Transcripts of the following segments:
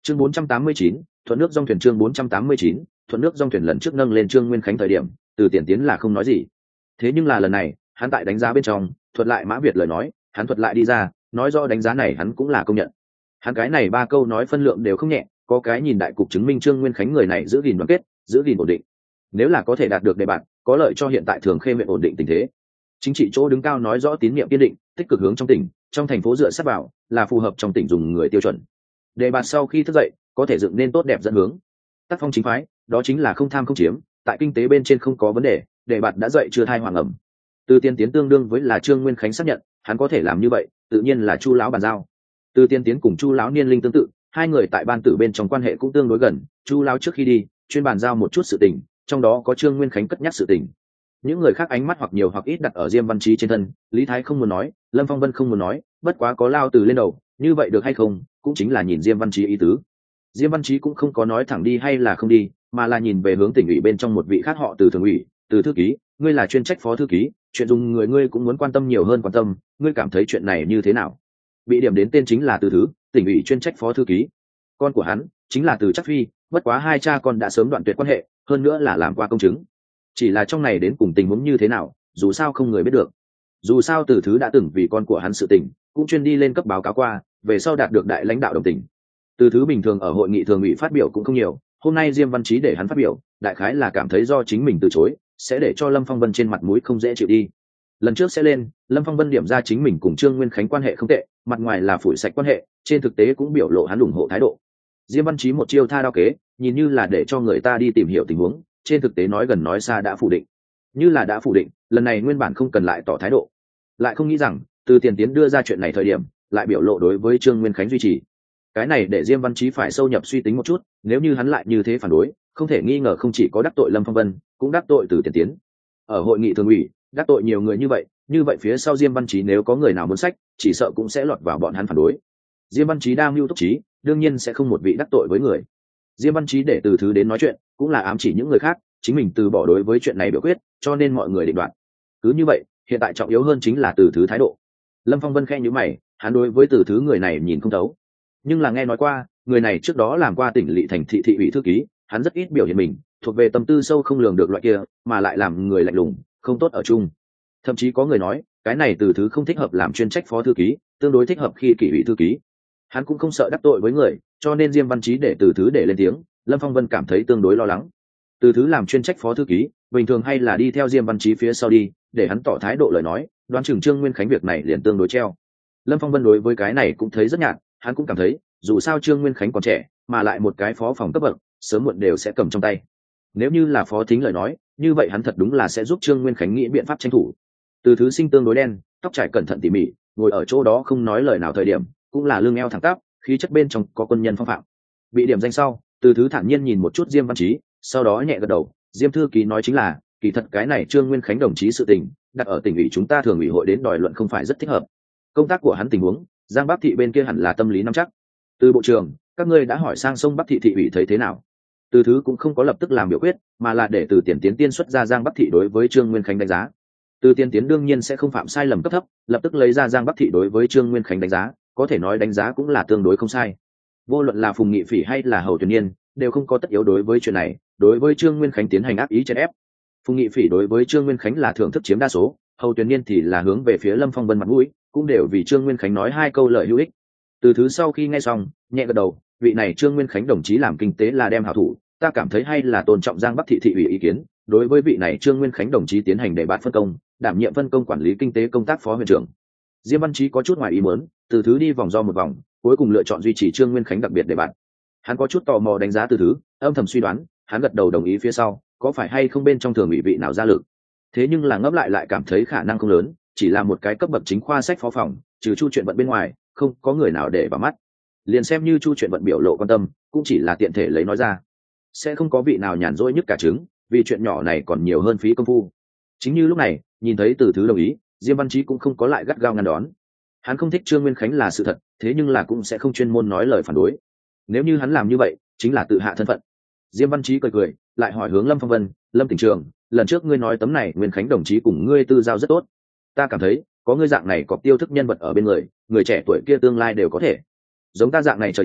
Chương 489, thuận nước dòng thuyền. Chương 489, thuận nước dòng thuyền. Lần trước nâng lên Trương Nguyên Khánh thời điểm, Từ Tiền Tiến là không nói gì. Thế nhưng là lần này, hắn tại đánh giá bên trong, thuật lại Mã Việt lời nói, hắn thuật lại đi ra, nói rõ đánh giá này hắn cũng là công nhận. Hắn cái này ba câu nói phân lượng đều không nhẹ, có cái nhìn đại cục chứng minh Trương Nguyên Khánh người này giữ gìn đoàn kết, giữ gìn ổn định. Nếu là có thể đạt được đề bạt, có lợi cho hiện tại Thường Khê huyện ổn định tình thế. Chính trị chỗ đứng cao nói rõ tín nhiệm kiên định, tích cực hướng trong tỉnh, trong thành phố dựa sát vào, là phù hợp trong tỉnh dùng người tiêu chuẩn. Đề bạt sau khi thức dậy, có thể dựng nên tốt đẹp dẫn hướng. Tác phong chính phái, đó chính là không tham không chiếm, tại kinh tế bên trên không có vấn đề, đề bạt đã dậy chưa thai hoàng ẩm. Từ Tiên Tiến tương đương với là Trương Nguyên Khánh xác nhận, hắn có thể làm như vậy, tự nhiên là Chu lão bàn giao. Từ Tiên Tiến cùng Chu lão niên linh tương tự, hai người tại ban tử bên trong quan hệ cũng tương đối gần. Chu lão trước khi đi, chuyên bàn giao một chút sự tình, trong đó có Trương Nguyên Khánh cất nhắc sự tình. Những người khác ánh mắt hoặc nhiều hoặc ít đặt ở Diêm Văn Chí trên thân, Lý Thái không muốn nói, Lâm Phong Vân không muốn nói, bất quá có lao từ lên đầu, như vậy được hay không, cũng chính là nhìn Diêm Văn Chí ý tứ. Diêm Văn Chí cũng không có nói thẳng đi hay là không đi, mà là nhìn về hướng tỉnh ủy bên trong một vị khác họ Từ thường ủy, Từ thư ký, ngươi là chuyên trách phó thư ký, chuyện dùng người ngươi cũng muốn quan tâm nhiều hơn quan tâm, ngươi cảm thấy chuyện này như thế nào? Bị điểm đến tên chính là Từ thứ, tỉnh ủy chuyên trách phó thư ký. Con của hắn chính là Từ Trắc Phi, bất quá hai cha con đã sớm đoạn tuyệt quan hệ, hơn nữa là làm qua công chứng. Chỉ là trong này đến cùng tình huống như thế nào, dù sao không người biết được. Dù sao Từ thứ đã từng vì con của hắn sự tình, cũng chuyên đi lên cấp báo cáo qua, về sau đạt được đại lãnh đạo đồng tình. Từ thứ bình thường ở hội nghị thường ủy phát biểu cũng không nhiều, hôm nay Diêm Văn Chí để hắn phát biểu, đại khái là cảm thấy do chính mình từ chối, sẽ để cho Lâm Phong Vân trên mặt mũi không dễ chịu đi. Lần trước sẽ lên, Lâm Phong Vân điểm ra chính mình cùng Trương Nguyên Khánh quan hệ không tệ, mặt ngoài là phủi sạch quan hệ, trên thực tế cũng biểu lộ hắn ủng hộ thái độ. Diêm Văn Chí một chiêu tha đao kế, nhìn như là để cho người ta đi tìm hiểu tình huống, trên thực tế nói gần nói xa đã phủ định. Như là đã phủ định, lần này nguyên bản không cần lại tỏ thái độ. Lại không nghĩ rằng, Từ Tiền Tiến đưa ra chuyện này thời điểm, lại biểu lộ đối với Trương Nguyên Khánh duy trì. Cái này để Diêm Văn Chí phải sâu nhập suy tính một chút, nếu như hắn lại như thế phản đối, không thể nghi ngờ không chỉ có đắc tội Lâm Phong Vân, cũng đắc tội Từ Tiền Tiến. Ở hội nghị thường ủy, đắc tội nhiều người như vậy phía sau Diêm Văn Chí nếu có người nào muốn sách, chỉ sợ cũng sẽ lọt vào bọn hắn phản đối. Diêm Văn Chí đa mưu túc trí, đương nhiên sẽ không một vị đắc tội với người. Diêm Văn Chí để Từ thứ đến nói chuyện, cũng là ám chỉ những người khác, chính mình từ bỏ đối với chuyện này biểu quyết, cho nên mọi người định đoạt. Cứ như vậy, hiện tại trọng yếu hơn chính là Từ thứ thái độ. Lâm Phong Vân khẽ nhíu mày, hắn đối với Từ thứ người này nhìn không thấu, nhưng là nghe nói qua, người này trước đó làm qua tỉnh lỵ thành thị thị ủy thư ký, hắn rất ít biểu hiện mình, thuộc về tâm tư sâu không lường được loại kia, mà lại làm người lạnh lùng, không tốt ở chung. Thậm chí có người nói, cái này Từ thứ không thích hợp làm chuyên trách phó thư ký, tương đối thích hợp khi kỷ ủy thư ký. Hắn cũng không sợ đắc tội với người, cho nên Diêm Văn Chí để Từ thứ để lên tiếng, Lâm Phong Vân cảm thấy tương đối lo lắng. Từ thứ làm chuyên trách phó thư ký, bình thường hay là đi theo Diêm Văn Chí phía sau đi, để hắn tỏ thái độ lời nói, đoán chừng Trương Nguyên Khánh việc này liền tương đối treo. Lâm Phong Vân đối với cái này cũng thấy rất nhạt, hắn cũng cảm thấy, dù sao Trương Nguyên Khánh còn trẻ, mà lại một cái phó phòng cấp bậc, sớm muộn đều sẽ cầm trong tay. Nếu như là phó thính lời nói, như vậy hắn thật đúng là sẽ giúp Trương Nguyên Khánh nghĩ biện pháp tranh thủ. Từ thứ sinh tương đối đen, tóc trải cẩn thận tỉ mỉ, ngồi ở chỗ đó không nói lời nào thời điểm, cũng là lưng eo thẳng tắp, khí chất bên trong có quân nhân phong phạm. Bị điểm danh sau, Từ thứ thản nhiên nhìn một chút Diêm Văn Chí, sau đó nhẹ gật đầu, Diêm thư ký nói chính là, kỳ thật cái này Trương Nguyên Khánh đồng chí sự tình, đặt ở tỉnh ủy chúng ta thường ủy hội đến đòi luận không phải rất thích hợp. Công tác của hắn tình huống, Giang Bắc thị bên kia hẳn là tâm lý nắm chắc. Từ bộ trưởng, các ngươi đã hỏi sang sông Bắc thị thị ủy thấy thế nào? Từ thứ cũng không có lập tức làm biểu quyết, mà là để Từ Tiền Tiến tiên xuất ra Giang Bắc thị đối với Trương Nguyên Khánh đánh giá. Từ Tiền Tiến đương nhiên sẽ không phạm sai lầm cấp thấp, lập tức lấy ra Giang Bắc thị đối với Trương Nguyên Khánh đánh giá, có thể nói đánh giá cũng là tương đối không sai. Vô luận là Phùng Nghị Phỉ hay là Hầu Tuyển Niên, đều không có tất yếu đối với chuyện này, đối với Trương Nguyên Khánh tiến hành áp ý chèn ép. Phùng Nghị Phỉ đối với Trương Nguyên Khánh là thưởng thức chiếm đa số, Hầu Tuyển Niên thì là hướng về phía Lâm Phong Vân mặt mũi, cũng đều vì Trương Nguyên Khánh nói hai câu lời hữu ích. Từ thứ sau khi nghe xong, nhẹ gật đầu, vị này Trương Nguyên Khánh đồng chí làm kinh tế là đem hảo thủ, ta cảm thấy hay là tôn trọng Giang Bắc thị thị ủy ý kiến, đối với vị này Trương Nguyên Khánh đồng chí tiến hành đề bạt phân công, đảm nhiệm phân công quản lý kinh tế công tác phó huyện trưởng. Diêm Văn Chí có chút ngoài ý muốn, Từ thứ đi vòng do một vòng, cuối cùng lựa chọn duy trì Trương Nguyên Khánh đặc biệt đề bạt. Hắn có chút tò mò đánh giá Từ thứ, âm thầm suy đoán, hắn gật đầu đồng ý phía sau, có phải hay không bên trong thường ủy vị nào ra lực. Thế nhưng là ngẫm lại cảm thấy khả năng không lớn, chỉ là một cái cấp bậc chính khoa sách phó phòng, trừ Chu Chuyện Vận bên ngoài, không có người nào để vào mắt. Liền xem như Chu Chuyện Vận biểu lộ quan tâm, cũng chỉ là tiện thể lấy nói ra, sẽ không có vị nào nhàn rỗi nhất cả trứng, vì chuyện nhỏ này còn nhiều hơn phí công phu. Chính như lúc này, nhìn thấy Từ thứ đồng ý, Diêm Văn Chí cũng không có lại gắt gao ngăn đón. Hắn không thích Trương Nguyên Khánh là sự thật, thế nhưng là cũng sẽ không chuyên môn nói lời phản đối. Nếu như hắn làm như vậy, chính là tự hạ thân phận. Diêm Văn Chí cười, lại hỏi hướng Lâm Phong Vân, Lâm tỉnh trường, lần trước ngươi nói tấm này Nguyên Khánh đồng chí cùng ngươi tư giao rất tốt, ta cảm thấy có ngươi dạng này có tiêu thức nhân vật ở bên người trẻ tuổi kia tương lai đều có thể giống ta dạng này trời chiều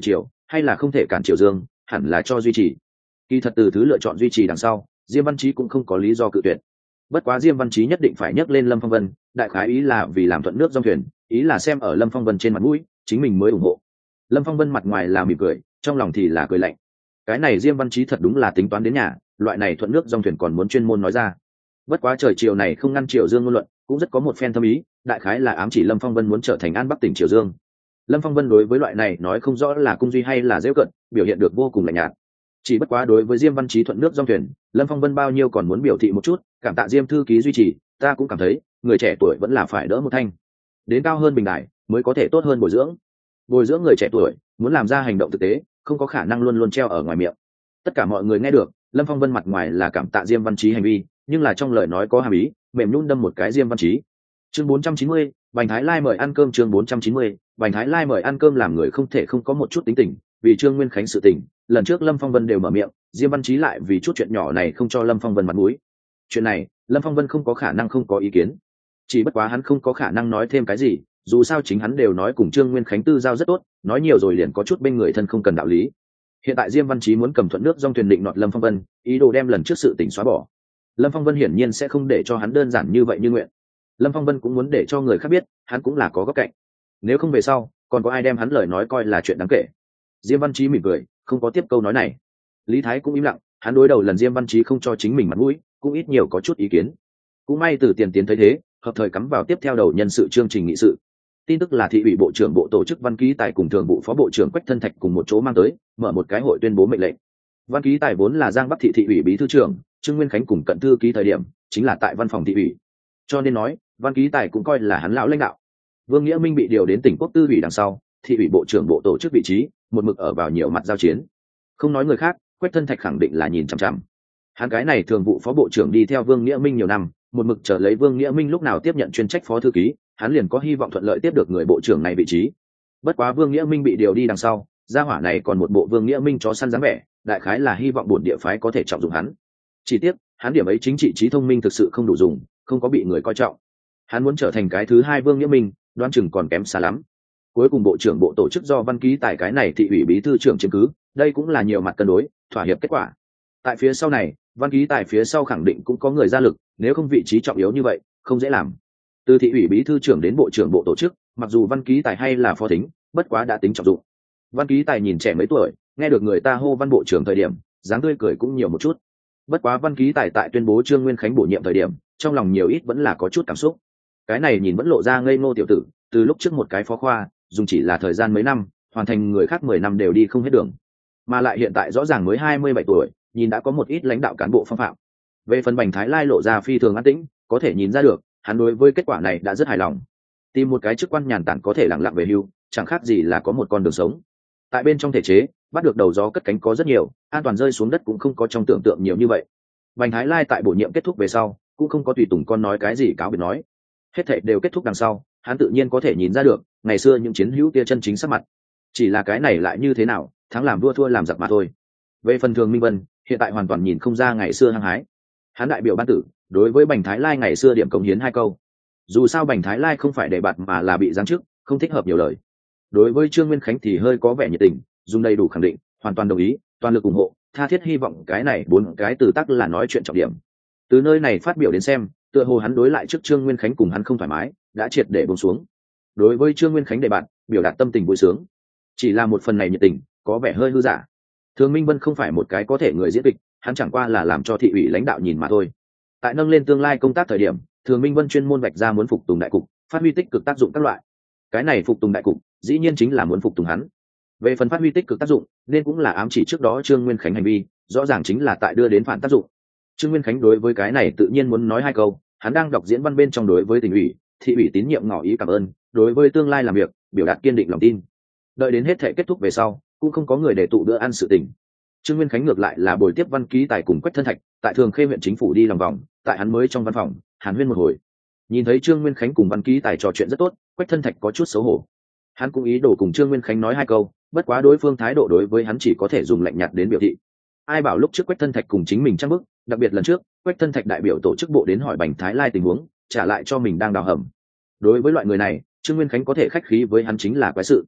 hay là không thể cản Triều Dương, hẳn là cho duy trì. Kỳ thật từ thứ lựa chọn duy trì đằng sau, Diêm Văn Chí cũng không có lý do cự tuyệt. Bất quá Diêm Văn Chí nhất định phải nhắc lên Lâm Phong Vân, đại khái ý là vì làm thuận nước dòng thuyền, ý là xem ở Lâm Phong Vân trên mặt mũi, chính mình mới ủng hộ. Lâm Phong Vân mặt ngoài là mỉm cười, trong lòng thì là cười lạnh. Cái này Diêm Văn Chí thật đúng là tính toán đến nhà, loại này thuận nước dòng thuyền còn muốn chuyên môn nói ra. Bất quá trời chiều này không ngăn Triều Dương ngôn luận, cũng rất có một phen thâm ý, đại khái là ám chỉ Lâm Phong Vân muốn trở thành An Bắc tỉnh Triều Dương. Lâm Phong Vân đối với loại này nói không rõ là cung duy hay là giễu cận, biểu hiện được vô cùng lạnh nhạt. Chỉ bất quá đối với Diêm Văn Chí thuận nước dòng thuyền, Lâm Phong Vân bao nhiêu còn muốn biểu thị một chút, cảm tạ Diêm thư ký duy trì, ta cũng cảm thấy người trẻ tuổi vẫn là phải đỡ một thanh, đến cao hơn bình đại mới có thể tốt hơn bồi dưỡng người trẻ tuổi, muốn làm ra hành động thực tế, không có khả năng luôn luôn treo ở ngoài miệng. Tất cả mọi người nghe được, Lâm Phong Vân mặt ngoài là cảm tạ Diêm Văn Chí hành vi, nhưng là trong lời nói có hàm ý, mềm nhún đâm một cái Diêm Văn Chí. Chương 490, Bành Thái Lai mời ăn cơm. Chương 490, Bành Thái Lai mời ăn cơm. Làm người không thể không có một chút tính tình, vì Trương Nguyên Khánh sự tình, lần trước Lâm Phong Vân đều mở miệng, Diêm Văn Chí lại vì chút chuyện nhỏ này không cho Lâm Phong Vân mặt mũi. Chuyện này, Lâm Phong Vân không có khả năng không có ý kiến. Chỉ bất quá hắn không có khả năng nói thêm cái gì, dù sao chính hắn đều nói cùng Trương Nguyên Khánh tư giao rất tốt, nói nhiều rồi liền có chút bên người thân không cần đạo lý. Hiện tại Diêm Văn Chí muốn cầm thuận nước dòng thuyền định nọt Lâm Phong Vân, ý đồ đem lần trước sự tình xóa bỏ. Lâm Phong Vân hiển nhiên sẽ không để cho hắn đơn giản như vậy như nguyện. Lâm Phong Vân cũng muốn để cho người khác biết, hắn cũng là có góc cạnh. Nếu không về sau, còn có ai đem hắn lời nói coi là chuyện đáng kể. Diêm Văn Chí mỉm cười, không có tiếp câu nói này. Lý Thái cũng im lặng, hắn đối đầu lần Diêm Văn Chí không cho chính mình mặt mũi, cũng ít nhiều có chút ý kiến. Cũng may Từ Tiền tiến thấy thế, hợp thời cắm vào tiếp theo đầu nhân sự chương trình nghị sự. Tin tức là thị ủy bộ trưởng bộ tổ chức Văn Ký Tài cùng thường vụ phó bộ trưởng Quách Thân Thạch cùng một chỗ mang tới, mở một cái hội tuyên bố mệnh lệnh. Văn Ký Tài vốn là Giang Bắc thị thị ủy bí thư trưởng, Trương Nguyên Khánh cùng cận thư ký thời điểm chính là tại văn phòng thị ủy, cho nên nói Văn Ký Tài cũng coi là hắn lão lãnh đạo. Vương Nghĩa Minh bị điều đến tỉnh Quốc Tư ủy đằng sau, thị ủy bộ trưởng bộ tổ chức vị trí, một mực ở vào nhiều mặt giao chiến. Không nói người khác, Quách Thân Thạch khẳng định là nhìn chằm chằm. Hắn cái này thường vụ phó bộ trưởng đi theo Vương Nghĩa Minh nhiều năm, một mực chờ lấy Vương Nghĩa Minh lúc nào tiếp nhận chuyên trách phó thư ký, hắn liền có hy vọng thuận lợi tiếp được người bộ trưởng này vị trí. Bất quá Vương Nghĩa Minh bị điều đi đằng sau, gia hỏa này còn một bộ Vương Nghĩa Minh chó săn dáng vẻ, đại khái là hy vọng bổn địa phái có thể trọng dụng hắn. Chỉ tiếc, hắn điểm ấy chính trị trí thông minh thực sự không đủ dùng, không có bị người coi trọng. Hắn muốn trở thành cái thứ hai Vương Nghĩa Minh, đoán chừng còn kém xa lắm. Cuối cùng bộ trưởng bộ tổ chức do Văn Ký Tài cái này thị ủy bí thư trưởng chiếm cứ, đây cũng là nhiều mặt cân đối, thỏa hiệp kết quả. Tại phía sau này, Văn Ký Tài phía sau khẳng định cũng có người ra lực, nếu không vị trí trọng yếu như vậy, không dễ làm. Từ thị ủy bí thư trưởng đến bộ trưởng bộ tổ chức, mặc dù Văn Ký Tài hay là phó thính, bất quá đã tính trọng dụng. Văn Ký Tài nhìn trẻ mấy tuổi, nghe được người ta hô Văn bộ trưởng thời điểm, dáng tươi cười cũng nhiều một chút. Bất quá Văn Ký Tài tại tuyên bố Trương Nguyên Khánh bổ nhiệm thời điểm, trong lòng nhiều ít vẫn là có chút cảm xúc. Cái này nhìn vẫn lộ ra ngây ngô tiểu tử, từ lúc trước một cái phó khoa, dùng chỉ là thời gian mấy năm, hoàn thành người khác 10 năm đều đi không hết đường. Mà lại hiện tại rõ ràng mới 27 tuổi, nhìn đã có một ít lãnh đạo cán bộ phong phạm. Về phần Bành Thái Lai lộ ra phi thường an tĩnh, có thể nhìn ra được, hắn đối với kết quả này đã rất hài lòng. Tìm một cái chức quan nhàn tản có thể lặng lặng về hưu, chẳng khác gì là có một con đường sống. Tại bên trong thể chế, bắt được đầu gió cất cánh có rất nhiều, an toàn rơi xuống đất cũng không có trong tưởng tượng nhiều như vậy. Bành Thái Lai tại bổ nhiệm kết thúc về sau, cũng không có tùy tùng con nói cái gì cáo biệt nói. Hết thảy đều kết thúc đằng sau, hắn tự nhiên có thể nhìn ra được, ngày xưa những chiến hữu kia chân chính sắc mặt. Chỉ là cái này lại như thế nào, thắng làm vua thua làm giặc mà thôi. Về phần Thường Minh Vân, hiện tại hoàn toàn nhìn không ra ngày xưa hăng hái. Hắn đại biểu ban tử, đối với Bành Thái Lai ngày xưa điểm cống hiến 2 câu. Dù sao Bành Thái Lai không phải đề bạt mà là bị giáng chức, không thích hợp nhiều lời. Đối với Trương Nguyên Khánh thì hơi có vẻ nhiệt tình, dùng đầy đủ khẳng định, hoàn toàn đồng ý, toàn lực ủng hộ, tha thiết hy vọng cái này 4 cái từ tắc là nói chuyện trọng điểm. Từ nơi này phát biểu đến xem, tựa hồ hắn đối lại trước Trương Nguyên Khánh cùng hắn không thoải mái, đã triệt để buông xuống. Đối với Trương Nguyên Khánh đề bạt, biểu đạt tâm tình vui sướng. Chỉ là một phần này nhiệt tình, có vẻ hơi hư giả. Thường Minh Vân không phải một cái có thể người diễn kịch, hắn chẳng qua là làm cho thị ủy lãnh đạo nhìn mà thôi. Tại nâng lên tương lai công tác thời điểm, Thường Minh Vân chuyên môn vạch ra muốn phục tùng đại cục, phát huy tích cực tác dụng các loại. Cái này phục tùng đại cục, dĩ nhiên chính là muốn phục tùng hắn. Về phần phát huy tích cực tác dụng, nên cũng là ám chỉ trước đó Trương Nguyên Khánh hành vi, rõ ràng chính là tại đưa đến phản tác dụng. Trương Nguyên Khánh đối với cái này tự nhiên muốn nói 2 câu, hắn đang đọc diễn văn bên trong đối với tỉnh ủy, thị ủy tín nhiệm ngỏ ý cảm ơn, đối với tương lai làm việc, biểu đạt kiên định lòng tin. Đợi đến hết thể kết thúc về sau, cũng không có người để tụ bữa ăn sự tình. Trương Nguyên Khánh ngược lại là bồi tiếp Văn Ký Tài cùng Quách Thân Thạch, tại Thường Khê huyện chính phủ đi lòng vòng, tại hắn mới trong văn phòng, hàn huyên một hồi. Nhìn thấy Trương Nguyên Khánh cùng Văn Ký Tài trò chuyện rất tốt, Quách Thân Thạch có chút xấu hổ. Hắn cũng ý đồ cùng Trương Nguyên Khánh nói 2 câu, bất quá đối phương thái độ đối với hắn chỉ có thể dùng lạnh nhạt đến biểu thị. Ai bảo lúc trước Quách Thân Thạch cùng chính mình trang bức, đặc biệt lần trước, Quách Thân Thạch đại biểu tổ chức bộ đến hỏi Bành Thái Lai tình huống, trả lại cho mình đang đào hầm. Đối với loại người này, Trương Nguyên Khánh có thể khách khí với hắn chính là quái sự.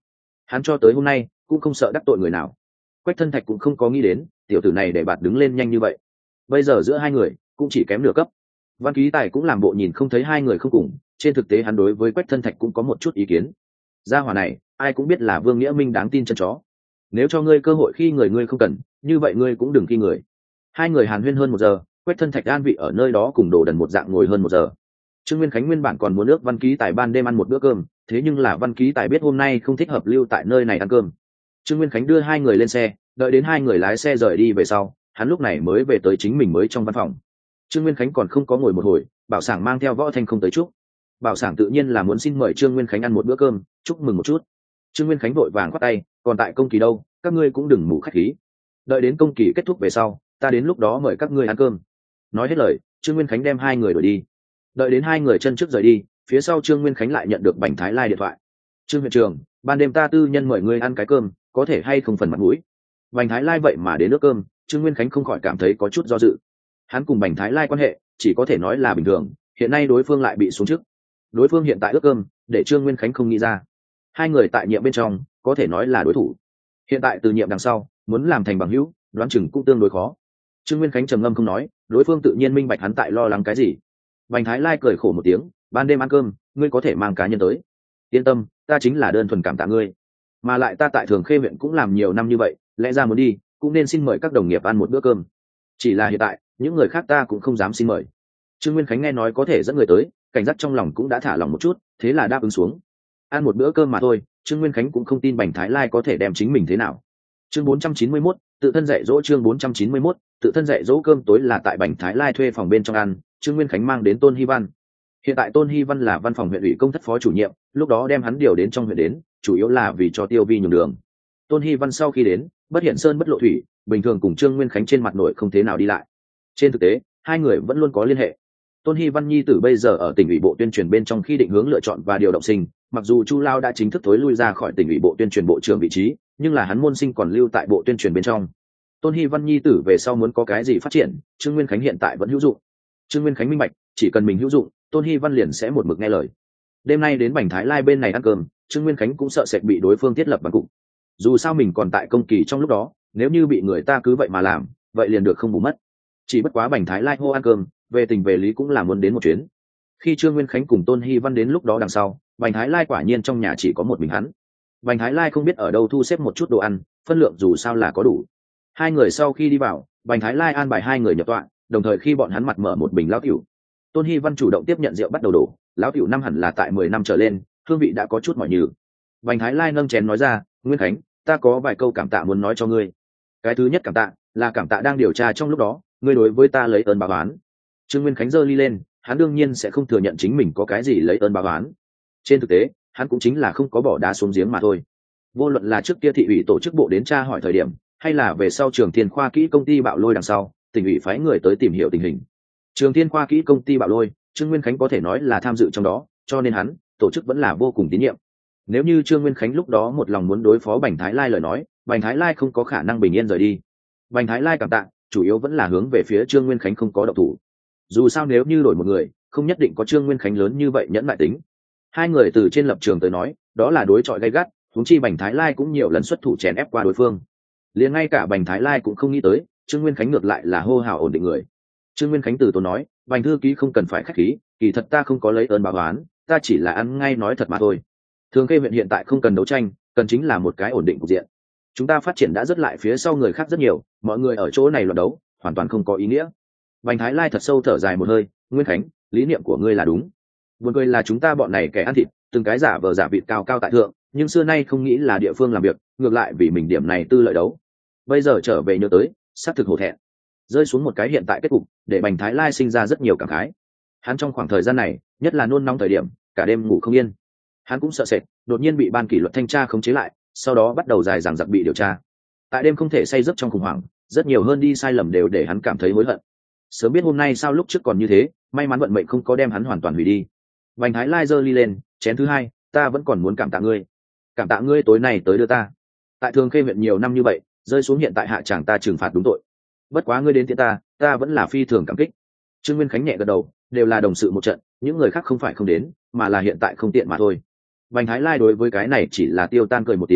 hắn cho tới hôm nay cũng không sợ đắc tội người nào. Quách Thân Thạch cũng không có nghĩ đến tiểu tử này để bạt đứng lên nhanh như vậy. Bây giờ giữa hai người cũng chỉ kém nửa cấp. Văn Ký Tài cũng làm bộ nhìn không thấy hai người không cùng, trên thực tế hắn đối với Quách Thân Thạch cũng có một chút ý kiến. Gia hỏa này ai cũng biết là Vương Nghĩa Minh đáng tin chân chó, nếu cho ngươi cơ hội khi người ngươi không cần, như vậy ngươi cũng đừng khi người. Hai người hàn huyên hơn 1 giờ, Quách Thân Thạch an vị ở nơi đó cùng Đồ Đần một dạng ngồi hơn 1 giờ. Trương Nguyên Khánh nguyên bản còn muốn ước Văn Ký Tài ban đêm ăn một bữa cơm, thế nhưng là Văn Ký Tài biết hôm nay không thích hợp lưu tại nơi này ăn cơm. Trương Nguyên Khánh đưa hai người lên xe, đợi đến hai người lái xe rời đi về sau, hắn lúc này mới về tới chính mình mới trong văn phòng. Trương Nguyên Khánh còn không có ngồi một hồi, Bảo Sảng mang theo Võ Thanh không tới chúc. Bảo Sảng tự nhiên là muốn xin mời Trương Nguyên Khánh ăn một bữa cơm, chúc mừng một chút. Trương Nguyên Khánh vội vàng khoát tay, còn tại công kỳ đâu, các ngươi cũng đừng mù khách khí. Đợi đến công kỳ kết thúc về sau, ta đến lúc đó mời các ngươi ăn cơm. Nói hết lời, Trương Nguyên Khánh đem hai người đuổi đi. Đợi đến hai người chân trước rời đi, phía sau Trương Nguyên Khánh lại nhận được Bành Thái Lai điện thoại. Trương huyện trưởng, ban đêm ta tư nhân mời ngươi ăn cái cơm, có thể hay không phần mặt mũi. Bành Thái Lai vậy mà đến nước cơm, Trương Nguyên Khánh không khỏi cảm thấy có chút do dự. Hắn cùng Bành Thái Lai quan hệ chỉ có thể nói là bình thường, hiện nay đối phương lại bị xuống chức. Đối phương hiện tại ước cơm, để Trương Nguyên Khánh không nghĩ ra. Hai người tại nhiệm bên trong có thể nói là đối thủ, hiện tại từ nhiệm đằng sau muốn làm thành bằng hữu, đoán chừng cũng tương đối khó. Trương Nguyên Khánh trầm ngâm không nói, đối phương tự nhiên minh bạch hắn tại lo lắng cái gì. Bành Thái Lai cười khổ một tiếng, ban đêm ăn cơm ngươi có thể mang cá nhân tới, yên tâm, ta chính là đơn thuần cảm tạ ngươi, mà lại ta tại Thường Khê huyện cũng làm nhiều năm như vậy, lẽ ra muốn đi cũng nên xin mời các đồng nghiệp ăn một bữa cơm, chỉ là hiện tại những người khác ta cũng không dám xin mời. Trương Nguyên Khánh nghe nói có thể dẫn người tới, cảnh giác trong lòng cũng đã thả lòng một chút, thế là đáp ứng xuống. Ăn một bữa cơm mà thôi, Trương Nguyên Khánh cũng không tin Bành Thái Lai có thể đem chính mình thế nào. Chương 491, tự thân dạy dỗ. Chương 491, tự thân dạy dỗ. Cơm tối là tại Bành Thái Lai thuê phòng bên trong ăn, Trương Nguyên Khánh mang đến Tôn Hy Văn. Hiện tại Tôn Hy Văn là văn phòng huyện ủy công thất phó chủ nhiệm, lúc đó đem hắn điều đến trong huyện đến, chủ yếu là vì cho Tiêu Vi nhường đường. Tôn Hy Văn sau khi đến, bất hiện sơn bất lộ thủy, bình thường cùng Trương Nguyên Khánh trên mặt nội không thế nào đi lại. Trên thực tế, hai người vẫn luôn có liên hệ. Tôn Hy Văn nhi tử bây giờ ở tỉnh ủy bộ tuyên truyền bên trong khi định hướng lựa chọn và điều động sinh, mặc dù Chu Lao đã chính thức thối lui ra khỏi tỉnh ủy bộ tuyên truyền bộ trưởng vị trí, nhưng là hắn môn sinh còn lưu tại bộ tuyên truyền bên trong. Tôn Hy Văn nhi tử về sau muốn có cái gì phát triển, Trương Nguyên Khánh hiện tại vẫn hữu dụng. Trương Nguyên Khánh minh bạch, chỉ cần mình hữu dụng, Tôn Hy Văn liền sẽ một mực nghe lời. Đêm nay đến Bành Thái Lai bên này ăn cơm, Trương Nguyên Khánh cũng sợ sệt bị đối phương thiết lập bằng cục. Dù sao mình còn tại công kỳ trong lúc đó, nếu như bị người ta cứ vậy mà làm, vậy liền được không bù mất. Chỉ bất quá Bành Thái Lai hô ăn cơm, về tình về lý cũng là muốn đến một chuyến. Khi Trương Nguyên Khánh cùng Tôn Hy Văn đến lúc đó đằng sau, Bành Thái Lai quả nhiên trong nhà chỉ có một mình hắn. Bành Thái Lai không biết ở đâu thu xếp một chút đồ ăn, phân lượng dù sao là có đủ. Hai người sau khi đi vào, Bành Thái Lai an bài hai người nhập tọa, đồng thời khi bọn hắn mặt mở một bình lão tiểu. Tôn Hy Văn chủ động tiếp nhận rượu bắt đầu đổ, lão tiểu năm hẳn là tại 10 năm trở lên, hương vị đã có chút mỏi nhừ. Bành Thái Lai nâng chén nói ra, Nguyên Khánh, ta có vài câu cảm tạ muốn nói cho ngươi. Cái thứ nhất cảm tạ là cảm tạ đang điều tra trong lúc đó, ngươi đối với ta lấy ơn báo oán. Trương Nguyên Khánh giơ ly lên, hắn đương nhiên sẽ không thừa nhận chính mình có cái gì lấy ơn báo oán. Trên thực tế, hắn cũng chính là không có bỏ đá xuống giếng mà thôi. Vô luận là trước kia thị ủy tổ chức bộ đến tra hỏi thời điểm, hay là về sau Trường Thiên Khoa Kỹ công ty bạo lôi đằng sau, tỉnh ủy phái người tới tìm hiểu tình hình. Trường Thiên Khoa Kỹ công ty bạo lôi, Trương Nguyên Khánh có thể nói là tham dự trong đó, cho nên hắn, tổ chức vẫn là vô cùng tín nhiệm. Nếu như Trương Nguyên Khánh lúc đó một lòng muốn đối phó Bành Thái Lai lời nói, Bành Thái Lai không có khả năng bình yên rời đi. Bành Thái Lai cảm tạ, chủ yếu vẫn là hướng về phía Trương Nguyên Khánh không có động thủ. Dù sao nếu như đổi một người, không nhất định có Trương Nguyên Khánh lớn như vậy nhẫn lại tính. Hai người từ trên lập trường tới nói, đó là đối chọi gay gắt, huống chi Bành Thái Lai cũng nhiều lần xuất thủ chèn ép qua đối phương. Liền ngay cả Bành Thái Lai cũng không nghĩ tới, Trương Nguyên Khánh ngược lại là hô hào ổn định người. Trương Nguyên Khánh từ tốn nói, Bành thư ký không cần phải khách khí, kỳ thật ta không có lấy ơn báo oán, ta chỉ là ăn ngay nói thật mà thôi. Thường Khê huyện hiện tại không cần đấu tranh, cần chính là một cái ổn định cục diện. Chúng ta phát triển đã rất lại phía sau người khác rất nhiều, mọi người ở chỗ này loạn đấu, hoàn toàn không có ý nghĩa. Bành Thái Lai thật sâu thở dài một hơi, Nguyên Khánh, lý niệm của ngươi là đúng. Buồn cười là chúng ta bọn này kẻ ăn thịt, từng cái giả vờ giả vịt cao cao tại thượng, nhưng xưa nay không nghĩ là địa phương làm việc, ngược lại vì mình điểm này tư lợi đấu. Bây giờ trở về nhớ tới, xác thực hổ thẹn. Rơi xuống một cái hiện tại kết cục, để Bành Thái Lai sinh ra rất nhiều cảm khái. Hắn trong khoảng thời gian này, nhất là nôn nóng thời điểm, cả đêm ngủ không yên. Hắn cũng sợ sệt, đột nhiên bị ban kỷ luật thanh tra khống chế lại, sau đó bắt đầu dài dằng dặc bị điều tra. Tại đêm không thể say giấc trong khủng hoảng, rất nhiều hơn đi sai lầm đều để hắn cảm thấy hối hận. Sớm biết hôm nay sao lúc trước còn như thế, may mắn vận mệnh không có đem hắn hoàn toàn hủy đi. Bành Thái Lai giơ ly lên, chén thứ hai, ta vẫn còn muốn cảm tạ ngươi. Cảm tạ ngươi tối nay tới đưa ta. Tại Thường Khê huyện nhiều năm như vậy, rơi xuống hiện tại hạ tràng ta trừng phạt đúng tội. Bất quá ngươi đến tiễn ta vẫn là phi thường cảm kích. Trương Nguyên Khánh nhẹ gật đầu, đều là đồng sự một trận, những người khác không phải không đến, mà là hiện tại không tiện mà thôi. Bành Thái Lai đối với cái này chỉ là tiêu tan cười một tiếng,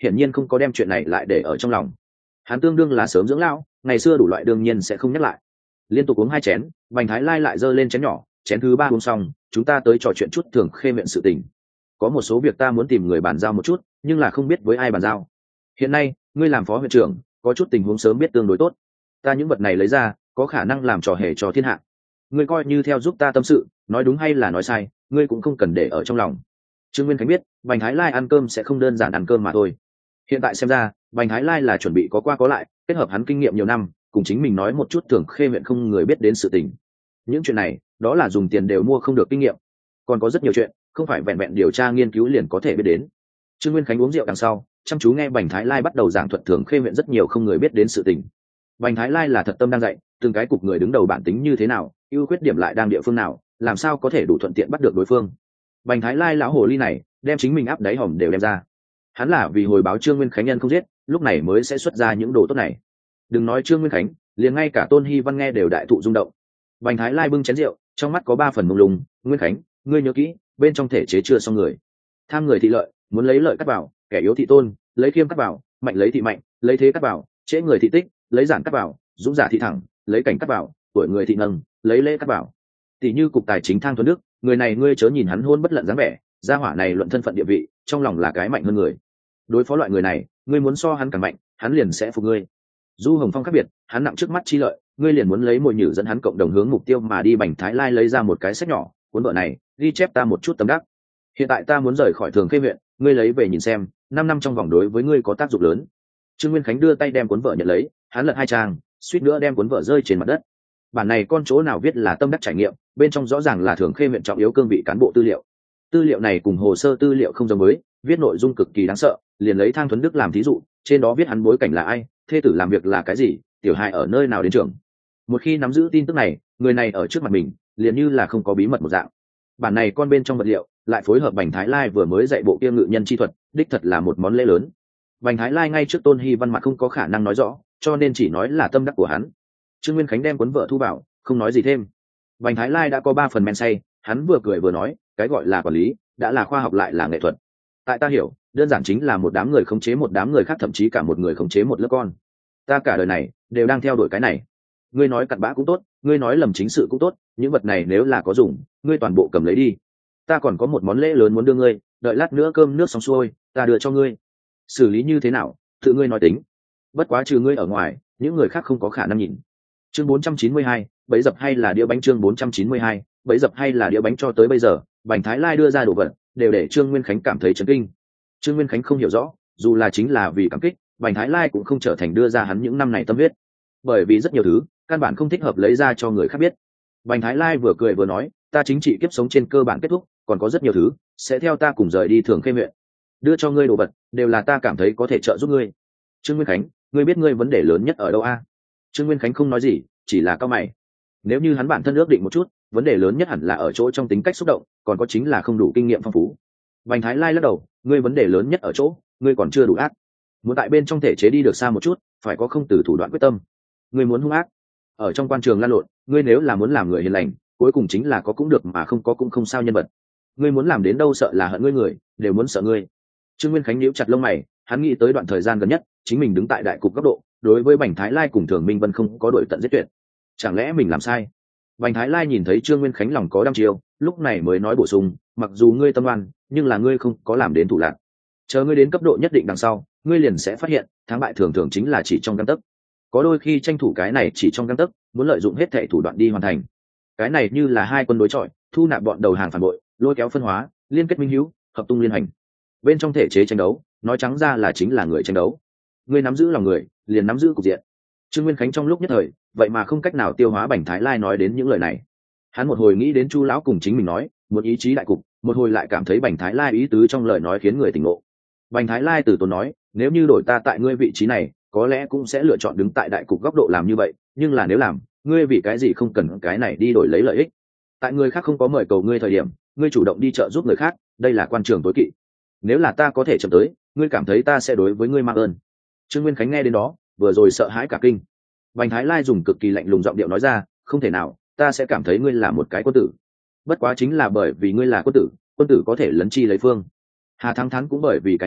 hiển nhiên không có đem chuyện này lại để ở trong lòng. Hắn tương đương là sớm dưỡng lão, ngày xưa đủ loại đương nhiên sẽ không nhắc lại. Liên tục uống 2 chén, Bành Thái Lai lại giơ lên chén nhỏ, chén thứ 3 uống xong, chúng ta tới trò chuyện chút Thường Khê huyện sự tình. Có một số việc ta muốn tìm người bàn giao một chút, nhưng là không biết với ai bàn giao. Hiện nay, ngươi làm phó huyện trưởng, có chút tình huống sớm biết tương đối tốt. Ta những vật này lấy ra, có khả năng làm trò hề cho thiên hạ. Ngươi coi như theo giúp ta tâm sự, nói đúng hay là nói sai, ngươi cũng không cần để ở trong lòng. Trương Nguyên Khánh biết, Bành Thái Lai ăn cơm sẽ không đơn giản ăn cơm mà thôi. Hiện tại xem ra, Bành Thái Lai là chuẩn bị có qua có lại, kết hợp hắn kinh nghiệm nhiều năm, cùng chính mình nói một chút Thường Khê huyện không người biết đến sự tình. Những chuyện này, đó là dùng tiền đều mua không được kinh nghiệm. Còn có rất nhiều chuyện, không phải vẹn vẹn điều tra nghiên cứu liền có thể biết đến. Trương Nguyên Khánh uống rượu đằng sau, chăm chú nghe Bành Thái Lai bắt đầu giảng thuật Thường Khê huyện rất nhiều không người biết đến sự tình. Bành Thái Lai là thật tâm đang dạy, từng cái cục người đứng đầu bản tính như thế nào, ưu khuyết điểm lại đang địa phương nào, làm sao có thể đủ thuận tiện bắt được đối phương. Bành Thái Lai lão hồ ly này, đem chính mình áp đáy hòm đều đem ra. Hắn là vì hồi báo Trương Nguyên Khánh nhân không giết, lúc này mới sẽ xuất ra những đồ tốt này. Đừng nói Trương Nguyên Khánh, liền ngay cả Tôn Hy Văn nghe đều đại thụ rung động. Bành Thái Lai bưng chén rượu, trong mắt có 3 phần mông lung. Nguyên Khánh, ngươi nhớ kỹ, bên trong thể chế chưa xong người. Tham người thị lợi, muốn lấy lợi cắt bảo, kẻ yếu thị tôn, lấy khiêm cắt bảo, mạnh lấy thị mạnh, lấy thế cắt bảo, trễ người thị tích, lấy giản cắt bảo, dũng giả thị thẳng, lấy cảnh cắt bảo, tuổi người thị nâng, lấy lễ cắt bảo. Tỷ như cục tài chính Thang Thuần Đức, người này ngươi chớ nhìn hắn hôn bất lận dáng vẻ, gia hỏa này luận thân phận địa vị, trong lòng là cái mạnh hơn người. Đối phó loại người này, ngươi muốn so hắn càng mạnh, hắn liền sẽ phục ngươi. Du Hồng Phong khác biệt, hắn nặng trước mắt chi lợi, ngươi liền muốn lấy mồi nhử dẫn hắn cộng đồng hướng mục tiêu mà đi. Bành Thái Lai lấy ra một cái sách nhỏ, cuốn vở này ghi chép ta một chút tâm đắc. Hiện tại ta muốn rời khỏi Thường Khê huyện, ngươi lấy về nhìn xem, 5 năm trong vòng đối với ngươi có tác dụng lớn. Trương Nguyên Khánh đưa tay đem cuốn vở nhận lấy, hắn lật 2 trang, suýt nữa đem cuốn vở rơi trên mặt đất. Bản này con chỗ nào viết là tâm đắc trải nghiệm, bên trong rõ ràng là Thường Khê huyện trọng yếu cương vị cán bộ tư liệu. Tư liệu này cùng hồ sơ tư liệu không giống với, viết nội dung cực kỳ đáng sợ, liền lấy Thang Thuấn Đức làm thí dụ, trên đó viết hắn bối cảnh là ai, thê tử làm việc là cái gì, tiểu hài ở nơi nào đến trường. Một khi nắm giữ tin tức này, người này ở trước mặt mình, liền như là không có bí mật một dạng. Bản này con bên trong vật liệu, lại phối hợp Bành Thái Lai vừa mới dạy bộ kia ngự nhân chi thuật, đích thật là một món lễ lớn. Bành Thái Lai ngay trước Tôn Hy Văn mặt không có khả năng nói rõ, cho nên chỉ nói là tâm đắc của hắn. Trương Nguyên Khánh đem cuốn vợ thu vào, không nói gì thêm. Bành Thái Lai đã có 3 phần men say, hắn vừa cười vừa nói, cái gọi là quản lý, đã là khoa học lại là nghệ thuật. Tại ta hiểu, đơn giản chính là một đám người khống chế một đám người khác, thậm chí cả một người khống chế một lớp con. Ta cả đời này đều đang theo đuổi cái này. Ngươi nói cặn bã cũng tốt, ngươi nói lầm chính sự cũng tốt, những vật này nếu là có dùng, ngươi toàn bộ cầm lấy đi. Ta còn có một món lễ lớn muốn đưa ngươi, đợi lát nữa cơm nước xong xuôi, ta đưa cho ngươi. Xử lý như thế nào, tự ngươi nói tính. Bất quá trừ ngươi ở ngoài, những người khác không có khả năng nhìn. Chương 492, bẫy dập hay là đĩa bánh. Chương 492, bẫy dập hay là đĩa bánh. Cho tới bây giờ, Bành Thái Lai đưa ra đồ vật, đều để Trương Nguyên Khánh cảm thấy chấn kinh. Trương Nguyên Khánh không hiểu rõ, dù là chính là vì cảm kích, Bành Thái Lai cũng không trở thành đưa ra hắn những năm này tâm huyết, bởi vì rất nhiều thứ căn bản không thích hợp lấy ra cho người khác biết. Bành Thái Lai vừa cười vừa nói, ta chính trị kiếp sống trên cơ bản kết thúc, còn có rất nhiều thứ sẽ theo ta cùng rời đi Thường Khê huyện. Đưa cho ngươi đồ vật đều là ta cảm thấy có thể trợ giúp ngươi. Trương Nguyên Khánh, ngươi biết ngươi vấn đề lớn nhất ở đâu a? Trương Nguyên Khánh không nói gì, chỉ là cau mày. Nếu như hắn bản thân ước định một chút, vấn đề lớn nhất hẳn là ở chỗ trong tính cách xúc động, còn có chính là không đủ kinh nghiệm phong phú. Bành Thái Lai lắc đầu, ngươi vấn đề lớn nhất ở chỗ ngươi còn chưa đủ ác. Muốn tại bên trong thể chế đi được xa một chút, phải có không từ thủ đoạn quyết tâm. Ngươi muốn hung ác, ở trong quan trường lan lộn, ngươi nếu là muốn làm người hiền lành, cuối cùng chính là có cũng được mà không có cũng không sao nhân vật. Ngươi muốn làm đến đâu sợ là hận ngươi người, đều muốn sợ ngươi. Trương Nguyên Khánh nhíu chặt lông mày, hắn nghĩ tới đoạn thời gian gần nhất, chính mình đứng tại đại cục góc độ, đối với Bành Thái Lai cùng Thường Minh Vân không có đổi tận giết tuyệt. Chẳng lẽ mình làm sai? Bành Thái Lai nhìn thấy Trương Nguyên Khánh lòng có đăm chiêu, lúc này mới nói bổ sung, mặc dù ngươi tâm oan, nhưng là ngươi không có làm đến thủ lạc. Chờ ngươi đến cấp độ nhất định đằng sau, ngươi liền sẽ phát hiện, thắng bại thường thường chính là chỉ trong gang tấc. Có đôi khi tranh thủ cái này chỉ trong gang tấc, muốn lợi dụng hết thảy thủ đoạn đi hoàn thành. Cái này như là hai quân đối chọi, thu nạp bọn đầu hàng phản bội, lôi kéo phân hóa, liên kết minh hữu, hợp tung liên hành. Bên trong thể chế tranh đấu, nói trắng ra là chính là người tranh đấu. Ngươi nắm giữ lòng người, liền nắm giữ cục diện. Trương Nguyên Khánh trong lúc nhất thời, vậy mà không cách nào tiêu hóa Bành Thái Lai nói đến những lời này. Hắn một hồi nghĩ đến Chu lão cùng chính mình nói, một ý chí đại cục, một hồi lại cảm thấy Bành Thái Lai ý tứ trong lời nói khiến người tỉnh ngộ. Bành Thái Lai từ tốn nói, nếu như đổi ta tại ngươi vị trí này, có lẽ cũng sẽ lựa chọn đứng tại đại cục góc độ làm như vậy, nhưng là nếu làm, ngươi vì cái gì không cần cái này đi đổi lấy lợi ích? Tại người khác không có mời cầu ngươi thời điểm, ngươi chủ động đi trợ giúp người khác, đây là quan trường tối kỵ. Nếu là ta có thể chậm tới, ngươi cảm thấy ta sẽ đối với ngươi mang ơn. Trương Nguyên Khánh nghe đến đó, vừa rồi sợ hãi cả kinh. Bành Thái Lai dùng cực kỳ lạnh lùng giọng điệu nói ra, không thể nào, ta sẽ cảm thấy ngươi là một cái quân tử. Bất quá chính là bởi vì ngươi là quân tử có thể lấn chi lấy phương. Hà Thắng Thắng cũng bởi vì cái này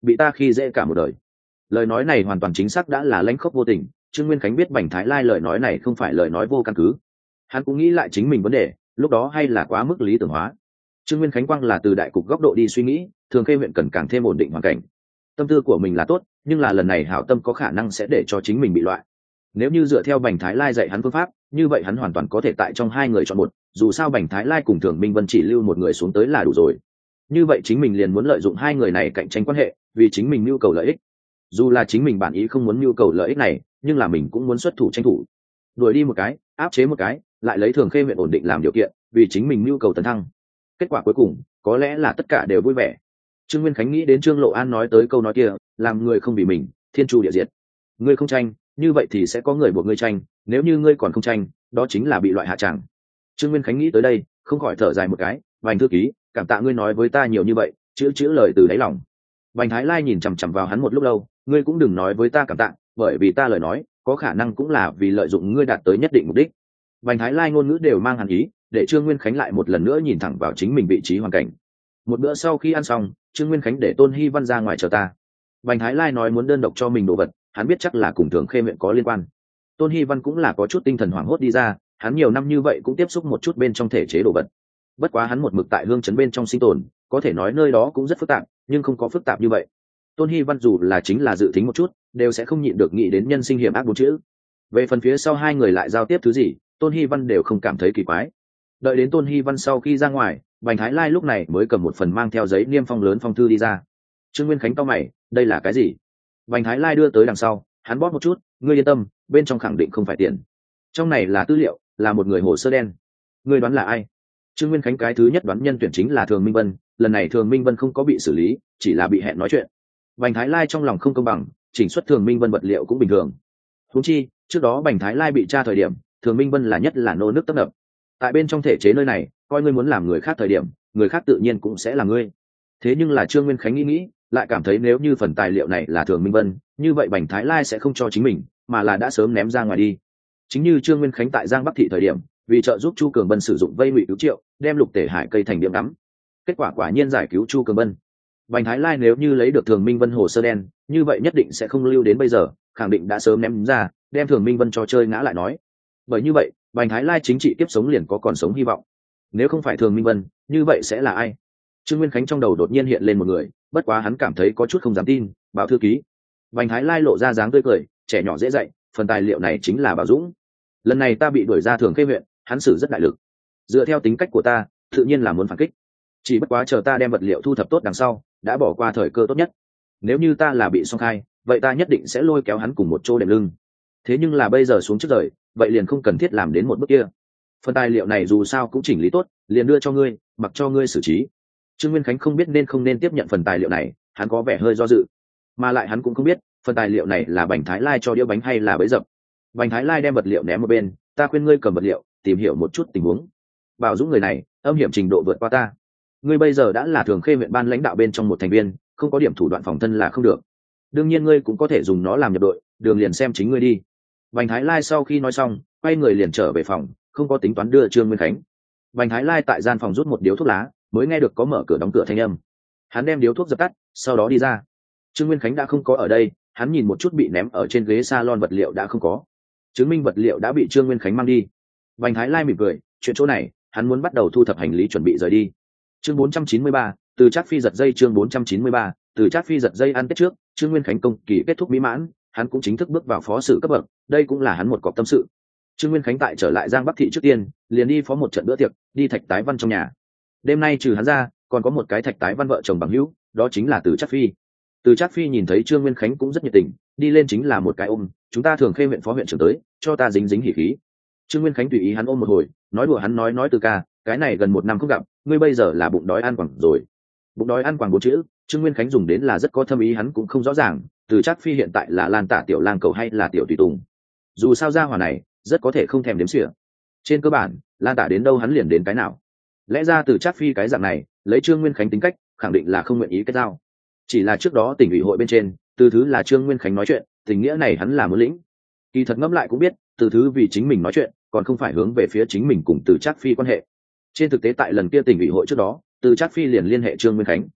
bị ta khi dễ cả một đời. Lời nói này hoàn toàn chính xác đã là lãnh khốc vô tình. Trương Nguyên Khánh biết Bành Thái Lai lời nói này không phải lời nói vô căn cứ. Hắn cũng nghĩ lại chính mình vấn đề, lúc đó hay là quá mức lý tưởng hóa. Trương Nguyên Khánh quang là từ đại cục góc độ đi suy nghĩ, Thường Khê huyện cần càng thêm ổn định hoàn cảnh. Tâm tư của mình là tốt, nhưng là lần này hảo tâm có khả năng sẽ để cho chính mình bị loại. Nếu như dựa theo Bành Thái Lai dạy hắn phương pháp, như vậy hắn hoàn toàn có thể tại trong hai người chọn một, dù sao Bành Thái Lai cùng Thường Minh Vân chỉ lưu một người xuống tới là đủ rồi. Như vậy chính mình liền muốn lợi dụng hai người này cạnh tranh quan hệ, vì chính mình nhu cầu lợi ích. Dù là chính mình bản ý không muốn nhu cầu lợi ích này, nhưng là mình cũng muốn xuất thủ tranh thủ. Đuổi đi một cái, áp chế một cái, lại lấy Thường Khê huyện ổn định làm điều kiện, vì chính mình nhu cầu tấn thăng. Kết quả cuối cùng, có lẽ là tất cả đều vui vẻ. Trương Nguyên Khánh nghĩ đến Trương Lộ An nói tới câu nói kia, làm người không vì mình, thiên chu địa diệt. Ngươi không tranh, như vậy thì sẽ có người buộc ngươi tranh, nếu như ngươi còn không tranh, đó chính là bị loại hạ tràng. Trương Nguyên Khánh nghĩ tới đây, không khỏi thở dài một cái, Bành thư ký, cảm tạ ngươi nói với ta nhiều như vậy, chữ lời từ đáy lòng. Bành Thái Lai nhìn chằm chằm vào hắn một lúc lâu, ngươi cũng đừng nói với ta cảm tạ, bởi vì ta lời nói, có khả năng cũng là vì lợi dụng ngươi đạt tới nhất định mục đích. Bành Thái Lai ngôn ngữ đều mang hàn ý, để Trương Nguyên Khánh lại một lần nữa nhìn thẳng vào chính mình vị trí hoàn cảnh. Một bữa sau khi ăn xong, Trương Nguyên Khánh để Tôn Hy Văn ra ngoài chờ ta. Bành Thái Lai nói muốn đơn độc cho mình đồ vật, hắn biết chắc là cùng Thường Khê huyện có liên quan. Tôn Hy Văn cũng là có chút tinh thần hoảng hốt đi ra, hắn nhiều năm như vậy cũng tiếp xúc một chút bên trong thể chế đồ vật. Bất quá hắn một mực tại hương trấn bên trong sinh tồn, có thể nói nơi đó cũng rất phức tạp, nhưng không có phức tạp như vậy. Tôn Hy Văn dù là chính là dự tính một chút, đều sẽ không nhịn được nghĩ đến nhân sinh hiểm ác bốn chữ. Về phần phía sau hai người lại giao tiếp thứ gì, Tôn Hy Văn đều không cảm thấy kỳ quái. Đợi đến Tôn Hy Văn sau khi ra ngoài, Bành Thái Lai lúc này mới cầm một phần mang theo giấy niêm phong lớn phong thư đi ra. Trương Nguyên Khánh cau mày, đây là cái gì? Bành Thái Lai đưa tới đằng sau, hắn bóp một chút, ngươi yên tâm, bên trong khẳng định không phải tiền. Trong này là tư liệu, là một người hồ sơ đen. Ngươi đoán là ai? Trương Nguyên Khánh cái thứ nhất đoán nhân tuyển chính là Thường Minh Vân, lần này Thường Minh Vân không có bị xử lý, chỉ là bị hẹn nói chuyện. Bành Thái Lai trong lòng không công bằng, chỉnh xuất Thường Minh Vân vật liệu cũng bình thường. Huống chi, trước đó Bành Thái Lai bị tra thời điểm, Thường Minh Vân là nhất là nô nước tấp nập. Tại bên trong thể chế nơi này, coi ngươi muốn làm người khác thời điểm, người khác tự nhiên cũng sẽ là ngươi. Thế nhưng là Trương Nguyên Khánh nghĩ, lại cảm thấy nếu như phần tài liệu này là Thường Minh Vân, như vậy Bành Thái Lai sẽ không cho chính mình, mà là đã sớm ném ra ngoài đi. Chính như Trương Nguyên Khánh tại Giang Bắc thị thời điểm, vì trợ giúp Chu Cường Bân sử dụng vây ngụy cứu triệu, đem Lục Tể Hải cây thành điểm đắm. Kết quả quả nhiên giải cứu Chu Cường Bân. Bành Thái Lai nếu như lấy được Thường Minh Vân hồ sơ đen, như vậy nhất định sẽ không lưu đến bây giờ, khẳng định đã sớm ném ra, đem Thường Minh Vân cho chơi ngã lại nói. Bởi như vậy, Bành Thái Lai chính trị tiếp sống liền có còn sống hy vọng. Nếu không phải Thường Minh Vân, như vậy sẽ là ai? Trương Nguyên Khánh trong đầu đột nhiên hiện lên một người, bất quá hắn cảm thấy có chút không dám tin, Bảo thư ký. Bành Thái Lai lộ ra dáng tươi cười, trẻ nhỏ dễ dạy, phần tài liệu này chính là Bảo Dũng. Lần này ta bị đuổi ra Thường Khê huyện, hắn xử rất đại lực. Dựa theo tính cách của ta, tự nhiên là muốn phản kích. Chỉ bất quá chờ ta đem vật liệu thu thập tốt đằng sau, đã bỏ qua thời cơ tốt nhất. Nếu như ta là bị song khai, vậy ta nhất định sẽ lôi kéo hắn cùng một chỗ đệm lưng. Thế nhưng là bây giờ xuống trước rời, vậy liền không cần thiết làm đến một bước kia. Phần tài liệu này dù sao cũng chỉnh lý tốt, liền đưa cho ngươi, mặc cho ngươi xử trí. Trương Nguyên Khánh không biết nên không nên tiếp nhận phần tài liệu này, hắn có vẻ hơi do dự, mà lại hắn cũng không biết phần tài liệu này là Bành Thái Lai cho đĩa bánh hay là bẫy dập. Bành Thái Lai đem vật liệu ném một bên, ta khuyên ngươi cầm vật liệu, tìm hiểu một chút tình huống. Bảo Dũng người này, âm hiểm trình độ vượt qua ta. Ngươi bây giờ đã là Thường Khê huyện ban lãnh đạo bên trong một thành viên, không có điểm thủ đoạn phòng thân là không được. Đương nhiên ngươi cũng có thể dùng nó làm nhập đội, đường liền xem chính ngươi đi. Bành Thái Lai sau khi nói xong, quay người liền trở về phòng, không có tính toán đưa Trương Nguyên Khánh. Bành Thái Lai tại gian phòng rút một điếu thuốc lá, mới nghe được có mở cửa đóng cửa thanh âm. Hắn đem điếu thuốc dập tắt, sau đó đi ra. Trương Nguyên Khánh đã không có ở đây, hắn nhìn một chút bị ném ở trên ghế salon vật liệu đã không có, chứng minh vật liệu đã bị Trương Nguyên Khánh mang đi. Bành Thái Lai mỉm cười, chuyện chỗ này, hắn muốn bắt đầu thu thập hành lý chuẩn bị rời đi. Chương 493, từ Trác Phi giật dây. Chương 493, từ Trác Phi giật dây. Ăn Tết trước, Trương Nguyên Khánh công kỳ kết thúc mỹ mãn, hắn cũng chính thức bước vào phó sử cấp bậc, đây cũng là hắn một cọc tâm sự. Trương Nguyên Khánh tại trở lại Giang Bắc thị trước tiên, liền đi phó một trận bữa tiệc, đi Thạch Tái Văn trong nhà. Đêm nay trừ hắn ra, còn có một cái Thạch Tái Văn vợ chồng bằng hữu, đó chính là Từ Trác Phi. Từ Trác Phi nhìn thấy Trương Nguyên Khánh cũng rất nhiệt tình, đi lên chính là một cái ôm, chúng ta Thường Khê huyện phó huyện trưởng tới, cho ta dính dính hỉ khí. Trương Nguyên Khánh tùy ý hắn ôm một hồi, nói đùa hắn nói Từ ca, cái này gần một năm không gặp, ngươi bây giờ là bụng đói ăn quẳng rồi. Bụng đói ăn quẳng bốn chữ, Trương Nguyên Khánh dùng đến là rất có thâm ý, hắn cũng không rõ ràng, Từ Trác Phi hiện tại là Lan Tả tiểu lang cầu hay là tiểu tùy tùng. Dù sao gia hỏa này, rất có thể không thèm đếm xỉa. Trên cơ bản, Lan Tả đến đâu hắn liền đến cái nào. Lẽ ra Từ Trác Phi cái dạng này, lấy Trương Nguyên Khánh tính cách, khẳng định là không nguyện ý kết giao. Chỉ là trước đó tỉnh ủy hội bên trên, Từ Thứ là Trương Nguyên Khánh nói chuyện, tình nghĩa này hắn là muốn lĩnh. Kỳ thật ngẫm lại cũng biết, Từ Thứ vì chính mình nói chuyện, còn không phải hướng về phía chính mình cùng Từ Trác Phi quan hệ. Trên thực tế tại lần kia tỉnh ủy hội trước đó, Từ Trác Phi liền liên hệ Trương Nguyên Khánh.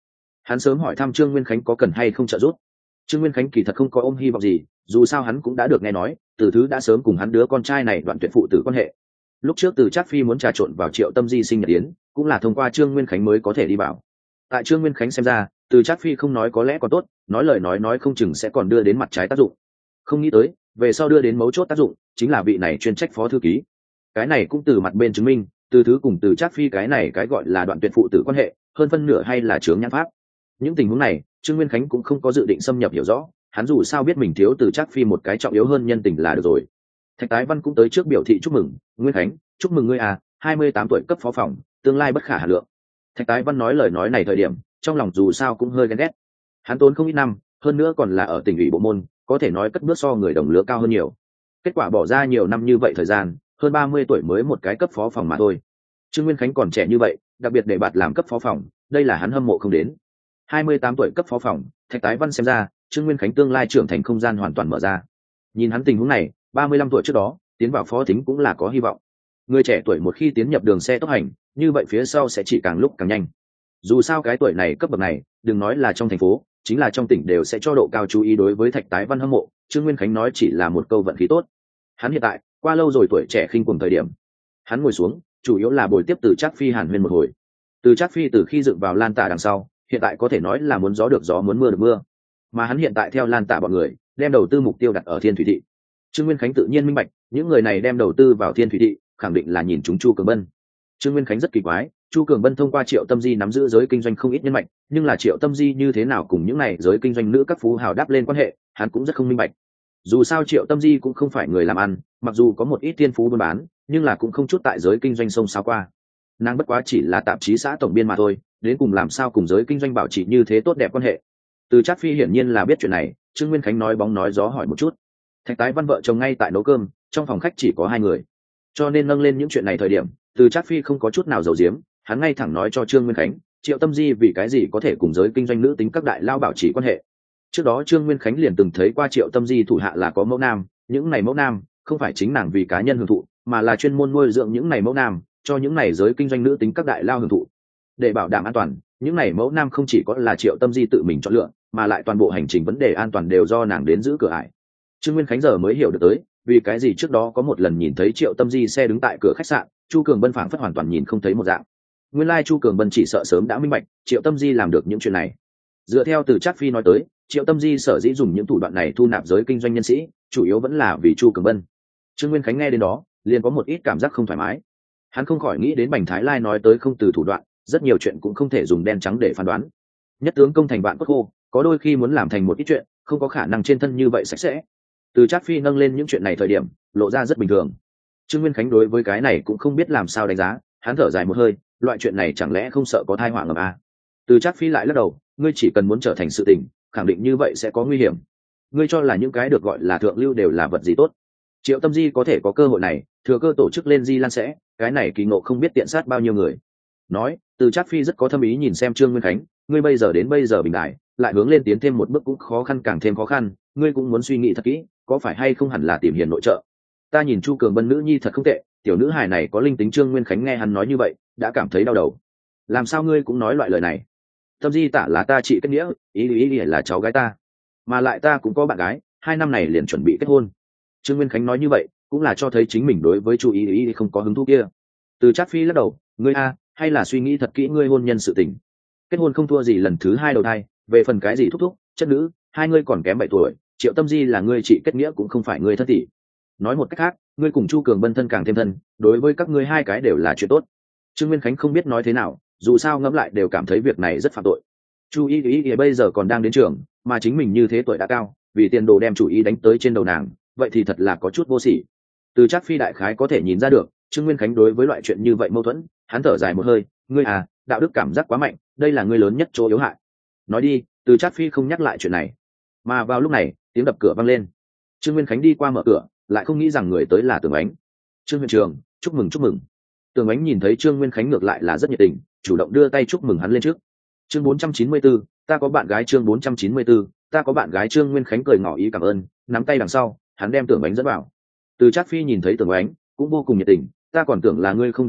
Hắn sớm hỏi thăm Trương Nguyên Khánh có cần hay không trợ giúp. Trương Nguyên Khánh kỳ thật không có ôm hy vọng gì, dù sao hắn cũng đã được nghe nói Từ Thứ đã sớm cùng hắn đứa con trai này đoạn tuyệt phụ tử quan hệ. Lúc trước Từ Trác Phi muốn trà trộn vào Triệu Tâm Di sinh nhật yến, cũng là thông qua Trương Nguyên Khánh mới có thể đi vào. Tại Trương Nguyên Khánh xem ra, Từ Trác Phi không nói có lẽ còn tốt, nói lời nói không chừng sẽ còn đưa đến mặt trái tác dụng. Không nghĩ tới, về sau đưa đến mấu chốt tác dụng, chính là vị này chuyên trách phó thư ký. Cái này cũng từ mặt bên chứng minh, Từ Thứ cùng Từ Trác Phi cái này cái gọi là đoạn tuyệt phụ tử quan hệ, hơn phân nửa hay là chướng nhãn pháp. Những tình huống này, Trương Nguyên Khánh cũng không có dự định xâm nhập hiểu rõ, hắn dù sao biết mình thiếu Từ Trác Phi một cái trọng yếu hơn nhân tình là được rồi. Thạch Tái Văn cũng tới trước biểu thị chúc mừng, Nguyên Khánh, chúc mừng ngươi à, 28 tuổi cấp phó phòng, tương lai bất khả hà lượng. Thạch Tái Văn nói lời nói này thời điểm, trong lòng dù sao cũng hơi ghen ghét. Hắn tốn không ít năm, hơn nữa còn là ở tỉnh ủy bộ môn, có thể nói cất bước so người đồng lứa cao hơn nhiều. Kết quả bỏ ra nhiều năm như vậy thời gian, hơn 30 tuổi mới một cái cấp phó phòng mà thôi. Trương Nguyên Khánh còn trẻ như vậy, đặc biệt để bạt làm cấp phó phòng, đây là hắn hâm mộ không đến. 28 tuổi cấp phó phòng, Thạch Tái Văn xem ra, Trương Nguyên Khánh tương lai trưởng thành không gian hoàn toàn mở ra. Nhìn hắn tình huống này, 35 tuổi trước đó, tiến vào phó thính cũng là có hy vọng. Người trẻ tuổi một khi tiến nhập đường xe tốc hành, như vậy phía sau sẽ chỉ càng lúc càng nhanh. Dù sao cái tuổi này cấp bậc này, đừng nói là trong thành phố, chính là trong tỉnh đều sẽ cho độ cao chú ý đối với Thạch Tái Văn hâm mộ. Trương Nguyên Khánh nói chỉ là một câu vận khí tốt. Hắn hiện tại, qua lâu rồi tuổi trẻ khinh cuồng thời điểm. Hắn ngồi xuống, chủ yếu là buổi tiếp Từ Trác Phi hàn huyên một hồi. Từ Trác Phi từ khi dựng vào Lan Tả đằng sau, hiện tại có thể nói là muốn gió được gió muốn mưa được mưa. Mà hắn hiện tại theo Lan Tả bọn người, đem đầu tư mục tiêu đặt ở Thiên Thủy thị. Trương Nguyên Khánh tự nhiên minh bạch, những người này đem đầu tư vào Thiên Thủy thị, khẳng định là nhìn chúng Chu Cường Bân. Trương Nguyên Khánh rất kỳ quái, Chu Cường Bân thông qua Triệu Tâm Di nắm giữ giới kinh doanh không ít nhân mạch, nhưng là Triệu Tâm Di như thế nào cùng những này giới kinh doanh nữ các phú hào đáp lên quan hệ, hắn cũng rất không minh bạch. Dù sao Triệu Tâm Di cũng không phải người làm ăn, mặc dù có một ít thiên phú buôn bán, nhưng là cũng không chút tại giới kinh doanh sông sao qua. Nàng bất quá chỉ là tạp chí xã tổng biên mà thôi, đến cùng làm sao cùng giới kinh doanh bảo trì như thế tốt đẹp quan hệ. Từ Trác Phi hiển nhiên là biết chuyện này, Trương Nguyên Khánh nói bóng nói gió hỏi một chút. Thạch Tái Văn vợ chồng ngay tại nấu cơm, trong phòng khách chỉ có hai người, cho nên nâng lên những chuyện này thời điểm, Từ Trác Phi không có chút nào giấu giếm, hắn ngay thẳng nói cho Trương Nguyên Khánh, Triệu Tâm Di vì cái gì có thể cùng giới kinh doanh nữ tính các đại lao bảo trì quan hệ. Trước đó Trương Nguyên Khánh liền từng thấy qua Triệu Tâm Di thủ hạ là có mẫu nam, những này mẫu nam không phải chính nàng vì cá nhân hưởng thụ, mà là chuyên môn nuôi dưỡng những này mẫu nam, cho những này giới kinh doanh nữ tính các đại lao hưởng thụ. Để bảo đảm an toàn, những này mẫu nam không chỉ có là Triệu Tâm Di tự mình chọn lựa, mà lại toàn bộ hành trình vấn đề an toàn đều do nàng đến giữ cửa ải. Trương Nguyên Khánh giờ mới hiểu được tới, vì cái gì trước đó có một lần nhìn thấy Triệu Tâm Di xe đứng tại cửa khách sạn, Chu Cường Bân phảng phất hoàn toàn nhìn không thấy một dạng. Nguyên lai Chu Cường Bân chỉ sợ sớm đã minh bạch, Triệu Tâm Di làm được những chuyện này. Dựa theo Từ Trác Phi nói tới, Triệu Tâm Di sở dĩ dùng những thủ đoạn này thu nạp giới kinh doanh nhân sĩ, chủ yếu vẫn là vì Chu Cường Bân. Trương Nguyên Khánh nghe đến đó, liền có một ít cảm giác không thoải mái. Hắn không khỏi nghĩ đến Bành Thái Lai nói tới không từ thủ đoạn, rất nhiều chuyện cũng không thể dùng đen trắng để phán đoán. Nhất tướng công thành vạn cốt khô, có đôi khi muốn làm thành một ít chuyện, không có khả năng trên thân như vậy sạch sẽ. Từ Trác Phi nâng lên những chuyện này thời điểm, lộ ra rất bình thường. Trương Nguyên Khánh đối với cái này cũng không biết làm sao đánh giá, hắn thở dài một hơi, loại chuyện này chẳng lẽ không sợ có tai họa ngầm à? Từ Trác Phi lại lắc đầu, ngươi chỉ cần muốn trở thành sự tình, khẳng định như vậy sẽ có nguy hiểm. Ngươi cho là những cái được gọi là thượng lưu đều là vật gì tốt? Triệu Tâm Di có thể có cơ hội này, thừa cơ tổ chức lên Di Lan sẽ, cái này kỳ ngộ không biết tiện sát bao nhiêu người. Nói, Từ Trác Phi rất có thâm ý nhìn xem Trương Nguyên Khánh, ngươi bây giờ đến bây giờ bình đại, lại hướng lên tiến thêm một bước cũng khó khăn càng thêm khó khăn, ngươi cũng muốn suy nghĩ thật kỹ, có phải hay không hẳn là tìm hiền nội trợ. Ta nhìn Chu Cường Bân nữ nhi thật không tệ, tiểu nữ hài này có linh tính. Trương Nguyên Khánh nghe hắn nói như vậy, đã cảm thấy đau đầu. Làm sao ngươi cũng nói loại lời này? Tâm Di tả là ta chị kết nghĩa, ý là cháu gái ta, mà lại ta cũng có bạn gái, 2 năm này liền chuẩn bị kết hôn. Trương Nguyên Khánh nói như vậy, cũng là cho thấy chính mình đối với Chu ý không có hứng thú kia. Từ Trác Phi lắc đầu, ngươi a, hay là suy nghĩ thật kỹ ngươi hôn nhân sự tình. Kết hôn không thua gì lần thứ 2 đầu thai, về phần cái gì thúc thúc, chất nữ, hai ngươi còn kém 7 tuổi, Triệu Tâm Di là ngươi chị kết nghĩa cũng không phải ngươi thân tỷ. Nói một cách khác, ngươi cùng Chu Cường Bân thân càng thêm thân, đối với các ngươi hai cái đều là chuyện tốt. Trương Nguyên Khánh không biết nói thế nào, dù sao ngẫm lại đều cảm thấy việc này rất phạm tội. Chu ý bây giờ còn đang đến trường, mà chính mình như thế tuổi đã cao, vì tiền đồ đem chủ ý đánh tới trên đầu nàng, vậy thì thật là có chút vô sỉ. Từ Trác Phi đại khái có thể nhìn ra được, Trương Nguyên Khánh đối với loại chuyện như vậy mâu thuẫn, hắn thở dài một hơi, ngươi à, đạo đức cảm giác quá mạnh, đây là ngươi lớn nhất chỗ yếu hại. Nói đi, Từ Trác Phi không nhắc lại chuyện này. Mà vào lúc này, tiếng đập cửa vang lên. Trương Nguyên Khánh đi qua mở cửa, lại không nghĩ rằng người tới là Tưởng Ánh. Trương huyện trường, chúc mừng chúc mừng. Tưởng Ánh nhìn thấy Trương Nguyên Khánh ngược lại là rất nhiệt tình, chủ động đưa tay chúc mừng hắn lên trước. Chương 494, ta có bạn gái. Chương 494, ta có bạn gái. Trương Nguyên Khánh cười ngỏ ý cảm ơn, nắm tay đằng sau, hắn đem Tưởng Ánh dẫn vào. Từ Trác Phi nhìn thấy Tưởng Ánh, cũng vô cùng nhiệt tình, ta còn tưởng là ngươi không đến đâu,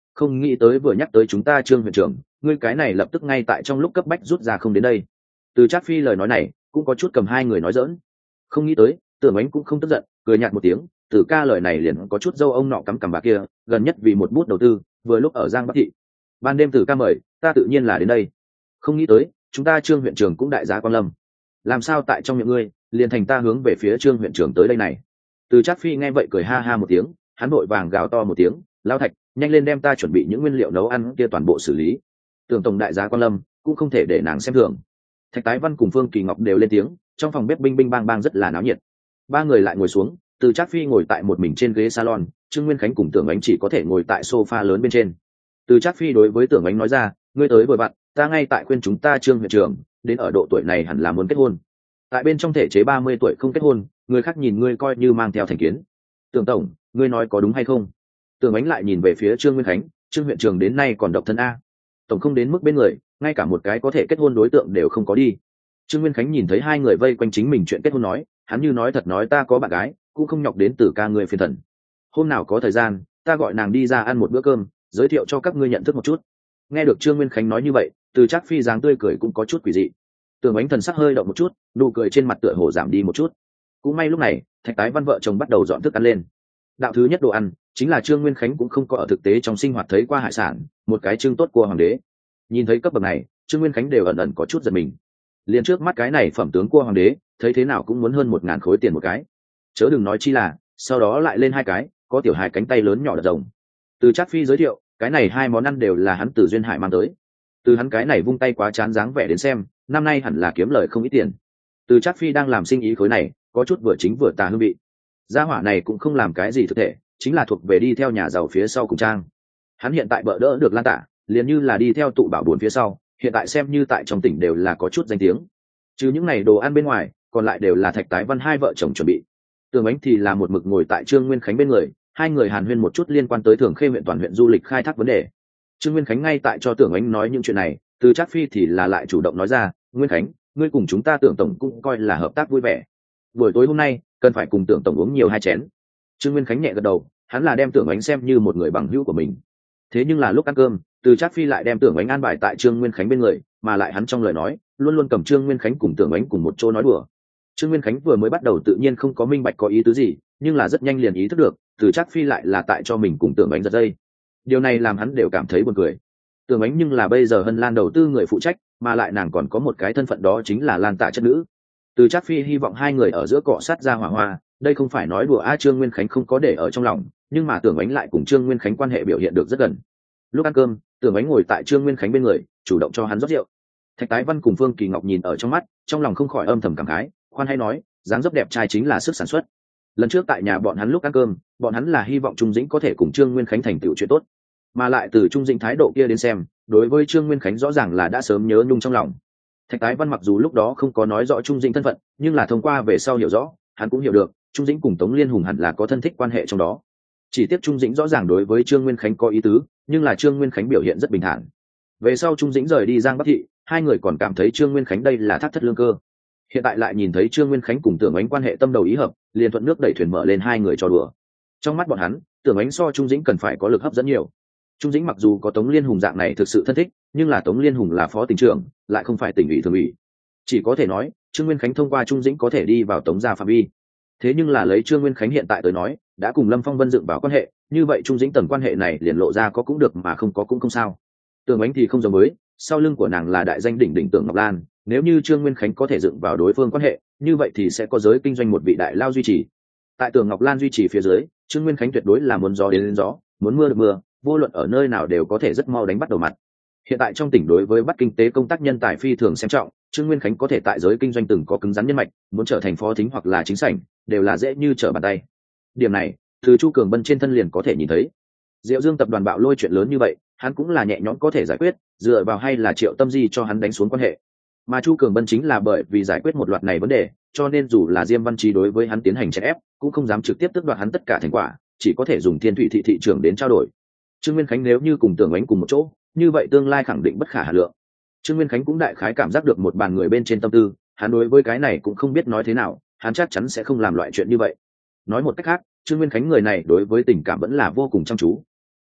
không nghĩ tới vừa nhắc tới chúng ta Trương huyện trưởng, ngươi cái này lập tức ngay tại trong lúc cấp bách rút ra không đến đây. Từ Trác Phi lời nói này cũng có chút cầm hai người nói giỡn. Không nghĩ tới Tưởng Ánh cũng không tức giận, cười nhạt một tiếng. Từ ca lời này liền có chút dâu ông nọ cắm cằm bà kia, gần nhất vì một bút đầu tư, vừa lúc ở Giang Bắc thị. Ban đêm Từ ca mời, ta tự nhiên là đến đây. Không nghĩ tới chúng ta Trương huyện trưởng cũng đại giá quan lâm. Làm sao tại trong miệng ngươi liền thành ta hướng về phía Trương huyện trưởng tới đây này. Từ Trác Phi nghe vậy cười ha ha một tiếng, hắn vội vàng gào to một tiếng, lao Thạch, nhanh lên đem ta chuẩn bị những nguyên liệu nấu ăn kia toàn bộ xử lý. Tưởng tổng đại giá quan lâm cũng không thể để nàng xem thường. Thạch Tái Văn cùng Phương Kỳ Ngọc đều lên tiếng, trong phòng bếp binh binh bang bang rất là náo nhiệt. Ba người lại ngồi xuống, Từ Trác Phi ngồi tại một mình trên ghế salon, Trương Nguyên Khánh cùng Tưởng Ánh chỉ có thể ngồi tại sofa lớn bên trên. Từ Trác Phi đối với Tưởng Ánh nói ra, ngươi tới vội vặn, ta ngay tại khuyên chúng ta Trương huyện trưởng, đến ở độ tuổi này hẳn là muốn kết hôn. Tại bên trong thể chế 30 tuổi không kết hôn, người khác nhìn ngươi coi như mang theo thành kiến. Tưởng tổng, ngươi nói có đúng hay không? Tưởng Ánh lại nhìn về phía Trương Nguyên Khánh, Trương huyện trưởng đến nay còn độc thân a. Tổng không đến mức bên người, ngay cả một cái có thể kết hôn đối tượng đều không có đi. Trương Nguyên Khánh nhìn thấy hai người vây quanh chính mình chuyện kết hôn nói, hắn như nói thật nói ta có bạn gái, cũng không nhọc đến Từ ca người phiền thần. Hôm nào có thời gian, ta gọi nàng đi ra ăn một bữa cơm, giới thiệu cho các ngươi nhận thức một chút. Nghe được Trương Nguyên Khánh nói như vậy, Từ Trác Phi dáng tươi cười cũng có chút quỷ dị. Tưởng Ánh thần sắc hơi động một chút, nụ cười trên mặt tựa hồ giảm đi một chút. Cũng may lúc này, Thạch Tái Văn vợ chồng bắt đầu dọn thức ăn lên. Đạo thứ nhất đồ ăn chính là Trương Nguyên Khánh cũng không có ở thực tế trong sinh hoạt thấy qua hải sản, một cái trưng tốt của hoàng đế. Nhìn thấy cấp bậc này, Trương Nguyên Khánh đều ẩn ẩn có chút giật mình. Liền trước mắt cái này phẩm tướng cua hoàng đế, thấy thế nào cũng muốn hơn 1.000 khối tiền một cái. Chớ đừng nói chi là, sau đó lại lên hai cái, có tiểu hài cánh tay lớn nhỏ đợt rồng. Từ Trác Phi giới thiệu, cái này hai món ăn đều là hắn từ duyên hải mang tới. Từ hắn cái này vung tay quá chán dáng vẻ đến xem, năm nay hẳn là kiếm lời không ít tiền. Từ Trác Phi đang làm sinh ý khối này, có chút vừa chính vừa tà hương vị. Gia hỏa này cũng không làm cái gì thực thể, chính là thuộc về đi theo nhà giàu phía sau cùng trang. Hắn hiện tại bợ đỡ được Lan Tả, liền như là đi theo tụ bảo buồn phía sau, hiện tại xem như tại trong tỉnh đều là có chút danh tiếng. Chứ những này đồ ăn bên ngoài, còn lại đều là Thạch Tái Văn hai vợ chồng chuẩn bị. Tưởng Ánh thì là một mực ngồi tại Trương Nguyên Khánh bên người, hai người hàn huyên một chút liên quan tới Thường Khê huyện toàn huyện du lịch khai thác vấn đề. Trương Nguyên Khánh ngay tại cho Tưởng Ánh nói những chuyện này, Từ Trác Phi thì là lại chủ động nói ra, Nguyên Khánh, ngươi cùng chúng ta Tưởng tổng cũng coi là hợp tác vui vẻ. Buổi tối hôm nay, cần phải cùng Tưởng tổng uống nhiều hai chén. Trương Nguyên Khánh nhẹ gật đầu, hắn là đem Tưởng Ánh xem như một người bằng hữu của mình. Thế nhưng là lúc ăn cơm, Từ Trác Phi lại đem Tưởng Ánh an bài tại Trương Nguyên Khánh bên người, mà lại hắn trong lời nói luôn luôn cầm Trương Nguyên Khánh cùng Tưởng Ánh cùng một chỗ nói đùa. Trương Nguyên Khánh vừa mới bắt đầu tự nhiên không có minh bạch có ý tứ gì, nhưng là rất nhanh liền ý thức được, Từ Trác Phi lại là tại cho mình cùng Tưởng Ánh giật dây. Điều này làm hắn đều cảm thấy buồn cười. Tưởng Ánh nhưng là bây giờ Hân Lan đầu tư người phụ trách, mà lại nàng còn có một cái thân phận đó chính là Lan Tạ chất nữ. Từ Trác Phi hy vọng hai người ở giữa cọ sát ra hỏa hoa, đây không phải nói đùa Trương Nguyên Khánh không có để ở trong lòng, nhưng mà Tưởng Ánh lại cùng Trương Nguyên Khánh quan hệ biểu hiện được rất gần. Lúc ăn cơm, Tưởng Ánh ngồi tại Trương Nguyên Khánh bên người, chủ động cho hắn rót rượu. Thạch Tái Văn cùng Phương Kỳ Ngọc nhìn ở trong mắt, trong lòng không khỏi âm thầm cảm khái, khoan hay nói, dáng dấp đẹp trai chính là sức sản xuất. Lần trước tại nhà bọn hắn lúc ăn cơm, bọn hắn là hy vọng Trung Dĩnh có thể cùng Trương Nguyên Khánh thành tựu chuyện tốt, mà lại từ Trung Dĩnh thái độ kia đến xem, đối với Trương Nguyên Khánh rõ ràng là đã sớm nhớ nhung trong lòng. Thạch Tái Văn mặc dù lúc đó không có nói rõ Trung Dĩnh thân phận, nhưng là thông qua về sau hiểu rõ, hắn cũng hiểu được Trung Dĩnh cùng Tống Liên Hùng hẳn là có thân thích quan hệ trong đó. Chỉ tiếc Trung Dĩnh rõ ràng đối với Trương Nguyên Khánh có ý tứ, nhưng là Trương Nguyên Khánh biểu hiện rất bình thản. Về sau Trung Dĩnh rời đi Giang Bắc thị, hai người còn cảm thấy Trương Nguyên Khánh đây là thác thất lương cơ. Hiện tại lại nhìn thấy Trương Nguyên Khánh cùng Tưởng Ánh quan hệ tâm đầu ý hợp, liền thuận nước đẩy thuyền mở lên hai người trò đùa. Trong mắt bọn hắn, Tưởng Ánh so Trung Dĩnh cần phải có lực hấp dẫn nhiều. Trung Dĩnh mặc dù có Tống Liên Hùng dạng này thực sự thân thích, nhưng là Tống Liên Hùng là phó tỉnh trưởng, lại không phải tỉnh ủy thường ủy. Chỉ có thể nói, Trương Nguyên Khánh thông qua Trung Dĩnh có thể đi vào Tống gia phạm vi. Thế nhưng là lấy Trương Nguyên Khánh hiện tại tới nói, đã cùng Lâm Phong Vân dựng vào quan hệ, như vậy Trung Dĩnh tầng quan hệ này liền lộ ra có cũng được mà không có cũng không sao. Tưởng Ánh thì không giống với, sau lưng của nàng là đại danh đỉnh đỉnh Tưởng Ngọc Lan, nếu như Trương Nguyên Khánh có thể dựng vào đối phương quan hệ, như vậy thì sẽ có giới kinh doanh một vị đại lao duy trì. Tại Tưởng Ngọc Lan duy trì phía dưới, Trương Nguyên Khánh tuyệt đối là muốn gió đến lên gió, muốn mưa được mưa, vô luận ở nơi nào đều có thể rất mau đánh bắt đầu mặt. Hiện tại trong tỉnh đối với bắt kinh tế công tác nhân tài phi thường xem trọng, Trương Nguyên Khánh có thể tại giới kinh doanh từng có cứng rắn nhân mạch, muốn trở thành phó thính hoặc là chính sảnh, đều là dễ như trở bàn tay. Điểm này, từ Chu Cường Bân trên thân liền có thể nhìn thấy. Diệu Dương tập đoàn bạo lôi chuyện lớn như vậy, hắn cũng là nhẹ nhõm có thể giải quyết, dựa vào hay là Triệu Tâm Di cho hắn đánh xuống quan hệ. Mà Chu Cường Bân chính là bởi vì giải quyết một loạt này vấn đề, cho nên dù là Diêm Văn Trí đối với hắn tiến hành chèn ép, cũng không dám trực tiếp tước đoạt hắn tất cả thành quả, chỉ có thể dùng Thiên Thủy thị thị trưởng đến trao đổi. Trương Nguyên Khánh nếu như cùng Tưởng Ánh cùng một chỗ, như vậy tương lai khẳng định bất khả hà lượng. Trương Nguyên Khánh cũng đại khái cảm giác được một bàn người bên trên tâm tư, hắn đối với cái này cũng không biết nói thế nào, hắn chắc chắn sẽ không làm loại chuyện như vậy. Nói một cách khác, Trương Nguyên Khánh người này đối với tình cảm vẫn là vô cùng chăm chú.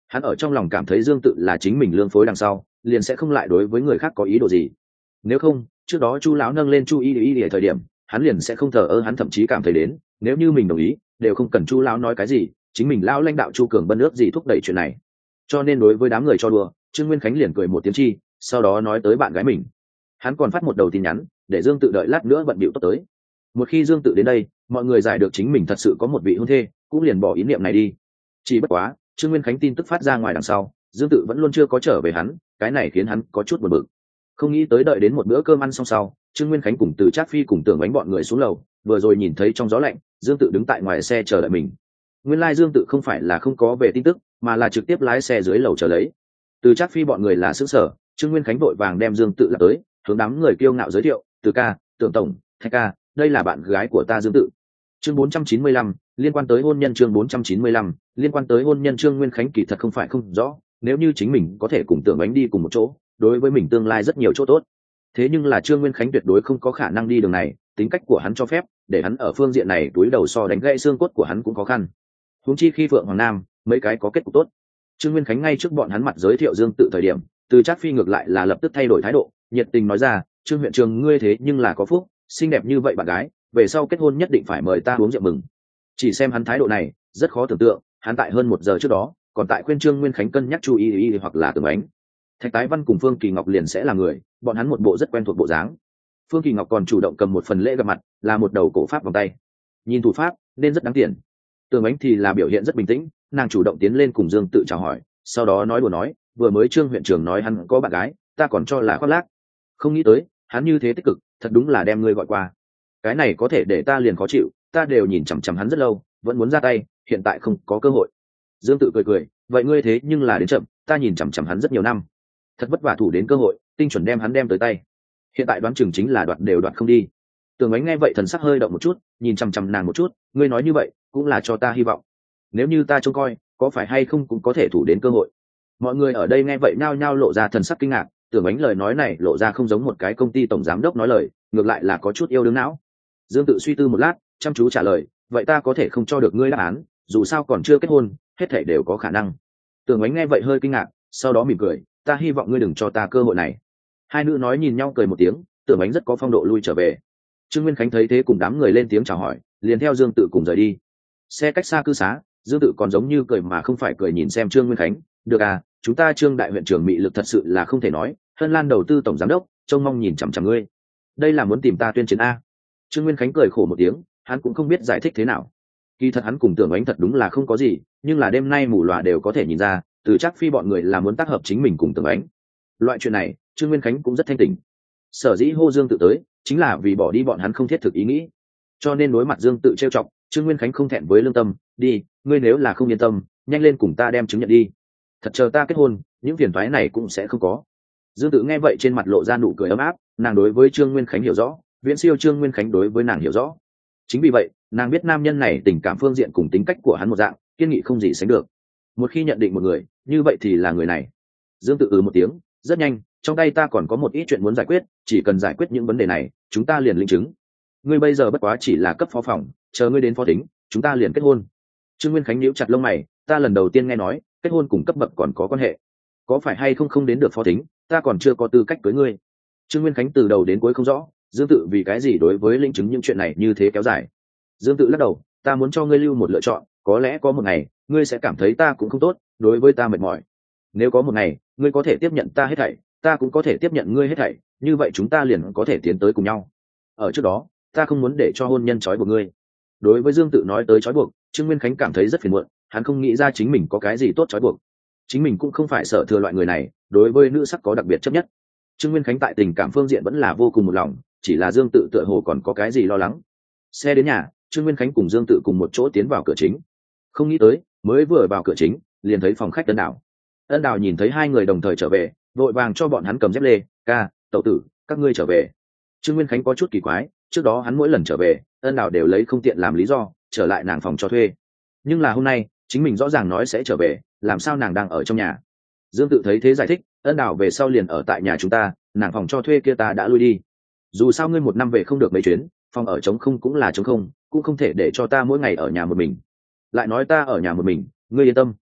Hắn ở trong lòng cảm thấy Dương Tự là chính mình lương phối đằng sau, liền sẽ không lại đối với người khác có ý đồ gì. Nếu không, trước đó Chu lão nâng lên Chu Y ở thời điểm, hắn liền sẽ không thờ ơ, hắn thậm chí cảm thấy đến, nếu như mình đồng ý, đều không cần Chu lão nói cái gì, chính mình lão lãnh đạo Chu Cường bân ước gì thúc đẩy chuyện này. Cho nên đối với đám người cho đùa, Trương Nguyên Khánh liền cười một tiếng chi, sau đó nói tới bạn gái mình. Hắn còn phát một đầu tin nhắn, để Dương Tự đợi lát nữa bận bịu tốt tới. Một khi Dương Tự đến đây, mọi người giải được chính mình thật sự có một vị hôn thê, cũng liền bỏ ý niệm này đi. Chỉ bất quá, Trương Nguyên Khánh tin tức phát ra ngoài đằng sau, Dương Tự vẫn luôn chưa có trở về hắn, cái này khiến hắn có chút buồn bực. Không nghĩ tới đợi đến một bữa cơm ăn xong sau, Trương Nguyên Khánh cùng Từ Trác Phi cùng Tưởng Bánh bọn người xuống lầu, vừa rồi nhìn thấy trong gió lạnh, Dương Tự đứng tại ngoài xe chờ đợi mình. Nguyên lai Dương Tự không phải là không có về tin tức, mà là trực tiếp lái xe dưới lầu chờ lấy. Từ Trác Phi bọn người là sững sờ, Trương Nguyên Khánh vội vàng đem Dương Tự là tới, hướng đám người kiêu ngạo giới thiệu, "Từ ca, Tưởng tổng, Thạch ca, đây là bạn gái của ta Dương Tự." Chương 495, liên quan tới hôn nhân. Chương 495, liên quan tới hôn nhân. Trương Nguyên Khánh kỳ thật không phải không rõ, nếu như chính mình có thể cùng Tưởng Bánh đi cùng một chỗ, đối với mình tương lai rất nhiều chỗ tốt. Thế nhưng là Trương Nguyên Khánh tuyệt đối không có khả năng đi đường này, tính cách của hắn cho phép, để hắn ở phương diện này túi đầu so đánh gãy xương cốt của hắn cũng khó khăn. Huống chi khi Phượng Hoàng Nam, mấy cái có kết cục tốt. Trương Nguyên Khánh ngay trước bọn hắn mặt giới thiệu Dương Tự thời điểm, Từ Trác Phi ngược lại là lập tức thay đổi thái độ, nhiệt tình nói ra, "Trương huyện trường ngươi thế nhưng là có phúc, xinh đẹp như vậy bạn gái, về sau kết hôn nhất định phải mời ta uống rượu mừng." Chỉ xem hắn thái độ này, rất khó tưởng tượng, hắn tại hơn 1 giờ trước đó, còn tại khuyên Trương Nguyên Khánh cân nhắc chú ý hoặc là Tưởng Bánh. Thạch Tái Văn cùng Phương Kỳ Ngọc liền sẽ là người, bọn hắn một bộ rất quen thuộc bộ dáng. Phương Kỳ Ngọc còn chủ động cầm một phần lễ gặp mặt, là một đầu cổ pháp vòng tay. Nhìn thủ pháp, nên rất đáng tiền. Tưởng Bánh thì là biểu hiện rất bình tĩnh, nàng chủ động tiến lên cùng Dương Tự chào hỏi, sau đó nói đùa nói, vừa mới Trương huyện trưởng nói hắn có bạn gái, ta còn cho là khoác lác. Không nghĩ tới, hắn như thế tích cực, thật đúng là đem ngươi gọi qua. Cái này có thể để ta liền khó chịu, ta đều nhìn chằm chằm hắn rất lâu, vẫn muốn ra tay, hiện tại không có cơ hội. Dương Tự cười cười, vậy ngươi thế nhưng là đến chậm, ta nhìn chằm chằm hắn rất nhiều năm, thật vất vả thủ đến cơ hội, tinh chuẩn đem hắn đem tới tay, hiện tại đoán chừng chính là đoạt đều đoạt không đi. Tưởng Ánh nghe vậy thần sắc hơi động một chút, nhìn chằm chằm nàng một chút, ngươi nói như vậy cũng là cho ta hy vọng, nếu như ta trông coi, có phải hay không cũng có thể thủ đến cơ hội. Mọi người ở đây nghe vậy nhao nhao lộ ra thần sắc kinh ngạc, Tưởng Ánh lời nói này lộ ra không giống một cái công ty tổng giám đốc nói lời, ngược lại là có chút yêu đương não. Dương Tự suy tư một lát, chăm chú trả lời, vậy ta có thể không cho được ngươi đáp án, dù sao còn chưa kết hôn, hết thảy đều có khả năng. Tưởng Ánh nghe vậy hơi kinh ngạc, sau đó mỉm cười, ta hy vọng ngươi đừng cho ta cơ hội này. Hai nữ nói nhìn nhau cười một tiếng, Tưởng Ánh rất có phong độ lui trở về. Trương Nguyên Khánh thấy thế cùng đám người lên tiếng chào hỏi, liền theo Dương Tự cùng rời đi. Xe cách xa cư xá, Dương Tự còn giống như cười mà không phải cười nhìn xem Trương Nguyên Khánh, được à, chúng ta Trương đại huyện trưởng mị lực thật sự là không thể nói, Hân Lan đầu tư tổng giám đốc, trông mong nhìn chằm chằm ngươi. Đây là muốn tìm ta tuyên chiến a. Trương Nguyên Khánh cười khổ một tiếng, hắn cũng không biết giải thích thế nào. Kỳ thật hắn cùng Tưởng Ánh thật đúng là không có gì, nhưng là đêm nay mù lòa đều có thể nhìn ra, Từ Trác Phi bọn người là muốn tác hợp chính mình cùng Tưởng Ánh. Loại chuyện này, Trương Nguyên Khánh cũng rất thanh tỉnh. Sở dĩ hô Dương Tự tới, chính là vì bỏ đi bọn hắn không thiết thực ý nghĩ. Cho nên đối mặt Dương Tự trêu chọc, Trương Nguyên Khánh không thẹn với lương tâm, đi, ngươi nếu là không yên tâm, nhanh lên cùng ta đem chứng nhận đi. Thật chờ ta kết hôn, những phiền toái này cũng sẽ không có. Dương Tự nghe vậy trên mặt lộ ra nụ cười ấm áp, nàng đối với Trương Nguyên Khánh hiểu rõ, viễn siêu Trương Nguyên Khánh đối với nàng hiểu rõ. Chính vì vậy, nàng biết nam nhân này tình cảm phương diện cùng tính cách của hắn một dạng, kiên nghị không gì sánh được. Một khi nhận định một người, như vậy thì là người này. Dương Tự một tiếng, rất nhanh, trong tay ta còn có một ít chuyện muốn giải quyết, chỉ cần giải quyết những vấn đề này, chúng ta liền linh chứng. Ngươi bây giờ bất quá chỉ là cấp phó phòng, chờ ngươi đến phó thính, chúng ta liền kết hôn. Trương Nguyên Khánh nhíu chặt lông mày, ta lần đầu tiên nghe nói, kết hôn cùng cấp bậc còn có quan hệ. Có phải hay không không đến được phó thính, ta còn chưa có tư cách cưới ngươi. Trương Nguyên Khánh từ đầu đến cuối không rõ, Dương Tự vì cái gì đối với linh chứng những chuyện này như thế kéo dài. Dương Tự lắc đầu, ta muốn cho ngươi lưu một lựa chọn, có lẽ có một ngày, ngươi sẽ cảm thấy ta cũng không tốt, đối với ta mệt mỏi. Nếu có một ngày, ngươi có thể tiếp nhận ta hết thảy, ta cũng có thể tiếp nhận ngươi hết thảy, như vậy chúng ta liền có thể tiến tới cùng nhau. Ở trước đó, ta không muốn để cho hôn nhân trói buộc ngươi. Đối với Dương Tự nói tới trói buộc, Trương Nguyên Khánh cảm thấy rất phiền muộn, hắn không nghĩ ra chính mình có cái gì tốt trói buộc. Chính mình cũng không phải sở thừa loại người này, đối với nữ sắc có đặc biệt chấp nhất. Trương Nguyên Khánh tại tình cảm phương diện vẫn là vô cùng một lòng, chỉ là Dương Tự tựa hồ còn có cái gì lo lắng. Xe đến nhà, Trương Nguyên Khánh cùng Dương Tự cùng một chỗ tiến vào cửa chính. Không nghĩ tới, mới vừa vào cửa chính, liền thấy phòng khách Ân Đào. Ân Đào nhìn thấy hai người đồng thời trở về, vội vàng cho bọn hắn cầm dép lê, ca, tẩu tử, các ngươi trở về. Trương Nguyên Khánh có chút kỳ quái, trước đó hắn mỗi lần trở về, Ân Đào đều lấy không tiện làm lý do trở lại nàng phòng cho thuê, nhưng là hôm nay chính mình rõ ràng nói sẽ trở về, làm sao nàng đang ở trong nhà. Dương Tự thấy thế giải thích, Ân Đào về sau liền ở tại nhà chúng ta, nàng phòng cho thuê kia ta đã lui đi. Dù sao ngươi một năm về không được mấy chuyến, phòng ở trống không cũng là trống không, cũng không thể để cho ta mỗi ngày ở nhà một mình. Lại nói ta ở nhà một mình, ngươi yên tâm.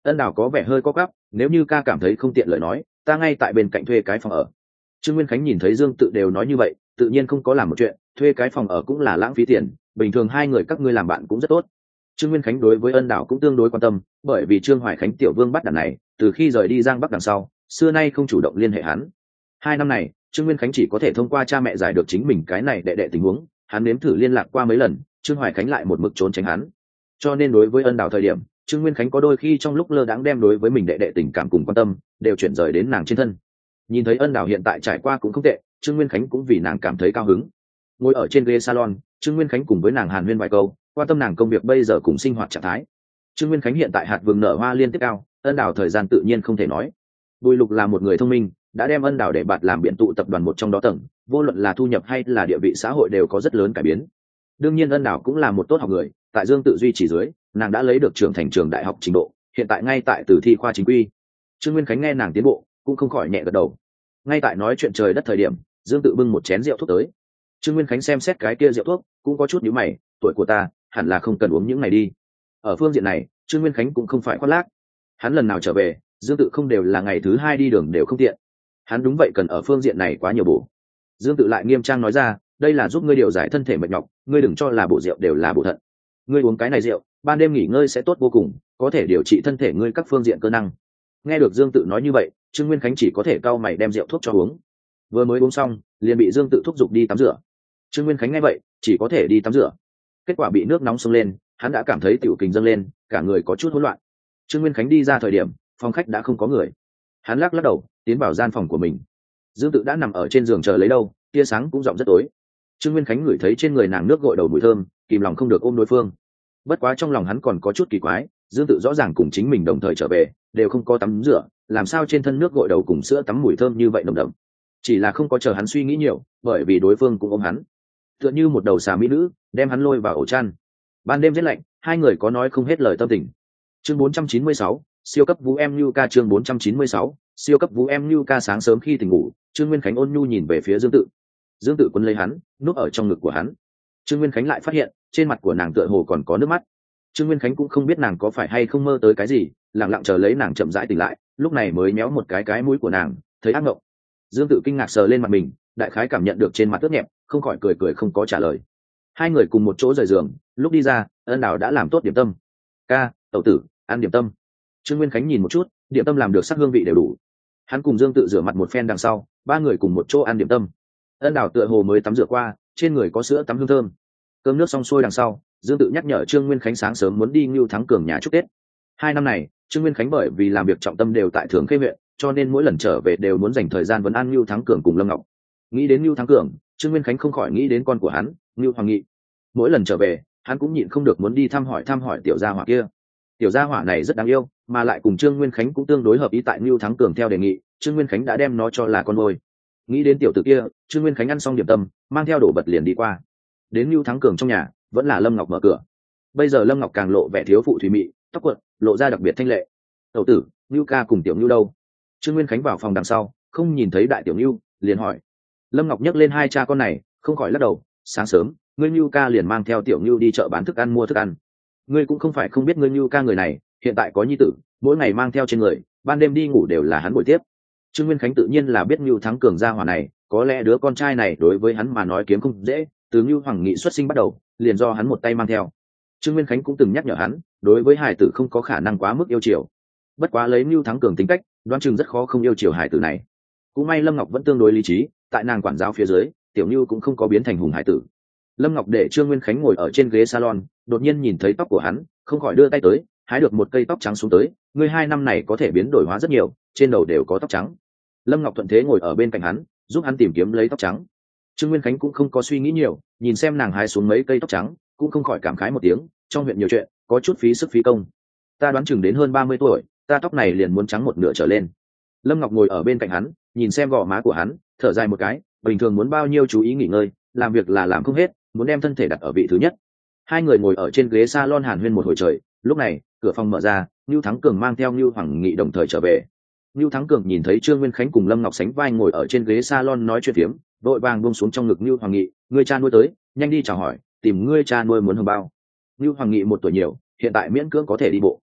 Ân Đào có vẻ hơi có gắp, nếu như ca cảm thấy không tiện lời nói, ta ngay tại bên cạnh thuê cái phòng ở. Trương Nguyên Khánh nhìn thấy Dương Tự đều nói như vậy, tự nhiên không có làm một chuyện, thuê cái phòng ở cũng là lãng phí tiền, bình thường hai người các ngươi làm bạn cũng rất tốt. Trương Nguyên Khánh đối với Ân Đào cũng tương đối quan tâm, bởi vì Trương Hoài Khánh tiểu vương bắt đàn này, từ khi rời đi Giang Bắc đằng sau, xưa nay không chủ động liên hệ hắn. 2 năm này, Trương Nguyên Khánh chỉ có thể thông qua cha mẹ giải được chính mình cái này đệ đệ tình huống, hắn nếm thử liên lạc qua mấy lần, Trương Hoài Khánh lại một mực trốn tránh hắn. Cho nên đối với Ân Đào thời điểm, Trương Nguyên Khánh có đôi khi trong lúc lơ đãng đem đối với mình đệ đệ tình cảm cùng quan tâm đều chuyển rời đến nàng trên thân. Nhìn thấy Ân Đào hiện tại trải qua cũng không tệ, Trương Nguyên Khánh cũng vì nàng cảm thấy cao hứng. Ngồi ở trên ghế salon, Trương Nguyên Khánh cùng với nàng hàn huyên vài câu, quan tâm nàng công việc bây giờ cùng sinh hoạt trạng thái. Trương Nguyên Khánh hiện tại hạt vừng nở hoa liên tiếp cao, Ân Đào thời gian tự nhiên không thể nói. Bùi Lục là một người thông minh, đã đem Ân Đào để bạt làm biện tụ tập đoàn một trong đó tầng, vô luận là thu nhập hay là địa vị xã hội đều có rất lớn cải biến. Đương nhiên Ân Đào cũng là một tốt học người, tại Dương Tự duy trì dưới, nàng đã lấy được trưởng thành trường đại học trình độ, hiện tại ngay tại Tử thi khoa chính quy. Trương Nguyên Khánh nghe nàng tiến bộ, cũng không khỏi nhẹ gật đầu. Ngay tại nói chuyện trời đất thời điểm, Dương Tự bưng một chén rượu thuốc tới. Trương Nguyên Khánh xem xét cái kia rượu thuốc, cũng có chút nhíu mày, tuổi của ta, hẳn là không cần uống những này đi. Ở phương diện này, Trương Nguyên Khánh cũng không phải khoác lác. Hắn lần nào trở về, Dương Tự không đều là ngày thứ 2 đi đường đều không tiện. Hắn đúng vậy cần ở phương diện này quá nhiều bổ. Dương Tự lại nghiêm trang nói ra, đây là giúp ngươi điều giải thân thể mệt nhọc, ngươi đừng cho là bổ rượu đều là bổ thận. Ngươi uống cái này rượu, ban đêm nghỉ ngơi sẽ tốt vô cùng, có thể điều trị thân thể ngươi các phương diện cơ năng. Nghe được Dương Tự nói như vậy, Trương Nguyên Khánh chỉ có thể cau mày đem rượu thuốc cho uống. Vừa mới uống xong, liền bị Dương Tự thúc giục đi tắm rửa. Trương Nguyên Khánh nghe vậy, chỉ có thể đi tắm rửa. Kết quả bị nước nóng xông lên, hắn đã cảm thấy tiểu kình dâng lên, cả người có chút hỗn loạn. Trương Nguyên Khánh đi ra thời điểm, phòng khách đã không có người. Hắn lắc lắc đầu, tiến vào gian phòng của mình. Dương Tự đã nằm ở trên giường chờ lấy đâu, tia sáng cũng rộng rất tối. Trương Nguyên Khánh ngửi thấy trên người nàng nước gội đầu mùi thơm, kìm lòng không được ôm đối phương. Bất quá trong lòng hắn còn có chút kỳ quái, Dương Tự rõ ràng cùng chính mình đồng thời trở về, đều không có tắm rửa, làm sao trên thân nước gội đầu cùng sữa tắm mùi thơm như vậy nồng đậm. Chỉ là không có chờ hắn suy nghĩ nhiều, bởi vì đối phương cũng ôm hắn, tựa như một đầu xà mỹ nữ, đem hắn lôi vào ổ chăn. Ban đêm rét lạnh, hai người có nói không hết lời tâm tình. Chương 496, siêu cấp Vũ Em Nhu Ca. Chương 496, siêu cấp Vũ Em Nhu Ca. Sáng sớm khi tỉnh ngủ, Trương Nguyên Khánh ôn nhu nhìn về phía Dương Tự. Dương Tự quấn lấy hắn, núp ở trong ngực của hắn. Trương Nguyên Khánh lại phát hiện, trên mặt của nàng tựa hồ còn có nước mắt. Trương Nguyên Khánh cũng không biết nàng có phải hay không mơ tới cái gì, lặng lặng chờ lấy nàng chậm rãi tỉnh lại, lúc này mới méo một cái mũi của nàng, thấy ác mộng. Dương Tự kinh ngạc sờ lên mặt mình, đại khái cảm nhận được trên mặt ướt nhẹp, không khỏi cười cười không có trả lời. Hai người cùng một chỗ rời giường, lúc đi ra, Ân Đào đã làm tốt điểm tâm. Ca, tẩu tử, ăn điểm tâm. Trương Nguyên Khánh nhìn một chút, điểm tâm làm được sắc hương vị đều đủ. Hắn cùng Dương Tự rửa mặt một phen đằng sau, ba người cùng một chỗ ăn điểm tâm. Ân Đào tựa hồ mới tắm rửa qua, trên người có sữa tắm hương thơm. Cơm nước xong xuôi đằng sau, Dương Tự nhắc nhở Trương Nguyên Khánh sáng sớm muốn đi Ngưu Thắng Cường nhà chúc Tết. 2 năm này, Trương Nguyên Khánh bởi vì làm việc trọng tâm đều tại Thường Khê huyện, cho nên mỗi lần trở về đều muốn dành thời gian vấn an Ngưu Thắng Cường cùng Lâm Ngọc. Nghĩ đến Ngưu Thắng Cường, Trương Nguyên Khánh không khỏi nghĩ đến con của hắn, Ngưu Hoàng Nghị. Mỗi lần trở về, hắn cũng nhịn không được muốn đi thăm hỏi tiểu gia hỏa kia. Tiểu gia hỏa này rất đáng yêu, mà lại cùng Trương Nguyên Khánh cũng tương đối hợp ý tại Ngưu Thắng Cường theo đề nghị, Trương Nguyên Khánh đã đem nó cho là con nuôi. Nghĩ đến tiểu tử kia, Trương Nguyên Khánh ăn xong điểm tâm, mang theo đồ vật liền đi qua. Đến Ngưu Thắng Cường trong nhà, vẫn là Lâm Ngọc mở cửa. Bây giờ Lâm Ngọc càng lộ vẻ thiếu phụ thủy mị, tóc quật, lộ ra đặc biệt thanh lệ. Tẩu tử, Ngưu ca cùng tiểu Ngưu đâu? Trương Nguyên Khánh vào phòng đằng sau, không nhìn thấy đại tiểu Ngưu, liền hỏi. Lâm Ngọc nhắc lên hai cha con này, không khỏi lắc đầu. Sáng sớm, ngươi Ngưu ca liền mang theo tiểu Ngưu đi chợ bán thức ăn mua thức ăn. Ngươi cũng không phải không biết ngươi Ngưu ca người này, hiện tại có nhi tử, mỗi ngày mang theo trên người, ban đêm đi ngủ đều là hắn buổi tiếp. Trương Nguyên Khánh tự nhiên là biết Ngưu Thắng Cường gia hỏa này, có lẽ đứa con trai này đối với hắn mà nói kiếm không dễ, từ Ngưu Hoàng Nghị xuất sinh bắt đầu, liền do hắn một tay mang theo. Trương Nguyên Khánh cũng từng nhắc nhở hắn, đối với hài tử không có khả năng quá mức yêu chiều. Bất quá lấy Ngưu Thắng Cường tính cách, đoán chừng rất khó không yêu chiều hài tử này. Cũng may Lâm Ngọc vẫn tương đối lý trí, tại nàng quản giáo phía dưới, tiểu Ngưu cũng không có biến thành hùng hài tử. Lâm Ngọc để Trương Nguyên Khánh ngồi ở trên ghế salon, đột nhiên nhìn thấy tóc của hắn, không khỏi đưa tay tới, hái được một cây tóc trắng xuống tới. Ngươi 2 năm này có thể biến đổi hóa rất nhiều, trên đầu đều có tóc trắng. Lâm Ngọc thuận thế ngồi ở bên cạnh hắn, giúp hắn tìm kiếm lấy tóc trắng. Trương Nguyên Khánh cũng không có suy nghĩ nhiều, nhìn xem nàng hái xuống mấy cây tóc trắng, cũng không khỏi cảm khái một tiếng, trong huyện nhiều chuyện, có chút phí sức phí công. Ta đoán chừng đến hơn 30 tuổi, ta tóc này liền muốn trắng một nửa trở lên. Lâm Ngọc ngồi ở bên cạnh hắn, nhìn xem gò má của hắn, thở dài một cái, bình thường muốn bao nhiêu chú ý nghỉ ngơi, làm việc là làm không hết, muốn đem thân thể đặt ở vị thứ nhất. Hai người ngồi ở trên ghế salon hàn huyên một hồi trời, lúc này, cửa phòng mở ra, Nưu Thắng Cường mang theo Nưu Hoàng Nghị đồng thời trở về. Nưu Thắng Cường nhìn thấy Trương Nguyên Khánh cùng Lâm Ngọc sánh vai ngồi ở trên ghế salon nói chuyện phiếm, đội vàng buông xuống trong ngực Nưu Hoàng Nghị, ngươi cha nuôi tới, nhanh đi chào hỏi, tìm ngươi cha nuôi muốn hồng bao. Nưu Hoàng Nghị 1 tuổi nhiều, hiện tại miễn cưỡng có thể đi bộ.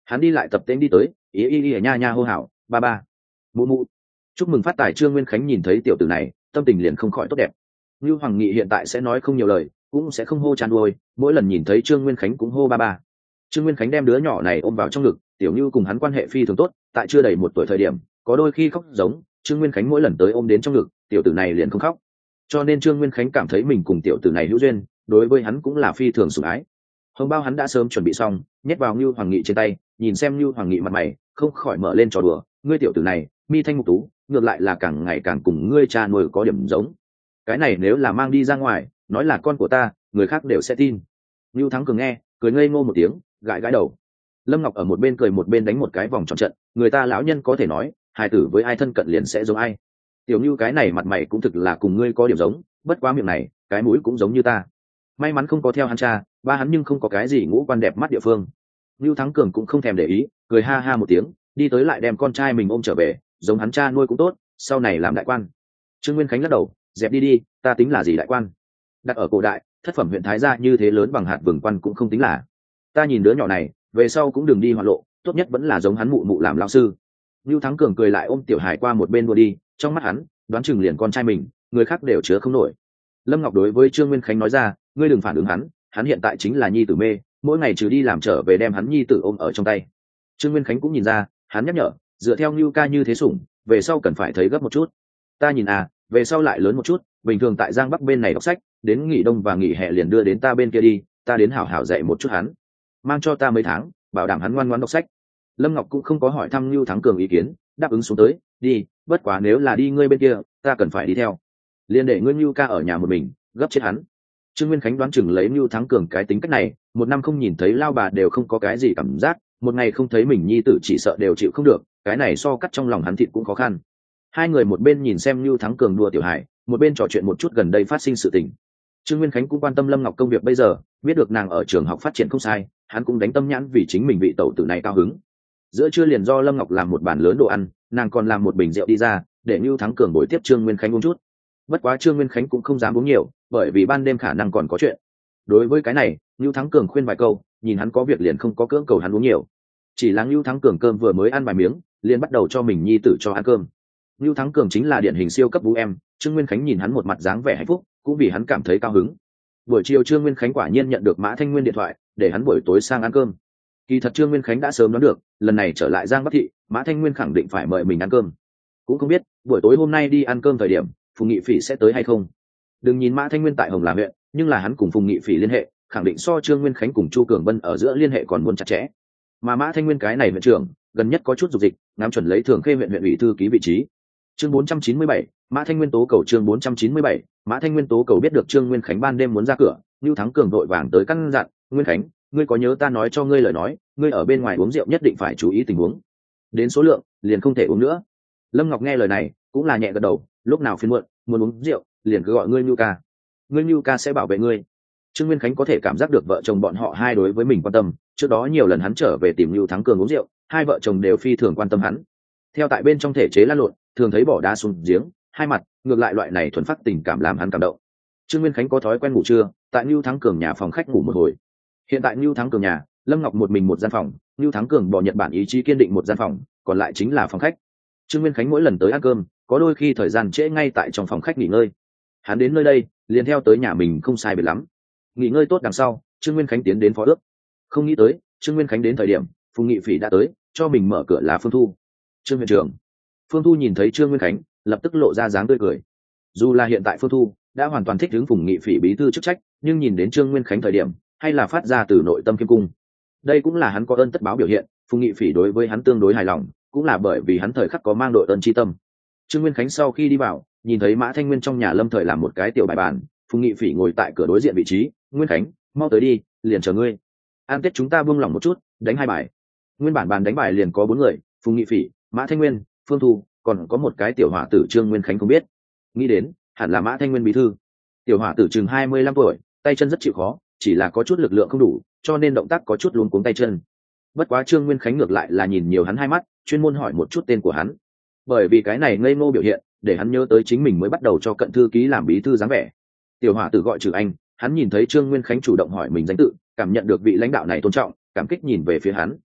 hắn đi lại tập tễnh đi tới, ý nha nha hô hào, ba ba, mụ mụ. Chúc mừng phát tài. Trương Nguyên Khánh nhìn thấy tiểu tử này, tâm tình liền không khỏi tốt đẹp. Như Hoàng Nghị hiện tại sẽ nói không nhiều lời, cũng sẽ không hô chan đuôi, mỗi lần nhìn thấy Trương Nguyên Khánh cũng hô ba ba. Trương Nguyên Khánh đem đứa nhỏ này ôm vào trong ngực, tiểu Như cùng hắn quan hệ phi thường tốt, tại chưa đầy 1 tuổi thời điểm, có đôi khi khóc giống, Trương Nguyên Khánh mỗi lần tới ôm đến trong ngực, tiểu tử này liền không khóc. Cho nên Trương Nguyên Khánh cảm thấy mình cùng tiểu tử này hữu duyên, đối với hắn cũng là phi thường sủng ái. Hồng bao hắn đã sớm chuẩn bị xong, nhét vào Như Hoàng Nghị trên tay, nhìn xem Như Hoàng Nghị mặt mày, không khỏi mở lên trò đùa, ngươi tiểu tử này, mi thanh mục tú, ngược lại là càng ngày càng cùng ngươi cha nuôi có điểm giống. Cái này nếu là mang đi ra ngoài, nói là con của ta, người khác đều sẽ tin. Như Thắng Cường nghe, cười ngây ngô một tiếng, gãi gãi đầu. Lâm Ngọc ở một bên cười một bên đánh một cái vòng tròn trận, người ta lão nhân có thể nói, hài tử với ai thân cận liền sẽ giống ai. Tiểu Như cái này mặt mày cũng thực là cùng ngươi có điểm giống, bất quá miệng này, cái mũi cũng giống như ta. May mắn không có theo hắn cha, ba hắn nhưng không có cái gì ngũ quan đẹp mắt địa phương. Như Thắng Cường cũng không thèm để ý, cười ha ha một tiếng, đi tới lại đem con trai mình ôm trở về, giống hắn cha nuôi cũng tốt, sau này làm đại quan. Trương Nguyên Khánh lắc đầu, dẹp đi đi, ta tính là gì đại quan? Đặt ở cổ đại, thất phẩm huyện thái gia như thế lớn bằng hạt vừng quan cũng không tính là. Ta nhìn đứa nhỏ này, về sau cũng đừng đi hoạn lộ, tốt nhất vẫn là giống hắn mụ mụ làm lão sư. Như Thắng Cường cười lại ôm Tiểu Hải qua một bên đua đi, trong mắt hắn, đoán chừng liền con trai mình, người khác đều chứa không nổi. Lâm Ngọc đối với Trương Nguyên Khánh nói ra, ngươi đừng phản ứng hắn hiện tại chính là nhi tử mê, mỗi ngày trừ đi làm trở về đem hắn nhi tử ôm ở trong tay. Trương Nguyên Khánh cũng nhìn ra, hắn nhắc nhở, dựa theo Như ca như thế sủng, về sau cần phải thấy gấp một chút. Ta nhìn về sau lại lớn một chút, bình thường tại Giang Bắc bên này đọc sách, đến nghỉ đông và nghỉ hè liền đưa đến ta bên kia đi, ta đến hảo hảo dạy một chút hắn, mang cho ta mấy tháng, bảo đảm hắn ngoan ngoãn đọc sách. Lâm Ngọc cũng không có hỏi thăm Như Thắng Cường ý kiến, đáp ứng xuống tới, đi, bất quá nếu là đi ngươi bên kia, ta cần phải đi theo. Liên để ngươi Như ca ở nhà một mình, gấp chết hắn. Trương Nguyên Khánh đoán chừng lấy Như Thắng Cường cái tính cách này, 1 năm không nhìn thấy lao bà đều không có cái gì cảm giác, một ngày không thấy mình nhi tử chỉ sợ đều chịu không được, cái này so cắt trong lòng hắn thịt cũng khó khăn. Hai người một bên nhìn xem Như Thắng Cường đùa Tiểu Hải, một bên trò chuyện một chút gần đây phát sinh sự tình. Trương Nguyên Khánh cũng quan tâm Lâm Ngọc công việc bây giờ, biết được nàng ở trường học phát triển không sai, hắn cũng đánh tâm nhãn vì chính mình vị tẩu tử này cao hứng. Giữa trưa liền do Lâm Ngọc làm một bàn lớn đồ ăn, nàng còn làm một bình rượu đi ra, để Như Thắng Cường bồi tiếp Trương Nguyên Khánh uống chút. Bất quá Trương Nguyên Khánh cũng không dám uống nhiều, bởi vì ban đêm khả năng còn có chuyện. Đối với cái này, Như Thắng Cường khuyên vài câu, nhìn hắn có việc liền không có cưỡng cầu hắn uống nhiều. Chỉ là Như Thắng Cường cơm vừa mới ăn vài miếng, liền bắt đầu cho mình nhi tử cho ăn cơm. Như Thắng Cường chính là điển hình siêu cấp vũ em, Trương Nguyên Khánh nhìn hắn một mặt dáng vẻ hạnh phúc, cũng vì hắn cảm thấy cao hứng. Buổi chiều Trương Nguyên Khánh quả nhiên nhận được Mã Thanh Nguyên điện thoại, để hắn buổi tối sang ăn cơm. Kỳ thật Trương Nguyên Khánh đã sớm đoán được, lần này trở lại Giang Bắc thị, Mã Thanh Nguyên khẳng định phải mời mình ăn cơm. Cũng không biết, buổi tối hôm nay đi ăn cơm thời điểm, Phùng Nghị Phỉ sẽ tới hay không. Đừng nhìn Mã Thanh Nguyên tại Hồng Là huyện, nhưng là hắn cùng Phùng Nghị Phỉ liên hệ, khẳng định so Trương Nguyên Khánh cùng Chu Cường Vân ở giữa liên hệ còn muốn chặt chẽ. Mà Mã Thanh Nguyên cái này huyện trưởng, gần nhất có chút dục dịch, ngắm chuẩn lấy Thường Khê huyện huyện ủy thư ký vị trí. Chương 497, Mã Thanh Nguyên tố cầu. Chương 497, Mã Thanh Nguyên tố cầu. Biết được Trương Nguyên Khánh ban đêm muốn ra cửa, Như Thắng Cường vội vàng tới căn dặn, Nguyên Khánh, ngươi có nhớ ta nói cho ngươi lời nói, ngươi ở bên ngoài uống rượu nhất định phải chú ý tình huống, đến số lượng liền không thể uống nữa. Lâm Ngọc nghe lời này cũng là nhẹ gật đầu, lúc nào phiền muộn muốn uống rượu liền cứ gọi ngươi Như ca, ngươi Như ca sẽ bảo vệ ngươi. Trương Nguyên Khánh có thể cảm giác được vợ chồng bọn họ hai đối với mình quan tâm, trước đó nhiều lần hắn trở về tìm Như Thắng Cường uống rượu, hai vợ chồng đều phi thường quan tâm hắn. Theo tại bên trong thể chế lăn lộn, thường thấy bỏ đá xuống giếng, hai mặt, ngược lại loại này thuần phát tình cảm làm hắn cảm động. Trương Nguyên Khánh có thói quen ngủ trưa, tại Như Thắng Cường nhà phòng khách ngủ một hồi. Hiện tại Như Thắng Cường nhà, Lâm Ngọc một mình một gian phòng, Như Thắng Cường bỏ Nhật Bản ý chí kiên định một gian phòng, còn lại chính là phòng khách. Trương Nguyên Khánh mỗi lần tới ăn cơm, có đôi khi thời gian trễ ngay tại trong phòng khách nghỉ ngơi. Hắn đến nơi đây, liền theo tới nhà mình không sai biệt lắm. Nghỉ ngơi tốt đằng sau, Trương Nguyên Khánh tiến đến phó ước. Không nghĩ tới, Trương Nguyên Khánh đến thời điểm, Phùng Nghị Phỉ đã tới, cho mình mở cửa là Phương Thu. Trương huyện trưởng. Phương Thu nhìn thấy Trương Nguyên Khánh, lập tức lộ ra dáng tươi cười. Dù là hiện tại Phương Thu đã hoàn toàn thích ứng Phùng Nghị Phỉ bí thư chức trách, nhưng nhìn đến Trương Nguyên Khánh thời điểm, hay là phát ra từ nội tâm kiêm cung. Đây cũng là hắn có ơn tất báo biểu hiện, Phùng Nghị Phỉ đối với hắn tương đối hài lòng, cũng là bởi vì hắn thời khắc có mang đội ơn chi tâm. Trương Nguyên Khánh sau khi đi vào, nhìn thấy Mã Thanh Nguyên trong nhà Lâm Thời làm một cái tiểu bài bàn, Phùng Nghị Phỉ ngồi tại cửa đối diện vị trí, Nguyên Khánh, mau tới đi, liền chờ ngươi. Ăn Tết chúng ta buông lỏng một chút, đánh 2 bài. Nguyên bản bàn đánh bài liền có 4 người, Phùng Nghị Phỉ, Mã Thanh Nguyên, Phương Thu, còn có một cái tiểu hỏa tử Trương Nguyên Khánh không biết. Nghĩ đến, hẳn là Mã Thanh Nguyên bí thư. Tiểu hỏa tử chừng 25 tuổi, tay chân rất chịu khó, chỉ là có chút lực lượng không đủ, cho nên động tác có chút luống cuống tay chân. Bất quá Trương Nguyên Khánh ngược lại là nhìn nhiều hắn 2 mắt, chuyên môn hỏi một chút tên của hắn. Bởi vì cái này ngây ngô biểu hiện, để hắn nhớ tới chính mình mới bắt đầu cho Cận thư ký làm bí thư dáng vẻ. Tiểu hỏa tử gọi Trừ Anh, hắn nhìn thấy Trương Nguyên Khánh chủ động hỏi mình danh tự, cảm nhận được vị lãnh đạo này tôn trọng, cảm kích nhìn về phía hắn.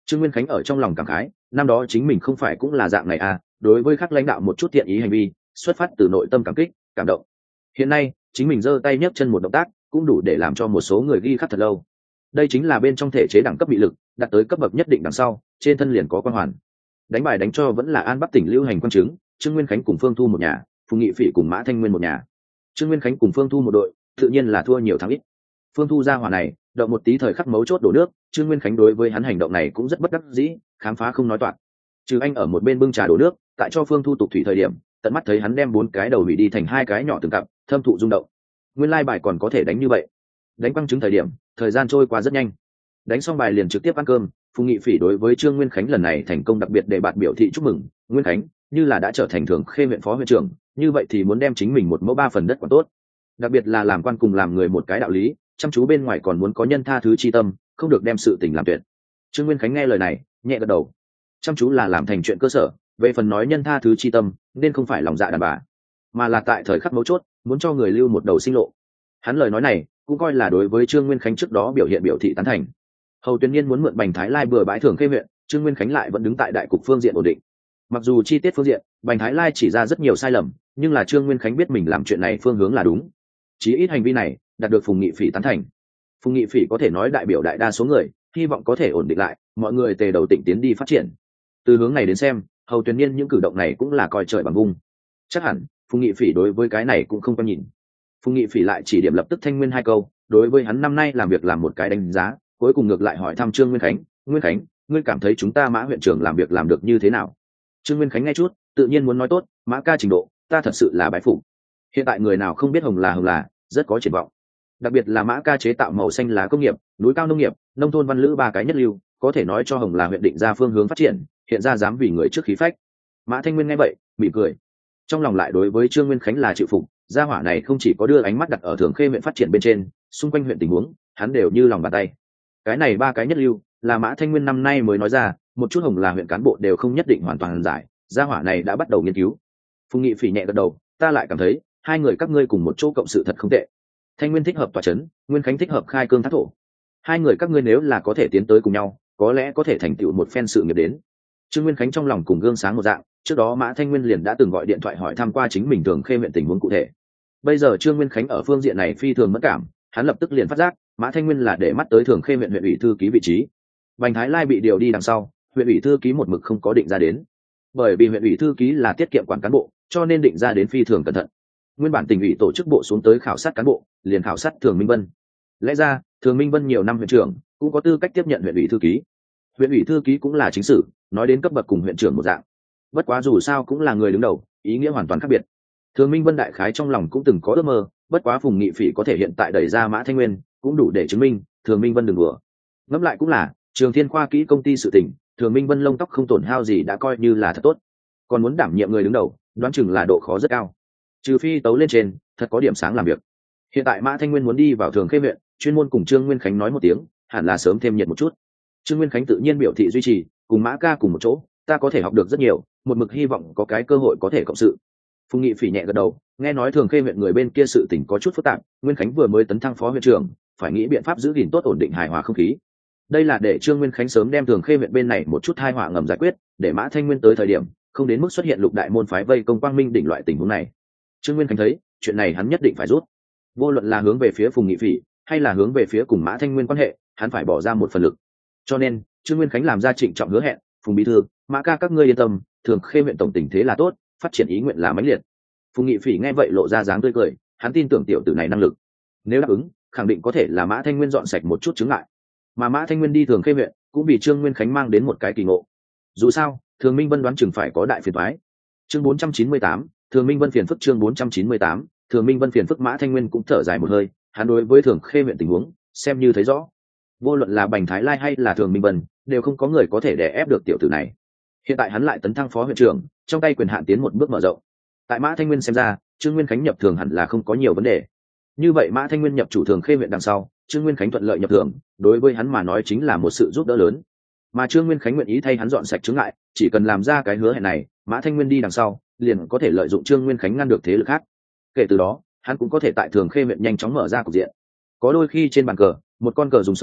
Trương Nguyên Khánh ở trong lòng cảm khái, năm đó chính mình không phải cũng là dạng này à, đối với các lãnh đạo một chút thiện ý hành vi xuất phát từ nội tâm cảm kích cảm động. Hiện nay chính mình giơ tay nhấc chân một động tác cũng đủ để làm cho một số người ghi khắc thật lâu. Đây chính là bên trong thể chế đẳng cấp bị lực đạt tới cấp bậc nhất định đằng sau trên thân liền có quan hoàn. Đánh bài đánh cho vẫn là An Bắc tỉnh lưu hành quan chứng, Trương Nguyên Khánh cùng Phương Thu một nhà, Phùng Nghị Phỉ cùng Mã Thanh Nguyên một nhà. Trương Nguyên Khánh cùng Phương Thu một đội, tự nhiên là thua nhiều thắng ít. Phương Thu ra hỏa này động một tí thời khắc mấu chốt đổ nước, Trương Nguyên Khánh đối với hắn hành động này cũng rất bất đắc dĩ, khám phá không nói toạc. Trừ anh ở một bên bưng trà đổ nước, tại cho Phương Thu tục thủy thời điểm, tận mắt thấy hắn đem 4 cái đầu hủy đi thành 2 cái nhỏ từng cặp, thâm thụ rung động. Nguyên lai bài còn có thể đánh như vậy. Đánh băng chứng thời điểm, thời gian trôi qua rất nhanh. Đánh xong bài liền trực tiếp ăn cơm. Phùng Nghị Phỉ đối với Trương Nguyên Khánh lần này thành công đặc biệt để bạn biểu thị chúc mừng. Nguyên Khánh như là đã trở thành Thường Khê huyện phó huyện trưởng, như vậy thì muốn đem chính mình một mẫu 3 phần đất còn tốt. Đặc biệt là làm quan cùng làm người một cái đạo lý, chăm chú bên ngoài còn muốn có nhân tha thứ chi tâm, không được đem sự tình làm tuyệt. Trương Nguyên Khánh nghe lời này, nhẹ gật đầu. Chăm chú là làm thành chuyện cơ sở, về phần nói nhân tha thứ chi tâm, nên không phải lòng dạ đàn bà, mà là tại thời khắc mấu chốt, muốn cho người lưu một đầu sinh lộ. Hắn lời nói này cũng coi là đối với Trương Nguyên Khánh trước đó biểu hiện biểu thị tán thành. Hầu Tuyên Niên muốn mượn Bành Thái Lai bừa bãi Thường Khê huyện, Trương Nguyên Khánh lại vẫn đứng tại đại cục phương diện ổn định. Mặc dù chi tiết phương diện, Bành Thái Lai chỉ ra rất nhiều sai lầm, nhưng là Trương Nguyên Khánh biết mình làm chuyện này phương hướng là đúng. Chí ít hành vi này đạt được Phùng Nghị Phỉ tán thành. Phùng Nghị Phỉ có thể nói đại biểu đại đa số người, hy vọng có thể ổn định lại, mọi người tề đầu tịnh tiến đi phát triển. Từ hướng này đến xem, Hầu Tuyên Niên những cử động này cũng là coi trời bằng vung. Chắc hẳn Phùng Nghị Phỉ đối với cái này cũng không quan nhìn. Phùng Nghị Phỉ lại chỉ điểm lập tức Thanh Nguyên 2 câu, đối với hắn năm nay làm việc làm một cái đánh giá, cuối cùng ngược lại hỏi thăm Trương Nguyên Khánh, Nguyên Khánh, ngươi cảm thấy chúng ta Mã huyện trưởng làm việc làm được như thế nào? Trương Nguyên Khánh nghe chút, tự nhiên muốn nói tốt, Mã ca trình độ, ta thật sự là bái phục. Hiện tại người nào không biết hồng là, rất có triển vọng. Đặc biệt là Mã ca chế tạo màu xanh lá công nghiệp, núi cao nông nghiệp, nông thôn văn lữ 3 cái nhất lưu, có thể nói cho Hồng là huyện định ra phương hướng phát triển, hiện ra dám vì người trước khí phách. Mã Thanh Nguyên nghe vậy, mỉm cười. Trong lòng lại đối với Trương Nguyên Khánh là chịu phục, gia hỏa này không chỉ có đưa ánh mắt đặt ở Thường Khê huyện phát triển bên trên, xung quanh huyện tình huống, hắn đều như lòng bàn tay. Cái này 3 cái nhất lưu, là Mã Thanh Nguyên năm nay mới nói ra, một chút Hồng là huyện cán bộ đều không nhất định hoàn toàn giải, gia hỏa này đã bắt đầu nghiên cứu. Phùng Nghị Phỉ nhẹ gật đầu, ta lại cảm thấy, 2 người các ngươi cùng một chỗ cộng sự thật không tệ. Thanh Nguyên thích hợp tòa trấn, Nguyên Khánh thích hợp khai cương thác thổ. 2 người các ngươi nếu là có thể tiến tới cùng nhau, có lẽ có thể thành tựu một phen sự nghiệp đến. Trương Nguyên Khánh trong lòng cùng gương sáng một dạng, trước đó Mã Thanh Nguyên liền đã từng gọi điện thoại hỏi thăm qua chính mình Thường Khê huyện tình huống cụ thể. Bây giờ Trương Nguyên Khánh ở phương diện này phi thường mẫn cảm, hắn lập tức liền phát giác, Mã Thanh Nguyên là để mắt tới Thường Khê huyện huyện ủy thư ký vị trí. Bành Thái Lai bị điều đi đằng sau, huyện ủy thư ký một mực không có định ra đến. Bởi vì huyện ủy thư ký là tiết kiệm quản cán bộ, cho nên định ra đến phi thường cẩn thận. Nguyên bản tỉnh ủy tổ chức bộ xuống tới khảo sát cán bộ, liền khảo sát Thường Minh Vân. Lẽ ra, Thường Minh Vân nhiều năm huyện trưởng, cũng có tư cách tiếp nhận huyện ủy thư ký. Huyện ủy thư ký cũng là chính sử, nói đến cấp bậc cùng huyện trưởng một dạng. Bất quá dù sao cũng là người đứng đầu, ý nghĩa hoàn toàn khác biệt. Thường Minh Vân đại khái trong lòng cũng từng có ước mơ, bất quá Phùng Nghị Phỉ có thể hiện tại đẩy ra Mã Thanh Nguyên, cũng đủ để chứng minh Thường Minh Vân đừng đùa. Ngẫm lại cũng là, Trường Thiên Khoa kỹ công ty sự tình, Thường Minh Vân lông tóc không tổn hao gì đã coi như là thật tốt. Còn muốn đảm nhiệm người đứng đầu, đoán chừng là độ khó rất cao. Trừ phi tấu lên trên, thật có điểm sáng làm việc. Hiện tại Mã Thanh Nguyên muốn đi vào Thường Khê huyện, chuyên môn cùng Trương Nguyên Khánh nói một tiếng, hẳn là sớm thêm nhiệt một chút. Trương Nguyên Khánh tự nhiên biểu thị duy trì, cùng Mã ca cùng một chỗ, ta có thể học được rất nhiều, một mực hy vọng có cái cơ hội có thể cộng sự. Phùng Nghị Phỉ nhẹ gật đầu, nghe nói Thường Khê huyện người bên kia sự tình có chút phức tạp, Nguyên Khánh vừa mới tấn thăng phó huyện trưởng, phải nghĩ biện pháp giữ gìn tốt ổn định hài hòa không khí. Đây là để Trương Nguyên Khánh sớm đem Thường Khê huyện bên này một chút tai họa ngầm giải quyết, để Mã Thanh Nguyên tới thời điểm không đến mức xuất hiện lục đại môn phái vây công Quang Minh đỉnh loại tình huống này. Trương Nguyên Khánh thấy, chuyện này hắn nhất định phải rút. Vô luận là hướng về phía Phùng Nghị Phỉ, hay là hướng về phía cùng Mã Thanh Nguyên quan hệ, hắn phải bỏ ra một phần lực. Cho nên, Trương Nguyên Khánh làm ra trịnh trọng hứa hẹn, Phùng bí thư, Mã ca các ngươi yên tâm, Thường Khê huyện tổng tình thế là tốt, phát triển ý nguyện là mãnh liệt. Phùng Nghị Phỉ nghe vậy lộ ra dáng tươi cười, hắn tin tưởng tiểu tử này năng lực. Nếu đáp ứng, khẳng định có thể là Mã Thanh Nguyên dọn sạch một chút chướng ngại. Mà Mã Thanh Nguyên đi Thường Khê huyện, cũng vì Trương Nguyên Khánh mang đến một cái kỳ ngộ. Dù sao, Thường Minh Vân đoán chừng phải có đại phiền toái. Chương 498, Thường Minh Vân phiền phức chương 498, Thường Minh Vân phiền phức Mã Thanh Nguyên cũng thở dài một hơi, hắn đối với Thường Khê huyện tình huống, xem như thấy rõ. Vô luận là Bành Thái Lai hay là Thường Minh Vân, đều không có người có thể đè ép được tiểu tử này. Hiện tại hắn lại tấn thăng phó huyện trưởng, trong tay quyền hạn tiến một bước mở rộng. Tại Mã Thanh Nguyên xem ra, Trương Nguyên Khánh nhập thường hẳn là không có nhiều vấn đề. Như vậy Mã Thanh Nguyên nhập chủ Thường Khê huyện đằng sau, Trương Nguyên Khánh thuận lợi nhập thường, đối với hắn mà nói chính là một sự giúp đỡ lớn. Mà Trương Nguyên Khánh nguyện ý thay hắn dọn sạch chướng ngại, chỉ cần làm ra cái hứa hẹn này, Mã Thanh Nguyên đi đằng sau, liền có thể lợi dụng Trương Nguyên Khánh ngăn được thế lực khác. Kể từ đó, hắn cũng có thể tại Thường Khê huyện nhanh chóng mở ra cục diện. Có đôi khi trên bàn cờ, một con cờ dùng sống,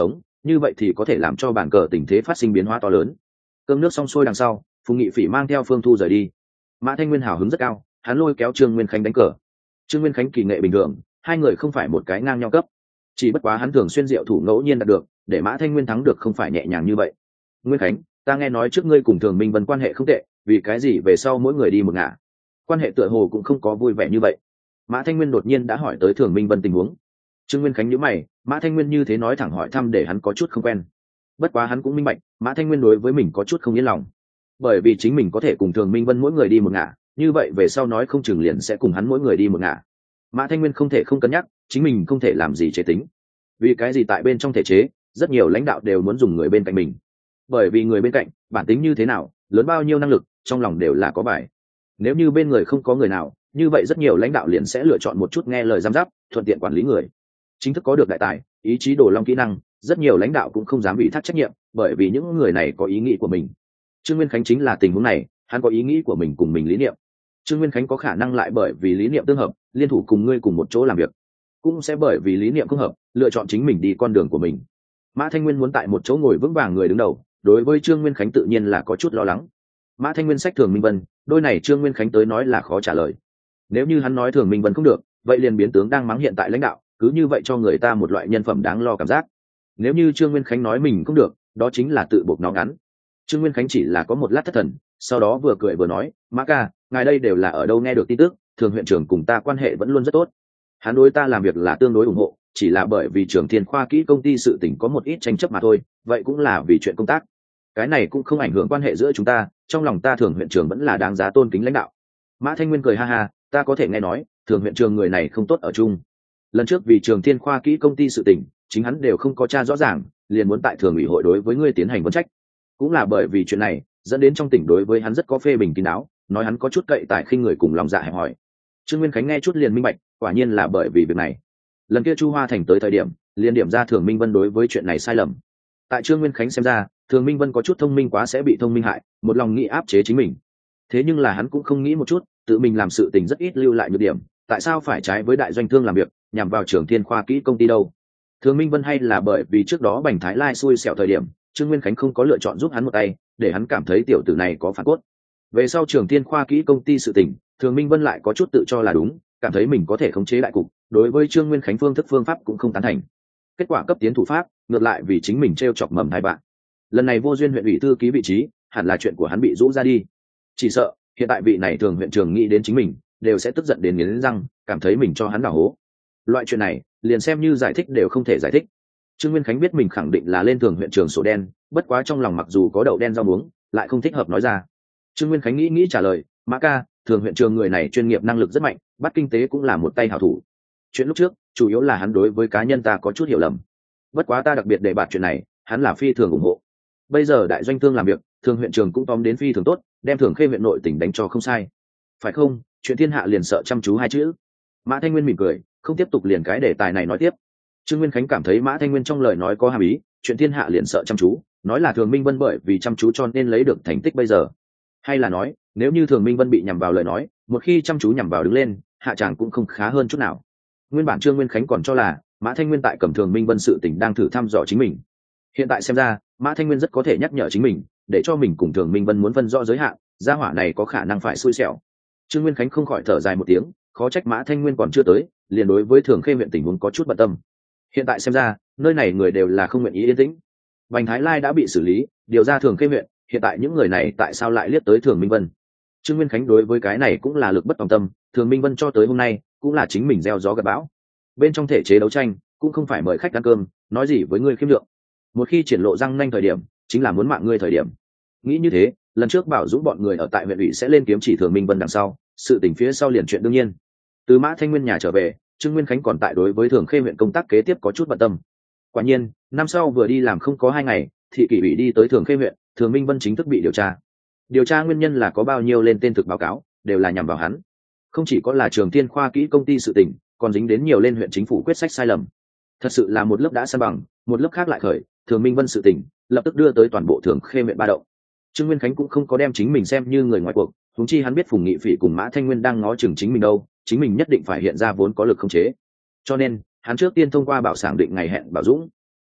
như vậy thì có thể làm cho bàn cờ tình thế phát sinh biến hóa to lớn. Cơm nước xong xuôi đằng sau, Phùng Nghị Phỉ mang theo Phương Thu rời đi. Mã Thanh Nguyên hào hứng rất cao, hắn lôi kéo Trương Nguyên Khánh đánh cờ. Trương Nguyên Khánh kỳ nghệ bình thường, hai người không phải một cái ngang nhau cấp, chỉ bất quá hắn thường xuyên diệu thủ ngẫu nhiên đạt được, để Mã Thanh Nguyên thắng được không phải nhẹ nhàng như vậy. Nguyên Khánh, ta nghe nói trước ngươi cùng Thường Minh Vân quan hệ không tệ, vì cái gì về sau mỗi người đi một ngả, quan hệ tựa hồ cũng không có vui vẻ như vậy. Mã Thanh Nguyên đột nhiên đã hỏi tới Thường Minh Vân tình huống. Trương Nguyên Khánh nhíu mày, Mã Thanh Nguyên như thế nói thẳng hỏi thăm để hắn có chút không quen. Bất quá hắn cũng minh bạch, Mã Thanh Nguyên đối với mình có chút không yên lòng, bởi vì chính mình có thể cùng Thường Minh Vân mỗi người đi một ngả, như vậy về sau nói không chừng liền sẽ cùng hắn mỗi người đi một ngả. Mã Thanh Nguyên không thể không cân nhắc, chính mình không thể làm gì chế tính. Vì cái gì tại bên trong thể chế, rất nhiều lãnh đạo đều muốn dùng người bên cạnh mình, bởi vì người bên cạnh bản tính như thế nào, lớn bao nhiêu năng lực, trong lòng đều là có bài. Nếu như bên người không có người nào, như vậy rất nhiều lãnh đạo liền sẽ lựa chọn một chút nghe lời giám giáp, thuận tiện quản lý người. Chính thức có được đại tài, ý chí đồ long kỹ năng, rất nhiều lãnh đạo cũng không dám ủy thác trách nhiệm, bởi vì những người này có ý nghĩ của mình. Trương Nguyên Khánh chính là tình huống này, hắn có ý nghĩ của mình cùng mình lý niệm. Trương Nguyên Khánh có khả năng lại bởi vì lý niệm tương hợp, liên thủ cùng ngươi cùng một chỗ làm việc, cũng sẽ bởi vì lý niệm không hợp, lựa chọn chính mình đi con đường của mình. Mã Thanh Nguyên muốn tại một chỗ ngồi vững vàng người đứng đầu, đối với Trương Nguyên Khánh tự nhiên là có chút lo lắng. Mã Thanh Nguyên sách Thường Minh Vân, đôi này Trương Nguyên Khánh tới nói là khó trả lời. Nếu như hắn nói Thường Minh Vân không được, vậy liền biến tướng đang mắng hiện tại lãnh đạo, cứ như vậy cho người ta một loại nhân phẩm đáng lo cảm giác. Nếu như Trương Nguyên Khánh nói mình không được, đó chính là tự buộc nó ngắn. Trương Nguyên Khánh chỉ là có một lát thất thần, sau đó vừa cười vừa nói, Mã ca, ngài đây đều là ở đâu nghe được tin tức, Thường huyện trưởng cùng ta quan hệ vẫn luôn rất tốt. Hắn đối ta làm việc là tương đối ủng hộ, chỉ là bởi vì Trường Thiên Khoa Kỹ công ty sự tình có một ít tranh chấp mà thôi, vậy cũng là vì chuyện công tác. Cái này cũng không ảnh hưởng quan hệ giữa chúng ta, trong lòng ta Thường huyện trưởng vẫn là đáng giá tôn kính lãnh đạo. Mã Thanh Nguyên cười ha ha, ta có thể nghe nói, Thường huyện trưởng người này không tốt ở chung. Lần trước vì Trường Thiên Khoa Kỹ công ty sự tình, chính hắn đều không có tra rõ ràng, liền muốn tại thường ủy hội đối với ngươi tiến hành vấn trách. Cũng là bởi vì chuyện này, dẫn đến trong tỉnh đối với hắn rất có phê bình kín đáo, nói hắn có chút cậy tài khinh người cùng lòng dạ hẹp hòi. Trương Nguyên Khánh nghe chút liền minh bạch, quả nhiên là bởi vì việc này. Lần kia Chu Hoa Thành tới thời điểm, liền điểm ra Thường Minh Vân đối với chuyện này sai lầm. Tại Trương Nguyên Khánh xem ra, Thường Minh Vân có chút thông minh quá sẽ bị thông minh hại, một lòng nghĩ áp chế chính mình. Thế nhưng là hắn cũng không nghĩ một chút, tự mình làm sự tình rất ít lưu lại nhược điểm, tại sao phải trái với đại doanh thương làm việc, nhằm vào Trường Thiên Khoa Kỹ công ty đâu? Thường Minh Vân hay là bởi vì trước đó Bành Thái Lai xui xẻo thời điểm, Trương Nguyên Khánh không có lựa chọn giúp hắn một tay, để hắn cảm thấy tiểu tử này có phản cốt. Về sau Trường Thiên Khoa Kỹ công ty sự tình, Thường Minh Vân lại có chút tự cho là đúng, cảm thấy mình có thể khống chế đại cục, đối với Trương Nguyên Khánh phương thức phương pháp cũng không tán thành. Kết quả cấp tiến thủ pháp, ngược lại vì chính mình trêu chọc mầm hai bạn. Lần này vô duyên huyện ủy thư ký vị trí, hẳn là chuyện của hắn bị rũ ra đi. Chỉ sợ, hiện tại vị này Thường huyện trưởng nghĩ đến chính mình, đều sẽ tức giận đến nghiến răng, cảm thấy mình cho hắn đào hố. Loại chuyện này, liền xem như giải thích đều không thể giải thích. Trương Nguyên Khánh biết mình khẳng định là lên Thường huyện trưởng sổ đen, bất quá trong lòng mặc dù có đậu đen rau muống, lại không thích hợp nói ra. Trương Nguyên Khánh nghĩ trả lời, Mã ca, Thường huyện trưởng người này chuyên nghiệp năng lực rất mạnh, bắt kinh tế cũng là một tay hảo thủ. Chuyện lúc trước, chủ yếu là hắn đối với cá nhân ta có chút hiểu lầm. Bất quá ta đặc biệt đề bạt chuyện này, hắn là phi thường ủng hộ. Bây giờ đại doanh thương làm việc, Thường huyện trưởng cũng tóm đến phi thường tốt, đem Thường Khê huyện nội tỉnh đánh cho không sai. Phải không? Chuyện thiên hạ liền sợ chăm chú hai chữ. Mã Thanh Nguyên mỉm cười, không tiếp tục liền cái đề tài này nói tiếp. Trương Nguyên Khánh cảm thấy Mã Thanh Nguyên trong lời nói có hàm ý, chuyện thiên hạ liền sợ chăm chú, nói là Thường Minh Vân bởi vì chăm chú cho nên lấy được thành tích bây giờ. Hay là nói, nếu như Thường Minh Vân bị nhằm vào lời nói, một khi chăm chú nhằm vào đứng lên, hạ tràng cũng không khá hơn chút nào. Nguyên bản Trương Nguyên Khánh còn cho là Mã Thanh Nguyên tại cầm Thường Minh Vân sự tình đang thử thăm dò chính mình. Hiện tại xem ra, Mã Thanh Nguyên rất có thể nhắc nhở chính mình, để cho mình cùng Thường Minh Vân muốn phân rõ giới hạn, gia hỏa này có khả năng phải xui xẻo. Trương Nguyên Khánh không khỏi thở dài một tiếng, khó trách Mã Thanh Nguyên còn chưa tới, liền đối với Thường Khê huyện tình huống có chút bận tâm. Hiện tại xem ra, nơi này người đều là không nguyện ý yên tĩnh. Bành Thái Lai đã bị xử lý, điều ra Thường Khê huyện, hiện tại những người này tại sao lại liếc tới Thường Minh Vân? Trương Nguyên Khánh đối với cái này cũng là lực bất tòng tâm, Thường Minh Vân cho tới hôm nay cũng là chính mình gieo gió gặt bão. Bên trong thể chế đấu tranh, cũng không phải mời khách ăn cơm, nói gì với ngươi khiêm lượng. Một khi triển lộ răng nanh thời điểm, chính là muốn mạng ngươi thời điểm. Nghĩ như thế, lần trước Bảo Dũng bọn người ở tại huyện ủy sẽ lên kiếm chỉ Thường Minh Vân đằng sau, sự tình phía sau liền chuyện đương nhiên. Từ Mã Thanh Nguyên nhà trở về, Trương Nguyên Khánh còn tại đối với Thường Khê huyện công tác kế tiếp có chút bận tâm. Quả nhiên, năm sau vừa đi làm không có 2 ngày, thị kỷ ủy đi tới Thường Khê huyện, Thường Minh Vân chính thức bị điều tra. Điều tra nguyên nhân là có bao nhiêu lên tên thực báo cáo, đều là nhằm vào hắn. Không chỉ có là Trường Thiên Khoa Kỹ công ty sự tình, còn dính đến nhiều lên huyện chính phủ quyết sách sai lầm. Thật sự là một lớp đã san bằng, một lớp khác lại khởi, Thường Minh Vân sự tình, lập tức đưa tới toàn bộ Thường Khê huyện ba động. Trương Nguyên Khánh cũng không có đem chính mình xem như người ngoài cuộc, huống chi hắn biết Phùng Nghị Phỉ cùng Mã Thanh Nguyên đang ngó chừng chính mình đâu, chính mình nhất định phải hiện ra vốn có lực khống chế. Cho nên, hắn trước tiên thông qua bảo sảng định ngày hẹn Bảo Dũng.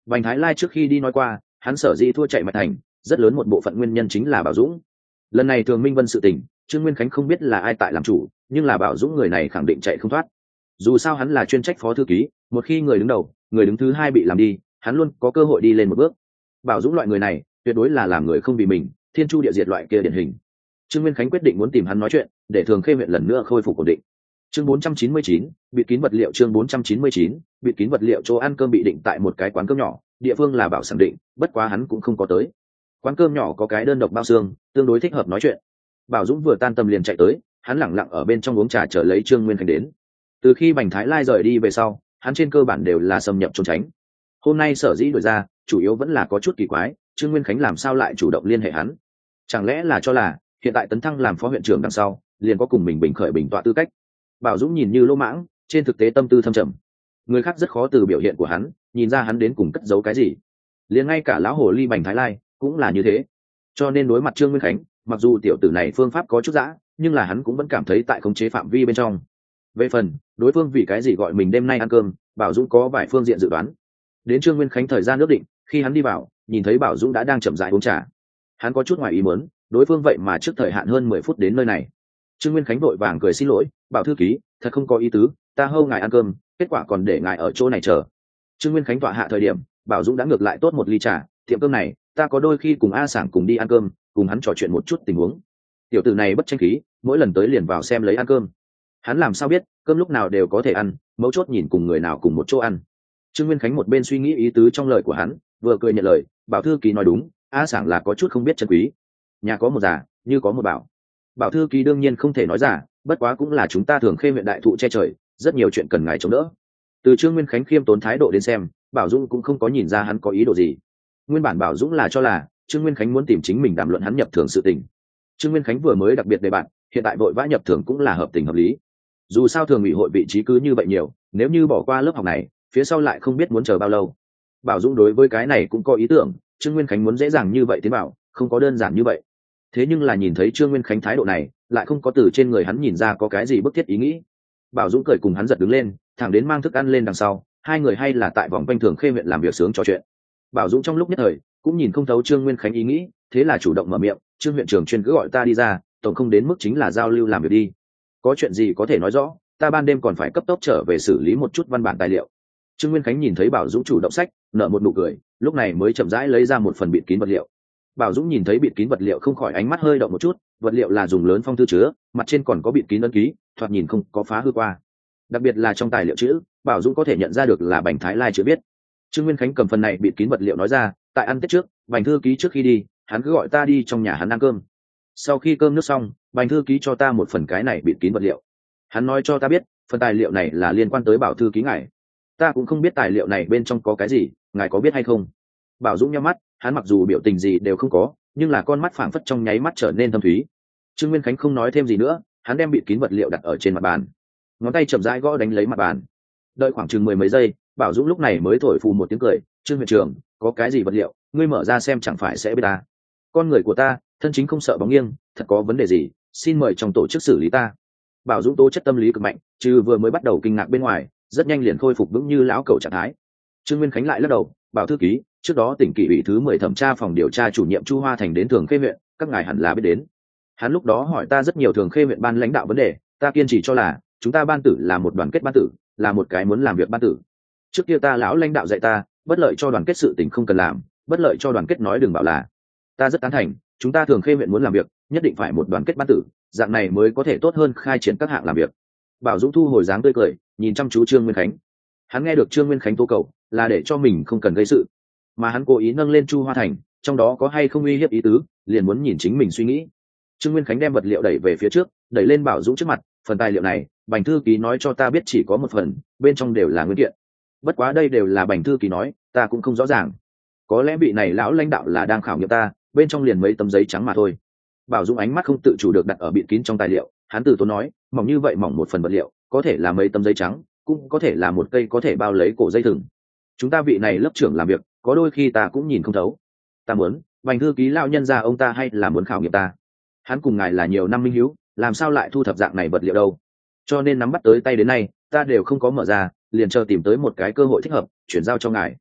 Bành Thái Lai trước khi đi nói qua, hắn sở dĩ thua chạy Mạch Thành, rất lớn một bộ phận nguyên nhân chính là Bảo Dũng. Lần này Thường Minh Vân sự tình, Trương Nguyên Khánh không biết là ai tại làm chủ, nhưng là Bảo Dũng người này khẳng định chạy không thoát. Dù sao hắn là chuyên trách phó thư ký, một khi người đứng đầu, người đứng thứ hai bị làm đi, hắn luôn có cơ hội đi lên một bước. Bảo Dũng loại người này, tuyệt đối là làm người không vì mình, thiên chu địa diệt loại kia điển hình. Trương Nguyên Khánh quyết định muốn tìm hắn nói chuyện, để Thường Khê huyện lần nữa khôi phục ổn định. Chương 499, bịt kín vật liệu. Chương 499, bịt kín vật liệu. Chỗ ăn cơm bị định tại một cái quán cơm nhỏ, địa phương là Bảo sẵn định, bất quá hắn cũng không có tới. Quán cơm nhỏ có cái đơn độc bao xương, tương đối thích hợp nói chuyện. Bảo Dũng vừa tan tầm liền chạy tới, hắn lẳng lặng ở bên trong uống trà chờ lấy Trương Nguyên Khánh đến. Từ khi Bành Thái Lai rời đi về sau, hắn trên cơ bản đều là xâm nhập trốn tránh. Hôm nay sở dĩ đổi ra, chủ yếu vẫn là có chút kỳ quái, Trương Nguyên Khánh làm sao lại chủ động liên hệ hắn? Chẳng lẽ là cho là hiện tại tấn thăng làm phó huyện trưởng đằng sau, liền có cùng mình bình khởi bình tọa tư cách? Bảo Dũng nhìn như lỗ mãng, trên thực tế tâm tư thâm trầm. Người khác rất khó từ biểu hiện của hắn nhìn ra hắn đến cùng cất giấu cái gì. Liền ngay cả lão hồ ly Bành Thái Lai cũng là như thế. Cho nên đối mặt Trương Nguyên Khánh, mặc dù tiểu tử này phương pháp có chút dã, nhưng là hắn cũng vẫn cảm thấy tại khống chế phạm vi bên trong. Về phần đối phương vì cái gì gọi mình đêm nay ăn cơm, Bảo Dũng có vài phương diện dự đoán. Đến Trương Nguyên Khánh thời gian ước định, khi hắn đi vào, nhìn thấy Bảo Dũng đã đang chậm rãi uống trà. Hắn có chút ngoài ý muốn, đối phương vậy mà trước thời hạn hơn 10 phút đến nơi này. Trương Nguyên Khánh vội vàng cười xin lỗi, Bảo thư ký, thật không có ý tứ, ta hâu ngài ăn cơm, kết quả còn để ngài ở chỗ này chờ. Trương Nguyên Khánh tọa hạ thời điểm, Bảo Dũng đã ngược lại tốt một ly trà, tiệm cơm này, ta có đôi khi cùng A Sảng cùng đi ăn cơm, cùng hắn trò chuyện một chút tình huống. Tiểu tử này bất tranh khí, mỗi lần tới liền vào xem lấy ăn cơm. Hắn làm sao biết, cơm lúc nào đều có thể ăn, mấu chốt nhìn cùng người nào cùng một chỗ ăn. Trương Nguyên Khánh một bên suy nghĩ ý tứ trong lời của hắn, vừa cười nhận lời, Bảo thư ký nói đúng, A Sảng là có chút không biết trân quý. Nhà có một già, như có một bảo. Bảo thư ký đương nhiên không thể nói giả, bất quá cũng là chúng ta Thường Khê huyện đại thụ che trời, rất nhiều chuyện cần ngài chống đỡ. Từ Trương Nguyên Khánh khiêm tốn thái độ đến xem, Bảo Dũng cũng không có nhìn ra hắn có ý đồ gì. Nguyên bản Bảo Dũng là cho là Trương Nguyên Khánh muốn tìm chính mình đàm luận hắn nhập thưởng sự tình. Trương Nguyên Khánh vừa mới đặc biệt đề bạn, hiện tại vội vã nhập thưởng cũng là hợp tình hợp lý. Dù sao thường ủy hội vị trí cứ như vậy nhiều, nếu như bỏ qua lớp học này, phía sau lại không biết muốn chờ bao lâu. Bảo Dũng đối với cái này cũng có ý tưởng, Trương Nguyên Khánh muốn dễ dàng như vậy tiến bảo, không có đơn giản như vậy. Thế nhưng là nhìn thấy Trương Nguyên Khánh thái độ này, lại không có từ trên người hắn nhìn ra có cái gì bức thiết ý nghĩ. Bảo Dũng cười cùng hắn giật đứng lên, thẳng đến mang thức ăn lên đằng sau, hai người hay là tại vòng quanh Thường Khê huyện làm việc sướng trò chuyện. Bảo Dũng trong lúc nhất thời cũng nhìn không thấu Trương Nguyên Khánh ý nghĩ, thế là chủ động mở miệng, Trương huyện trưởng chuyên cứ gọi ta đi ra, tổng không đến mức chính là giao lưu làm việc đi. Có chuyện gì có thể nói rõ, ta ban đêm còn phải cấp tốc trở về xử lý một chút văn bản tài liệu. Trương Nguyên Khánh nhìn thấy Bảo Dũng chủ động sách, nở một nụ cười, lúc này mới chậm rãi lấy ra một phần bịt kín vật liệu. Bảo Dũng nhìn thấy bịt kín vật liệu không khỏi ánh mắt hơi động một chút, vật liệu là dùng lớn phong thư chứa, mặt trên còn có bịt kín ấn ký, thoạt nhìn không có phá hư qua. Đặc biệt là trong tài liệu chữ, Bảo Dũng có thể nhận ra được là Bành Thái Lai chữ viết. Trương Nguyên Khánh cầm phần này bịt kín vật liệu nói ra, tại ăn Tết trước, Bành thư ký trước khi đi, hắn cứ gọi ta đi trong nhà hắn ăn cơm. Sau khi cơm nước xong, Bành thư ký cho ta một phần cái này bịt kín vật liệu. Hắn nói cho ta biết, phần tài liệu này là liên quan tới Bảo thư ký ngài. Ta cũng không biết tài liệu này bên trong có cái gì, ngài có biết hay không? Bảo Dũng nhắm mắt, hắn mặc dù biểu tình gì đều không có, nhưng là con mắt phảng phất trong nháy mắt trở nên thâm thúy. Trương Nguyên Khánh không nói thêm gì nữa, hắn đem bịt kín vật liệu đặt ở trên mặt bàn, ngón tay chậm rãi gõ đánh lấy mặt bàn. Đợi khoảng chừng 10 mấy giây, Bảo Dũng lúc này mới thổi phù một tiếng cười, Trương huyện trưởng, có cái gì vật liệu, ngươi mở ra xem chẳng phải sẽ biết ta. Con người của ta, thân chính không sợ bóng nghiêng, thật có vấn đề gì, xin mời trong tổ chức xử lý ta. Bảo Dũng tố chất tâm lý cực mạnh, trừ vừa mới bắt đầu kinh ngạc bên ngoài, rất nhanh liền khôi phục vững như lão cẩu trạng thái. Trương Nguyên Khánh lại lắc đầu, Bảo thư ký, trước đó tỉnh kỷ ủy thứ 10 thẩm tra phòng điều tra chủ nhiệm Chu Hoa Thành đến Thường Khê huyện, các ngài hẳn là biết đến. Hắn lúc đó hỏi ta rất nhiều Thường Khê huyện ban lãnh đạo vấn đề, ta kiên trì cho là chúng ta ban tử là một đoàn kết ban tử, là một cái muốn làm việc ban tử. Trước kia ta lão lãnh đạo dạy ta, bất lợi cho đoàn kết sự tình không cần làm, bất lợi cho đoàn kết nói đừng bảo là. Ta rất tán thành, chúng ta Thường Khê huyện muốn làm việc, nhất định phải một đoàn kết ban tử, dạng này mới có thể tốt hơn khai triển các hạng làm việc. Bảo Dũng thu hồi dáng tươi cười, nhìn chăm chú Trương Nguyên Khánh. Hắn nghe được Trương Nguyên Khánh tố cầu là để cho mình không cần gây sự, mà hắn cố ý nâng lên Chu Hoa Thành, trong đó có hay không uy hiếp ý tứ, liền muốn nhìn chính mình suy nghĩ. Trương Nguyên Khánh đem vật liệu đẩy về phía trước, đẩy lên Bảo Dũng trước mặt, phần tài liệu này, Bành thư ký nói cho ta biết chỉ có một phần, bên trong đều là nguyên kiện. Bất quá đây đều là Bành thư ký nói, ta cũng không rõ ràng. Có lẽ vị này lão lãnh đạo là đang khảo nghiệm ta, bên trong liền mấy tấm giấy trắng mà thôi. Bảo Dũng ánh mắt không tự chủ được đặt ở bịt kín trong tài liệu, hắn từ tốn nói, mỏng như vậy mỏng một phần vật liệu, có thể là mấy tấm giấy trắng, cũng có thể là một cây có thể bao lấy cổ dây thừng. Chúng ta vị này lớp trưởng làm việc, có đôi khi ta cũng nhìn không thấu. Ta muốn, Bành thư ký lão nhân gia ông ta hay là muốn khảo nghiệm ta? Hắn cùng ngài là nhiều năm minh hữu, làm sao lại thu thập dạng này vật liệu đâu? Cho nên nắm bắt tới tay đến nay, ta đều không có mở ra, liền chờ tìm tới một cái cơ hội thích hợp, chuyển giao cho ngài.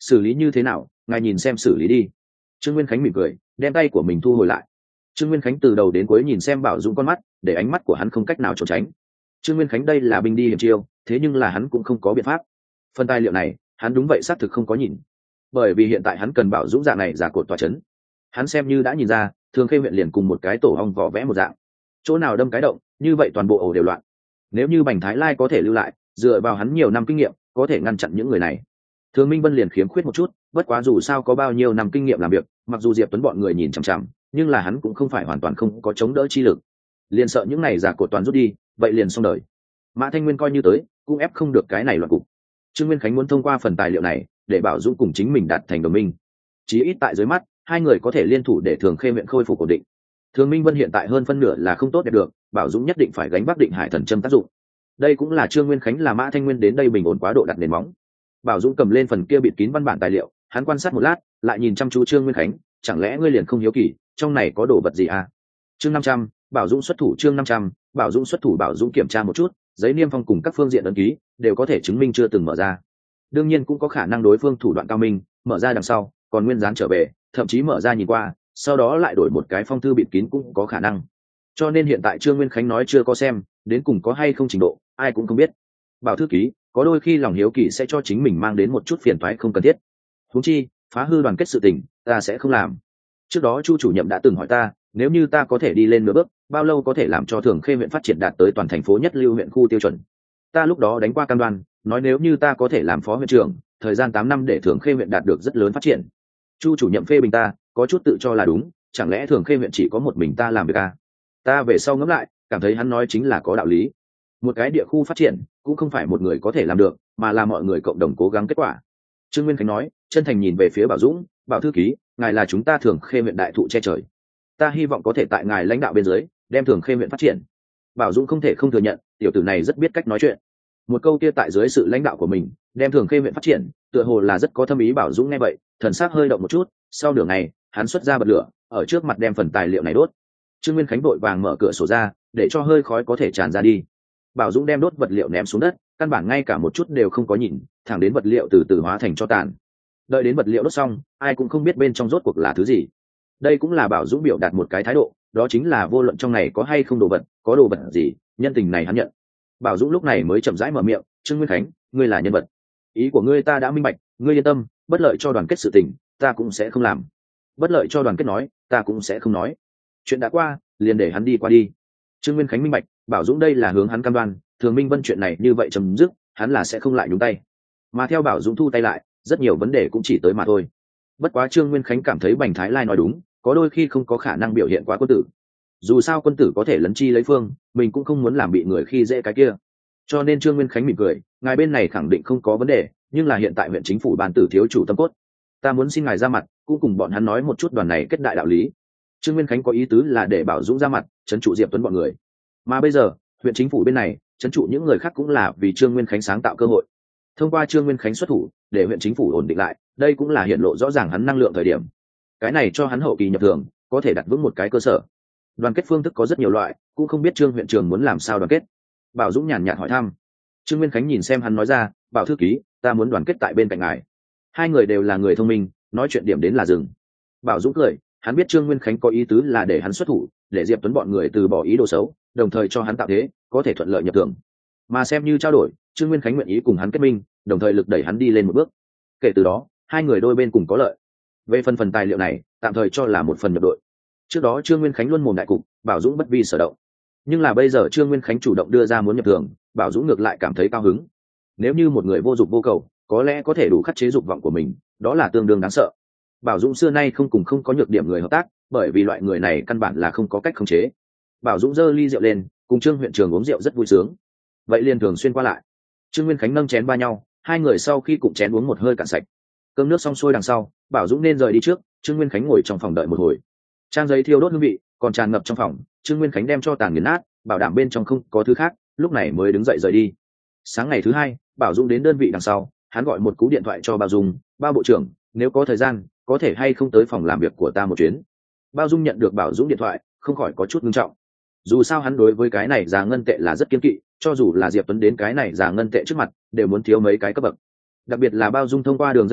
xử lý như thế nào ngài nhìn xem xử lý đi. Trương Nguyên Khánh mỉm cười đem tay của mình thu hồi lại. Trương Nguyên Khánh từ đầu đến cuối nhìn xem Bảo Dũng con mắt, để ánh mắt của hắn không cách nào trốn tránh. Trương Nguyên Khánh đây là binh đi hiểm chiêu, thế nhưng là hắn cũng không có biện pháp. Phần tài liệu này hắn đúng vậy xác thực không có nhìn, bởi vì hiện tại hắn cần Bảo Dũng dạng này giả cột tòa chấn. Hắn xem như đã nhìn ra Thường Khê huyện liền cùng một cái tổ ong vỏ vẽ một dạng, chỗ nào đâm cái động như vậy toàn bộ ổ đều loạn. Nếu như Bành Thái Lai có thể lưu lại, dựa vào hắn nhiều năm kinh nghiệm có thể ngăn chặn những người này. Thường Minh Vân liền khiếm khuyết một chút, bất quá dù sao có bao nhiêu năm kinh nghiệm làm việc, mặc dù Diệp Tuấn bọn người nhìn chằm chằm, nhưng là hắn cũng không phải hoàn toàn không có chống đỡ chi lực. Liền sợ những này giả cột toàn rút đi, vậy liền xong đời. Mã Thanh Nguyên coi như tới, cũng ép không được cái này loạn cục. Trương Nguyên Khánh muốn thông qua phần tài liệu này để Bảo Dũng cùng chính mình đạt thành đồng minh, chí ít tại dưới mắt hai người có thể liên thủ để Thường Khê huyện khôi phục ổn định. Thường Minh Vân hiện tại hơn phân nửa là không tốt đẹp được, Bảo Dũng nhất định phải gánh vác Định Hải thần châm tác dụng. Đây cũng là Trương Nguyên Khánh là Mã Thanh Nguyên đến đây bình ổn quá độ đặt nền móng. Bảo Dũng cầm lên phần kia bịt kín văn bản tài liệu, hắn quan sát một lát, lại nhìn chăm chú Trương Nguyên Khánh, chẳng lẽ ngươi liền không hiếu kỳ, trong này có đồ vật gì à? Chương 500, Bảo Dũng xuất thủ. Chương 500, Bảo Dũng xuất thủ. Bảo Dũng kiểm tra một chút, giấy niêm phong cùng các phương diện ấn ký đều có thể chứng minh chưa từng mở ra. Đương nhiên cũng có khả năng đối phương thủ đoạn cao minh, mở ra đằng sau còn nguyên dán trở về, thậm chí mở ra nhìn qua, sau đó lại đổi một cái phong thư bịt kín cũng có khả năng. Cho nên hiện tại Trương Nguyên Khánh nói chưa có xem, đến cùng có hay không trình độ, ai cũng không biết. Bảo thư ký, có đôi khi lòng hiếu kỳ sẽ cho chính mình mang đến một chút phiền toái không cần thiết. Huống chi, phá hư đoàn kết sự tình, ta sẽ không làm. Trước đó Chu chủ nhiệm đã từng hỏi ta, nếu như ta có thể đi lên nửa bước, bao lâu có thể làm cho Thường Khê huyện phát triển đạt tới toàn thành phố nhất lưu huyện khu tiêu chuẩn. Ta lúc đó đánh qua cam đoan, nói nếu như ta có thể làm phó huyện trưởng, thời gian 8 năm để Thường Khê huyện đạt được rất lớn phát triển. Chu chủ nhiệm phê bình ta, có chút tự cho là đúng, chẳng lẽ Thường Khê huyện chỉ có một mình ta làm việc à? Ta về sau ngẫm lại, cảm thấy hắn nói chính là có đạo lý. Một cái địa khu phát triển cũng không phải một người có thể làm được, mà là mọi người cộng đồng cố gắng kết quả. Trương Nguyên Khánh nói, chân thành nhìn về phía Bảo Dũng, Bảo thư ký, ngài là chúng ta Thường Khê huyện đại thụ che trời, ta hy vọng có thể tại ngài lãnh đạo bên dưới đem Thường Khê huyện phát triển. Bảo Dũng không thể không thừa nhận, tiểu tử này rất biết cách nói chuyện. Một câu kia tại dưới sự lãnh đạo của mình đem Thường Khê huyện phát triển, tựa hồ là rất có thâm ý. Bảo Dũng nghe vậy, thần sắc hơi động một chút, sau nửa ngày hắn xuất ra bật lửa, ở trước mặt đem phần tài liệu này đốt. Trương Nguyên Khánh vội vàng mở cửa sổ ra, để cho hơi khói có thể tràn ra đi. Bảo Dũng đem đốt vật liệu ném xuống đất, căn bản ngay cả một chút đều không có nhìn, thẳng đến vật liệu từ từ hóa thành tro tàn. Đợi đến vật liệu đốt xong, ai cũng không biết bên trong rốt cuộc là thứ gì. Đây cũng là Bảo Dũng biểu đạt một cái thái độ, đó chính là vô luận trong này có hay không đồ vật, có đồ vật gì, nhân tình này hắn nhận. Bảo Dũng lúc này mới chậm rãi mở miệng, Trương Nguyên Khánh, ngươi là nhân vật, ý của ngươi ta đã minh bạch, ngươi yên tâm, bất lợi cho đoàn kết sự tình, ta cũng sẽ không làm. Bất lợi cho đoàn kết nói, ta cũng sẽ không nói. Chuyện đã qua, liền để hắn đi qua đi. Trương Nguyên Khánh minh bạch, Bảo Dũng đây là hướng hắn cam đoan, Thường Minh Vân chuyện này như vậy chấm dứt, hắn là sẽ không lại nhúng tay. Mà theo Bảo Dũng thu tay lại, rất nhiều vấn đề cũng chỉ tới mà thôi. Bất quá Trương Nguyên Khánh cảm thấy Bành Thái Lai nói đúng, có đôi khi không có khả năng biểu hiện quá quân tử. Dù sao quân tử có thể lấn chi lấy phương, mình cũng không muốn làm bị người khi dễ cái kia. Cho nên Trương Nguyên Khánh mỉm cười, ngài bên này khẳng định không có vấn đề, nhưng là hiện tại huyện chính phủ ban tử thiếu chủ tâm cốt, ta muốn xin ngài ra mặt, cũng cùng bọn hắn nói một chút đoàn này kết đại đạo lý. Trương Nguyên Khánh có ý tứ là để Bảo Dũng ra mặt trấn trụ Diệp Tuấn bọn người, mà bây giờ huyện chính phủ bên này trấn trụ những người khác cũng là vì Trương Nguyên Khánh sáng tạo cơ hội. Thông qua Trương Nguyên Khánh xuất thủ để huyện chính phủ ổn định lại, đây cũng là hiện lộ rõ ràng hắn năng lượng thời điểm. Cái này cho hắn hậu kỳ nhập thường có thể đặt vững một cái cơ sở. Đoàn kết phương thức có rất nhiều loại, cũng không biết Trương huyện trưởng muốn làm sao đoàn kết. Bảo Dũng nhàn nhạt hỏi thăm. Trương Nguyên Khánh nhìn xem hắn nói ra, Bảo thư ký, ta muốn đoàn kết tại bên cạnh ngài. Hai người đều là người thông minh, nói chuyện điểm đến là dừng. Bảo Dũng cười, hắn biết Trương Nguyên Khánh có ý tứ là để hắn xuất thủ, để Diệp Tuấn bọn người từ bỏ ý đồ xấu, đồng thời cho hắn tạo thế có thể thuận lợi nhập thường. Mà xem như trao đổi, Trương Nguyên Khánh nguyện ý cùng hắn kết minh, đồng thời lực đẩy hắn đi lên một bước. Kể từ đó, hai người đôi bên cùng có lợi. Về phần tài liệu này, tạm thời cho là một phần nhập đội. Trước đó Trương Nguyên Khánh luôn mồm đại cục, Bảo Dũng bất vi sở động. Nhưng là bây giờ Trương Nguyên Khánh chủ động đưa ra muốn nhập thường, Bảo Dũng ngược lại cảm thấy cao hứng. Nếu như một người vô dụng vô cầu, có lẽ có thể đủ khắc chế dục vọng của mình, đó là tương đương đáng sợ. Bảo Dũng xưa nay không có nhược điểm người hợp tác, bởi vì loại người này căn bản là không có cách khống chế. Bảo Dũng giơ ly rượu lên, cùng Trương huyện trưởng uống rượu rất vui sướng. Vậy liền thường xuyên qua lại. Trương Nguyên Khánh nâng chén ba nhau, hai người sau khi cùng chén uống một hơi cạn sạch. Cơm nước xong xuôi đằng sau, Bảo Dũng nên rời đi trước, Trương Nguyên Khánh ngồi trong phòng đợi một hồi. Trang giấy thiêu đốt hương vị còn tràn ngập trong phòng, Trương Nguyên Khánh đem cho tàn nghiền nát, bảo đảm bên trong không có thứ khác, lúc này mới đứng dậy rời đi. Sáng ngày thứ hai, Bảo Dũng đến đơn vị đằng sau, hắn gọi một cú điện thoại cho Bao Dung, Bao bộ trưởng, nếu có thời gian, có thể hay không tới phòng làm việc của ta một chuyến. Bao Dung nhận được Bảo Dũng điện thoại, không khỏi có chút nghiêm trọng. Dù sao hắn đối với cái này già ngân tệ là rất kiên kỵ, cho dù là Diệp Tuấn đến cái này già ngân tệ trước mặt, đều muốn thiếu mấy cái cấp bậc. Đặc biệt là Bao Dung thông qua đường dây khác,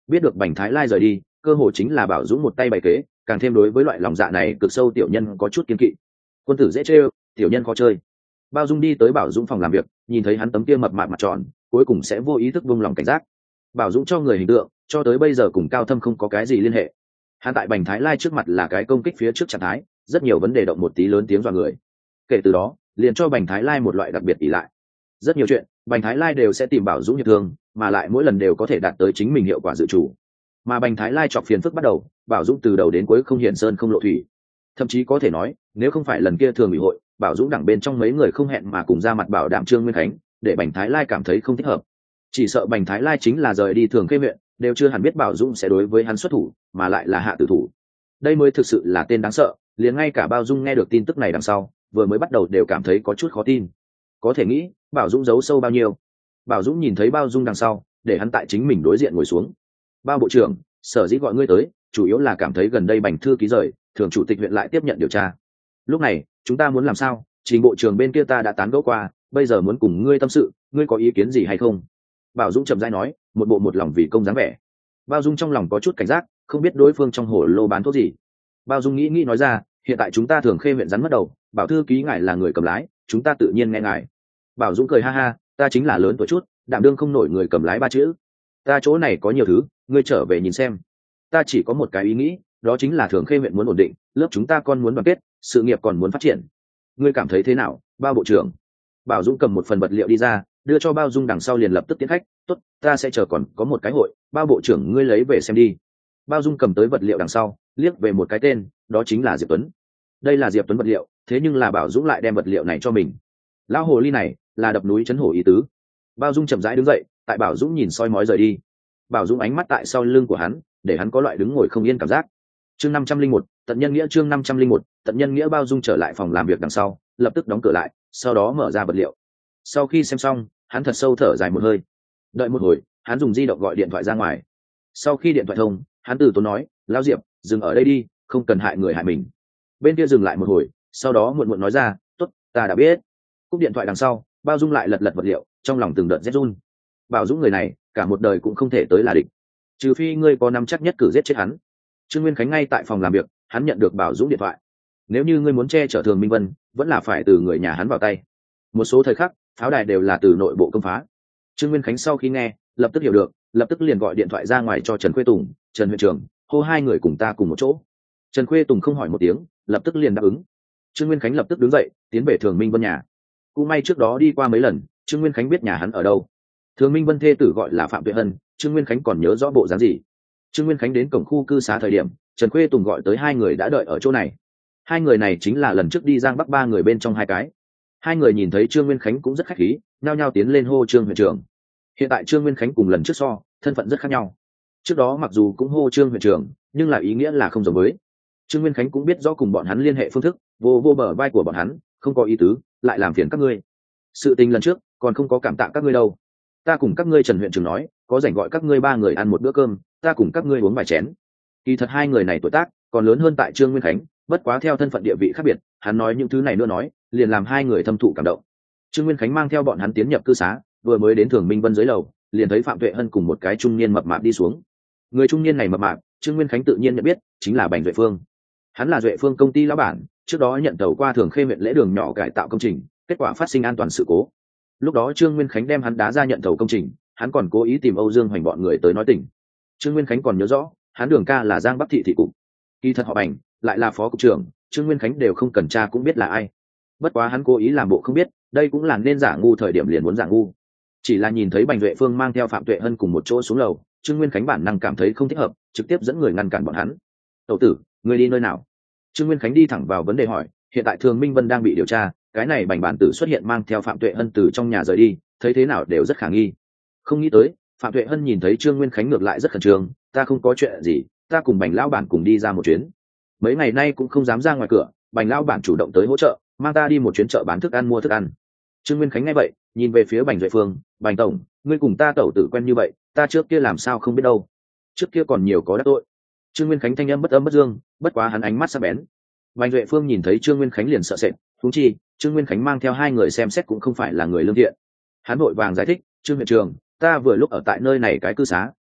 biết được Bành Thái Lai rời đi, cơ hội chính là Bảo Dũng một tay bày kế, càng thêm đối với loại lòng dạ này cực sâu tiểu nhân có chút kiên kỵ. Quân tử dễ trêu, tiểu nhân khó chơi. Bao Dung đi tới Bảo Dũng phòng làm việc, nhìn thấy hắn tấm kia mập mạp mặt tròn, cuối cùng sẽ vô ý thức buông lòng cảnh giác. Bảo Dũng cho người hình tượng, cho tới bây giờ cùng Cao Thâm không có cái gì liên hệ. Hắn tại Bành Thái Lai trước mặt là cái công kích phía trước trạng thái, rất nhiều vấn đề động một tí lớn tiếng dọa người. Kể từ đó, liền cho Bành Thái Lai một loại đặc biệt ỷ lại. Rất nhiều chuyện, Bành Thái Lai đều sẽ tìm Bảo Dũng hiệp thương, mà lại mỗi lần đều có thể đạt tới chính mình hiệu quả dự chủ. Mà Bành Thái Lai chọc phiền phức bắt đầu, Bảo Dũng từ đầu đến cuối không hiện sơn không lộ thủy. Thậm chí có thể nói, nếu không phải lần kia thường ủy hội, Bảo Dũng đẳng bên trong mấy người không hẹn mà cùng ra mặt bảo đảm Trương Nguyên Khánh, để Bành Thái Lai cảm thấy không thích hợp. Chỉ sợ Bành Thái Lai chính là rời đi Thường Khê huyện, đều chưa hẳn biết Bảo Dũng sẽ đối với hắn xuất thủ, mà lại là hạ tử thủ. Đây mới thực sự là tên đáng sợ, liền ngay cả Bao Dung nghe được tin tức này đằng sau, vừa mới bắt đầu đều cảm thấy có chút khó tin. Có thể nghĩ, Bảo Dũng giấu sâu bao nhiêu. Bảo Dũng nhìn thấy Bao Dung đằng sau, để hắn tại chính mình đối diện ngồi xuống. Bao bộ trưởng, sở dĩ gọi ngươi tới, chủ yếu là cảm thấy gần đây Bành thư ký rời, thường chủ tịch huyện lại tiếp nhận điều tra. Lúc này, chúng ta muốn làm sao? Trình bộ trưởng bên kia ta đã tán gẫu qua, bây giờ muốn cùng ngươi tâm sự, ngươi có ý kiến gì hay không? Bảo Dũng chậm rãi nói, một bộ một lòng vì công dáng vẻ. Bao Dung trong lòng có chút cảnh giác, không biết đối phương trong hồ lô bán thuốc gì. Bao Dung nghĩ nói ra, hiện tại chúng ta Thường Khê huyện rắn mất đầu, Bảo thư ký ngài là người cầm lái, chúng ta tự nhiên nghe ngài. Bảo Dũng cười ha ha, ta chính là lớn tuổi chút, đảm đương không nổi người cầm lái ba chữ. Ta chỗ này có nhiều thứ, ngươi trở về nhìn xem. Ta chỉ có một cái ý nghĩ, đó chính là Thường Khê huyện muốn ổn định, lớp chúng ta còn muốn đoàn kết, sự nghiệp còn muốn phát triển. Ngươi cảm thấy thế nào, Bao bộ trưởng? Bảo Dũng cầm một phần vật liệu đi ra, đưa cho Bao Dung đằng sau liền lập tức tiến khách. Tốt, ta sẽ chờ còn có một cái hội, Bao bộ trưởng ngươi lấy về xem đi. Bao Dung cầm tới vật liệu đằng sau, liếc về một cái tên, đó chính là Diệp Tuấn. Đây là Diệp Tuấn vật liệu, thế nhưng là Bảo Dũng lại đem vật liệu này cho mình. Lão hồ ly này là đập núi chấn hổ ý tứ. Bao Dung chậm rãi đứng dậy, tại Bảo Dũng nhìn soi mói rời đi. Bảo Dũng ánh mắt tại sau lưng của hắn, để hắn có loại đứng ngồi không yên cảm giác. Chương 501, tận nhân nghĩa. Chương 501, tận nhân nghĩa. Bao Dung trở lại phòng làm việc đằng sau, lập tức đóng cửa lại, sau đó mở ra vật liệu. Sau khi xem xong, hắn thật sâu thở dài một hơi. Đợi một hồi, hắn dùng di động gọi điện thoại ra ngoài. Sau khi điện thoại thông, hắn từ tốn nói, Lão Diệp, dừng ở đây đi, không cần hại người hại mình. Bên kia dừng lại một hồi, sau đó muộn muộn nói ra, tốt, ta đã biết. Cúp điện thoại đằng sau, Bao Dung lại lật lật vật liệu, trong lòng từng đợt rét run. Bảo Dũng người này, cả một đời cũng không thể tới là địch, trừ phi ngươi có nắm chắc nhất cử giết chết hắn. Trương Nguyên Khánh ngay tại phòng làm việc, hắn nhận được Bảo Dũng điện thoại. Nếu như ngươi muốn che chở Thường Minh Vân, vẫn là phải từ người nhà hắn vào tay. Một số thời khắc, pháo đài đều là từ nội bộ công phá. Trương Nguyên Khánh sau khi nghe, lập tức hiểu được, lập tức liền gọi điện thoại ra ngoài cho Trần Khuê Tùng, Trần huyện trưởng, hô hai người cùng ta cùng một chỗ. Trần Khuê Tùng không hỏi một tiếng, lập tức liền đáp ứng. Trương Nguyên Khánh lập tức đứng dậy, tiến về Thường Minh Vân nhà. Cũng may trước đó đi qua mấy lần, Trương Nguyên Khánh biết nhà hắn ở đâu. Thường Minh Vân thê tử gọi là Phạm Tuệ Hân, Trương Nguyên Khánh còn nhớ rõ bộ dáng gì. Trương Nguyên Khánh đến cổng khu cư xá thời điểm, Trần Khuê Tùng gọi tới hai người đã đợi ở chỗ này. Hai người này chính là lần trước đi Giang Bắc ba người bên trong hai cái. Hai người nhìn thấy Trương Nguyên Khánh cũng rất khách khí, nhao nhao tiến lên hô Trương huyện trưởng. Hiện tại Trương Nguyên Khánh cùng lần trước so, thân phận rất khác nhau. Trước đó mặc dù cũng hô Trương huyện trưởng, nhưng là ý nghĩa là không giống với. Trương Nguyên Khánh cũng biết rõ cùng bọn hắn liên hệ phương thức, vô bờ vai của bọn hắn, không có ý tứ, lại làm phiền các ngươi. Sự tình lần trước, còn không có cảm tạ các ngươi đâu. Ta cùng các ngươi Trần huyện trưởng nói, có rảnh gọi các ngươi ba người ăn một bữa cơm, ta cùng các ngươi uống vài chén. Kỳ thật hai người này tuổi tác còn lớn hơn tại Trương Nguyên Khánh, bất quá theo thân phận địa vị khác biệt, hắn nói những thứ này nữa nói, liền làm hai người thâm thụ cảm động. Trương Nguyên Khánh mang theo bọn hắn tiến nhập cư xá, vừa mới đến Thường Minh Vân dưới lầu, liền thấy Phạm Tuệ Hân cùng một cái trung niên mập mạp đi xuống. Người trung niên này mập mạp, Trương Nguyên Khánh tự nhiên nhận biết, chính là Bành Duệ Phương. Hắn là Duệ Phương công ty lão bản, trước đó nhận tàu qua Thường Khê huyện lễ đường nhỏ cải tạo công trình, kết quả phát sinh an toàn sự cố. Lúc đó Trương Nguyên Khánh đem hắn đá ra nhận tàu công trình, hắn còn cố ý tìm Âu Dương Hoành bọn người tới nói tình. Trương Nguyên Khánh còn nhớ rõ, hắn Đường ca là Giang Bắc thị thị cục, kỳ thật họ Bành lại là phó cục trưởng, Trương Nguyên Khánh đều không cần tra cũng biết là ai. Bất quá hắn cố ý làm bộ không biết, đây cũng là nên giả ngu thời điểm liền muốn giả ngu. Chỉ là nhìn thấy Bành Duệ Phương mang theo Phạm Tuệ Hân cùng một chỗ xuống lầu, Trương Nguyên Khánh bản năng cảm thấy không thích hợp, trực tiếp dẫn người ngăn cản bọn hắn. Tẩu tử, người đi nơi nào? Trương Nguyên Khánh đi thẳng vào vấn đề hỏi. Hiện tại Thường Minh Vân đang bị điều tra, cái này Bành bản tử xuất hiện mang theo Phạm Tuệ Hân từ trong nhà rời đi, thấy thế nào đều rất khả nghi. Không nghĩ tới, Phạm Tuệ Hân nhìn thấy Trương Nguyên Khánh ngược lại rất khẩn trương. Ta không có chuyện gì, ta cùng Bành lão bản cùng đi ra một chuyến. Mấy ngày nay cũng không dám ra ngoài cửa, Bành lão bản chủ động tới hỗ trợ, mang ta đi một chuyến chợ bán thức ăn mua thức ăn. Trương Nguyên Khánh nghe vậy, nhìn về phía Bành Duệ Phương, Bành tổng, ngươi cùng ta tẩu tử quen như vậy, ta trước kia làm sao không biết đâu. Trước kia còn nhiều có đắc tội. Trương Nguyên Khánh thanh âm bất dương, bất quá hắn ánh mắt sắc bén. Bành Duệ Phương nhìn thấy Trương Nguyên Khánh liền sợ sệt, huống chi Trương Nguyên Khánh mang theo hai người xem xét cũng không phải là người lương thiện. Hắn vội vàng giải thích, Trương huyện trưởng, ta vừa lúc ở tại nơi này cái cư xá,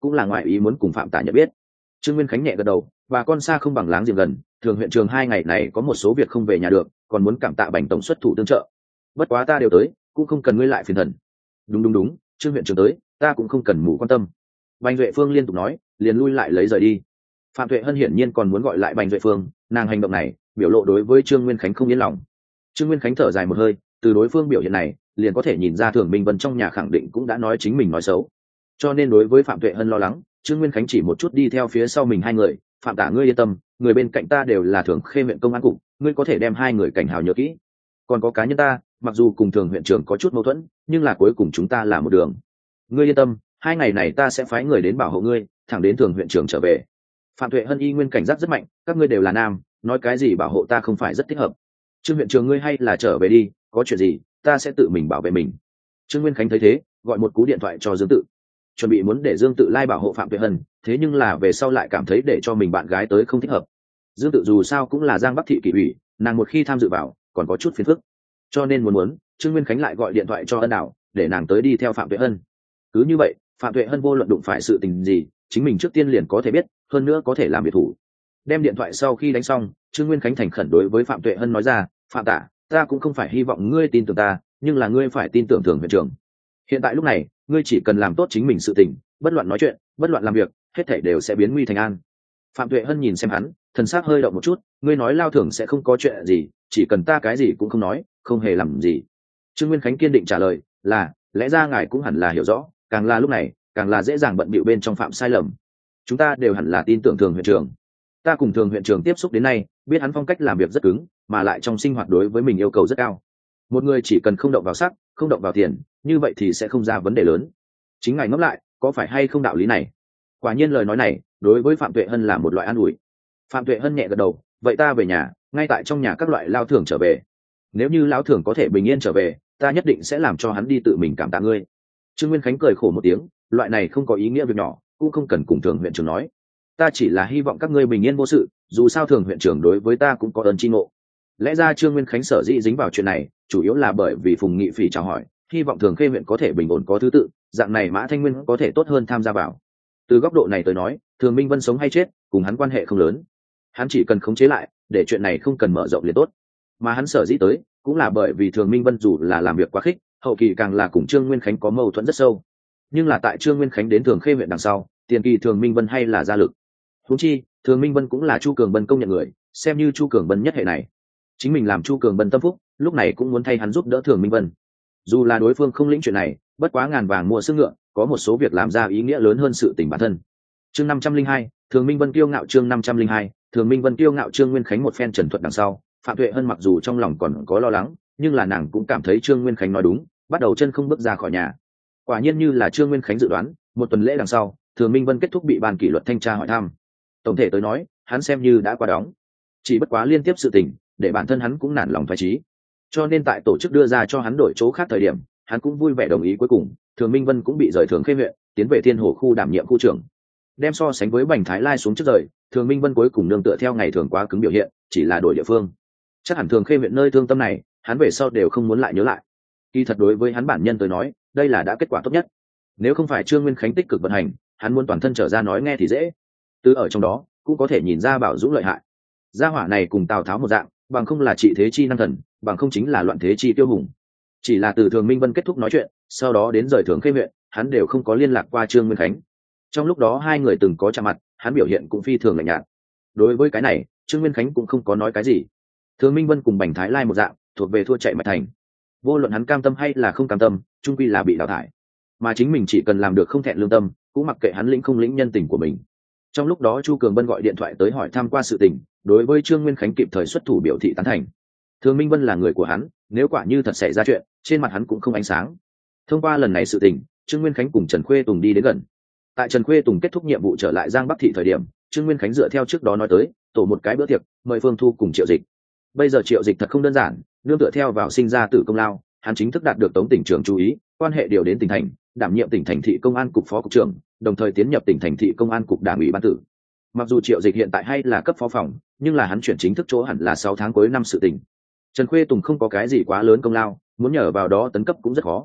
cũng là ngoại ý muốn cùng phạm tả nhận biết. Trương Nguyên Khánh nhẹ gật đầu, bà con xa không bằng láng giềng gần, thường huyện trường 2 ngày này có một số việc không về nhà được, còn muốn cảm tạ Bành tổng xuất thủ tương trợ. Bất quá ta đều tới, cũng không cần ngươi lại phiền thần. Đúng, Trương huyện trường tới, ta cũng không cần mù quan tâm. Bành Duệ Phương liên tục nói, liền lui lại lấy rời đi. Phạm Tuệ Hân hiển nhiên còn muốn gọi lại Bành Duệ Phương, nàng hành động này biểu lộ đối với Trương Nguyên Khánh không yên lòng. Trương Nguyên Khánh thở dài một hơi, từ đối phương biểu hiện này liền có thể nhìn ra Thường Minh Vân trong nhà khẳng định cũng đã nói chính mình nói xấu, cho nên đối với Phạm Tuệ Hân lo lắng, Trương Nguyên Khánh chỉ một chút đi theo phía sau mình 2 người. Phạm tả ngươi yên tâm, người bên cạnh ta đều là Thường Khê huyện công an cục, ngươi có thể đem 2 người cảnh hào nhớ kỹ. Còn có cá nhân ta, mặc dù cùng Thường huyện trưởng có chút mâu thuẫn, nhưng là cuối cùng chúng ta là một đường. Ngươi yên tâm, 2 ngày này ta sẽ phái người đến bảo hộ ngươi, thẳng đến Thường huyện trưởng trở về. Phạm Tuệ Hân y nguyên cảnh giác rất mạnh, các ngươi đều là nam, nói cái gì bảo hộ ta không phải rất thích hợp. Trương huyện trưởng ngươi hay là trở về đi, có chuyện gì ta sẽ tự mình bảo vệ mình. Trương Nguyên Khánh thấy thế, gọi một cú điện thoại cho Dương Tự, chuẩn bị muốn để Dương Tự lai bảo hộ Phạm Tuệ Hân, thế nhưng là về sau lại cảm thấy để cho mình bạn gái tới không thích hợp. Dương Tự dù sao cũng là Giang Bắc thị kỷ ủy, nàng một khi tham dự vào còn có chút phiền phức, cho nên muốn Trương Nguyên Khánh lại gọi điện thoại cho Ân Đảo để nàng tới đi theo Phạm Tuệ Hân. Cứ như vậy, Phạm Tuệ Hân vô luận đụng phải sự tình gì, chính mình trước tiên liền có thể biết, hơn nữa có thể làm biệt thủ. Đem điện thoại sau khi đánh xong, Trương Nguyên Khánh thành khẩn đối với Phạm Tuệ Hân nói ra, Phạm tả, ta cũng không phải hy vọng ngươi tin tưởng ta, nhưng là ngươi phải tin tưởng Thường huyện trưởng. Hiện tại lúc này, ngươi chỉ cần làm tốt chính mình sự tình, bất loạn nói chuyện, bất loạn làm việc, hết thảy đều sẽ biến nguy thành an. Phạm Tuệ Hân nhìn xem hắn, thần sắc hơi động một chút, ngươi nói Lao Thưởng sẽ không có chuyện gì, chỉ cần ta cái gì cũng không nói, không hề làm gì. Trương Nguyên Khánh kiên định trả lời, là, lẽ ra ngài cũng hẳn là hiểu rõ, càng là lúc này, càng là dễ dàng bận bịu bên trong phạm sai lầm. Chúng ta đều hẳn là tin tưởng Thường huyện trưởng. Ta cùng Thường huyện trưởng tiếp xúc đến nay, biết hắn phong cách làm việc rất cứng, mà lại trong sinh hoạt đối với mình yêu cầu rất cao. Một người chỉ cần không động vào sắc, không động vào tiền, như vậy thì sẽ không ra vấn đề lớn. Chính ngài ngẫm lại, có phải hay không đạo lý này? Quả nhiên lời nói này đối với Phạm Tuệ Hân là một loại an ủi. Phạm Tuệ Hân nhẹ gật đầu, vậy ta về nhà, ngay tại trong nhà các loại Lao Thưởng trở về. Nếu như Lao Thưởng có thể bình yên trở về, ta nhất định sẽ làm cho hắn đi tự mình cảm tạ ngươi. Trương Nguyên Khánh cười khổ một tiếng, loại này không có ý nghĩa việc nhỏ, cũng không cần cùng Thường huyện trưởng nói. Ta chỉ là hy vọng các ngươi bình yên vô sự, dù sao Thường huyện trưởng đối với ta cũng có ơn tri ngộ. Lẽ ra Trương Nguyên Khánh sở dĩ dính vào chuyện này, chủ yếu là bởi vì Phùng Nghị Phỉ chào hỏi, hy vọng Thường Khê huyện có thể bình ổn có thứ tự, dạng này Mã Thanh Nguyên có thể tốt hơn tham gia vào. Từ góc độ này tới nói, Thường Minh Vân sống hay chết, cùng hắn quan hệ không lớn. Hắn chỉ cần khống chế lại, để chuyện này không cần mở rộng liền tốt. Mà hắn sở dĩ tới, cũng là bởi vì Thường Minh Vân dù là làm việc quá khích, hậu kỳ càng là cùng Trương Nguyên Khánh có mâu thuẫn rất sâu. Nhưng là tại Trương Nguyên Khánh đến Thường Khê huyện đằng sau, tiền kỳ Thường Minh Vân hay là ra lực. Huống chi, Thường Minh Vân cũng là Chu Cường Bân công nhận người, xem như Chu Cường Bân nhất hệ này. Chính mình làm Chu Cường Bân tâm phúc, lúc này cũng muốn thay hắn giúp đỡ Thường Minh Vân. Dù là đối phương không lĩnh chuyện này, bất quá ngàn vàng mua sức ngựa, có một số việc làm ra ý nghĩa lớn hơn sự tình bản thân. Chương 502, Thường Minh Vân kiêu ngạo. Chương 502, Thường Minh Vân kiêu ngạo. Trương Nguyên Khánh một phen trần thuật đằng sau, Phạm Tuệ Hân mặc dù trong lòng còn có lo lắng, nhưng là nàng cũng cảm thấy Trương Nguyên Khánh nói đúng, bắt đầu chân không bước ra khỏi nhà. Quả nhiên như là Trương Nguyên Khánh dự đoán, một tuần lễ đằng sau, Thường Minh Vân kết thúc bị ban kỷ luật thanh tra hỏi thăm. Tổng thể tới nói, hắn xem như đã qua đóng. Chỉ bất quá liên tiếp sự tình, để bản thân hắn cũng nản lòng phái trí. Cho nên tại tổ chức đưa ra cho hắn đổi chỗ khác thời điểm, hắn cũng vui vẻ đồng ý. Cuối cùng, Thường Minh Vân cũng bị rời Thường Khê huyện, tiến về Thiên Hồ khu đảm nhiệm khu trưởng. Đem so sánh với Bành Thái Lai xuống trước rời, Thường Minh Vân cuối cùng nương tựa theo ngày thường quá cứng biểu hiện, chỉ là đổi địa phương. Chắc hẳn Thường Khê huyện nơi thương tâm này, hắn về sau đều không muốn lại nhớ lại. Kỳ thật đối với hắn bản nhân tới nói, đây là đã kết quả tốt nhất. Nếu không phải Trương Nguyên Khánh tích cực vận hành, hắn muốn toàn thân trở ra nói nghe thì dễ. Từ ở trong đó, cũng có thể nhìn ra Bảo Dũng lợi hại. Gia hỏa này cùng Tào Tháo một dạng, bằng không là trị thế chi năng thần, bằng không chính là loạn thế chi tiêu hùng. Chỉ là từ Thường Minh Vân kết thúc nói chuyện, sau đó đến rời Thường Khê huyện, hắn đều không có liên lạc qua Trương Nguyên Khánh. Trong lúc đó 2 người từng có chạm mặt, hắn biểu hiện cũng phi thường lạnh nhạt. Đối với cái này, Trương Nguyên Khánh cũng không có nói cái gì. Thường Minh Vân cùng Bành Thái Lai một dạng, thuộc về thua chạy mạch thành. Vô luận hắn cam tâm hay là không cam tâm, chung quy là bị đào thải. Mà chính mình chỉ cần làm được không thẹn lương tâm, cũng mặc kệ hắn lĩnh không lĩnh nhân tình của mình. Trong lúc đó Chu Cường Bân gọi điện thoại tới hỏi thăm qua sự tình, đối với Trương Nguyên Khánh kịp thời xuất thủ biểu thị tán thành. Thường Minh Vân là người của hắn, nếu quả như thật xảy ra chuyện, trên mặt hắn cũng không ánh sáng. Thông qua lần này sự tình, Trương Nguyên Khánh cùng Trần Khuê Tùng đi đến gần. Tại Trần Khuê Tùng kết thúc nhiệm vụ trở lại Giang Bắc thị thời điểm, Trương Nguyên Khánh dựa theo trước đó nói tới, tổ một cái bữa tiệc, mời Phương Thu cùng Triệu Dịch. Bây giờ Triệu Dịch thật không đơn giản, nương tựa theo vào sinh ra tử công lao, hắn chính thức đạt được Tống tỉnh trưởng chú ý, quan hệ điều đến tỉnh thành, đảm nhiệm tỉnh thành thị công an cục phó cục trưởng, đồng thời tiến nhập tỉnh thành thị công an cục đảng ủy ban tử. Mặc dù Triệu Dịch hiện tại hay là cấp phó phòng, nhưng là hắn chuyển chính thức chỗ hẳn là 6 tháng cuối năm sự tình. Trần Khuê Tùng không có cái gì quá lớn công lao, muốn nhờ vào đó tấn cấp cũng rất khó.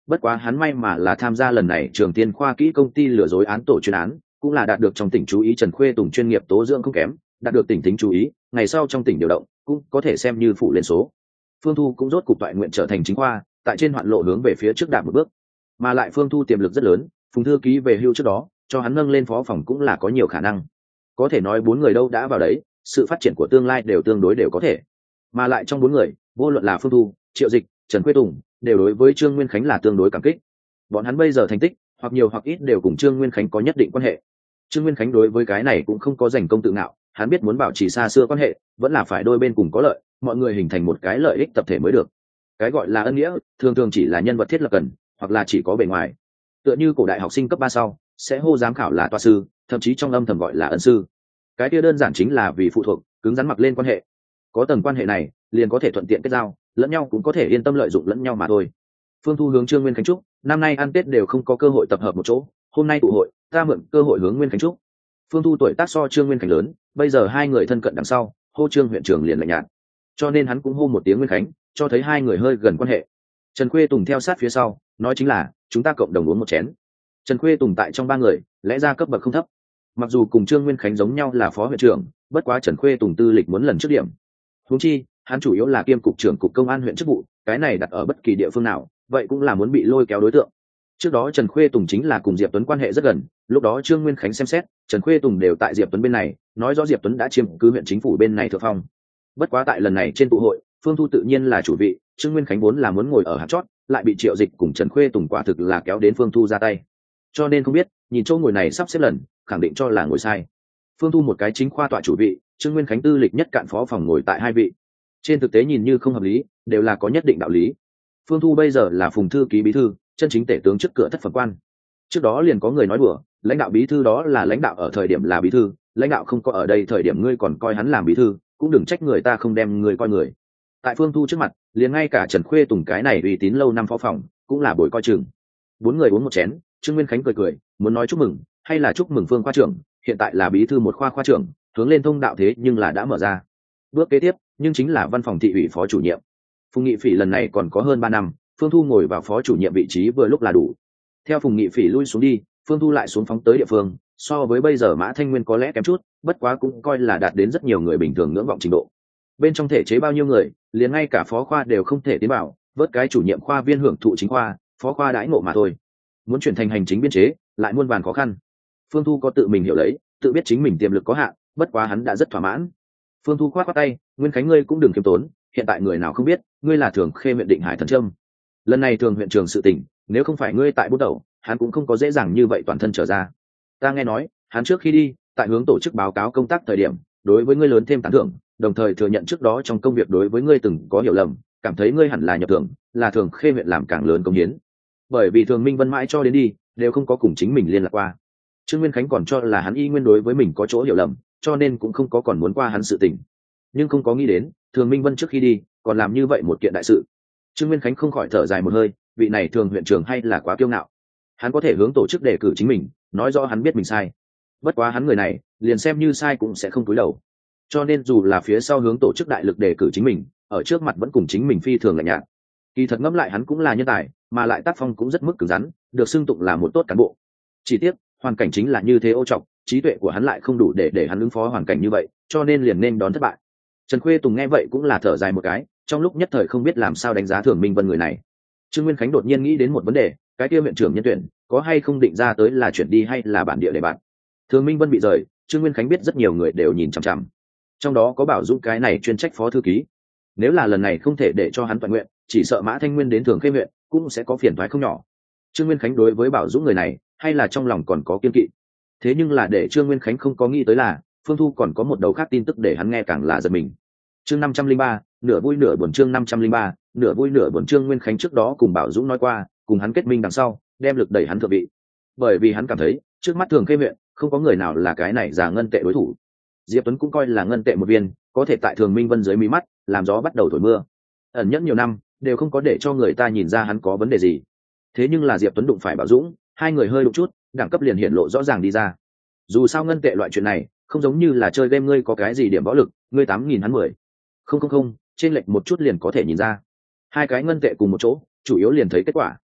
bất quá hắn may mà là tham gia lần này Trường Tiên khoa kỹ công ty lừa dối án tổ chuyên án, cũng là đạt được trong tỉnh chú ý Trần Khuê Tùng chuyên nghiệp tố dưỡng không kém, đạt được tỉnh tính chú ý, ngày sau trong tỉnh điều động cũng có thể xem như phụ lên số. Phương Thu cũng rốt cục toại nguyện trở thành chính khoa, tại trên hoạn lộ hướng về phía trước đạp một bước. Mà lại Phương Thu tiềm lực rất lớn, Phùng thư ký về hưu trước đó, cho hắn nâng lên phó phòng cũng là có nhiều khả năng. Có thể nói bốn người đâu đã vào đấy, sự phát triển của tương lai đều tương đối đều có thể. Mà lại trong bốn người, vô luận là Phương Thu, Triệu Dịch, Trần Khuê Tùng, đều đối với Trương Nguyên Khánh là tương đối cảm kích. Bọn hắn bây giờ thành tích, hoặc nhiều hoặc ít đều cùng Trương Nguyên Khánh có nhất định quan hệ. Trương Nguyên Khánh đối với cái này cũng không có giành công tự ngạo, hắn biết muốn bảo trì xa xưa quan hệ, vẫn là phải đôi bên cùng có lợi, mọi người hình thành một cái lợi ích tập thể mới được. Cái gọi là ân nghĩa, thường thường chỉ là nhân vật thiết lập cần, hoặc là chỉ có bề ngoài. Tựa như cổ đại học sinh cấp 3 sau, sẽ hô giám khảo là tọa sư, thậm chí trong âm thầm gọi là ân sư. Cái kia đơn giản chính là vì phụ thuộc, cứng rắn mặc lên quan hệ. Có tầng quan hệ này, liền có thể thuận tiện kết giao, lẫn nhau cũng có thể yên tâm lợi dụng lẫn nhau mà thôi. Phương Thu hướng Trương Nguyên Khánh chúc, năm nay ăn Tết đều không có cơ hội tập hợp một chỗ, hôm nay tụ hội, ta mượn cơ hội hướng Nguyên Khánh chúc. Phương Thu tuổi tác so Trương Nguyên Khánh lớn, bây giờ hai người thân cận đằng sau, hô Trương huyện trưởng liền lạnh nhạt, cho nên hắn cũng hô một tiếng Nguyên Khánh, cho thấy hai người hơi gần quan hệ. Trần Khuê Tùng theo sát phía sau, nói chính là chúng ta cộng đồng uống một chén. Trần Khuê Tùng tại trong ba người, lẽ ra cấp bậc không thấp, mặc dù cùng Trương Nguyên Khánh giống nhau là phó huyện trưởng, bất quá Trần Khuê Tùng tư lịch muốn lần trước điểm. Huống chi, hắn chủ yếu là kiêm cục trưởng cục công an huyện chức vụ, cái này đặt ở bất kỳ địa phương nào, vậy cũng là muốn bị lôi kéo đối tượng. Trước đó Trần Khuê Tùng chính là cùng Diệp Tuấn quan hệ rất gần, lúc đó Trương Nguyên Khánh xem xét, Trần Khuê Tùng đều tại Diệp Tuấn bên này, nói rõ Diệp Tuấn đã chiếm cứ huyện chính phủ bên này thượng phong. Bất quá tại lần này trên tụ hội, Phương Thu tự nhiên là chủ vị, Trương Nguyên Khánh vốn là muốn ngồi ở hạng chót, lại bị Triệu Dịch cùng Trần Khuê Tùng quả thực là kéo đến Phương Thu ra tay. Cho nên không biết, nhìn chỗ ngồi này sắp xếp lần, khẳng định cho là ngồi sai. Phương Thu một cái chính khoa tọa chủ vị, Trương Nguyên Khánh tư lịch nhất cạn phó phòng ngồi tại hai vị. Trên thực tế nhìn như không hợp lý, đều là có nhất định đạo lý. Phương Thu bây giờ là Phùng thư ký bí thư, chân chính tể tướng trước cửa thất phẩm quan. Trước đó liền có người nói đùa, lãnh đạo bí thư đó là lãnh đạo ở thời điểm là bí thư, lãnh đạo không có ở đây thời điểm ngươi còn coi hắn làm bí thư, cũng đừng trách người ta không đem người coi người. Tại Phương Thu trước mặt, liền ngay cả Trần Khuê Tùng cái này uy tín lâu năm phó phòng, cũng là bồi coi chừng. Bốn người uống một chén, Trương Nguyên Khánh cười cười, muốn nói chúc mừng, hay là chúc mừng Phương khoa trưởng, hiện tại là bí thư một khoa khoa trưởng, hướng lên thông đạo thế nhưng là đã mở ra. Bước kế tiếp, nhưng chính là văn phòng thị ủy phó chủ nhiệm. Phùng Nghị Phỉ lần này còn có hơn 3 năm, Phương Thu ngồi vào phó chủ nhiệm vị trí vừa lúc là đủ. Theo Phùng Nghị Phỉ lui xuống đi, Phương Thu lại xuống phóng tới địa phương, so với bây giờ Mã Thanh Nguyên có lẽ kém chút, bất quá cũng coi là đạt đến rất nhiều người bình thường ngưỡng vọng trình độ. Bên trong thể chế bao nhiêu người, liền ngay cả phó khoa đều không thể tiến vào, vớt cái chủ nhiệm khoa viên hưởng thụ chính khoa, phó khoa đãi ngộ mà thôi. Muốn chuyển thành hành chính biên chế, lại muôn vàn khó khăn. Phương Thu có tự mình hiểu lấy, tự biết chính mình tiềm lực có hạn, bất quá hắn đã rất thỏa mãn. Phương Thu khoát tay, Nguyên Khánh ngươi cũng đừng khiêm tốn, hiện tại người nào không biết, ngươi là Thường Khê huyện Định Hải Thần Trâm. Lần này Thường huyện trường sự tình, nếu không phải ngươi tại bút đầu, hắn cũng không có dễ dàng như vậy toàn thân trở ra. Ta nghe nói, hắn trước khi đi, tại hướng tổ chức báo cáo công tác thời điểm, đối với ngươi lớn thêm tán thưởng, đồng thời thừa nhận trước đó trong công việc đối với ngươi từng có hiểu lầm, cảm thấy ngươi hẳn là nhập thưởng, là Thường Khê huyện làm càng lớn công hiến. Bởi vì Thường Minh Vân mãi cho đến đi, đều không có cùng chính mình liên lạc qua. Trương Nguyên Khánh còn cho là hắn y nguyên đối với mình có chỗ hiểu lầm, cho nên cũng không có còn muốn qua hắn sự tình. Nhưng không có nghĩ đến, Thường Minh Vân trước khi đi, còn làm như vậy một kiện đại sự. Trương Nguyên Khánh không khỏi thở dài một hơi, vị này Thường huyện trưởng hay là quá kiêu ngạo. Hắn có thể hướng tổ chức đề cử chính mình, nói rõ hắn biết mình sai. Bất quá hắn người này, liền xem như sai cũng sẽ không cúi đầu. Cho nên dù là phía sau hướng tổ chức đại lực đề cử chính mình, ở trước mặt vẫn cùng chính mình phi thường lạnh nhạt. Kỳ thật ngẫm lại hắn cũng là nhân tài, mà lại tác phong cũng rất mức cứng rắn, được xưng tụng là một tốt cán bộ. Chỉ tiếc, hoàn cảnh chính là như thế ô trọc, trí tuệ của hắn lại không đủ để hắn ứng phó hoàn cảnh như vậy, cho nên liền nên đón thất bại. Trần Khuê Tùng nghe vậy cũng là thở dài một cái, trong lúc nhất thời không biết làm sao đánh giá Thường Minh Vân người này. Trương Nguyên Khánh đột nhiên nghĩ đến một vấn đề, cái kia huyện trưởng nhân tuyển có hay không định ra tới là chuyển đi hay là bản địa để bạn. Thường Minh Vân bị rời, Trương Nguyên Khánh biết rất nhiều người đều nhìn chằm chằm, trong đó có Bảo Dũng cái này chuyên trách phó thư ký. Nếu là lần này không thể để cho hắn toàn nguyện, chỉ sợ Mã Thanh Nguyên đến Thường Khê huyện cũng sẽ có phiền toái không nhỏ. Trương Nguyên Khánh đối với Bảo Dũng người này, hay là trong lòng còn có kiên kỵ. Thế nhưng là để Trương Nguyên Khánh không có nghĩ tới là, Phương Thu còn có một đầu khác tin tức để hắn nghe càng là giật mình. Chương 503, nửa vui nửa buồn. Chương 503, nửa vui nửa buồn. Trương Nguyên Khánh trước đó cùng Bảo Dũng nói qua, cùng hắn kết minh đằng sau, đem lực đẩy hắn thượng vị. Bởi vì hắn cảm thấy, trước mắt Thường Khê huyện, không có người nào là cái này giả ngân tệ đối thủ. Diệp Tuấn cũng coi là ngân tệ một viên, có thể tại Thường Minh Vân dưới mí mắt, làm gió bắt đầu thổi mưa. Ẩn nhẫn nhiều năm, đều không có để cho người ta nhìn ra hắn có vấn đề gì. Thế nhưng là Diệp Tuấn đụng phải Bảo Dũng, hai người hơi đụng chút, đẳng cấp liền hiện lộ rõ ràng đi ra. Dù sao ngân tệ loại chuyện này, không giống như là chơi game ngươi có cái gì điểm võ lực, ngươi 8.000 hắn 10. Không, trên lệch một chút liền có thể nhìn ra. Hai cái ngân tệ cùng một chỗ, chủ yếu liền thấy kết quả.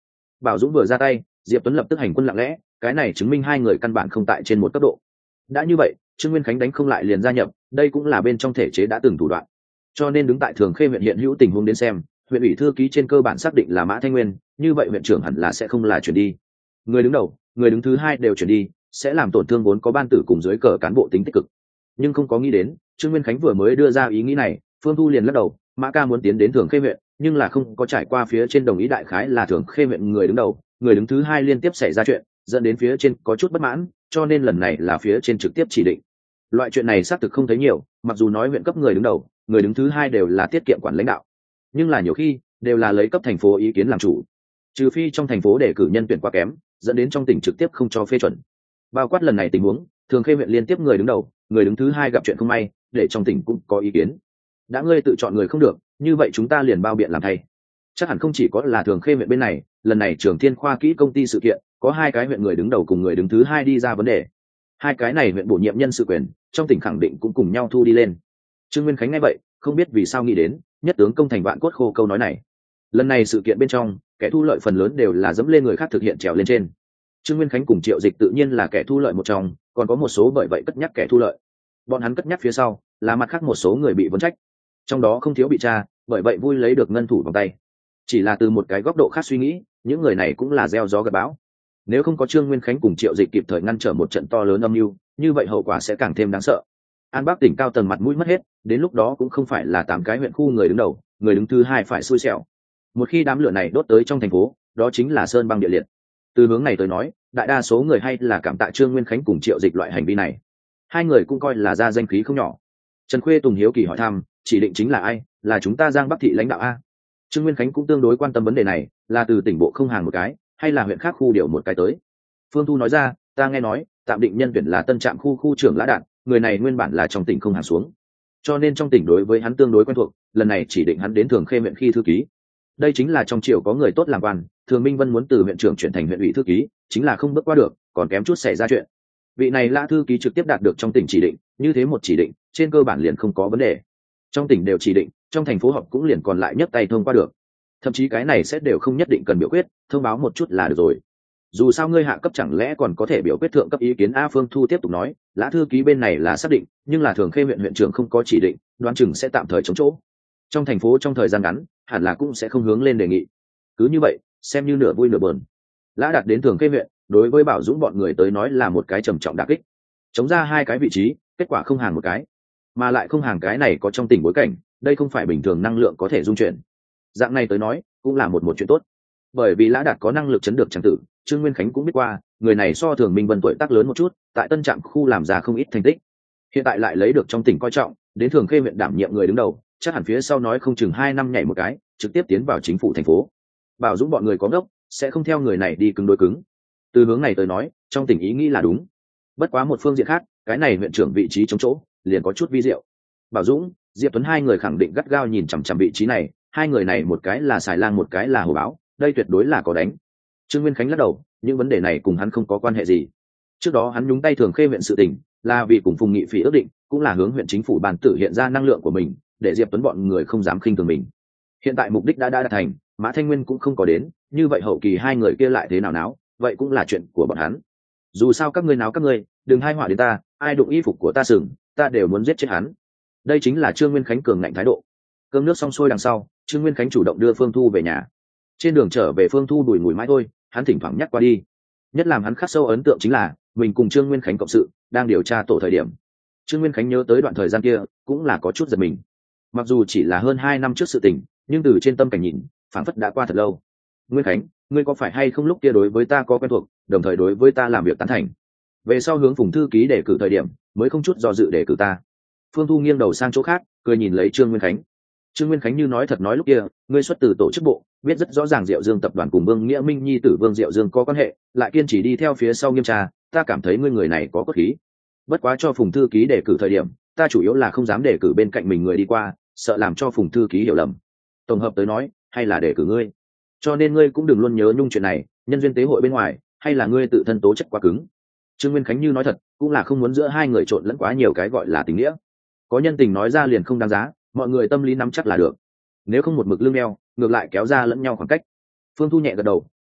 Bảo Dũng vừa ra tay, Diệp Tuấn lập tức hành quân lặng lẽ, cái này chứng minh hai người căn bản không tại trên một cấp độ. Đã như vậy, Trương Nguyên Khánh đánh không lại liền gia nhập, đây cũng là bên trong thể chế đã từng thủ đoạn. Cho nên đứng tại Thường Khê huyện hiện hữu tình huống đến xem, huyện ủy thư ký trên cơ bản xác định là Mã Thanh Nguyên, như vậy huyện trưởng hẳn là sẽ không là chuyển đi. Người đứng đầu, người đứng thứ hai đều chuyển đi, sẽ làm tổn thương vốn có ban tử cùng dưới cờ cán bộ tính tích cực. Nhưng không có nghĩ đến, Trương Nguyên Khánh vừa mới đưa ra ý nghĩ này, Phương Thu liền lắc đầu, Mã ca muốn tiến đến Thường Khê huyện, nhưng là không có trải qua phía trên đồng ý đại khái là Thường Khê huyện người đứng đầu, người đứng thứ hai liên tiếp xảy ra chuyện, dẫn đến phía trên có chút bất mãn, cho nên lần này là phía trên trực tiếp chỉ định. Loại chuyện này xác thực không thấy nhiều, mặc dù nói huyện cấp người đứng đầu, người đứng thứ hai đều là tiết kiệm quản lãnh đạo, nhưng là nhiều khi đều là lấy cấp thành phố ý kiến làm chủ, trừ phi trong thành phố để cử nhân tuyển quá kém, dẫn đến trong tỉnh trực tiếp không cho phê chuẩn. Bao quát lần này tình huống, Thường Khê huyện liên tiếp người đứng đầu, người đứng thứ hai gặp chuyện không may, để trong tỉnh cũng có ý kiến. Đã ngươi tự chọn người không được, như vậy chúng ta liền bao biện làm thay. Chắc hẳn không chỉ có là Thường Khê huyện bên này, lần này Trường Thiên Khoa Kỹ công ty sự kiện, có hai cái huyện người đứng đầu cùng người đứng thứ hai đi ra vấn đề. Hai cái này huyện bổ nhiệm nhân sự quyền, trong tỉnh khẳng định cũng cùng nhau thu đi lên. Trương Nguyên Khánh nghe vậy, không biết vì sao nghĩ đến nhất tướng công thành vạn cốt khô câu nói này. Lần này sự kiện bên trong, kẻ thu lợi phần lớn đều là dẫm lên người khác thực hiện trèo lên trên. Trương Nguyên Khánh cùng Triệu Dịch tự nhiên là kẻ thu lợi một trong, còn có một số bởi vậy cất nhắc kẻ thu lợi. Bọn hắn cất nhắc phía sau, là mặt khác một số người bị vấn trách, trong đó không thiếu bị tra, bởi vậy vui lấy được ngân thủ vòng tay. Chỉ là từ một cái góc độ khác suy nghĩ, những người này cũng là gieo gió gặt bão. Nếu không có Trương Nguyên Khánh cùng Triệu Dịch kịp thời ngăn trở một trận to lớn âm mưu, như vậy hậu quả sẽ càng thêm đáng sợ. An Bắc tỉnh cao tầng mặt mũi mất hết, đến lúc đó cũng không phải là 8 cái huyện khu người đứng đầu, người đứng thứ hai phải xui xẻo. Một khi đám lửa này đốt tới trong thành phố, đó chính là sơn băng địa liệt. Từ hướng này tới nói, đại đa số người hay là cảm tạ Trương Nguyên Khánh cùng Triệu Dịch loại hành vi này. Hai người cũng coi là ra danh khí không nhỏ. Trần Khuê Tùng hiếu kỳ hỏi thăm, chỉ định chính là ai, là chúng ta Giang Bắc thị lãnh đạo a? Trương Nguyên Khánh cũng tương đối quan tâm vấn đề này, là từ tỉnh bộ không hàng một cái, hay là huyện khác khu điều một cái tới. Phương Thu nói ra, ta nghe nói tạm định nhân tuyển là Tân Trạm khu trưởng Lã Đạt, người này nguyên bản là trong tỉnh không hàng xuống, cho nên trong tỉnh đối với hắn tương đối quen thuộc, lần này chỉ định hắn đến Thường Khê huyện khi thư ký. Đây chính là trong triều có người tốt làm quan, Thường Minh Vân muốn từ huyện trưởng chuyển thành huyện ủy thư ký, chính là không bước qua được, còn kém chút xảy ra chuyện. Vị này Lã thư ký trực tiếp đạt được trong tỉnh chỉ định, như thế một chỉ định, trên cơ bản liền không có vấn đề. Trong tỉnh đều chỉ định, trong thành phố họp cũng liền còn lại nhấc tay thông qua được. Thậm chí cái này sẽ đều không nhất định cần biểu quyết, thông báo một chút là được rồi. Dù sao ngươi hạ cấp chẳng lẽ còn có thể biểu quyết thượng cấp ý kiến a? Phương Thu tiếp tục nói, Lã thư ký bên này là xác định, nhưng là Thường Khê huyện huyện trưởng không có chỉ định, đoán chừng sẽ tạm thời chống chỗ. Trong thành phố trong thời gian ngắn, hẳn là cũng sẽ không hướng lên đề nghị. Cứ như vậy, xem như nửa vui nửa buồn. Lã Đạt đến Thường Khê huyện, đối với Bảo Dũng bọn người tới nói là một cái trầm trọng đả kích. Chống ra hai cái vị trí, kết quả không hàng một cái, mà lại không hàng cái này có trong tỉnh bối cảnh, đây không phải bình thường năng lượng có thể dung chuyển. Dạng này tới nói, cũng là một chuyện tốt. Bởi vì Lã Đạt có năng lực chấn được tràng tử, Trương Nguyên Khánh cũng biết qua, người này so Thường Minh Vân tuổi tác lớn một chút, tại Tân Trạm khu làm ra không ít thành tích. Hiện tại lại lấy được trong tỉnh coi trọng, đến Thường Khê huyện đảm nhiệm người đứng đầu, chắc hẳn phía sau nói không chừng 2 năm nhảy một cái, trực tiếp tiến vào chính phủ thành phố. Bảo Dũng bọn người có ngốc, sẽ không theo người này đi cứng đối cứng. Từ hướng này tới nói, trong tỉnh ý nghĩ là đúng. Bất quá một phương diện khác, cái này huyện trưởng vị trí chống chỗ, liền có chút vi diệu. Bảo Dũng, Diệp Tuấn hai người khẳng định gắt gao nhìn chằm chằm vị trí này, hai người này một cái là xài lang một cái là hồ báo, đây tuyệt đối là có đánh. Trương Nguyên Khánh lắc đầu, những vấn đề này cùng hắn không có quan hệ gì. Trước đó hắn nhúng tay Thường Khê huyện sự tình, là vì cùng Phùng Nghị Phỉ ước định, cũng là hướng huyện chính phủ bàn tử hiện ra năng lượng của mình, để Diệp Tuấn bọn người không dám khinh thường mình. Hiện tại mục đích đã đạt thành, Mã Thanh Nguyên cũng không có đến, như vậy hậu kỳ hai người kia lại thế nào náo, vậy cũng là chuyện của bọn hắn. Dù sao các ngươi náo các ngươi, đừng hai họa đến ta, ai đụng y phục của ta sừng, ta đều muốn giết chết hắn. Đây chính là Trương Nguyên Khánh cường ngạnh thái độ. Cơm nước xong xuôi đằng sau, Trương Nguyên Khánh chủ động đưa Phương Thu về nhà. Trên đường trở về Phương Thu đùi ngùi mãi thôi, hắn thỉnh thoảng nhắc qua đi. Nhất làm hắn khắc sâu ấn tượng chính là mình cùng Trương Nguyên Khánh cộng sự, đang điều tra tổ thời điểm. Trương Nguyên Khánh nhớ tới đoạn thời gian kia, cũng là có chút giật mình. Mặc dù chỉ là hơn 2 năm trước sự tình, nhưng từ trên tâm cảnh nhìn, phảng phất đã qua thật lâu. Nguyên Khánh, ngươi có phải hay không lúc kia đối với ta có quen thuộc, đồng thời đối với ta làm việc tán thành? Về sau hướng Phùng thư ký đề cử thời điểm, mới không chút do dự đề cử ta. Phương Thu nghiêng đầu sang chỗ khác, cười nhìn lấy Trương Nguyên Khánh. Trương Nguyên Khánh như nói thật nói lúc kia, ngươi xuất từ tổ chức bộ, biết rất rõ ràng Diệu Dương tập đoàn cùng Vương Nghĩa Minh nhi tử Vương Diệu Dương có quan hệ, lại kiên trì đi theo phía sau nghiêm tra, ta cảm thấy ngươi người này có cốt khí. Bất quá cho Phùng thư ký đề cử thời điểm, ta chủ yếu là không dám đề cử bên cạnh mình người đi qua, sợ làm cho Phùng thư ký hiểu lầm. Tổng hợp tới nói, hay là đề cử ngươi. Cho nên ngươi cũng đừng luôn nhớ nhung chuyện này, nhân duyên tế hội bên ngoài, hay là ngươi tự thân tố chất quá cứng. Trương Nguyên Khánh như nói thật, cũng là không muốn giữa hai người trộn lẫn quá nhiều cái gọi là tình nghĩa. Có nhân tình nói ra liền không đáng giá, mọi người tâm lý nắm chắc là được. Nếu không một mực lưng đeo, ngược lại kéo ra lẫn nhau khoảng cách. Phương Thu nhẹ gật đầu,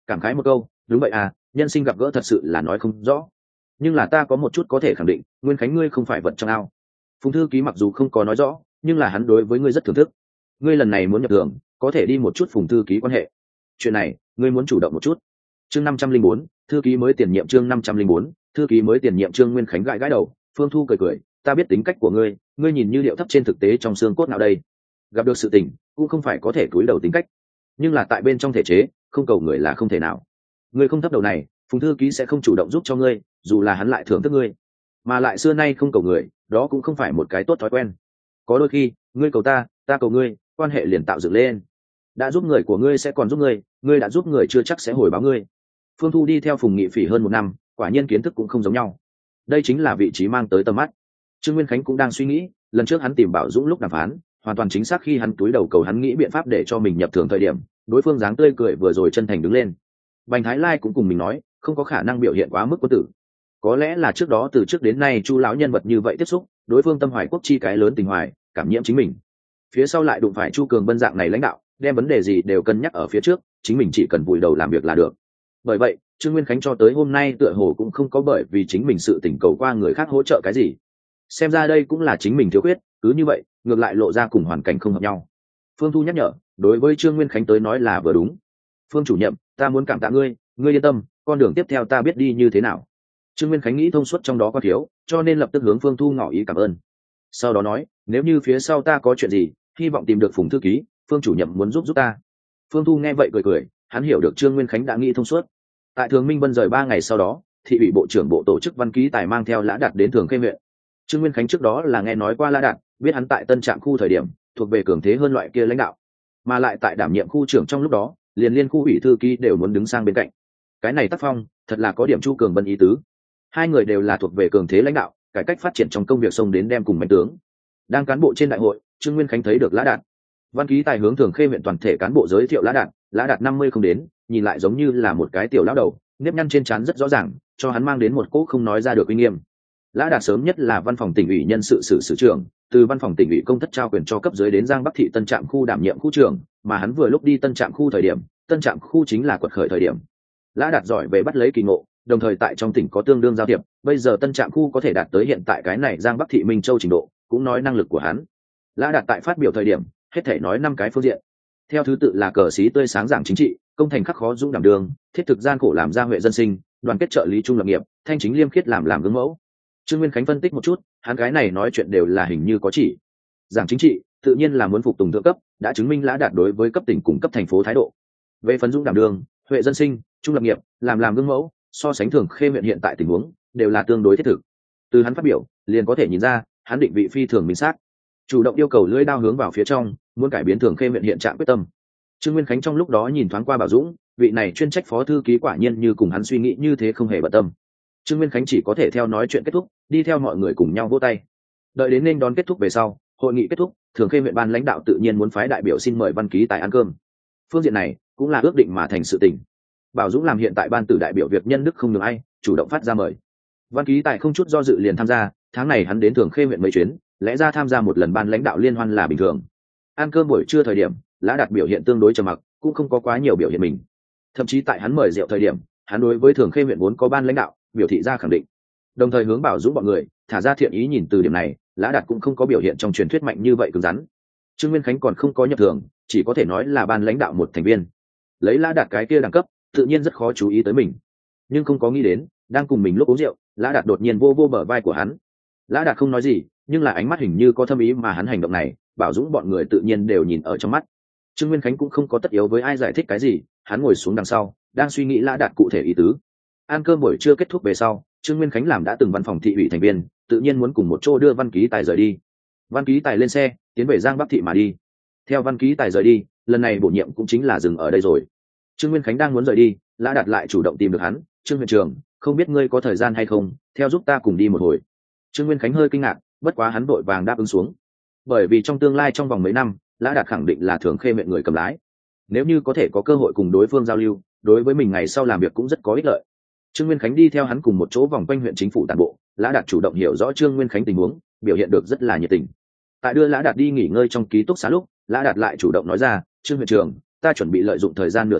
cảm khái một câu, đúng vậy à, nhân sinh gặp gỡ thật sự là nói không rõ. Nhưng là ta có một chút có thể khẳng định, Nguyên Khánh ngươi không phải vật trong ao. Phùng thư ký mặc dù không có nói rõ, nhưng là hắn đối với ngươi rất thưởng thức. Ngươi lần này muốn nhập thường, có thể đi một chút Phùng thư ký quan hệ. Chuyện này, ngươi muốn chủ động một chút. Chương 504, thư ký mới tiền nhiệm chương 504, thư ký mới tiền nhiệm Trương Nguyên Khánh gãi gãi đầu, Phương Thu cười cười, ta biết tính cách của ngươi, ngươi nhìn như điệu thấp trên thực tế trong xương cốt nào đây. Gặp được sự tình, cũng không phải có thể cúi đầu tính cách, nhưng là tại bên trong thể chế, không cầu người là không thể nào. Ngươi không thấp đầu này, Phùng thư ký sẽ không chủ động giúp cho ngươi, dù là hắn lại thưởng thức ngươi, mà lại xưa nay không cầu người, đó cũng không phải một cái tốt thói quen. Có đôi khi, ngươi cầu ta, ta cầu ngươi, quan hệ liền tạo dựng lên. Đã giúp người của ngươi sẽ còn giúp ngươi, ngươi đã giúp người chưa chắc sẽ hồi báo ngươi. Phương Thu đi theo Phùng Nghị Phỉ hơn 1 năm, quả nhiên kiến thức cũng không giống nhau. Đây chính là vị trí mang tới tầm mắt. Trương Nguyên Khánh cũng đang suy nghĩ, lần trước hắn tìm Bảo Dũng lúc đàm phán, hoàn toàn chính xác khi hắn túi đầu cầu hắn nghĩ biện pháp để cho mình nhập thường thời điểm, đối phương dáng tươi cười vừa rồi chân thành đứng lên. Bành Thái Lai cũng cùng mình nói, không có khả năng biểu hiện quá mức quân tử. Có lẽ là trước đó từ trước đến nay Chu lão nhân vật như vậy tiếp xúc, đối phương tâm hoài quốc chi cái lớn tình hoài, cảm nhiễm chính mình. Phía sau lại đụng phải Chu Cường Bân dạng này lãnh đạo, đem vấn đề gì đều cân nhắc ở phía trước, chính mình chỉ cần vùi đầu làm việc là được. Bởi vậy, Trương Nguyên Khánh cho tới hôm nay tựa hồ cũng không có bởi vì chính mình sự tình cầu qua người khác hỗ trợ cái gì. Xem ra đây cũng là chính mình thiếu khuyết, cứ như vậy, ngược lại lộ ra cùng hoàn cảnh không hợp nhau. Phương Thu nhắc nhở, đối với Trương Nguyên Khánh tới nói là vừa đúng. Phương chủ nhiệm, ta muốn cảm tạ ngươi, ngươi yên tâm, con đường tiếp theo ta biết đi như thế nào. Trương Nguyên Khánh nghĩ thông suốt trong đó có thiếu, cho nên lập tức hướng Phương Thu ngỏ ý cảm ơn. Sau đó nói, nếu như phía sau ta có chuyện gì, hy vọng tìm được Phùng thư ký, Phương chủ nhiệm muốn giúp ta. Phương Thu nghe vậy cười cười, hắn hiểu được Trương Nguyên Khánh đã nghĩ thông suốt. Tại Thường Minh Vân rời 3 ngày sau đó, thị ủy bộ trưởng bộ tổ chức Văn Ký Tài mang theo Lã Đạt đến Thường Khê huyện. Trương Nguyên Khánh trước đó là nghe nói qua Lã Đạt, biết hắn tại Tân Trạm khu thời điểm thuộc về cường thế hơn loại kia lãnh đạo, mà lại tại đảm nhiệm khu trưởng trong lúc đó, liền liên khu ủy thư ký đều muốn đứng sang bên cạnh. Cái này tác phong, thật là có điểm Chu Cường Bân ý tứ. Hai người đều là thuộc về cường thế lãnh đạo, cải cách phát triển trong công việc xông đến đem cùng mạnh tướng. Đang cán bộ trên đại hội, Trương Nguyên Khánh thấy được Lã Đạt. Văn Ký Tài hướng Thường Khê huyện toàn thể cán bộ giới thiệu Lã Đạt 50 không đến, nhìn lại giống như là một cái tiểu lão đầu, nếp nhăn trên trán rất rõ ràng, cho hắn mang đến một cỗ không nói ra được uy nghiêm. Lã Đạt sớm nhất là văn phòng tỉnh ủy nhân sự sử trưởng, từ văn phòng tỉnh ủy công thất trao quyền cho cấp dưới đến Giang Bắc thị Tân Trạm khu đảm nhiệm khu trưởng, mà hắn vừa lúc đi Tân Trạm khu thời điểm, Tân Trạm khu chính là quật khởi thời điểm. Lã Đạt giỏi về bắt lấy kỳ ngộ, đồng thời tại trong tỉnh có tương đương giao thiệp, bây giờ Tân Trạm khu có thể đạt tới hiện tại cái này Giang Bắc thị Minh Châu trình độ, cũng nói năng lực của hắn. Lã Đạt tại phát biểu thời điểm, hết thể nói 5 cái phương diện. Theo thứ tự là cờ xí tươi sáng giảng chính trị, công thành khắc khó dũng đảm đường, thiết thực gian khổ làm gia huệ dân sinh, đoàn kết trợ lý trung lập nghiệp, thanh chính liêm khiết làm gương mẫu. Trương Nguyên Khánh phân tích một chút, hắn cái này nói chuyện đều là hình như có chỉ. Giảng chính trị, tự nhiên là muốn phục tùng thượng cấp, đã chứng minh Lã Đạt đối với cấp tỉnh cùng cấp thành phố thái độ. Về phần dũng đảm đường, huệ dân sinh, trung lập nghiệp, làm gương mẫu, so sánh Thường Khê huyện hiện tại tình huống, đều là tương đối thiết thực. Từ hắn phát biểu, liền có thể nhìn ra, hắn định vị phi thường minh xác, chủ động yêu cầu lưỡi đao hướng vào phía trong, muốn cải biến Thường Khê huyện hiện trạng quyết tâm. Trương Nguyên Khánh trong lúc đó nhìn thoáng qua Bảo Dũng, vị này chuyên trách phó thư ký quả nhiên như cùng hắn suy nghĩ như thế không hề bận tâm. Trương Nguyên Khánh chỉ có thể theo nói chuyện kết thúc, đi theo mọi người cùng nhau vỗ tay. Đợi đến nên đón kết thúc về sau, hội nghị kết thúc, Thường Khê huyện ban lãnh đạo tự nhiên muốn phái đại biểu xin mời Văn Ký Tài ăn cơm. Phương diện này cũng là ước định mà thành sự tình. Bảo Dũng làm hiện tại ban tử đại biểu việc nhân đức không nhường ai, chủ động phát ra mời. Văn Ký Tài không chút do dự liền tham gia, tháng này hắn đến Thường Khê huyện mấy chuyến, lẽ ra tham gia một lần ban lãnh đạo liên hoan là bình thường. Ăn cơm buổi trưa thời điểm, Lã Đạt biểu hiện tương đối trầm mặc, cũng không có quá nhiều biểu hiện mình. Thậm chí tại hắn mời rượu thời điểm, hắn đối với Thường Khê huyện vốn có ban lãnh đạo biểu thị ra khẳng định, đồng thời hướng Bảo Dũng bọn người thả ra thiện ý. Nhìn từ điểm này, Lã Đạt cũng không có biểu hiện trong truyền thuyết mạnh như vậy cứng rắn. Trương Nguyên Khánh còn không có nhập thường, chỉ có thể nói là ban lãnh đạo một thành viên. Lấy Lã Đạt cái kia đẳng cấp, tự nhiên rất khó chú ý tới mình, nhưng không có nghĩ đến, đang cùng mình lúc uống rượu, Lã Đạt đột nhiên vô bờ vai của hắn. Lã Đạt không nói gì, nhưng là ánh mắt hình như có thâm ý, mà hắn hành động này, Bảo Dũng bọn người tự nhiên đều nhìn ở trong mắt. Trương Nguyên Khánh cũng không có tất yếu với ai giải thích cái gì, hắn ngồi xuống đằng sau, đang suy nghĩ Lã Đạt cụ thể ý tứ. Ăn cơm buổi trưa kết thúc về sau, Trương Nguyên Khánh làm đã từng văn phòng thị ủy thành viên, tự nhiên muốn cùng một chỗ đưa Văn Ký Tài rời đi. Văn Ký Tài lên xe, tiến về Giang Bắc thị mà đi. Theo Văn Ký Tài rời đi, lần này bổ nhiệm cũng chính là dừng ở đây rồi. Trương Nguyên Khánh đang muốn rời đi, Lã Đạt lại chủ động tìm được hắn, "Trương huyện trưởng, không biết ngươi có thời gian hay không, theo giúp ta cùng đi một hồi." Trương Nguyên Khánh hơi kinh ngạc, bất quá hắn vội vàng đáp ứng xuống. Bởi vì trong tương lai trong vòng mấy năm, Lã Đạt khẳng định là Thường Khê huyện người cầm lái. Nếu như có thể có cơ hội cùng đối phương giao lưu, đối với mình ngày sau làm việc cũng rất có ích lợi. Trương Nguyên Khánh đi theo hắn cùng một chỗ vòng quanh huyện chính phủ tản bộ, Lã Đạt chủ động hiểu rõ Trương Nguyên Khánh tình huống, biểu hiện được rất là nhiệt tình. Tại đưa Lã Đạt đi nghỉ ngơi trong ký túc xá lúc, Lã Đạt lại chủ động nói ra, "Trương huyện trưởng, ta chuẩn bị lợi dụng thời gian nửa tháng,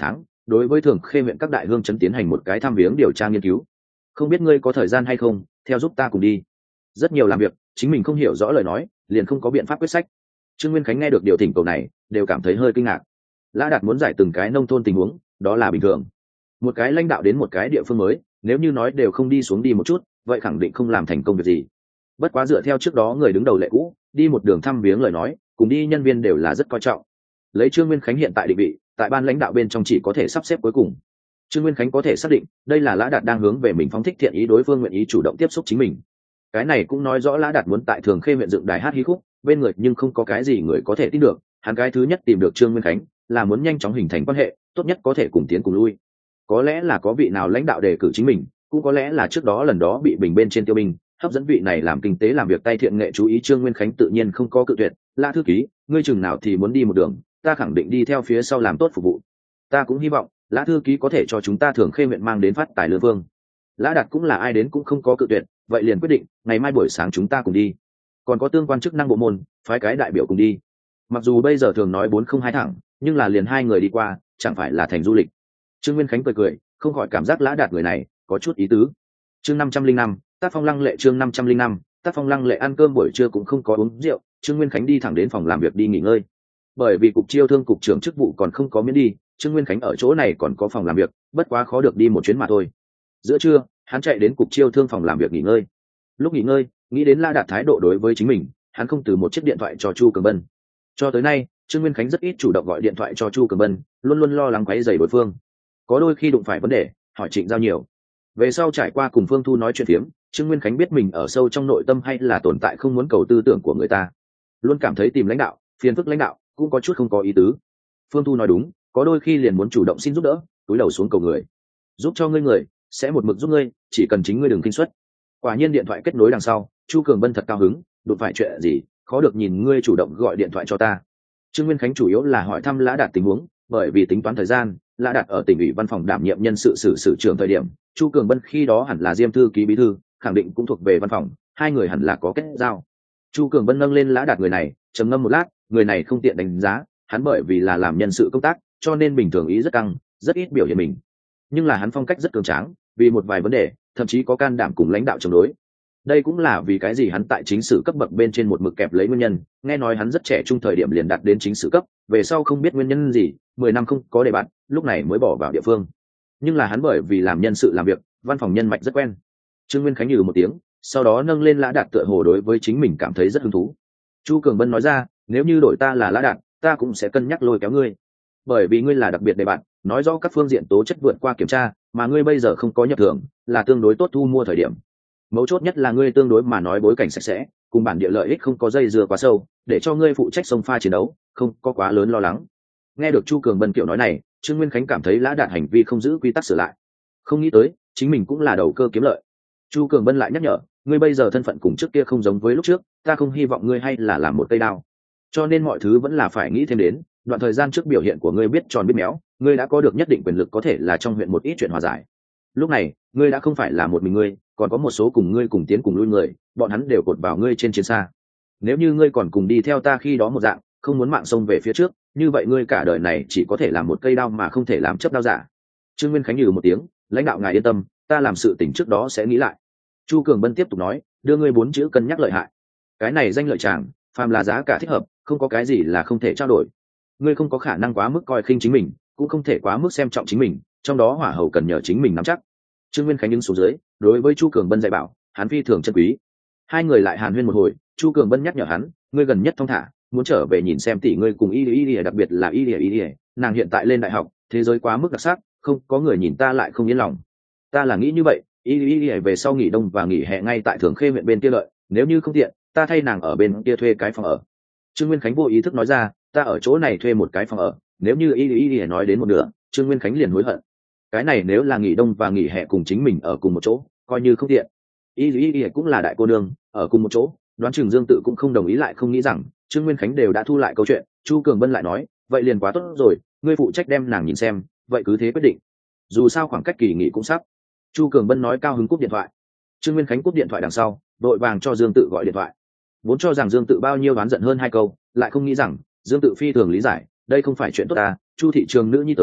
đối với Thường Khê huyện các đại hương chấn tiến hành một cái thăm viếng điều tra nghiên cứu. Không biết ngươi có thời gian hay không, theo giúp ta cùng đi. Rất nhiều làm việc, chính mình không hiểu rõ lời nói, liền không có biện pháp quyết sách. Trương Nguyên Khánh nghe được điều thỉnh cầu này, đều cảm thấy hơi kinh ngạc. Lã Đạt muốn giải từng cái nông thôn tình huống, đó là bình thường. Một cái lãnh đạo đến một cái địa phương mới, nếu như nói đều không đi xuống đi một chút, vậy khẳng định không làm thành công việc gì. Bất quá dựa theo trước đó người đứng đầu lệ cũ, đi một đường thăm viếng lời nói, cùng đi nhân viên đều là rất coi trọng. Lấy Trương Nguyên Khánh hiện tại định vị, tại ban lãnh đạo bên trong chỉ có thể sắp xếp cuối cùng. Trương Nguyên Khánh có thể xác định, đây là Lã Đạt đang hướng về mình phóng thích thiện ý, đối phương nguyện ý chủ động tiếp xúc chính mình. Cái này cũng nói rõ Lã Đạt muốn tại Thường Khê huyện dựng đài hát hí khúc, bên người nhưng không có cái gì người có thể tin được. Hắn cái thứ nhất tìm được Trương Nguyên Khánh, là muốn nhanh chóng hình thành quan hệ, tốt nhất có thể cùng tiến cùng lui. Có lẽ là có vị nào lãnh đạo đề cử chính mình, cũng có lẽ là trước đó lần đó bị bình bên trên tiêu binh, hấp dẫn vị này làm kinh tế làm việc tay thiện nghệ chú ý. Trương Nguyên Khánh tự nhiên không có cự tuyệt. Lã thư ký, ngươi chừng nào thì muốn đi một đường, ta khẳng định đi theo phía sau làm tốt phục vụ. Ta cũng hy vọng Lã thư ký có thể cho chúng ta Thường Khê huyện mang đến phát tài lương vương. Lã Đạt cũng là ai đến cũng không có cự tuyệt, vậy liền quyết định ngày mai buổi sáng chúng ta cùng đi. Còn có tương quan chức năng bộ môn, phái cái đại biểu cùng đi. Mặc dù bây giờ thường nói 402 thẳng, nhưng là liền hai người đi qua, chẳng phải là thành du lịch. Trương Nguyên Khánh cười, không khỏi cảm giác Lã Đạt người này có chút ý tứ. Chương 505, tác phong lăng lệ. Chương 505, tác phong lăng lệ. Ăn cơm buổi trưa cũng không có uống rượu, Trương Nguyên Khánh đi thẳng đến phòng làm việc đi nghỉ ngơi. Bởi vì cục chiêu thương cục trưởng chức vụ còn không có miễn đi, Trương Nguyên Khánh ở chỗ này còn có phòng làm việc, bất quá khó được đi một chuyến mà thôi. Giữa trưa, hắn chạy đến cục chiêu thương phòng làm việc nghỉ ngơi. Lúc nghỉ ngơi, nghĩ đến Lã Đạt thái độ đối với chính mình, hắn không từ một chiếc điện thoại cho Chu Cường Bân. Cho tới nay, Trương Nguyên Khánh rất ít chủ động gọi điện thoại cho Chu Cường Bân, luôn luôn lo lắng quấy rầy đối phương. Có đôi khi đụng phải vấn đề, hỏi Trịnh Giao nhiều. Về sau trải qua cùng Phương Thu nói chuyện phiếm, Trương Nguyên Khánh biết mình ở sâu trong nội tâm hay là tồn tại không muốn cầu tư tưởng của người ta, luôn cảm thấy tìm lãnh đạo, phiền phức lãnh đạo cũng có chút không có ý tứ. Phương Thu nói đúng, có đôi khi liền muốn chủ động xin giúp đỡ, túi đầu xuống cầu người, giúp cho ngươi người sẽ một mực giúp ngươi, chỉ cần chính ngươi đừng kinh suất. Quả nhiên điện thoại kết nối đằng sau, Chu Cường Bân thật cao hứng, đụng phải chuyện gì, khó được nhìn ngươi chủ động gọi điện thoại cho ta. Trương Nguyên Khánh chủ yếu là hỏi thăm Lã Đạt tình huống, bởi vì tính toán thời gian, Lã Đạt ở tỉnh ủy văn phòng đảm nhiệm nhân sự sử trưởng thời điểm, Chu Cường Bân khi đó hẳn là Diêm thư ký bí thư, khẳng định cũng thuộc về văn phòng, hai người hẳn là có kết giao. Chu Cường Bân nâng lên Lã Đạt người này, trầm ngâm một lát, người này không tiện đánh giá, hắn bởi vì là làm nhân sự công tác, cho nên bình thường ý rất căng, rất ít biểu hiện mình. Nhưng là hắn phong cách rất cường tráng, vì một vài vấn đề, thậm chí có can đảm cùng lãnh đạo chống đối. Đây cũng là vì cái gì hắn tại chính sử cấp bậc bên trên một mực kẹp lấy nguyên nhân. Nghe nói hắn rất trẻ trung thời điểm liền đạt đến chính sử cấp, về sau không biết nguyên nhân gì, 10 năm không có đề bạt, lúc này mới bỏ vào địa phương. Nhưng là hắn bởi vì làm nhân sự làm việc, văn phòng nhân mạch rất quen. Trương Nguyên Khánh nhừ một tiếng, sau đó nâng lên Lã Đạt, tựa hồ đối với chính mình cảm thấy rất hứng thú. Chu Cường Bân nói ra, nếu như đổi ta là Lã Đạt, ta cũng sẽ cân nhắc lôi kéo ngươi, bởi vì ngươi là đặc biệt đề bạt, nói rõ các phương diện tố chất vượt qua kiểm tra, mà ngươi bây giờ không có nhập thưởng, là tương đối tốt thu mua thời điểm. Mấu chốt nhất là ngươi tương đối mà nói bối cảnh sạch sẽ, cùng bản địa lợi ích không có dây dưa quá sâu, để cho ngươi phụ trách xông pha chiến đấu, không có quá lớn lo lắng. Nghe được Chu Cường Bân kiểu nói này, Trương Nguyên Khánh cảm thấy Lã Đạt hành vi không giữ quy tắc sửa lại. Không nghĩ tới, chính mình cũng là đầu cơ kiếm lợi. Chu Cường Bân lại nhắc nhở, ngươi bây giờ thân phận cùng trước kia không giống với lúc trước, ta không hy vọng ngươi hay là làm một cây đao. Cho nên mọi thứ vẫn là phải nghĩ thêm đến, đoạn thời gian trước biểu hiện của ngươi biết tròn biết méo, ngươi đã có được nhất định quyền lực, có thể là trong huyện một ít chuyện hòa giải. Lúc này, ngươi đã không phải là một mình ngươi, còn có một số cùng ngươi cùng tiến cùng lui người, bọn hắn đều cột vào ngươi trên chiến xa. Nếu như ngươi còn cùng đi theo ta khi đó một dạng, không muốn mạng sông về phía trước, như vậy ngươi cả đời này chỉ có thể làm một cây đao mà không thể làm chấp đao giả. Trương Nguyên Khánh nhừ một tiếng, lãnh đạo ngài yên tâm, ta làm sự tỉnh trước đó sẽ nghĩ lại. Chu Cường Bân tiếp tục nói, đưa ngươi 4 chữ cân nhắc lợi hại. Cái này danh lợi chàng, phàm là giá cả thích hợp, không có cái gì là không thể trao đổi. Ngươi không có khả năng quá mức coi khinh chính mình, cũng không thể quá mức xem trọng chính mình, trong đó hỏa hầu cần nhờ chính mình nắm chắc. Trương Nguyên Khánh đứng xuống dưới, đối với Chu Cường Bân dạy bảo, hắn phi thường chân quý. Hai người lại hàn huyên một hồi, Chu Cường Bân nhắc nhở hắn, ngươi gần nhất thong thả, muốn trở về nhìn xem tỷ ngươi cùng y, đặc biệt là y, nàng hiện tại lên đại học, thế giới quá mức đặc sắc, không có người nhìn ta lại không yên lòng. Ta là nghĩ như vậy, y về sau nghỉ đông và nghỉ hè ngay tại Thường Khê huyện bên kia lợi, nếu như không tiện, ta thay nàng ở bên kia thuê cái phòng ở. Trương Nguyên Khánh vô ý thức nói ra, ta ở chỗ này thuê một cái phòng ở. Nếu như y nói đến một nửa, Trương Nguyên Khánh liền hối hận. Cái này nếu là nghỉ đông và nghỉ hè cùng chính mình ở cùng một chỗ, coi như không tiện. Y cũng là đại cô nương, ở cùng một chỗ, đoán chừng Dương Tự cũng không đồng ý, lại không nghĩ rằng Trương Nguyên Khánh đều đã thu lại câu chuyện. Chu Cường Bân lại nói, vậy liền quá tốt rồi, ngươi phụ trách đem nàng nhìn xem, vậy cứ thế quyết định. Dù sao khoảng cách kỳ nghỉ cũng sắp. Chu Cường Bân nói cao hứng cúp điện thoại. Trương Nguyên Khánh cúp điện thoại đằng sau, đội vàng cho Dương Tự gọi điện thoại. Vốn cho rằng Dương Tự bao nhiêu đoán giận hơn 2 câu, lại không nghĩ rằng Dương Tự phi thường lý giải, đây không phải chuyện tốt ta, Chu thị trường nữ nhi tới,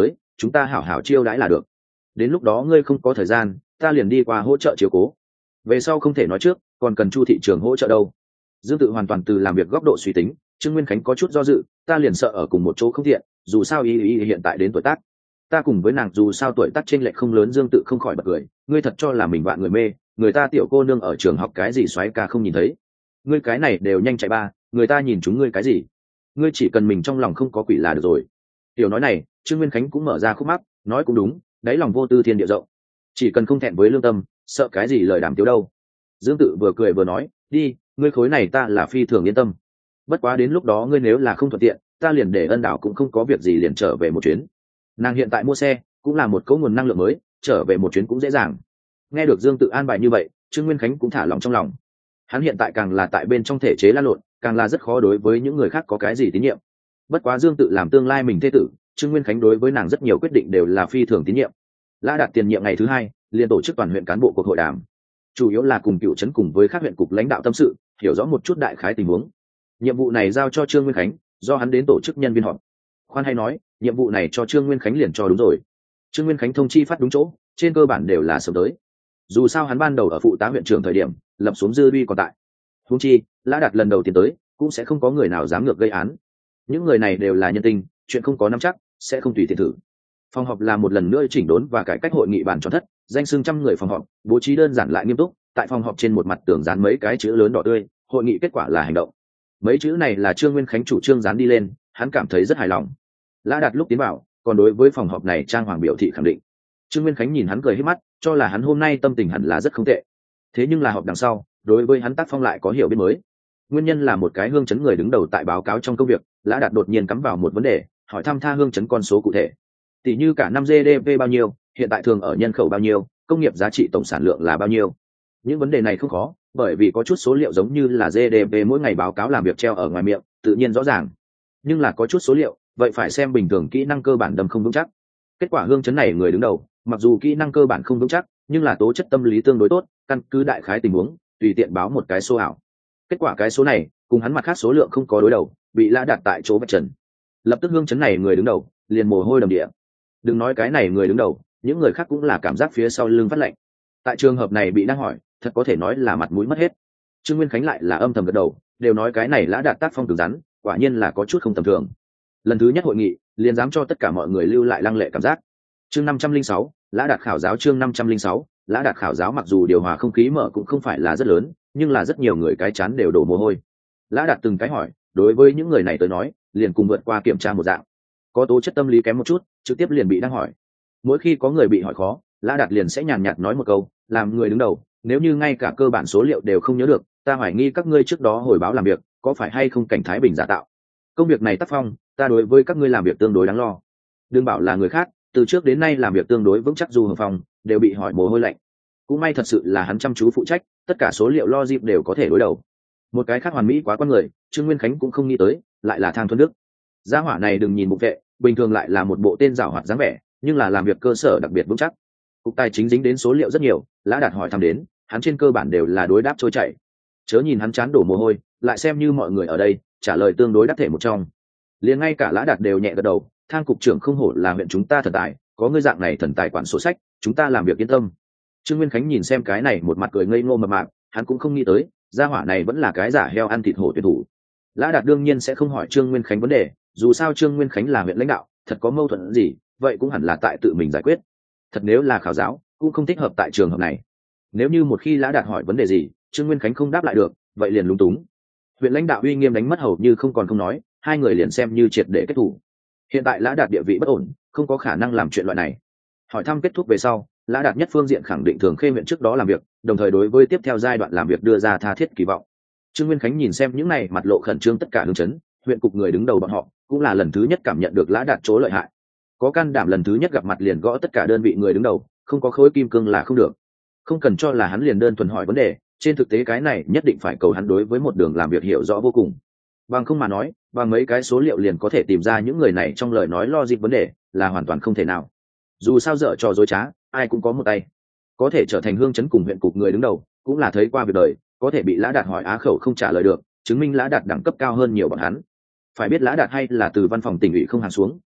chúng ta hảo hảo chiêu đãi là được. Đến lúc đó ngươi không có thời gian, ta liền đi qua hỗ trợ chiếu cố. Về sau không thể nói trước, còn cần Chu thị trường hỗ trợ đâu. Dương Tự hoàn toàn từ làm việc góc độ suy tính. Trương Nguyên Khánh có chút do dự, ta liền sợ ở cùng một chỗ không thiện, dù sao y hiện tại đến tuổi tác, ta cùng với nàng dù sao tuổi tác chênh lệch không lớn. Dương Tự không khỏi bật cười, ngươi thật cho là mình vạn người mê, người ta tiểu cô nương ở trường học cái gì xoáy ca không nhìn thấy, ngươi cái này đều nhanh chạy ba, người ta nhìn chúng ngươi cái gì, ngươi chỉ cần mình trong lòng không có quỷ là được rồi. Tiểu nói này, Trương Nguyên Khánh cũng mở ra khúc mắc, nói cũng đúng, đáy lòng vô tư thiên địa rộng, chỉ cần không thẹn với lương tâm, sợ cái gì lời đàm tiếu đâu. Dương Tự vừa cười vừa nói, đi, ngươi khối này ta là phi thường yên tâm, bất quá đến lúc đó ngươi nếu là không thuận tiện, ta liền để Ân Đảo cũng không có việc gì liền trở về một chuyến. Nàng hiện tại mua xe cũng là một cấu nguồn năng lượng mới, trở về một chuyến cũng dễ dàng. Nghe được Dương Tự an bài như vậy, Trương Nguyên Khánh cũng thả lòng trong lòng. Hắn hiện tại càng là tại bên trong thể chế lan lộn, càng là rất khó đối với những người khác có cái gì tín nhiệm. Bất quá Dương Tự làm tương lai mình thê tử, Trương Nguyên Khánh đối với nàng rất nhiều quyết định đều là phi thường tín nhiệm. Lã Đạt tiền nhiệm ngày thứ hai liền tổ chức toàn huyện cán bộ cuộc hội đàm, chủ yếu là cùng cựu trấn cùng với các huyện cục lãnh đạo tâm sự, hiểu rõ một chút đại khái tình huống. Nhiệm vụ này giao cho Trương Nguyên Khánh, do hắn đến tổ chức nhân viên họp. Khoan hay nói, nhiệm vụ này cho Trương Nguyên Khánh liền cho đúng rồi. Trương Nguyên Khánh thông chi phát đúng chỗ, trên cơ bản đều là sớm tới. Dù sao hắn ban đầu ở phụ tá huyện trưởng thời điểm lập xuống dư uy còn tại. Huống chi, Lã Đạt lần đầu tiến tới, cũng sẽ không có người nào dám ngược gây án. Những người này đều là nhân tình, chuyện không có nắm chắc sẽ không tùy tiện thử. Phòng họp là một lần nữa chỉnh đốn và cải cách hội nghị bàn tròn thất, danh xưng trăm người phòng họp, bố trí đơn giản lại nghiêm túc. Tại phòng họp trên một mặt tường dán mấy cái chữ lớn đỏ tươi, hội nghị kết quả là hành động. Mấy chữ này là Trương Nguyên Khánh chủ trương dán đi lên, hắn cảm thấy rất hài lòng. Lã Đạt lúc tiến vào, còn đối với phòng họp này trang hoàng biểu thị khẳng định. Trương Nguyên Khánh nhìn hắn cười hết mắt, cho là hắn hôm nay tâm tình hẳn là rất không tệ. Thế nhưng là họp đằng sau, đối với hắn tác phong lại có hiểu biết mới. Nguyên nhân là một cái hương chấn người đứng đầu tại báo cáo trong công việc, Lã Đạt đột nhiên cắm vào một vấn đề, hỏi thăm tha hương chấn con số cụ thể. Tỷ như cả năm GDP bao nhiêu, hiện tại thường ở nhân khẩu bao nhiêu, công nghiệp giá trị tổng sản lượng là bao nhiêu. Những vấn đề này không khó, bởi vì có chút số liệu giống như là GDP mỗi ngày báo cáo làm việc treo ở ngoài miệng, tự nhiên rõ ràng. Nhưng là có chút số liệu, vậy phải xem bình thường kỹ năng cơ bản đâm không vững chắc. Kết quả hương chấn này người đứng đầu, mặc dù kỹ năng cơ bản không vững chắc, nhưng là tố chất tâm lý tương đối tốt, căn cứ đại khái tình huống, tùy tiện báo một cái số ảo. Kết quả cái số này cùng hắn mặt khác số lượng không có đối đầu, bị Lã Đạt tại chỗ vạch trần. Lập tức hương chấn này người đứng đầu liền mồ hôi đầm địa. Đừng nói cái này người đứng đầu, những người khác cũng là cảm giác phía sau lưng phát lạnh. Tại trường hợp này bị đang hỏi, thật có thể nói là mặt mũi mất hết. Trương Nguyên Khánh lại là âm thầm gật đầu, đều nói cái này Lã Đạt tác phong cứng rắn, quả nhiên là có chút không tầm thường. Lần thứ nhất hội nghị liền dám cho tất cả mọi người lưu lại lăng lệ cảm giác. Chương 506, Lã Đạt khảo giáo. Chương 506, Lã Đạt khảo giáo. Mặc dù điều hòa không khí mở cũng không phải là rất lớn, nhưng là rất nhiều người cái chán đều đổ mồ hôi. Lã Đạt từng cái hỏi, đối với những người này tới nói, liền cùng vượt qua kiểm tra một dạng. Có tố chất tâm lý kém một chút, trực tiếp liền bị đang hỏi. Mỗi khi có người bị hỏi khó, Lã Đạt liền sẽ nhàn nhạt nói một câu, làm người đứng đầu, nếu như ngay cả cơ bản số liệu đều không nhớ được, ta hoài nghi các ngươi trước đó hồi báo làm việc có phải hay không cảnh thái bình giả tạo. Công việc này tác phong, ta đối với các ngươi làm việc tương đối đáng lo. Đừng bảo là người khác, từ trước đến nay làm việc tương đối vững chắc dù Hồng Phong đều bị hỏi mồ hôi lạnh. Cũng may thật sự là hắn chăm chú phụ trách, tất cả số liệu logic đều có thể đối đầu. Một cái khác hoàn mỹ quá con người, Trương Nguyên Khánh cũng không nghĩ tới, lại là Thang Thuần Đức. Gia hỏa này đừng nhìn bụng vệ, bình thường lại là một bộ tên giảo hoạt dáng vẻ, nhưng là làm việc cơ sở đặc biệt vững chắc. Cục tài chính dính đến số liệu rất nhiều, Lã Đạt hỏi thăm đến, hắn trên cơ bản đều là đối đáp trôi chảy. Chớ nhìn hắn chán đổ mồ hôi, lại xem như mọi người ở đây trả lời tương đối đắc thể một trong. Liền ngay cả Lã Đạt đều nhẹ gật đầu, Thang cục trưởng không hổ là huyện chúng ta thần tài, có ngươi dạng này thần tài quản sổ sách, chúng ta làm việc yên tâm. Trương Nguyên Khánh nhìn xem cái này một mặt cười ngây ngô mập mạp, hắn cũng không nghĩ tới, gia hỏa này vẫn là cái giả heo ăn thịt hổ tuyển thủ. Lã Đạt đương nhiên sẽ không hỏi Trương Nguyên Khánh vấn đề, dù sao Trương Nguyên Khánh là huyện lãnh đạo, thật có mâu thuẫn gì, vậy cũng hẳn là tại tự mình giải quyết. Thật nếu là khảo giáo, cũng không thích hợp tại trường hợp này. Nếu như một khi Lã Đạt hỏi vấn đề gì, Trương Nguyên Khánh không đáp lại được, vậy liền lúng túng. Huyện lãnh đạo uy nghiêm đánh mất hầu như không còn không nói, hai người liền xem như triệt để kết thủ. Hiện tại Lã Đạt địa vị bất ổn, không có khả năng làm chuyện loại này. Hỏi thăm kết thúc về sau, Lã Đạt nhất phương diện khẳng định Thường Khê huyện trước đó làm việc, đồng thời đối với tiếp theo giai đoạn làm việc đưa ra tha thiết kỳ vọng. Trương Nguyên Khánh nhìn xem những này mặt lộ khẩn trương tất cả hương chấn, huyện cục người đứng đầu bọn họ, cũng là lần thứ nhất cảm nhận được Lã Đạt chỗ lợi hại. Có can đảm lần thứ nhất gặp mặt liền gõ tất cả đơn vị người đứng đầu, không có khối kim cương là không được. Không cần cho là hắn liền đơn thuần hỏi vấn đề, trên thực tế cái này nhất định phải cầu hắn đối với một đường làm việc hiểu rõ vô cùng. Bằng không mà nói, bằng mấy cái số liệu liền có thể tìm ra những người này trong lời nói logic vấn đề, là hoàn toàn không thể nào. Dù sao dở trò dối trá, ai cũng có một tay. Có thể trở thành hương chấn cùng huyện cục người đứng đầu, cũng là thấy qua việc đời, có thể bị Lã Đạt hỏi á khẩu không trả lời được, chứng minh Lã Đạt đẳng cấp cao hơn nhiều bọn hắn. Phải biết Lã Đạt hay là từ văn phòng tỉnh ủy không hàng xuống,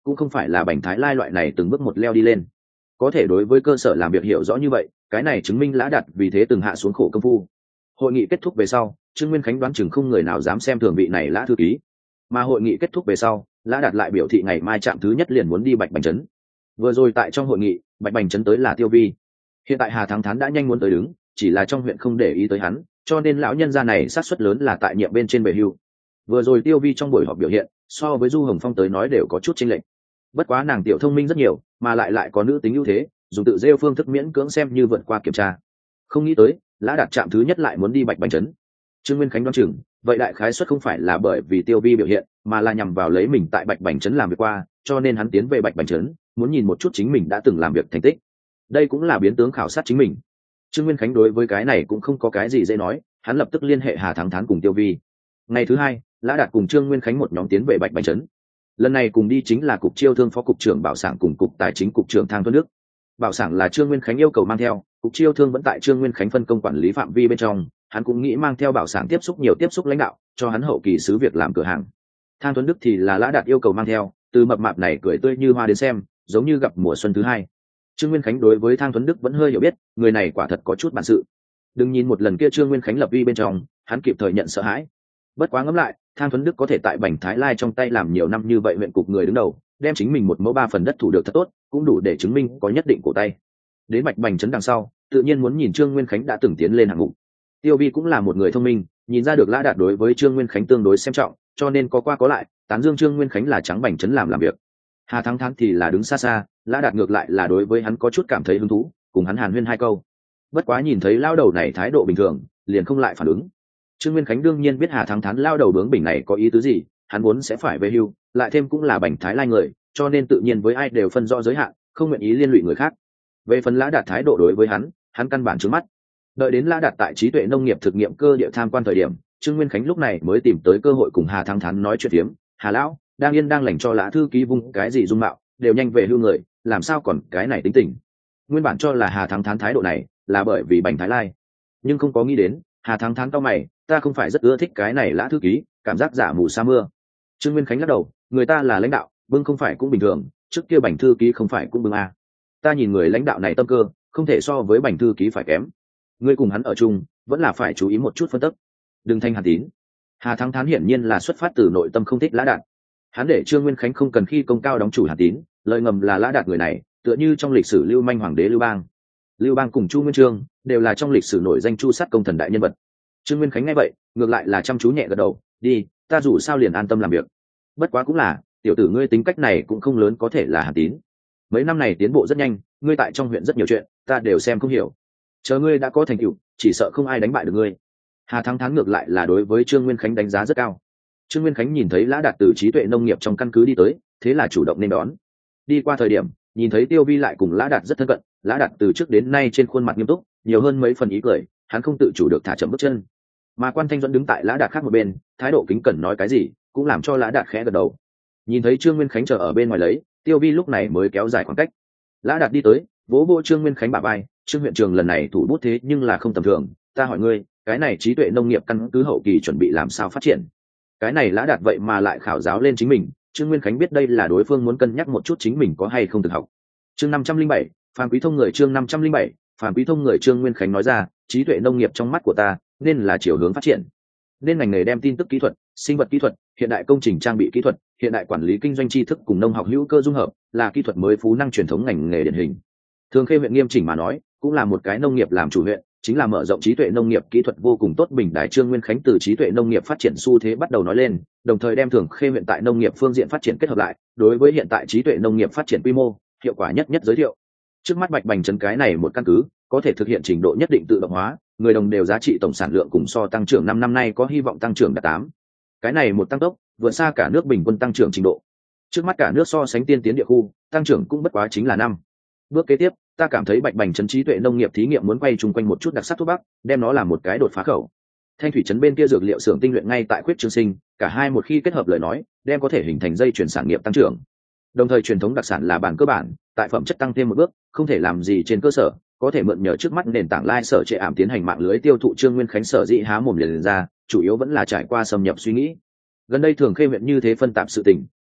cũng không phải là Bành Thái Lai loại này từng bước một leo đi lên. Có thể đối với cơ sở làm việc hiểu rõ như vậy, cái này chứng minh Lã Đạt vì thế từng hạ xuống khổ công phu. Hội nghị kết thúc về sau, Trương Nguyên Khánh đoán chừng không người nào dám xem thường vị này Lã thư ký. Mà hội nghị kết thúc về sau, Lã Đạt lại biểu thị ngày mai trạm thứ nhất liền muốn đi Bạch Bành trấn. Vừa rồi tại trong hội nghị, Bạch Bành trấn tới là Tiêu Vi. Hiện tại Hà Thắng Thán đã nhanh muốn tới đứng, chỉ là trong huyện không để ý tới hắn, cho nên lão nhân gia này sát suất lớn là tại nhiệm bên trên về hưu. Vừa rồi Tiêu Vi trong buổi họp biểu hiện, so với Du Hồng Phong tới nói đều có chút chênh lệch. Bất quá nàng tiểu thông minh rất nhiều, mà lại có nữ tính ưu thế, dùng tự rêu phương thức miễn cưỡng xem như vượt qua kiểm tra. Không nghĩ tới, Lã Đạt trạm thứ nhất lại muốn đi Bạch Bành trấn. Trương Nguyên Khánh đoán chừng, vậy đại khái suất không phải là bởi vì Tiêu Vi biểu hiện, mà là nhằm vào lấy mình tại Bạch Bành trấn làm việc qua, cho nên hắn tiến về Bạch Bành trấn, muốn nhìn một chút chính mình đã từng làm việc thành tích. Đây cũng là biến tướng khảo sát chính mình. Trương Nguyên Khánh đối với cái này cũng không có cái gì dễ nói, hắn lập tức liên hệ Hà Thắng Thán cùng Tiêu Vi. Ngày thứ hai, Lã Đạt cùng Trương Nguyên Khánh một nhóm tiến về Bạch Bành trấn. Lần này cùng đi chính là cục chiêu thương phó cục trưởng Bảo Sảng cùng cục tài chính cục trưởng Thang Tuấn Đức. Bảo Sảng là Trương Nguyên Khánh yêu cầu mang theo, cục chiêu thương vẫn tại Trương Nguyên Khánh phân công quản lý phạm vi bên trong, hắn cũng nghĩ mang theo Bảo Sảng tiếp xúc lãnh đạo, cho hắn hậu kỳ sứ việc làm cửa hàng. Thang Tuấn Đức thì là Lã Đạt yêu cầu mang theo, từ mập mạp này cười tươi như hoa đến xem, giống như gặp mùa xuân thứ hai. Trương Nguyên Khánh đối với Thang Tuấn Đức vẫn hơi hiểu biết, người này quả thật có chút bản sự. Đừng nhìn một lần kia Trương Nguyên Khánh lập uy bên trong, hắn kịp thời nhận sợ hãi. Bất quá ngẫm lại, Thang Tuấn Đức có thể tại Bành Thái Lai trong tay làm nhiều năm như vậy huyện cục người đứng đầu, đem chính mình 1/3 đất thủ được thật tốt, cũng đủ để chứng minh có nhất định cổ tay. Đến Bạch Bành trấn đằng sau, tự nhiên muốn nhìn Trương Nguyên Khánh đã từng tiến lên hạng mục. Tiêu Vi cũng là một người thông minh, nhìn ra được Lã Đạt đối với Trương Nguyên Khánh tương đối xem trọng, cho nên có qua có lại, tán dương Trương Nguyên Khánh là trắng Bành trấn làm việc. Hà Thắng Thán thì là đứng xa xa, Lã Đạt ngược lại là đối với hắn có chút cảm thấy hứng thú, cùng hắn hàn huyên hai câu. Bất quá nhìn thấy lao đầu này thái độ bình thường, liền không lại phản ứng. Trương Nguyên Khánh đương nhiên biết Hà Thắng Thán lao đầu bướng bỉnh này có ý tứ gì, hắn muốn sẽ phải về hưu, lại thêm cũng là Bành Thái Lai người, cho nên tự nhiên với ai đều phân rõ giới hạn, không nguyện ý liên lụy người khác. Về phần Lã Đạt thái độ đối với hắn căn bản trướng mắt. Đợi đến Lã Đạt tại trí tuệ nông nghiệp thực nghiệm cơ địa tham quan thời điểm, Trương Nguyên Khánh lúc này mới tìm tới cơ hội cùng Hà Thắng Thán nói chuyện phiếm. Hà lão, đang yên đang lành cho Lã thư ký vung cái gì dung mạo, đều nhanh về hưu người, làm sao còn cái này tính tình. Nguyên bản cho là Hà Thắng Thán thái độ này là bởi vì Bành Thái Lai, nhưng không có nghĩ đến Hà Thắng Thán cao mày, ta không phải rất ưa thích cái này Lã thư ký, cảm giác giả mù sa mưa. Trương Nguyên Khánh lắc đầu, người ta là lãnh đạo, bưng không phải cũng bình thường, trước kia Bành thư ký không phải cũng bưng à. Ta nhìn người lãnh đạo này tâm cơ, không thể so với Bành thư ký phải kém. Ngươi cùng hắn ở chung, vẫn là phải chú ý một chút phân tích, đừng thanh Hàn Tín. Hà Thắng Thán hiển nhiên là xuất phát từ nội tâm không thích Lã Đạt. Hắn để Trương Nguyên Khánh không cần khi công cao đóng chủ Hàn Tín, lời ngầm là Lã Đạt người này tựa như trong lịch sử lưu manh hoàng đế Lưu Bang cùng Chu Nguyên Chương đều là trong lịch sử nổi danh chu sát công thần đại nhân vật. Trương Nguyên Khánh nghe vậy, ngược lại là chăm chú nhẹ gật đầu, đi, ta dù sao liền an tâm làm việc. Bất quá cũng là, tiểu tử ngươi tính cách này cũng không lớn có thể là Hàn Tín. Mấy năm này tiến bộ rất nhanh, ngươi tại trong huyện rất nhiều chuyện, ta đều xem không hiểu. Chờ ngươi đã có thành tựu, chỉ sợ không ai đánh bại được ngươi. Hà Thắng Thán ngược lại là đối với Trương Nguyên Khánh đánh giá rất cao. Trương Nguyên Khánh nhìn thấy Lã Đạt từ trí tuệ nông nghiệp trong căn cứ đi tới, thế là chủ động nên đón. Đi qua thời điểm, nhìn thấy Tiêu Vi lại cùng Lã Đạt rất thân cận, Lã Đạt từ trước đến nay trên khuôn mặt nghiêm túc, nhiều hơn mấy phần ý cười, hắn không tự chủ được thả chậm bước chân. Mà Quan Thanh Duẫn đứng tại Lã Đạt khác một bên, thái độ kính cẩn nói cái gì, cũng làm cho Lã Đạt khẽ gật đầu. Nhìn thấy Trương Nguyên Khánh chờ ở bên ngoài lấy, Tiêu Vi lúc này mới kéo dài khoảng cách. Lã Đạt đi tới, vỗ vỗ Trương Nguyên Khánh bả vai, Trương huyện trưởng lần này thủ bút thế nhưng là không tầm thường, ta hỏi ngươi, cái này trí tuệ nông nghiệp căn cứ hậu kỳ chuẩn bị làm sao phát triển? Cái này Lã Đạt vậy mà lại khảo giáo lên chính mình, Trương Nguyên Khánh biết đây là đối phương muốn cân nhắc một chút chính mình có hay không thực học. Chương 507, Phan Quý Thông người chương 507, Phan Quý Thông người Trương Nguyên Khánh nói ra, trí tuệ nông nghiệp trong mắt của ta nên là chiều hướng phát triển, nên ngành nghề đem tin tức kỹ thuật, sinh vật kỹ thuật, hiện đại công trình trang bị kỹ thuật, hiện đại quản lý kinh doanh tri thức cùng nông học hữu cơ dung hợp, là kỹ thuật mới phú năng truyền thống ngành nghề điển hình. Thường Khê huyện nghiêm chỉnh mà nói, cũng là một cái nông nghiệp làm chủ huyện, chính là mở rộng trí tuệ nông nghiệp kỹ thuật vô cùng tốt. Bình Đại Trương Nguyên Khánh từ trí tuệ nông nghiệp phát triển xu thế bắt đầu nói lên, đồng thời đem Thường Khê huyện tại nông nghiệp phương diện phát triển kết hợp lại, đối với hiện tại trí tuệ nông nghiệp phát triển quy mô, hiệu quả nhất giới thiệu. Trước mắt Bạch Bành trấn cái này một căn cứ, có thể thực hiện trình độ nhất định tự động hóa, người đồng đều giá trị tổng sản lượng cùng so tăng trưởng 5 năm nay có hy vọng tăng trưởng đạt 8. Cái này một tăng tốc, vượt xa cả nước bình quân tăng trưởng trình độ. Trước mắt cả nước so sánh tiên tiến địa khu, tăng trưởng cũng bất quá chính là 5. Bước kế tiếp, ta cảm thấy Bạch Bành trấn trí tuệ nông nghiệp thí nghiệm muốn quay chung quanh một chút đặc sắc thuốc bắc, đem nó làm một cái đột phá khẩu. Thanh thủy trấn bên kia dược liệu xưởng tinh luyện ngay tại Khuyết Trường Sinh, cả hai một khi kết hợp lời nói, đem có thể hình thành dây chuyển sản nghiệp tăng trưởng. Đồng thời truyền thống đặc sản là bản cơ bản, tại phẩm chất tăng thêm một bước, không thể làm gì trên cơ sở, có thể mượn nhờ trước mắt nền tảng lai sở trệ ảm tiến hành mạng lưới tiêu thụ. Trương Nguyên Khánh sở dĩ há mồm liền ra, chủ yếu vẫn là trải qua xâm nhập suy nghĩ. Gần đây Thường Khê huyện như thế phân tạp sự tình,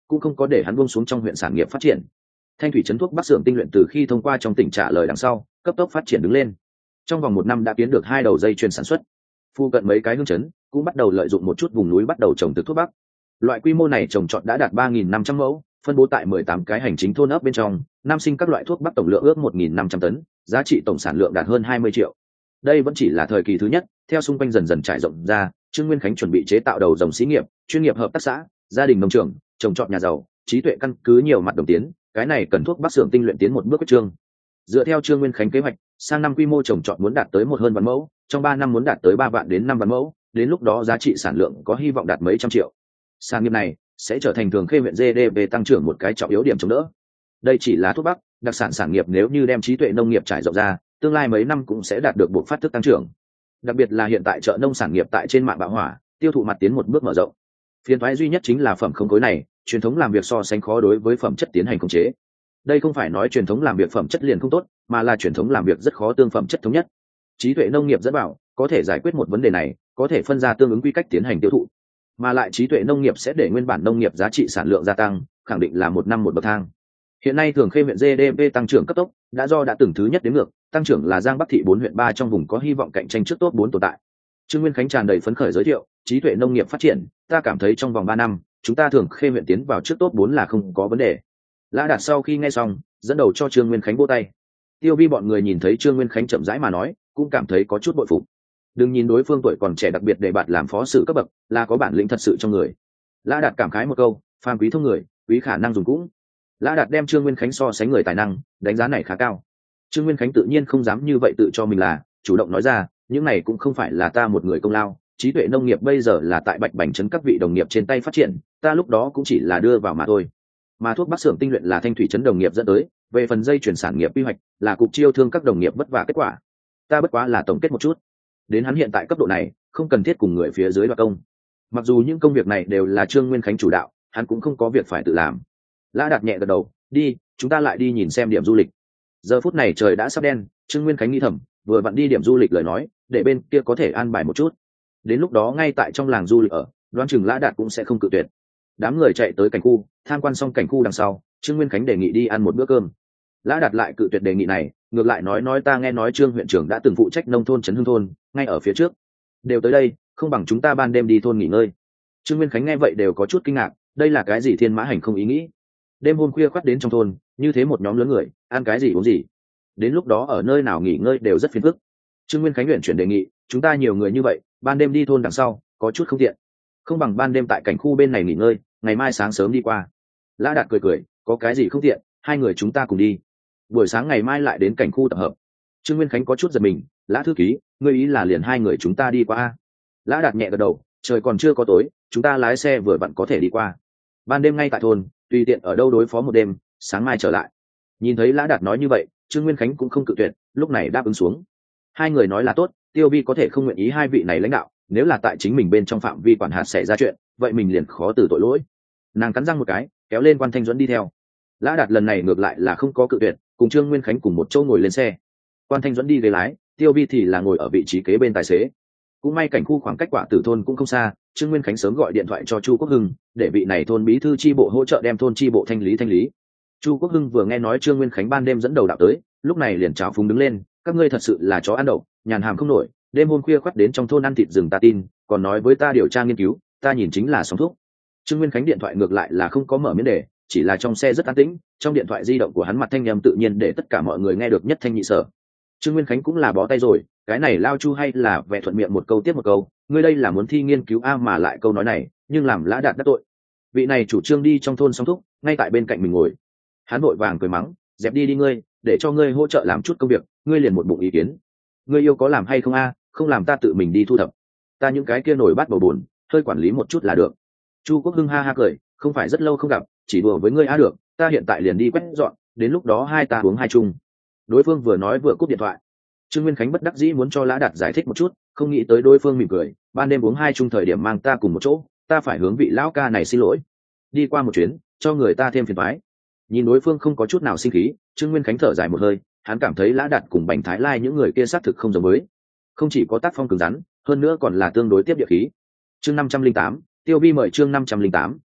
cũng không có để hắn buông xuống trong huyện sản nghiệp phát triển. Thanh thủy trấn thuốc bắc xưởng tinh luyện từ khi thông qua trong tỉnh trả lời đằng sau cấp tốc phát triển đứng lên, trong vòng 1 năm đã kiến được 2 đầu dây chuyền sản xuất. Phu cận mấy cái hương trấn cũng bắt đầu lợi dụng một chút vùng núi bắt đầu trồng từ thuốc bắc. Loại quy mô này trồng trọt đã đạt 3.500 mẫu, phân bố tại 18 cái hành chính thôn ấp bên trong, năm sinh các loại thuốc bắc tổng lượng ước 1.500 tấn, giá trị tổng sản lượng đạt hơn 20 triệu. Đây vẫn chỉ là thời kỳ thứ nhất, theo xung quanh dần dần trải rộng ra, Trương Nguyên Khánh chuẩn bị chế tạo đầu dòng xí nghiệp, chuyên nghiệp hợp tác xã, gia đình nông trường, trồng trọt nhà giàu, trí tuệ căn cứ nhiều mặt đồng tiến, cái này cần thuốc bắc xưởng tinh luyện tiến một bước quyết trương. Dựa theo Trương Nguyên Khánh kế hoạch, sang năm quy mô trồng trọt muốn đạt tới 1 hơn vạn mẫu, trong 3 năm muốn đạt tới 3 vạn đến 5 vạn mẫu, đến lúc đó giá trị sản lượng có hy vọng đạt mấy trăm triệu. Sản nghiệp này sẽ trở thành Thường Khê huyện GDP tăng trưởng một cái trọng yếu điểm chống đỡ. Đây chỉ là thuốc bắc, đặc sản sản nghiệp nếu như đem trí tuệ nông nghiệp trải rộng ra, tương lai mấy năm cũng sẽ đạt được buộc phát thức tăng trưởng. Đặc biệt là hiện tại chợ nông sản nghiệp tại trên mạng bạo hỏa, tiêu thụ mặt tiến một bước mở rộng. Phiền toái duy nhất chính là phẩm không khối này, truyền thống làm việc so sánh khó đối với phẩm chất tiến hành khống chế. Đây không phải nói truyền thống làm việc phẩm chất liền không tốt, mà là truyền thống làm việc rất khó tương phẩm chất thống nhất. Trí tuệ nông nghiệp dẫn bảo có thể giải quyết một vấn đề này, có thể phân ra tương ứng quy cách tiến hành tiêu thụ, mà lại trí tuệ nông nghiệp sẽ để nguyên bản nông nghiệp giá trị sản lượng gia tăng, khẳng định là 1 năm một bậc thang. Hiện nay Thường Khê huyện GDP tăng trưởng cấp tốc, đã từng thứ nhất đến ngược, tăng trưởng là Giang Bắc thị 4 huyện 3 trong vùng có hy vọng cạnh tranh trước top 4 tồn tại. Trương Nguyên Khánh tràn đầy phấn khởi giới thiệu, trí tuệ nông nghiệp phát triển, ta cảm thấy trong vòng 3 năm, chúng ta Thường Khê huyện tiến vào trước top 4 là không có vấn đề. Lã Đạt sau khi nghe xong, dẫn đầu cho Trương Nguyên Khánh vỗ tay. Tiêu Vi bọn người nhìn thấy Trương Nguyên Khánh chậm rãi mà nói, cũng cảm thấy có chút bội phục. Đừng nhìn đối phương tuổi còn trẻ đặc biệt để bạn làm phó sự cấp bậc, là có bản lĩnh thật sự trong người. Lã Đạt cảm khái một câu, phàm quý thông người, quý khả năng dùng cũng. Lã Đạt đem Trương Nguyên Khánh so sánh người tài năng, đánh giá này khá cao. Trương Nguyên Khánh tự nhiên không dám như vậy tự cho mình là, chủ động nói ra, những này cũng không phải là ta một người công lao, trí tuệ nông nghiệp bây giờ là tại Bạch Bành trấn các vị đồng nghiệp trên tay phát triển, ta lúc đó cũng chỉ là đưa vào mà thôi. Mà thuốc bắc xưởng tinh luyện là Thanh thủy trấn đồng nghiệp dẫn tới, về phần dây chuyển sản nghiệp quy hoạch là cục chiêu thương các đồng nghiệp vất vả kết quả. Ta bất quá là tổng kết một chút. Đến hắn hiện tại cấp độ này, không cần thiết cùng người phía dưới đoạt công. Mặc dù những công việc này đều là Trương Nguyên Khánh chủ đạo, hắn cũng không có việc phải tự làm. Lã Đạt nhẹ gật đầu, đi, chúng ta lại đi nhìn xem điểm du lịch. Giờ phút này trời đã sắp đen, Trương Nguyên Khánh nghĩ thầm, vừa vặn đi điểm du lịch lời nói, để bên kia có thể an bài một chút. Đến lúc đó ngay tại trong làng du lịch ở, đoán chừng Lã Đạt cũng sẽ không cự tuyệt. Đám người chạy tới cảnh khu, tham quan xong cảnh khu đằng sau, Trương Nguyên Khánh đề nghị đi ăn một bữa cơm. Lã Đạt lại cự tuyệt đề nghị này, ngược lại nói ta nghe nói Trương huyện trưởng đã từng phụ trách nông thôn trấn Hưng thôn, ngay ở phía trước. Đều tới đây, không bằng chúng ta ban đêm đi thôn nghỉ ngơi. Trương Nguyên Khánh nghe vậy đều có chút kinh ngạc, đây là cái gì thiên mã hành không ý nghĩ. Đêm hôm khuya khoắt đến trong thôn, như thế một nhóm lớn người, ăn cái gì uống gì. Đến lúc đó ở nơi nào nghỉ ngơi đều rất phiền phức. Trương Nguyên Khánh nguyện chuyển đề nghị, chúng ta nhiều người như vậy, ban đêm đi thôn đằng sau, có chút không tiện. Không bằng ban đêm tại cảnh khu bên này nghỉ ngơi, ngày mai sáng sớm đi qua. Lã Đạt cười, có cái gì không tiện, hai người chúng ta cùng đi. Buổi sáng ngày mai lại đến cảnh khu tập hợp. Trương Nguyên Khánh có chút giật mình, Lã thư ký, ngươi ý là liền hai người chúng ta đi qua. Lã Đạt nhẹ gật đầu, trời còn chưa có tối, chúng ta lái xe vừa vặn có thể đi qua. Ban đêm ngay tại thôn, tùy tiện ở đâu đối phó một đêm, sáng mai trở lại. Nhìn thấy Lã Đạt nói như vậy, Trương Nguyên Khánh cũng không cự tuyệt, lúc này đáp ứng xuống. Hai người nói là tốt, Tiêu Vi có thể không nguyện ý hai vị này lãnh đạo, nếu là tại chính mình bên trong phạm vi quản hạt xảy ra chuyện, vậy mình liền khó từ tội lỗi. Nàng cắn răng một cái, kéo lên Quan Thanh Duẫn đi theo. Lã Đạt lần này ngược lại là không có cự tuyệt, cùng Trương Nguyên Khánh cùng một chỗ ngồi lên xe. Quan Thanh Duẫn đi ghế lái, Tiêu Vi thì là ngồi ở vị trí kế bên tài xế. Cũng may cảnh khu khoảng cách Quả Tử thôn cũng không xa, Trương Nguyên Khánh sớm gọi điện thoại cho Chu Quốc Hưng, để vị này thôn bí thư chi bộ hỗ trợ đem thôn chi bộ thanh lý. Chu Quốc Hưng vừa nghe nói Trương Nguyên Khánh ban đêm dẫn đầu đạo tới, lúc này liền trào phúng đứng lên, các ngươi thật sự là chó ăn đậu, nhàn hàm không nổi, đêm hôm khuya khoắt đến trong thôn ăn thịt rừng ta tin, còn nói với ta điều tra nghiên cứu, ta nhìn chính là sóng thuốc. Trương Nguyên Khánh điện thoại ngược lại là không có mở miếng đề, chỉ là trong xe rất an tĩnh, trong điện thoại di động của hắn mặt thanh âm tự nhiên để tất cả mọi người nghe được nhất thanh nhị sở. Trương Nguyên Khánh cũng là bó tay rồi, cái này lao Chu hay là vẽ thuận miệng một câu tiếp một câu, ngươi đây là muốn thi nghiên cứu a mà lại câu nói này, nhưng làm Lã Đạt đắc tội. Vị này chủ trương đi trong thôn song thúc, ngay tại bên cạnh mình ngồi. Hắn vội vàng cười mắng, dẹp đi ngươi, để cho ngươi hỗ trợ làm chút công việc, ngươi liền một bụng ý kiến. Ngươi yêu có làm hay không a, không làm ta tự mình đi thu thập. Ta những cái kia nổi bát bầu buồn, hơi quản lý một chút là được. Chu Quốc Hưng ha ha cười, không phải rất lâu không gặp, chỉ đùa với ngươi a được, ta hiện tại liền đi quét dọn, đến lúc đó hai ta uống hai chung. Đối phương vừa nói vừa cúp điện thoại. Trương Nguyên Khánh bất đắc dĩ muốn cho Lã Đạt giải thích một chút, không nghĩ tới đối phương mỉm cười, ban đêm uống hai chung thời điểm mang ta cùng một chỗ, ta phải hướng vị lão ca này xin lỗi. Đi qua một chuyến, cho người ta thêm phiền toái. Nhìn đối phương không có chút nào sinh khí, Trương Nguyên Khánh thở dài một hơi, hắn cảm thấy Lã Đạt cùng Bành Thái Lai những người kia xác thực không giống với, không chỉ có tác phong cứng rắn, hơn nữa còn là tương đối tiếp địa khí. Chương 508, Tiêu Vi mời chương 508,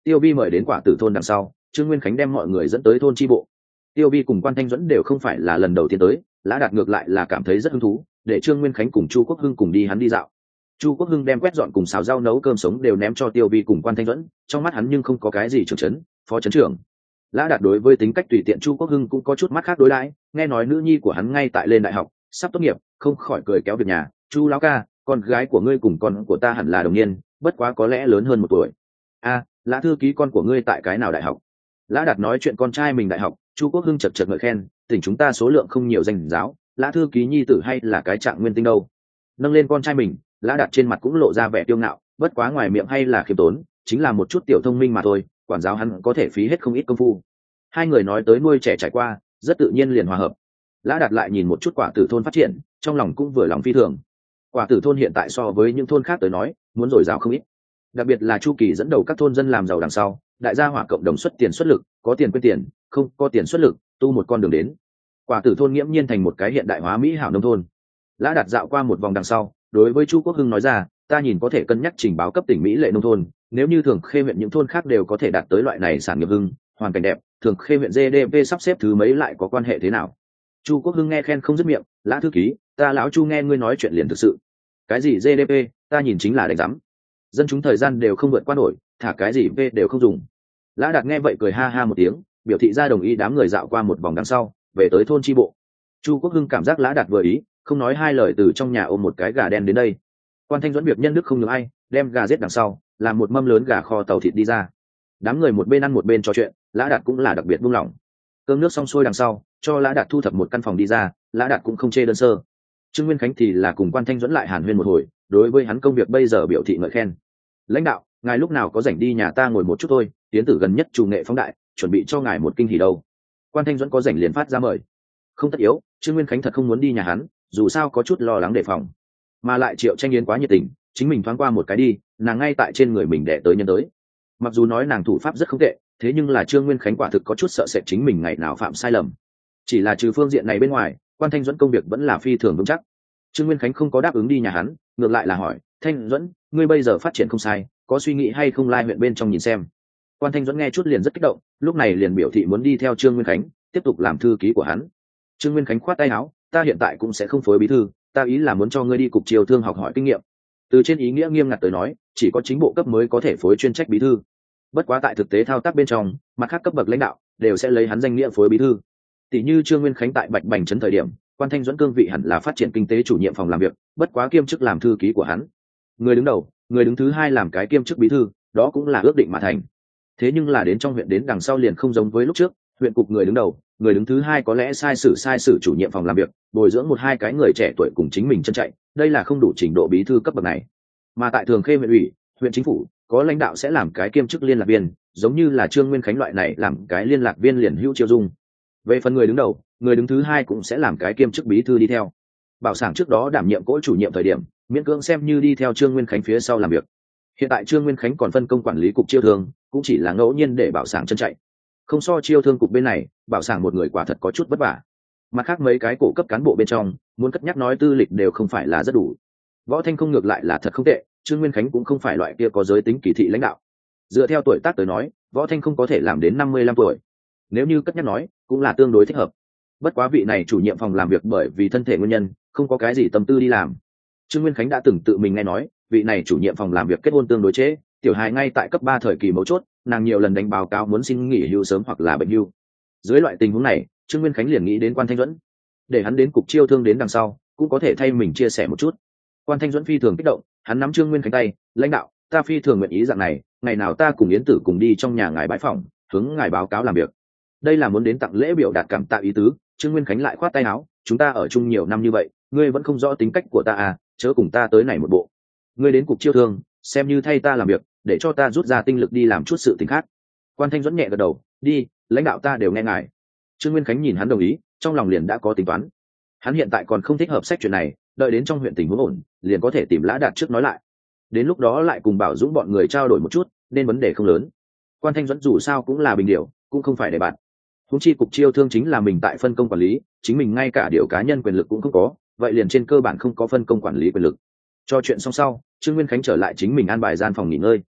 Tiêu Vi mời đến Quả Tử thôn đằng sau, Trương Nguyên Khánh đem mọi người dẫn tới thôn chi bộ. Tiêu Vi cùng Quan Thanh Duẫn đều không phải là lần đầu tiên tới, Lã Đạt ngược lại là cảm thấy rất hứng thú, để Trương Nguyên Khánh cùng Chu Quốc Hưng cùng đi hắn đi dạo. Chu Quốc Hưng đem quét dọn cùng xào rau nấu cơm sống đều ném cho Tiêu Vi cùng Quan Thanh Duẫn, trong mắt hắn nhưng không có cái gì trưởng trấn, phó trấn trưởng. Lã Đạt đối với tính cách tùy tiện Chu Quốc Hưng cũng có chút mắt khác đối đãi, nghe nói nữ nhi của hắn ngay tại lên đại học, sắp tốt nghiệp, không khỏi cười kéo việc nhà. Chu lão ca, con gái của ngươi cùng con của ta hẳn là đồng niên, bất quá có lẽ lớn hơn 1 tuổi. A, Lã thư ký, con của ngươi tại cái nào đại học? Lã Đạt nói chuyện con trai mình đại học. Chu Quốc Hưng chật chật ngợi khen, tỉnh chúng ta số lượng không nhiều danh giáo, Lã thư ký nhi tử hay là cái trạng nguyên tinh đâu. Nâng lên con trai mình, Lã Đạt trên mặt cũng lộ ra vẻ kiêu ngạo, bất quá ngoài miệng hay là khiêm tốn, chính là một chút tiểu thông minh mà thôi, quản giáo hắn có thể phí hết không ít công phu. Hai người nói tới nuôi trẻ trải qua, rất tự nhiên liền hòa hợp. Lã Đạt lại nhìn một chút Quả Tử thôn phát triển, trong lòng cũng vừa lòng phi thường. Quả Tử thôn hiện tại so với những thôn khác tới nói, muốn dồi dào không ít. Đặc biệt là Chu Kỳ dẫn đầu các thôn dân làm giàu đằng sau, đại gia hỏa cộng đồng xuất tiền xuất lực, có tiền quên tiền, không có tiền xuất lực, tu một con đường đến. Quả Tử thôn nghiễm nhiên thành một cái hiện đại hóa mỹ hảo nông thôn. Lã Đạt dạo qua một vòng đằng sau, đối với Chu Quốc Hưng nói ra, ta nhìn có thể cân nhắc trình báo cấp tỉnh mỹ lệ nông thôn, nếu như Thường Khê huyện những thôn khác đều có thể đạt tới loại này sản nghiệp hưng, hoàn cảnh đẹp, Thường Khê huyện GDP sắp xếp thứ mấy lại có quan hệ thế nào? Chu Quốc Hưng nghe khen không dứt miệng, Lã thư ký, ta lão Chu nghe ngươi nói chuyện liền thực sự. Cái gì GDP, ta nhìn chính là đánh giám. Dân chúng thời gian đều không vượt qua nổi, thả cái gì V đều không dùng. Lã Đạt nghe vậy cười ha ha một tiếng, biểu thị ra đồng ý. Đám người dạo qua một vòng đằng sau, về tới thôn chi bộ. Chu Quốc Hưng cảm giác Lã Đạt vừa ý, không nói hai lời từ trong nhà ôm một cái gà đen đến đây. Quan Thanh Duẫn việc nhân đức không nhường ai, đem gà giết đằng sau, làm một mâm lớn gà kho tàu thịt đi ra. Đám người một bên ăn một bên trò chuyện, Lã Đạt cũng là đặc biệt buông lỏng. Cơm nước xong xuôi đằng sau, cho Lã Đạt thu thập một căn phòng đi ra, Lã Đạt cũng không chê đơn sơ. Trương Nguyên Khánh thì là cùng Quan Thanh Duẫn lại hàn huyên một hồi, đối với hắn công việc bây giờ biểu thị ngợi khen. Lãnh đạo, ngài lúc nào có rảnh đi nhà ta ngồi một chút thôi, tiến tử gần nhất chủ nghệ phóng đại, chuẩn bị cho ngài một kinh hỉ đâu. Quan Thanh Duẫn có rảnh liền phát ra mời. Không tất yếu, Trương Nguyên Khánh thật không muốn đi nhà hắn, dù sao có chút lo lắng đề phòng. Mà lại Triệu Tranh Yến quá nhiệt tình, chính mình thoáng qua một cái đi, nàng ngay tại trên người mình đẻ tới nhân tới. Mặc dù nói nàng thủ pháp rất không tệ, thế nhưng là Trương Nguyên Khánh quả thực có chút sợ sệt chính mình ngày nào phạm sai lầm. Chỉ là trừ phương diện này bên ngoài, Quan Thanh Duẫn công việc vẫn là phi thường vững chắc. Trương Nguyên Khánh không có đáp ứng đi nhà hắn, ngược lại là hỏi, Thanh Duẫn, ngươi bây giờ phát triển không sai, có suy nghĩ hay không lai huyện bên trong nhìn xem. Quan Thanh Duẫn nghe chút liền rất kích động, lúc này liền biểu thị muốn đi theo Trương Nguyên Khánh, tiếp tục làm thư ký của hắn. Trương Nguyên Khánh khoát tay áo, ta hiện tại cũng sẽ không phối bí thư, ta ý là muốn cho ngươi đi cục triều thương học hỏi kinh nghiệm. Từ trên ý nghĩa nghiêm ngặt tới nói, chỉ có chính bộ cấp mới có thể phối chuyên trách bí thư. Bất quá tại thực tế thao tác bên trong, mặt khác cấp bậc lãnh đạo đều sẽ lấy hắn danh nghĩa phối bí thư. Tỷ như Trương Nguyên Khánh tại Bạch Bành trấn thời điểm, Quan Thanh Duẫn cương vị hẳn là phát triển kinh tế chủ nhiệm phòng làm việc, bất quá kiêm chức làm thư ký của hắn. Người đứng đầu, người đứng thứ hai làm cái kiêm chức bí thư, đó cũng là ước định mà thành. Thế nhưng là đến trong huyện đến đằng sau liền không giống với lúc trước, huyện cục người đứng đầu, người đứng thứ hai có lẽ sai sử chủ nhiệm phòng làm việc, bồi dưỡng một hai cái người trẻ tuổi cùng chính mình chân chạy, đây là không đủ trình độ bí thư cấp bậc này. Mà tại Thường Khê huyện ủy, huyện chính phủ, có lãnh đạo sẽ làm cái kiêm chức liên lạc viên, giống như là Trương Nguyên Khánh loại này làm cái liên lạc viên liền hữu chiêu dung. Về phần người đứng đầu, người đứng thứ hai cũng sẽ làm cái kiêm chức bí thư đi theo. Bảo Sảng trước đó đảm nhiệm cỗ chủ nhiệm thời điểm, miễn cưỡng xem như đi theo Trương Nguyên Khánh phía sau làm việc. Hiện tại Trương Nguyên Khánh còn phân công quản lý cục chiêu thương, cũng chỉ là ngẫu nhiên để Bảo Sảng chân chạy. Không so chiêu thương cục bên này, Bảo Sảng một người quả thật có chút vất vả. Mặt khác mấy cái cổ cấp cán bộ bên trong, muốn cất nhắc nói tư lịch đều không phải là rất đủ. Võ Thanh không ngược lại là thật không tệ, Trương Nguyên Khánh cũng không phải loại kia có giới tính kỳ thị lãnh đạo. Dựa theo tuổi tác tới nói, Võ Thanh không có thể làm đến 55 tuổi. Nếu như cất nhắc nói, cũng là tương đối thích hợp. Bất quá vị này chủ nhiệm phòng làm việc bởi vì thân thể nguyên nhân, không có cái gì tâm tư đi làm. Trương Nguyên Khánh đã từng tự mình nghe nói, vị này chủ nhiệm phòng làm việc kết hôn tương đối trễ, tiểu hài ngay tại cấp 3 thời kỳ mấu chốt, nàng nhiều lần đánh báo cáo muốn xin nghỉ hưu sớm hoặc là bệnh hưu. Dưới loại tình huống này, Trương Nguyên Khánh liền nghĩ đến Quan Thanh Duẫn, để hắn đến cục chiêu thương đến đằng sau, cũng có thể thay mình chia sẻ một chút. Quan Thanh Duẫn phi thường kích động, hắn nắm Trương Nguyên Khánh tay, lãnh đạo, ta phi thường nguyện ý dạng này, ngày nào ta cùng Yến Tử cùng đi trong nhà ngài bãi phòng, hướng ngài báo cáo làm việc. Đây là muốn đến tặng lễ biểu đạt cảm tạ ý tứ. Trương Nguyên Khánh lại khoát tay áo, chúng ta ở chung nhiều năm như vậy, ngươi vẫn không rõ tính cách của ta à, chớ cùng ta tới này một bộ. Ngươi đến cục chiêu thương, xem như thay ta làm việc, để cho ta rút ra tinh lực đi làm chút sự tình khác. Quan Thanh Duẫn nhẹ gật đầu, đi, lãnh đạo ta đều nghe ngài. Trương Nguyên Khánh nhìn hắn đồng ý, trong lòng liền đã có tính toán. Hắn hiện tại còn không thích hợp sách chuyện này, đợi đến trong huyện tình huống ổn, liền có thể tìm Lã Đạt trước nói lại. Đến lúc đó lại cùng Bảo Dũng bọn người trao đổi một chút, nên vấn đề không lớn. Quan Thanh Duẫn dù sao cũng là bình điều, cũng không phải để bạn. Huống chi cục chiêu thương chính là mình tại phân công quản lý, chính mình ngay cả điều cá nhân quyền lực cũng không có, vậy liền trên cơ bản không có phân công quản lý quyền lực. Cho chuyện xong sau, Trương Nguyên Khánh trở lại chính mình an bài gian phòng nghỉ ngơi.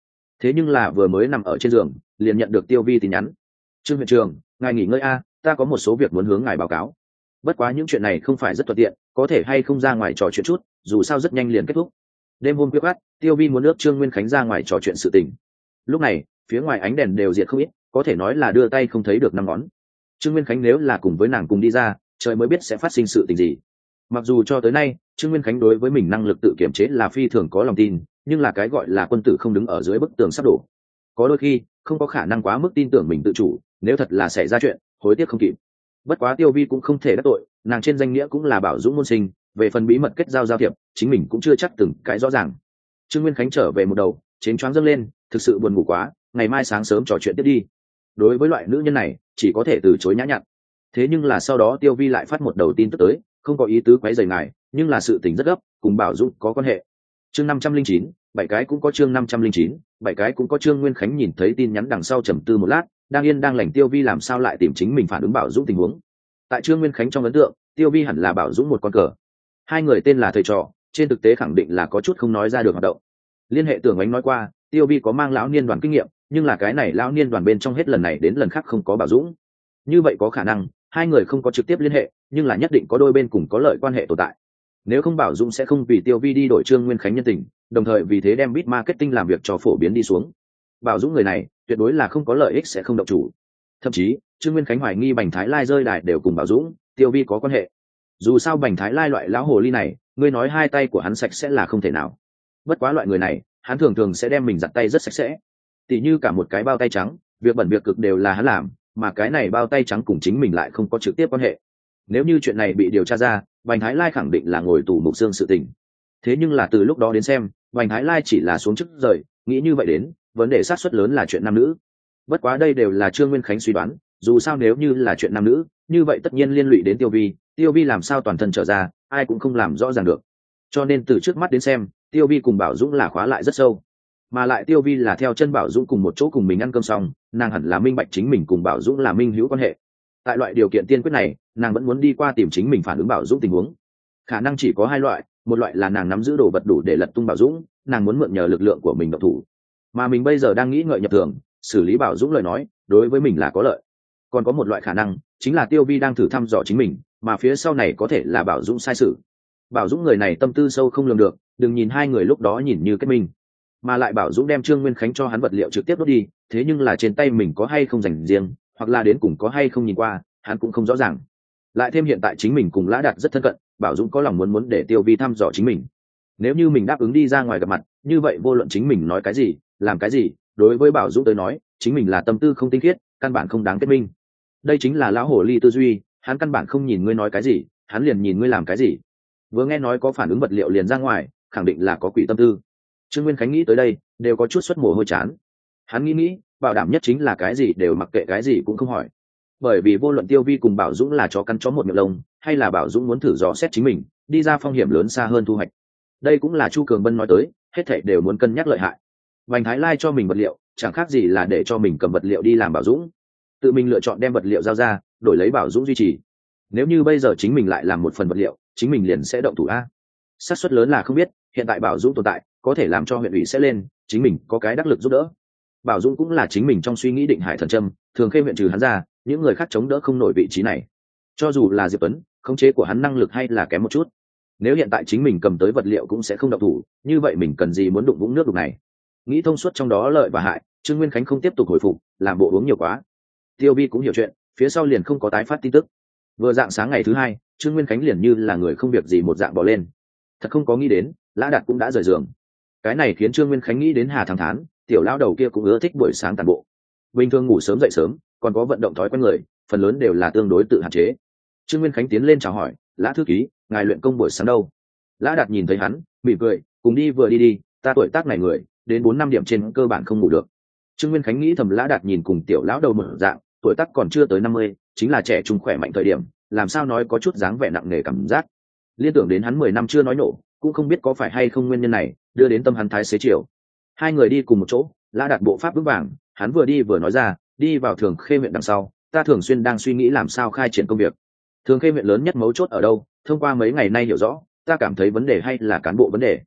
thế nhưng là vừa mới nằm ở trên giường liền nhận được Tiêu Vi tin nhắn: Trương huyện trường, ngài nghỉ ngơi a, ta có một số việc muốn hướng ngài báo cáo. Bất quá những chuyện này không phải rất thuận tiện, có thể hay không ra ngoài trò chuyện chút, dù sao rất nhanh liền kết thúc. Đêm hôm khuya khoắt, Tiêu Vi muốn ước Trương Nguyên Khánh ra ngoài trò chuyện sự tình. Lúc này phía ngoài ánh đèn đều diệt không ít, có thể nói là đưa tay không thấy được năm ngón. Trương Nguyên Khánh nếu là cùng với nàng cùng đi ra, trời mới biết sẽ phát sinh sự tình gì. Mặc dù cho tới nay Trương Nguyên Khánh đối với mình năng lực tự kiểm chế là phi thường có lòng tin, nhưng là cái gọi là quân tử không đứng ở dưới bức tường sắp đổ, có đôi khi không có khả năng quá mức tin tưởng mình tự chủ, nếu thật là xảy ra chuyện hối tiếc không kịp. Bất quá Tiêu Vi cũng không thể đắc tội, nàng trên danh nghĩa cũng là Bảo Dũng môn sinh, về phần bí mật kết giao giao thiệp chính mình cũng chưa chắc từng cái rõ ràng. Trương Nguyên Khánh trở về một đầu chén choáng dâng lên, thực sự buồn ngủ quá, ngày mai sáng sớm trò chuyện tiếp đi. Đối với loại nữ nhân này chỉ có thể từ chối nhã nhặn. Thế nhưng là sau đó Tiêu Vi lại phát một đầu tin tức tới, không có ý tứ quấy rầy ngài, nhưng là sự tình rất gấp, cùng Bảo Dũng có quan hệ. Chương 509, bảy cái cũng có chương 509, bảy cái cũng có. Trương Nguyên Khánh nhìn thấy tin nhắn đằng sau trầm tư một lát, đang yên đang lành Tiêu Vi làm sao lại tìm chính mình phản ứng Bảo Dũng tình huống. Tại Trương Nguyên Khánh trong ấn tượng, Tiêu Vi hẳn là Bảo Dũng một con cờ. Hai người tên là thầy trò, trên thực tế khẳng định là có chút không nói ra được hoạt động. Liên hệ Tưởng Ánh nói qua, Tiêu Vi có mang lão niên đoàn kinh nghiệm, nhưng là cái này lão niên đoàn bên trong hết lần này đến lần khác không có Bảo Dũng. Như vậy có khả năng hai người không có trực tiếp liên hệ, nhưng là nhất định có đôi bên cùng có lợi quan hệ tồn tại. Nếu không Bảo Dũng sẽ không vì Tiêu Vi đi đổi Trương Nguyên Khánh nhân tình, đồng thời vì thế đem bit marketing làm việc cho phổ biến đi xuống. Bảo Dũng người này tuyệt đối là không có lợi ích sẽ không động chủ. Thậm chí Trương Nguyên Khánh hoài nghi Bành Thái Lai rơi đài đều cùng Bảo Dũng, Tiêu Vi có quan hệ. Dù sao Bành Thái Lai loại lão hồ ly này, ngươi nói hai tay của hắn sạch sẽ là không thể nào. Bất quá loại người này hắn thường thường sẽ đem mình giặt tay rất sạch sẽ, tỉ như cả một cái bao tay trắng, việc bẩn việc cực đều là hắn làm, mà cái này bao tay trắng cùng chính mình lại không có trực tiếp quan hệ. Nếu như chuyện này bị điều tra ra, Bành Thái Lai khẳng định là ngồi tù mục xương sự tình. Thế nhưng là từ lúc đó đến xem, Bành Thái Lai chỉ là xuống chức rời, nghĩ như vậy đến, vấn đề xác suất lớn là chuyện nam nữ. Bất quá đây đều là Trương Nguyên Khánh suy đoán, dù sao nếu như là chuyện nam nữ, như vậy tất nhiên liên lụy đến Tiêu Vi làm sao toàn thân trở ra, ai cũng không làm rõ ràng được. Cho nên từ trước mắt đến xem, Tiêu Vi cùng Bảo Dũng là khóa lại rất sâu, mà lại Tiêu Vi là theo chân Bảo Dũng cùng một chỗ cùng mình ăn cơm xong, nàng hẳn là minh bạch chính mình cùng Bảo Dũng là minh hữu quan hệ. Tại loại điều kiện tiên quyết này, nàng vẫn muốn đi qua tìm chính mình phản ứng Bảo Dũng tình huống. Khả năng chỉ có hai loại, một loại là nàng nắm giữ đồ vật đủ để lật tung Bảo Dũng, nàng muốn mượn nhờ lực lượng của mình động thủ, mà mình bây giờ đang nghĩ ngợi nhập thường, xử lý Bảo Dũng lời nói đối với mình là có lợi. Còn có một loại khả năng chính là Tiêu Vi đang thử thăm dò chính mình, mà phía sau này có thể là Bảo Dũng sai sự. Bảo Dũng người này tâm tư sâu không lường được, đừng nhìn hai người lúc đó nhìn như kết minh, mà lại Bảo Dũng đem Trương Nguyên Khánh cho hắn vật liệu trực tiếp đốt đi, thế nhưng là trên tay mình có hay không dành riêng, hoặc là đến cùng có hay không nhìn qua, hắn cũng không rõ ràng. Lại thêm hiện tại chính mình cùng Lã Đạt rất thân cận, Bảo Dũng có lòng muốn để Tiêu Vi thăm dò chính mình. Nếu như mình đáp ứng đi ra ngoài gặp mặt, như vậy vô luận chính mình nói cái gì, làm cái gì, đối với Bảo Dũng tới nói, chính mình là tâm tư không tinh khiết, căn bản không đáng kết minh. Đây chính là lão hồ ly tư duy, hắn căn bản không nhìn ngươi nói cái gì, hắn liền nhìn ngươi làm cái gì. Vừa nghe nói có phản ứng vật liệu liền ra ngoài, khẳng định là có quỷ tâm tư. Trương Nguyên Khánh nghĩ tới đây đều có chút xuất mồ hôi chán. Hắn nghĩ bảo đảm nhất chính là cái gì đều mặc kệ, cái gì cũng không hỏi, bởi vì vô luận Tiêu Vi cùng Bảo Dũng là chó cắn chó một miệng lông, hay là Bảo Dũng muốn thử dò xét chính mình, đi ra phong hiểm lớn xa hơn thu hoạch. Đây cũng là Chu Cường Bân nói tới, hết thảy đều muốn cân nhắc lợi hại. Bành Thái Lai cho mình vật liệu chẳng khác gì là để cho mình cầm vật liệu đi làm Bảo Dũng, tự mình lựa chọn đem vật liệu giao ra, đổi lấy Bảo Dũng duy trì. Nếu như bây giờ chính mình lại làm một phần vật liệu, chính mình liền sẽ động thủ a. Xác suất lớn là không biết, hiện tại Bảo Dũng tồn tại, có thể làm cho huyện ủy sẽ lên, chính mình có cái đắc lực giúp đỡ. Bảo Dũng cũng là chính mình trong suy nghĩ định hải thần châm, thường khê huyện trừ hắn ra, những người khác chống đỡ không nổi vị trí này. Cho dù là Diệp Tuấn, khống chế của hắn năng lực hay là kém một chút. Nếu hiện tại chính mình cầm tới vật liệu cũng sẽ không động thủ, như vậy mình cần gì muốn đụng vũng nước đục này. Nghĩ thông suốt trong đó lợi và hại, Trương Nguyên Khánh không tiếp tục hồi phục, làm bộ uống nhiều quá. Tiêu Vi cũng hiểu chuyện, phía sau liền không có tái phát tin tức. Vừa dạng sáng ngày thứ hai, Trương Nguyên Khánh liền như là người không việc gì một dạng bỏ lên. Thật không có nghĩ đến, Lã Đạt cũng đã rời giường. Cái này khiến Trương Nguyên Khánh nghĩ đến Hà Thắng Thán, tiểu lão đầu kia cũng ưa thích buổi sáng tản bộ. Bình thường ngủ sớm dậy sớm, còn có vận động thói quen người, phần lớn đều là tương đối tự hạn chế. Trương Nguyên Khánh tiến lên chào hỏi, Lã thư ký, ngài luyện công buổi sáng đâu? Lã Đạt nhìn thấy hắn, mỉm cười, cùng đi vừa đi đi, ta tuổi tác này người, đến 4-5 điểm trên cơ bản không ngủ được. Trương Nguyên Khánh nghĩ thầm Lã Đạt nhìn cùng tiểu lão đầu mở dạng, tuổi tác còn chưa tới 50, chính là trẻ trung khỏe mạnh thời điểm, làm sao nói có chút dáng vẻ nặng nề cảm giác. Liên tưởng đến hắn 10 năm chưa nói nổ, cũng không biết có phải hay không nguyên nhân này, đưa đến tâm hắn thái xế chiều. Hai người đi cùng một chỗ, Lã Đạt bộ pháp vững vàng, hắn vừa đi vừa nói ra, đi vào Thường Khê huyện đằng sau, ta thường xuyên đang suy nghĩ làm sao khai triển công việc. Thường Khê huyện lớn nhất mấu chốt ở đâu, thông qua mấy ngày nay hiểu rõ, ta cảm thấy vấn đề hay là cán bộ vấn đề.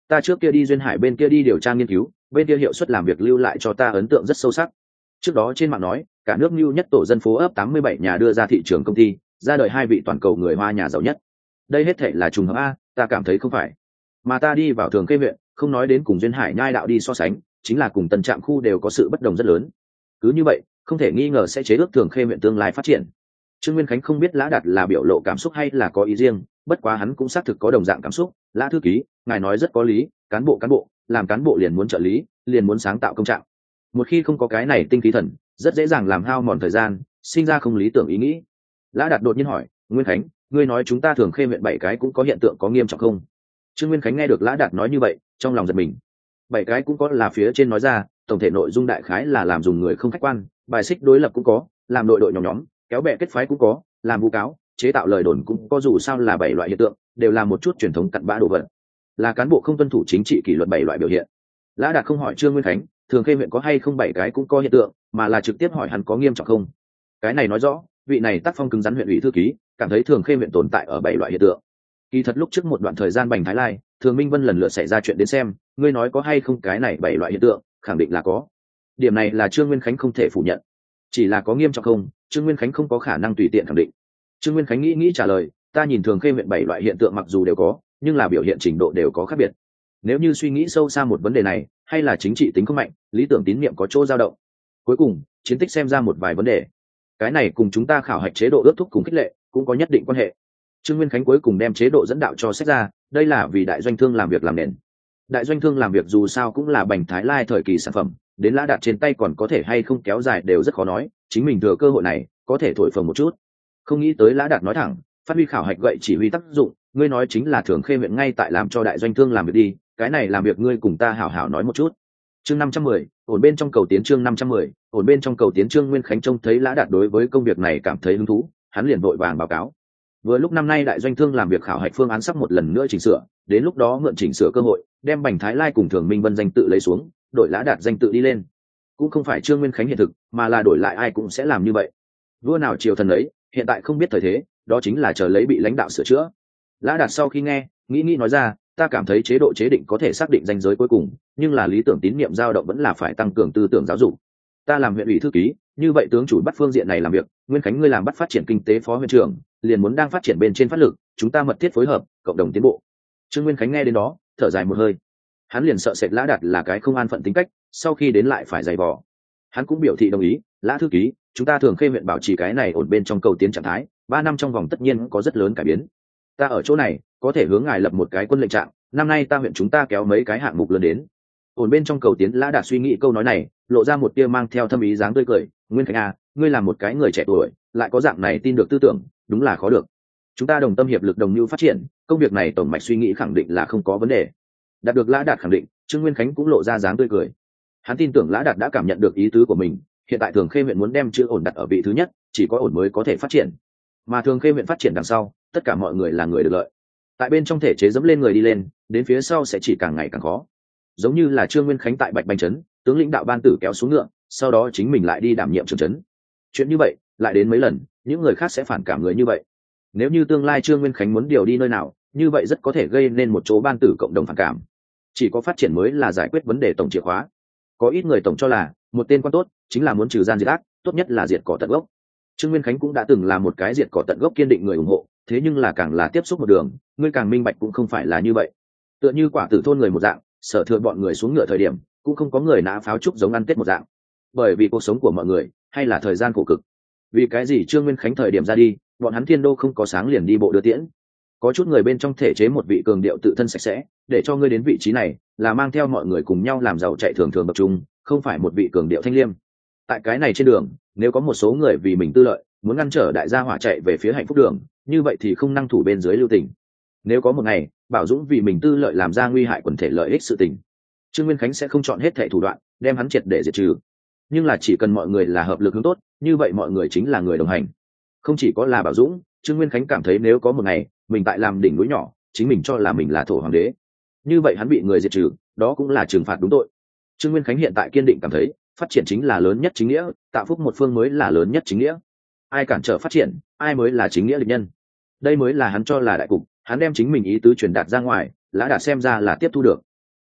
Ta trước kia đi duyên hải bên kia đi điều tra nghiên cứu, bên kia hiệu suất làm việc lưu lại cho ta ấn tượng rất sâu sắc. Trước đó trên mạng nói cả nước lưu nhất tổ dân phố ấp 87 nhà đưa ra thị trường công ty, ra đời 2 vị toàn cầu người Hoa nhà giàu nhất. Đây hết thảy là trùng hợp a, ta cảm thấy không phải. Mà ta đi vào Thường Khê huyện, không nói đến cùng duyên hải nhai đạo đi so sánh, chính là cùng Tân Trạm khu đều có sự bất đồng rất lớn. Cứ như vậy, không thể nghi ngờ sẽ chế ước Thường Khê huyện tương lai phát triển. Trương Nguyên Khánh không biết Lã Đạt là biểu lộ cảm xúc hay là có ý riêng, bất quá hắn cũng xác thực có đồng dạng cảm xúc. Lã thư ký, ngài nói rất có lý, cán bộ làm cán bộ liền muốn trợ lý, liền muốn sáng tạo công trạng. Một khi không có cái này tinh khí thần, rất dễ dàng làm hao mòn thời gian, sinh ra không lý tưởng ý nghĩ. Lã Đạt đột nhiên hỏi, Nguyên Khánh, ngươi nói chúng ta Thường Khê huyện 7 cái cũng có hiện tượng có nghiêm trọng không? Trương Nguyên Khánh nghe được Lã Đạt nói như vậy, trong lòng giật mình. 7 cái cũng có là phía trên nói ra, tổng thể nội dung đại khái là làm dùng người không khách quan, bài xích đối lập cũng có, làm đội nhóm, kéo bè kết phái cũng có, làm vu cáo, chế tạo lời đồn cũng có, dù sao là 7 loại hiện tượng, đều là một chút truyền thống cặn bã đồ vật. Là cán bộ không tuân thủ chính trị kỷ luật 7 loại biểu hiện. Lã Đạt không hỏi Trương Nguyên Khánh, Thường Khê huyện có hay không 7 cái cũng có hiện tượng, mà là trực tiếp hỏi hắn có nghiêm trọng không. Cái này nói rõ, vị này tác phong cứng rắn huyện ủy thư ký, cảm thấy Thường Khê huyện tồn tại ở 7 loại hiện tượng. Kỳ thật lúc trước một đoạn thời gian Bành Thái Lai, Thường Minh Vân lần lượt xảy ra chuyện đến xem, ngươi nói có hay không cái này 7 loại hiện tượng, khẳng định là có. Điểm này là Trương Nguyên Khánh không thể phủ nhận. Chỉ là có nghiêm trọng không, Trương Nguyên Khánh không có khả năng tùy tiện khẳng định. Trương Nguyên Khánh nghĩ trả lời, ta nhìn Thường Khê huyện 7 loại hiện tượng mặc dù đều có, nhưng là biểu hiện trình độ đều có khác biệt. Nếu như suy nghĩ sâu xa một vấn đề này, hay là chính trị tính không mạnh, lý tưởng tín niệm có chỗ dao động. Cuối cùng, chiến tích xem ra một vài vấn đề. Cái này cùng chúng ta khảo hạch chế độ ước thúc cùng khích lệ cũng có nhất định quan hệ. Trương Nguyên Khánh cuối cùng đem chế độ dẫn đạo cho sách ra, đây là vì đại doanh thương làm việc làm nền. Đại doanh thương làm việc dù sao cũng là Bành Thái Lai thời kỳ sản phẩm, đến Lã Đạt trên tay còn có thể hay không kéo dài đều rất khó nói, chính mình thừa cơ hội này có thể thổi phồng một chút. Không nghĩ tới Lã Đạt nói thẳng, phát huy khảo hạch gậy chỉ huy tác dụng, ngươi nói chính là Thường Khê huyện ngay tại làm cho đại doanh thương làm việc đi, cái này làm việc ngươi cùng ta hảo hảo nói một chút. Chương 510, ổn bên trong cầu tiến. Chương 510, ổn bên trong cầu tiến. Trương Nguyên Khánh trông thấy Lã Đạt đối với công việc này cảm thấy hứng thú, hắn liền vội vàng báo cáo. Vừa lúc năm nay đại doanh thương làm việc khảo hạch phương án sắp một lần nữa chỉnh sửa, đến lúc đó mượn chỉnh sửa cơ hội, đem Bành Thái Lai cùng Thường Minh Vân danh tự lấy xuống, đổi Lã Đạt danh tự đi lên. Cũng không phải Trương Nguyên Khánh hiện thực, mà là đổi lại ai cũng sẽ làm như vậy. Vua nào triều thần ấy, hiện tại không biết thời thế, đó chính là chờ lấy bị lãnh đạo sửa chữa. Lã Đạt sau khi nghe, nghĩ nói ra, ta cảm thấy chế độ chế định có thể xác định ranh giới cuối cùng, nhưng là lý tưởng tín niệm dao động vẫn là phải tăng cường tư tưởng giáo dục. Ta làm huyện ủy thư ký, như vậy tướng chủ bắt phương diện này làm việc, Nguyên Khánh ngươi làm bắt phát triển kinh tế phó huyện trưởng, liền muốn đang phát triển bên trên phát lực, chúng ta mật thiết phối hợp, cộng đồng tiến bộ. Trương Nguyên Khánh nghe đến đó, thở dài một hơi. Hắn liền sợ sệt Lã Đạt là cái không an phận tính cách, sau khi đến lại phải dày vò. Hắn cũng biểu thị đồng ý, Lã thư ký, chúng ta Thường Khê huyện bảo trì cái này ổn bên trong cầu tiến trạng thái, 3 năm trong vòng tất nhiên có rất lớn cải biến. Ta ở chỗ này có thể hướng ngài lập một cái quân lệnh trạng, năm nay ta huyện chúng ta kéo mấy cái hạng mục lớn đến. Ổn bên trong cầu tiến. Lã Đạt suy nghĩ câu nói này, lộ ra một tia mang theo thâm ý dáng tươi cười. Nguyên Khánh à, ngươi là một cái người trẻ tuổi, lại có dạng này tin được tư tưởng, đúng là khó được. Chúng ta đồng tâm hiệp lực đồng mưu phát triển, công việc này tổng mạch suy nghĩ khẳng định là không có vấn đề. Đạt được Lã Đạt khẳng định, Trương Nguyên Khánh cũng lộ ra dáng tươi cười. Hắn tin tưởng Lã Đạt đã cảm nhận được ý tứ của mình, hiện tại Thường Khê huyện muốn đem chữ ổn đặt ở vị thứ nhất, chỉ có ổn mới có thể phát triển. Mà Thường Khê huyện phát triển đằng sau, tất cả mọi người là người được lợi. Tại bên trong thể chế dẫm lên người đi lên, đến phía sau sẽ chỉ càng ngày càng khó. Giống như là Trương Nguyên Khánh tại Bạch Bành trấn, tướng lĩnh đạo ban tử kéo xuống ngựa, sau đó chính mình lại đi đảm nhiệm trưởng trấn. Chuyện như vậy lại đến mấy lần, những người khác sẽ phản cảm người như vậy. Nếu như tương lai Trương Nguyên Khánh muốn điều đi nơi nào, như vậy rất có thể gây nên một chỗ ban tử cộng đồng phản cảm. Chỉ có phát triển mới là giải quyết vấn đề tổng chìa khóa. Có ít người tổng cho là một tên quan tốt chính là muốn trừ gian diệt ác, tốt nhất là diệt cỏ tận gốc. Trương Nguyên Khánh cũng đã từng là một cái diệt cỏ tận gốc kiên định người ủng hộ, thế nhưng là càng là tiếp xúc một đường, ngươi càng minh bạch cũng không phải là như vậy. Tựa như Quả Tử thôn người một dạng, Sở Thừa bọn người xuống ngựa thời điểm, cũng không có người nã pháo trúc giống ăn Tết một dạng. Bởi vì cuộc sống của mọi người hay là thời gian khổ cực. Vì cái gì Trương Nguyên Khánh thời điểm ra đi, bọn hắn Thiên Đô không có sáng liền đi bộ đưa tiễn. Có chút người bên trong thể chế một vị cường điệu tự thân sạch sẽ, để cho ngươi đến vị trí này là mang theo mọi người cùng nhau làm giàu chạy thường thường tập trung, không phải một vị cường điệu thanh liêm. Tại cái này trên đường, nếu có một số người vì mình tư lợi, muốn ngăn trở đại gia hỏa chạy về phía hạnh phúc đường, như vậy thì không năng thủ bên dưới lưu tình. Nếu có một ngày, Bảo Dũng vì mình tư lợi làm ra nguy hại quần thể lợi ích sự tình, Trương Nguyên Khánh sẽ không chọn hết thảy thủ đoạn, đem hắn triệt để diệt trừ. Nhưng là chỉ cần mọi người là hợp lực hướng tốt, như vậy mọi người chính là người đồng hành. Không chỉ có là Bảo Dũng, Trương Nguyên Khánh cảm thấy nếu có một ngày, mình tại làm đỉnh núi nhỏ, chính mình cho là mình là thổ hoàng đế, như vậy hắn bị người diệt trừ, đó cũng là trừng phạt đúng tội. Trương Nguyên Khánh hiện tại kiên định cảm thấy, phát triển chính là lớn nhất chính nghĩa, tạo phúc một phương mới là lớn nhất chính nghĩa. Ai cản trở phát triển, ai mới là chính nghĩa địch nhân. Đây mới là hắn cho là đại cục, hắn đem chính mình ý tứ truyền đạt ra ngoài, Lã Đạt xem ra là tiếp thu được.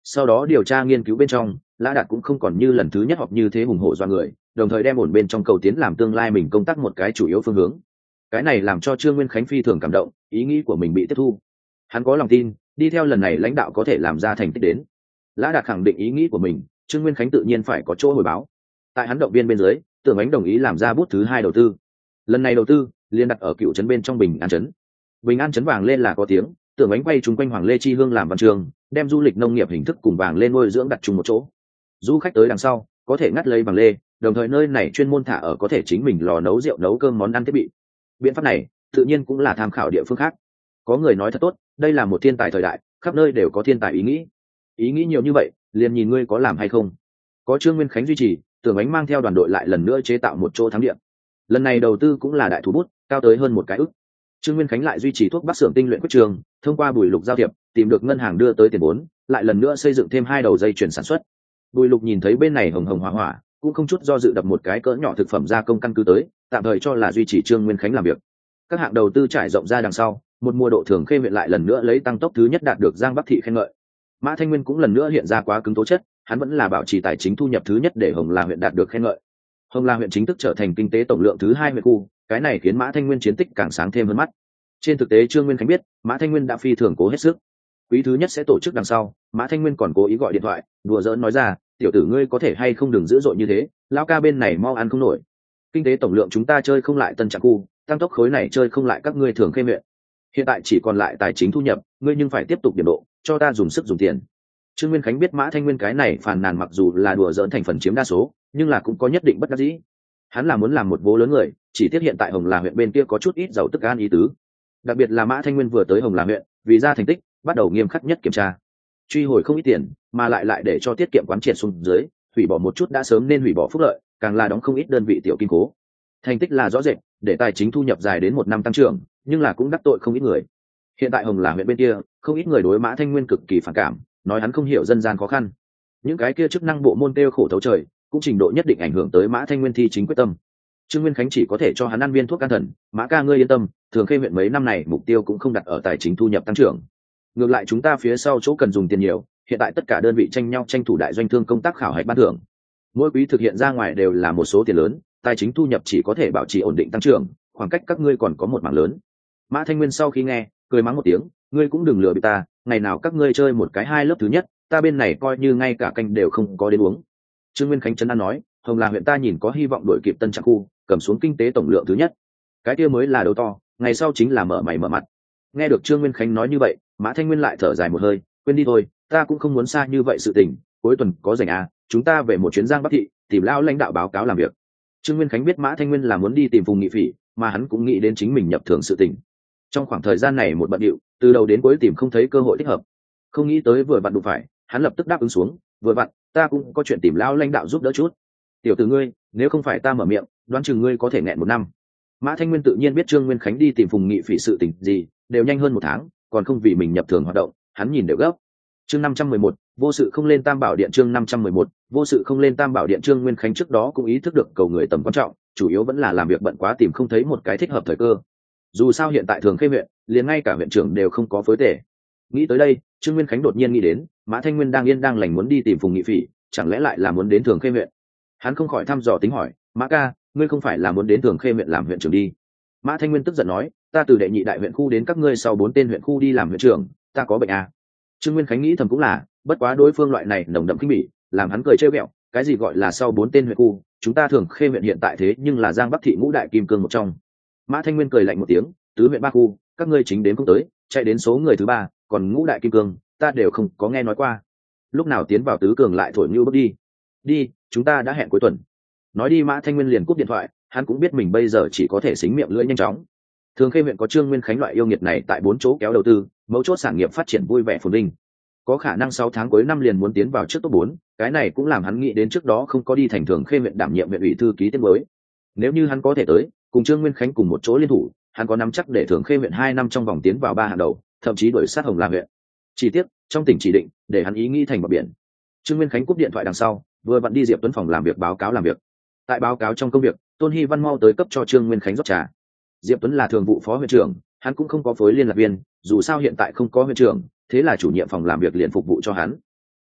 Sau đó điều tra nghiên cứu bên trong, Lã Đạt cũng không còn như lần thứ nhất họp như thế hùng hổ do người, đồng thời đem ổn bên trong cầu tiến làm tương lai mình công tác một cái chủ yếu phương hướng. Cái này làm cho Trương Nguyên Khánh phi thường cảm động, ý nghĩ của mình bị tiếp thu. Hắn có lòng tin, đi theo lần này lãnh đạo có thể làm ra thành tích đến. Lã Đạt khẳng định ý nghĩ của mình, Trương Nguyên Khánh tự nhiên phải có chỗ hồi báo. Tại hắn động viên bên dưới, Tưởng Ánh đồng ý làm ra bút thứ 2 đầu tư. Lần này đầu tư liên đặt ở cựu trấn bên trong Bình An trấn. Bình An trấn vàng lên là có tiếng, Tưởng Ánh quay chung quanh Hoàng Lê Chi Hương làm văn trường, đem du lịch nông nghiệp hình thức cùng vàng lên nuôi dưỡng đặt chung một chỗ. Du khách tới đằng sau có thể ngắt lấy vàng lê, đồng thời nơi này chuyên môn thả ở có thể chính mình lò nấu rượu nấu cơm món ăn thiết bị. Biện pháp này tự nhiên cũng là tham khảo địa phương khác. Có người nói thật tốt, đây là một thiên tài thời đại, khắp nơi đều có thiên tài ý nghĩ nhiều như vậy, liền nhìn ngươi có làm hay không. Có Trương Nguyên Khánh duy trì, Tưởng Ánh mang theo đoàn đội lại lần nữa chế tạo một chỗ thắng địa. Lần này đầu tư cũng là đại thủ bút, cao tới hơn 1 cái ức. Trương Nguyên Khánh lại duy trì thuốc bắc xưởng tinh luyện quyết trường, thông qua Bùi Lục giao thiệp, tìm được ngân hàng đưa tới tiền vốn, lại lần nữa xây dựng thêm 2 đầu dây chuyển sản xuất. Bùi Lục nhìn thấy bên này hồng hồng hỏa hỏa, cũng không chút do dự đập một cái cỡ nhỏ thực phẩm gia công căn cứ tới, tạm thời cho là duy trì Trương Nguyên Khánh làm việc. Các hạng đầu tư trải rộng ra đằng sau, một mùa độ Thường Khê huyện lại lần nữa lấy tăng tốc thứ nhất đạt được Giang Bắc thị khen ngợi. Mã Thanh Nguyên cũng lần nữa hiện ra quá cứng tố chất, hắn vẫn là bảo trì tài chính thu nhập thứ nhất để Hồng La huyện đạt được khen ngợi. Hồng La huyện chính thức trở thành kinh tế tổng lượng thứ 2 huyện khu, cái này khiến Mã Thanh Nguyên chiến tích càng sáng thêm hơn mắt. Trên thực tế Trương Nguyên Khánh biết, Mã Thanh Nguyên đã phi thường cố hết sức. Quý thứ nhất sẽ tổ chức đằng sau, Mã Thanh Nguyên còn cố ý gọi điện thoại, đùa giỡn nói ra, tiểu tử ngươi có thể hay không đừng dữ dội như thế, lão ca bên này mau ăn không nổi. Kinh tế tổng lượng chúng ta chơi không lại Tân Trạm khu, tăng tốc khối này chơi không lại các ngươi Thường Khê huyện. Hiện tại chỉ còn lại tài chính thu nhập, ngươi nhưng phải tiếp tục điểm độ, cho ta dùng sức dùng tiền. Trương Nguyên Khánh biết Mã Thanh Nguyên cái này phàn nàn mặc dù là đùa giỡn thành phần chiếm đa số, nhưng là cũng có nhất định bất đắc dĩ. Hắn là muốn làm một vố lớn người, chỉ tiếc hiện tại Hồng La huyện bên kia có chút ít giàu tức an ý tứ. Đặc biệt là Mã Thanh Nguyên vừa tới Hồng La huyện, vì ra thành tích, bắt đầu nghiêm khắc nhất kiểm tra. Truy hồi không ít tiền, mà lại để cho tiết kiệm quán triệt xuống dưới, hủy bỏ một chút đã sớm nên hủy bỏ phúc lợi, càng là đóng không ít đơn vị tiểu kim cố. Thành tích là rõ rệt, để tài chính thu nhập dài đến 1 năm tăng trưởng, nhưng là cũng đắc tội không ít người. Hiện tại Hồng La huyện bên kia, không ít người đối Mã Thanh Nguyên cực kỳ phản cảm, nói hắn không hiểu dân gian khó khăn. Những cái kia chức năng bộ môn kêu khổ thấu trời, cũng trình độ nhất định ảnh hưởng tới Mã Thanh Nguyên thi chính quyết tâm. Trương Nguyên Khánh chỉ có thể cho hắn ăn viên thuốc can thần, Mã ca ngươi yên tâm, Thường Khê huyện mấy năm này mục tiêu cũng không đặt ở tài chính thu nhập tăng trưởng. Ngược lại chúng ta phía sau chỗ cần dùng tiền nhiều, hiện tại tất cả đơn vị tranh nhau tranh thủ đại doanh thương công tác khảo hạch ban thưởng. Mỗi quý thực hiện ra ngoài đều là một số tiền lớn, tài chính thu nhập chỉ có thể bảo trì ổn định tăng trưởng, khoảng cách các ngươi còn có một mảng lớn. Mã Thanh Nguyên sau khi nghe, cười mắng một tiếng, ngươi cũng đừng lừa bị ta, ngày nào các ngươi chơi một cái 2 lớp thứ nhất, ta bên này coi như ngay cả canh đều không có đến uống. Trương Nguyên Khánh trấn an nói, Hồng La huyện ta nhìn có hy vọng đuổi kịp Tân Trạm khu, cầm xuống kinh tế tổng lượng thứ nhất. Cái kia mới là đầu to, ngày sau chính là mở mày mở mặt. Nghe được Trương Nguyên Khánh nói như vậy, Mã Thanh Nguyên lại thở dài một hơi, quên đi thôi, ta cũng không muốn xa như vậy sự tình, cuối tuần có rảnh à, chúng ta về một chuyến Giang Bắc thị, tìm lão lãnh đạo báo cáo làm việc. Trương Nguyên Khánh biết Mã Thanh Nguyên là muốn đi tìm Phùng Nghị Phỉ, mà hắn cũng nghĩ đến chính mình nhập thưởng sự tình. Trong khoảng thời gian này một bận điệu, từ đầu đến cuối tìm không thấy cơ hội thích hợp. Không nghĩ tới vừa vặn đụng phải, hắn lập tức đáp ứng xuống, vừa vặn, ta cũng có chuyện tìm lão lãnh đạo giúp đỡ chút. Tiểu tử ngươi, nếu không phải ta mở miệng, đoán chừng ngươi có thể nghẹn 1 năm. Mã Thanh Nguyên tự nhiên biết Trương Nguyên Khánh đi tìm Phùng Nghị Phỉ sự tình gì, đều nhanh hơn 1 tháng, còn không vì mình nhập thường hoạt động, hắn nhìn đều gấp. Chương 511, vô sự không lên Tam Bảo Điện. Chương 511, vô sự không lên Tam Bảo Điện. Trương Nguyên Khánh trước đó cũng ý thức được cầu người tầm quan trọng, chủ yếu vẫn là làm việc bận quá tìm không thấy một cái thích hợp thời cơ. Dù sao hiện tại Thường Khê huyện, liền ngay cả huyện trưởng đều không có phối tể. Nghĩ tới đây, Trương Nguyên Khánh đột nhiên nghĩ đến, Mã Thanh Nguyên đang yên đang lành muốn đi tìm Phùng Nghị Phỉ, chẳng lẽ lại là muốn đến Thường Khê huyện? Hắn không khỏi thăm dò tính hỏi, Mã ca, ngươi không phải là muốn đến Thường Khê huyện làm huyện trưởng đi? Mã Thanh Nguyên tức giận nói, ta từ đệ nhị đại huyện khu đến các ngươi sau 4 tên huyện khu đi làm huyện trưởng, ta có bệnh à? Trương Nguyên Khánh nghĩ thầm cũng là, bất quá đối phương loại này nồng đậm khinh bỉ, làm hắn cười trêu ghẹo, cái gì gọi là sau 4 tên huyện khu, chúng ta Thường Khê huyện hiện tại thế nhưng là Giang Bắc thị ngũ đại kim cương một trong. Mã Thanh Nguyên cười lạnh một tiếng, tứ huyện 3 khu, các ngươi chính đến không tới, chạy đến số người thứ 3, còn ngũ đại kim cương, ta đều không có nghe nói qua. Lúc nào tiến vào tứ cường lại thổi như bước đi. Đi, chúng ta đã hẹn cuối tuần. Nói đi Mã Thanh Nguyên liền cúp điện thoại, hắn cũng biết mình bây giờ chỉ có thể xính miệng lưỡi nhanh chóng. Thường Khê huyện có Trương Nguyên Khánh loại yêu nghiệt này tại 4 chỗ kéo đầu tư, mấu chốt sản nghiệp phát triển vui vẻ phồn vinh. Có khả năng 6 tháng cuối năm liền muốn tiến vào trước top 4, cái này cũng làm hắn nghĩ đến trước đó không có đi thành Thường Khê huyện đảm nhiệm huyện ủy thư ký tiếp mới. Nếu như hắn có thể tới, cùng Trương Nguyên Khánh cùng một chỗ liên thủ, hắn có nắm chắc để Thường Khê huyện 2 năm trong vòng tiến vào 3 hàng đầu, thậm chí đuổi sát Hồng La huyện. Chi tiết, trong tỉnh chỉ định, để hắn ý nghĩ thành bờ biển. Trương Nguyên Khánh cúp điện thoại đằng sau, vừa vặn đi Diệp Tuấn phòng làm việc báo cáo làm việc. Tại báo cáo trong công việc, Tôn Hy Văn mau tới cấp cho Trương Nguyên Khánh rót trà. Diệp Tuấn là thường vụ phó huyện trưởng, hắn cũng không có phối liên lạc viên, dù sao hiện tại không có huyện trưởng, thế là chủ nhiệm phòng làm việc liền phục vụ cho hắn.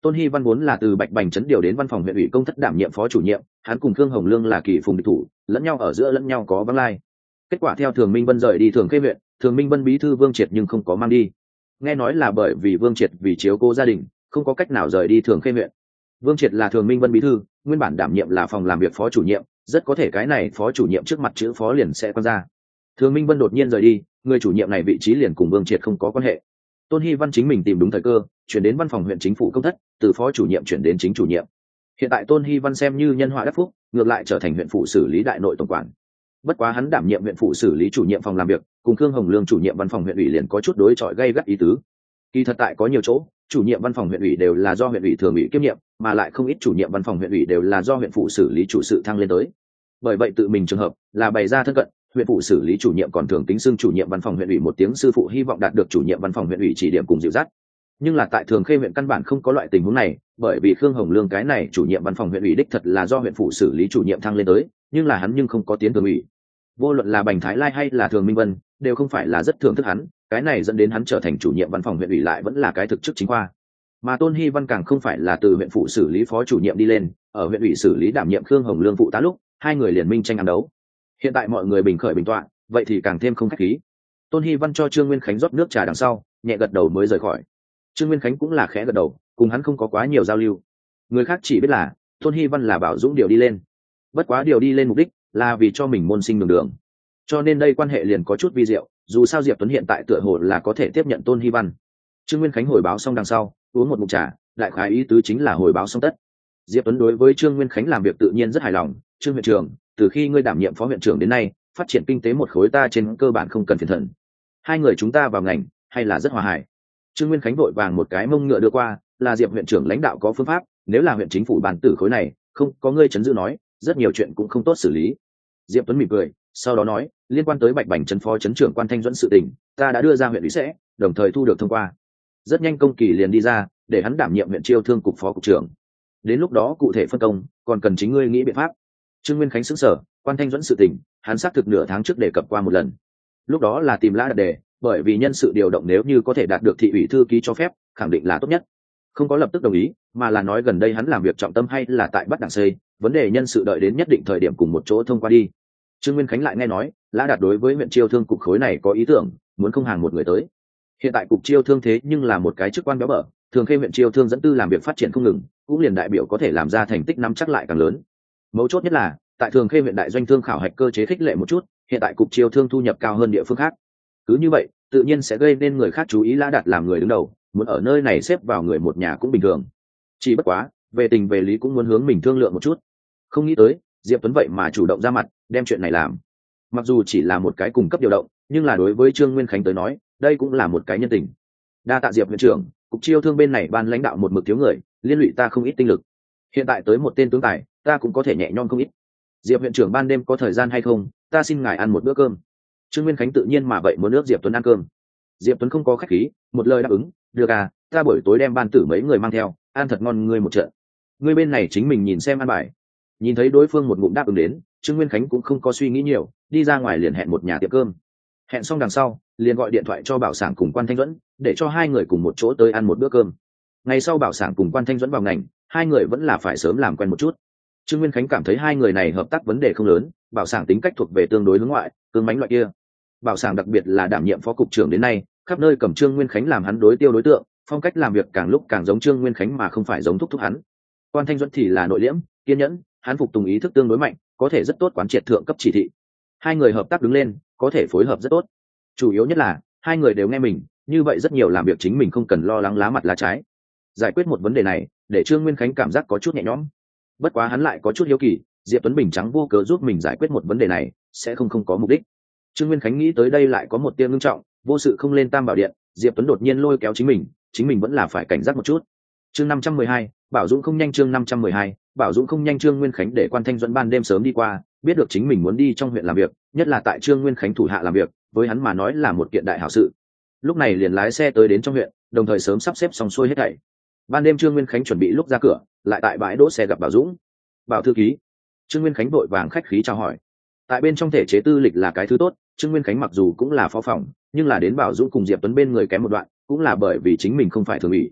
Tôn Hy Văn vốn là từ Bạch Bành trấn điều đến văn phòng huyện ủy công thất đảm nhiệm phó chủ nhiệm, hắn cùng Khương Hồng Lương là kỳ phùng địch thủ, lẫn nhau ở giữa lẫn nhau có vắng lai. Kết quả theo Thường Minh Vân rời đi Thường Khê huyện, Thường Minh Vân bí thư Vương Triệt nhưng không có mang đi. Nghe nói là bởi vì Vương Triệt vì chiếu cố gia đình, không có cách nào rời đi Thường Khê huyện. Vương Triệt là Thường Minh Vân bí thư, nguyên bản đảm nhiệm là phòng làm việc phó chủ nhiệm, rất có thể cái này phó chủ nhiệm trước mặt chữ phó liền sẽ quan ra. Thường Minh Vân đột nhiên rời đi, người chủ nhiệm này vị trí liền cùng Vương Triệt không có quan hệ. Tôn Hy Văn chính mình tìm đúng thời cơ, chuyển đến văn phòng huyện chính phủ công thất, từ phó chủ nhiệm chuyển đến chính chủ nhiệm. Hiện tại Tôn Hy Văn xem như nhân họa đắc phúc, ngược lại trở thành huyện phụ xử lý đại nội tổng quản. Bất quá hắn đảm nhiệm huyện phụ xử lý chủ nhiệm phòng làm việc, cùng Khương Hồng Lương chủ nhiệm văn phòng huyện ủy liền có chút đối chọi gay gắt ý tứ. Kỳ thật tại có nhiều chỗ, chủ nhiệm văn phòng huyện ủy đều là do huyện ủy thường ủy kiêm nhiệm, mà lại không ít chủ nhiệm văn phòng huyện ủy đều là do huyện phụ xử lý chủ sự thăng lên tới. Bởi vậy tự mình trường hợp là bày ra thân cận, huyện phụ xử lý chủ nhiệm còn thường tính xưng chủ nhiệm văn phòng huyện ủy một tiếng sư phụ, hy vọng đạt được chủ nhiệm văn phòng huyện ủy chỉ điểm cùng dịu dắt. Nhưng là tại Thường Khê huyện căn bản không có loại tình huống này, bởi vì Khương Hồng Lương cái này chủ nhiệm văn phòng huyện ủy đích thật là do huyện phụ xử lý chủ nhiệm thăng lên tới, nhưng là hắn nhưng không có tiến thường ủy. Vô luận là Bành Thái Lai hay là Thường Minh Vân đều không phải là rất thưởng thức hắn, cái này dẫn đến hắn trở thành chủ nhiệm văn phòng huyện ủy lại vẫn là cái thực chức chính khoa. Mà Tôn Hy Văn càng không phải là từ huyện phụ xử lý phó chủ nhiệm đi lên, ở huyện ủy xử lý đảm nhiệm Khương Hồng Lương phụ tá lúc, hai người liền minh tranh ăn đấu. Hiện tại mọi người bình khởi bình tọa, vậy thì càng thêm không khách khí. Tôn Hy Văn cho Trương Nguyên Khánh rót nước trà đằng sau, nhẹ gật đầu mới rời khỏi. Trương Nguyên Khánh cũng là khẽ gật đầu, cùng hắn không có quá nhiều giao lưu. Người khác chỉ biết là Tôn Hy Văn là bảo Dũng điều đi lên, bất quá điều đi lên mục đích là vì cho mình môn sinh đường, cho nên đây quan hệ liền có chút vi diệu. Dù sao Diệp Tuấn hiện tại tựa hồ là có thể tiếp nhận Tôn Hy Văn. Trương Nguyên Khánh hồi báo xong đằng sau, uống một ngụm trà, đại khái ý tứ chính là hồi báo xong tất. Diệp Tuấn đối với Trương Nguyên Khánh làm việc tự nhiên rất hài lòng. Trương huyện trưởng, từ khi ngươi đảm nhiệm phó huyện trưởng đến nay, phát triển kinh tế một khối ta trên cơ bản không cần phiền thần. Hai người chúng ta vào ngành hay là rất hòa hài. Trương Nguyên Khánh vội vàng một cái mông ngựa đưa qua, là Diệp huyện trưởng lãnh đạo có phương pháp, nếu là huyện chính phủ bàn tử khối này không có ngươi chấn giữ nói, rất nhiều chuyện cũng không tốt xử lý. Diệp Tuấn mỉm cười, sau đó nói, liên quan tới Bạch Bành trấn phó trấn trưởng Quan Thanh Duẫn sự tình, ta đã đưa ra huyện ủy sẽ đồng thời thu được thông qua. Rất nhanh công kỳ liền đi ra, để hắn đảm nhiệm huyện chiêu thương cục phó cục trưởng. Đến lúc đó cụ thể phân công, còn cần chính ngươi nghĩ biện pháp. Trương Nguyên Khánh sững sờ, Quan Thanh Duẫn sự tình, hắn xác thực nửa tháng trước đề cập qua một lần. Lúc đó là tìm Lã Đạt đề, bởi vì nhân sự điều động nếu như có thể đạt được thị ủy thư ký cho phép, khẳng định là tốt nhất. Không có lập tức đồng ý, mà là nói gần đây hắn làm việc trọng tâm hay là tại Bắc Đảng xây, vấn đề nhân sự đợi đến nhất định thời điểm cùng một chỗ thông qua đi. Trương Nguyên Khánh lại nghe nói, Lã Đạt đối với huyện chiêu thương cục khối này có ý tưởng, muốn không hàng một người tới. Hiện tại cục chiêu thương thế nhưng là một cái chức quan béo bở, Thường Khê huyện chiêu thương dẫn tư làm việc phát triển không ngừng, cũng liền đại biểu có thể làm ra thành tích nắm chắc lại càng lớn. Mấu chốt nhất là, tại Thường Khê huyện đại doanh thương khảo hạch cơ chế khích lệ một chút, hiện tại cục chiêu thương thu nhập cao hơn địa phương khác. Cứ như vậy, tự nhiên sẽ gây nên người khác chú ý Lã Đạt làm người đứng đầu, muốn ở nơi này xếp vào người một nhà cũng bình thường. Chỉ bất quá, về tình về lý cũng muốn hướng mình thương lượng một chút. Không nghĩ tới, Diệp Tuấn vậy mà chủ động ra mặt, đem chuyện này làm. Mặc dù chỉ là một cái cung cấp điều động, nhưng là đối với Trương Nguyên Khánh tới nói, đây cũng là một cái nhân tình. Đa tạ Diệp huyện trưởng, cục chiêu thương bên này ban lãnh đạo một mực thiếu người, liên lụy ta không ít tinh lực. Hiện tại tới một tên tướng tài, ta cũng có thể nhẹ nhõm không ít. Diệp huyện trưởng ban đêm có thời gian hay không, ta xin ngài ăn một bữa cơm. Trương Nguyên Khánh tự nhiên mà vậy muốn nước Diệp Tuấn ăn cơm. Diệp Tuấn không có khách khí, một lời đáp ứng, được à, ta buổi tối đem ban tử mấy người mang theo, ăn thật ngon ngươi một trận. Ngươi bên này chính mình nhìn xem ăn bài. Nhìn thấy đối phương một ngụm đáp ứng đến, Trương Nguyên Khánh cũng không có suy nghĩ nhiều, đi ra ngoài liền hẹn một nhà tiệm cơm. Hẹn xong đằng sau, liền gọi điện thoại cho Bảo Sảng cùng Quan Thanh Duẫn, để cho hai người cùng một chỗ tới ăn một bữa cơm. Ngày sau Bảo Sảng cùng Quan Thanh Duẫn vào ngành, hai người vẫn là phải sớm làm quen một chút. Trương Nguyên Khánh cảm thấy hai người này hợp tác vấn đề không lớn, Bảo Sảng tính cách thuộc về tương đối hướng ngoại, cứng mánh loại kia. Bảo Sảng đặc biệt là đảm nhiệm phó cục trưởng đến nay, khắp nơi cầm Trương Nguyên Khánh làm hắn đối tiêu đối tượng, phong cách làm việc càng lúc càng giống Trương Nguyên Khánh mà không phải giống thúc hắn. Quan Thanh Duẫn thì là nội liễm, kiên nhẫn, hắn phục tùng ý thức tương đối mạnh, có thể rất tốt quán triệt thượng cấp chỉ thị. Hai người hợp tác đứng lên, có thể phối hợp rất tốt. Chủ yếu nhất là hai người đều nghe mình, như vậy rất nhiều làm việc chính mình không cần lo lắng lá mặt lá trái. Giải quyết một vấn đề này, để Trương Nguyên Khánh cảm giác có chút nhẹ nhõm. Bất quá hắn lại có chút hiếu kỳ, Diệp Tuấn Bình trắng vô cớ giúp mình giải quyết một vấn đề này, sẽ không có mục đích. Trương Nguyên Khánh nghĩ tới đây lại có một tia ngưng trọng, vô sự không lên Tam Bảo Điện, Diệp Tuấn đột nhiên lôi kéo chính mình vẫn là phải cảnh giác một chút. Chương 512, Bảo Dũng không nhanh. Chương 512, Bảo Dũng không nhanh. Trương Nguyên Khánh để Quan Thanh Duẫn ban đêm sớm đi qua, biết được chính mình muốn đi trong huyện làm việc, nhất là tại Trương Nguyên Khánh thủ hạ làm việc, với hắn mà nói là một kiện đại hảo sự. Lúc này liền lái xe tới đến trong huyện, đồng thời sớm sắp xếp xong xuôi hết thảy. Ban đêm Trương Nguyên Khánh chuẩn bị lúc ra cửa, lại tại bãi đỗ xe gặp Bảo Dũng. Bảo thư ký. Trương Nguyên Khánh vội vàng khách khí chào hỏi. Tại bên trong thể chế tư lịch là cái thứ tốt, Trương Nguyên Khánh mặc dù cũng là phó phòng, nhưng là đến Bảo Dũng cùng Diệp Tuấn bên người kém một đoạn, cũng là bởi vì chính mình không phải thường ủy.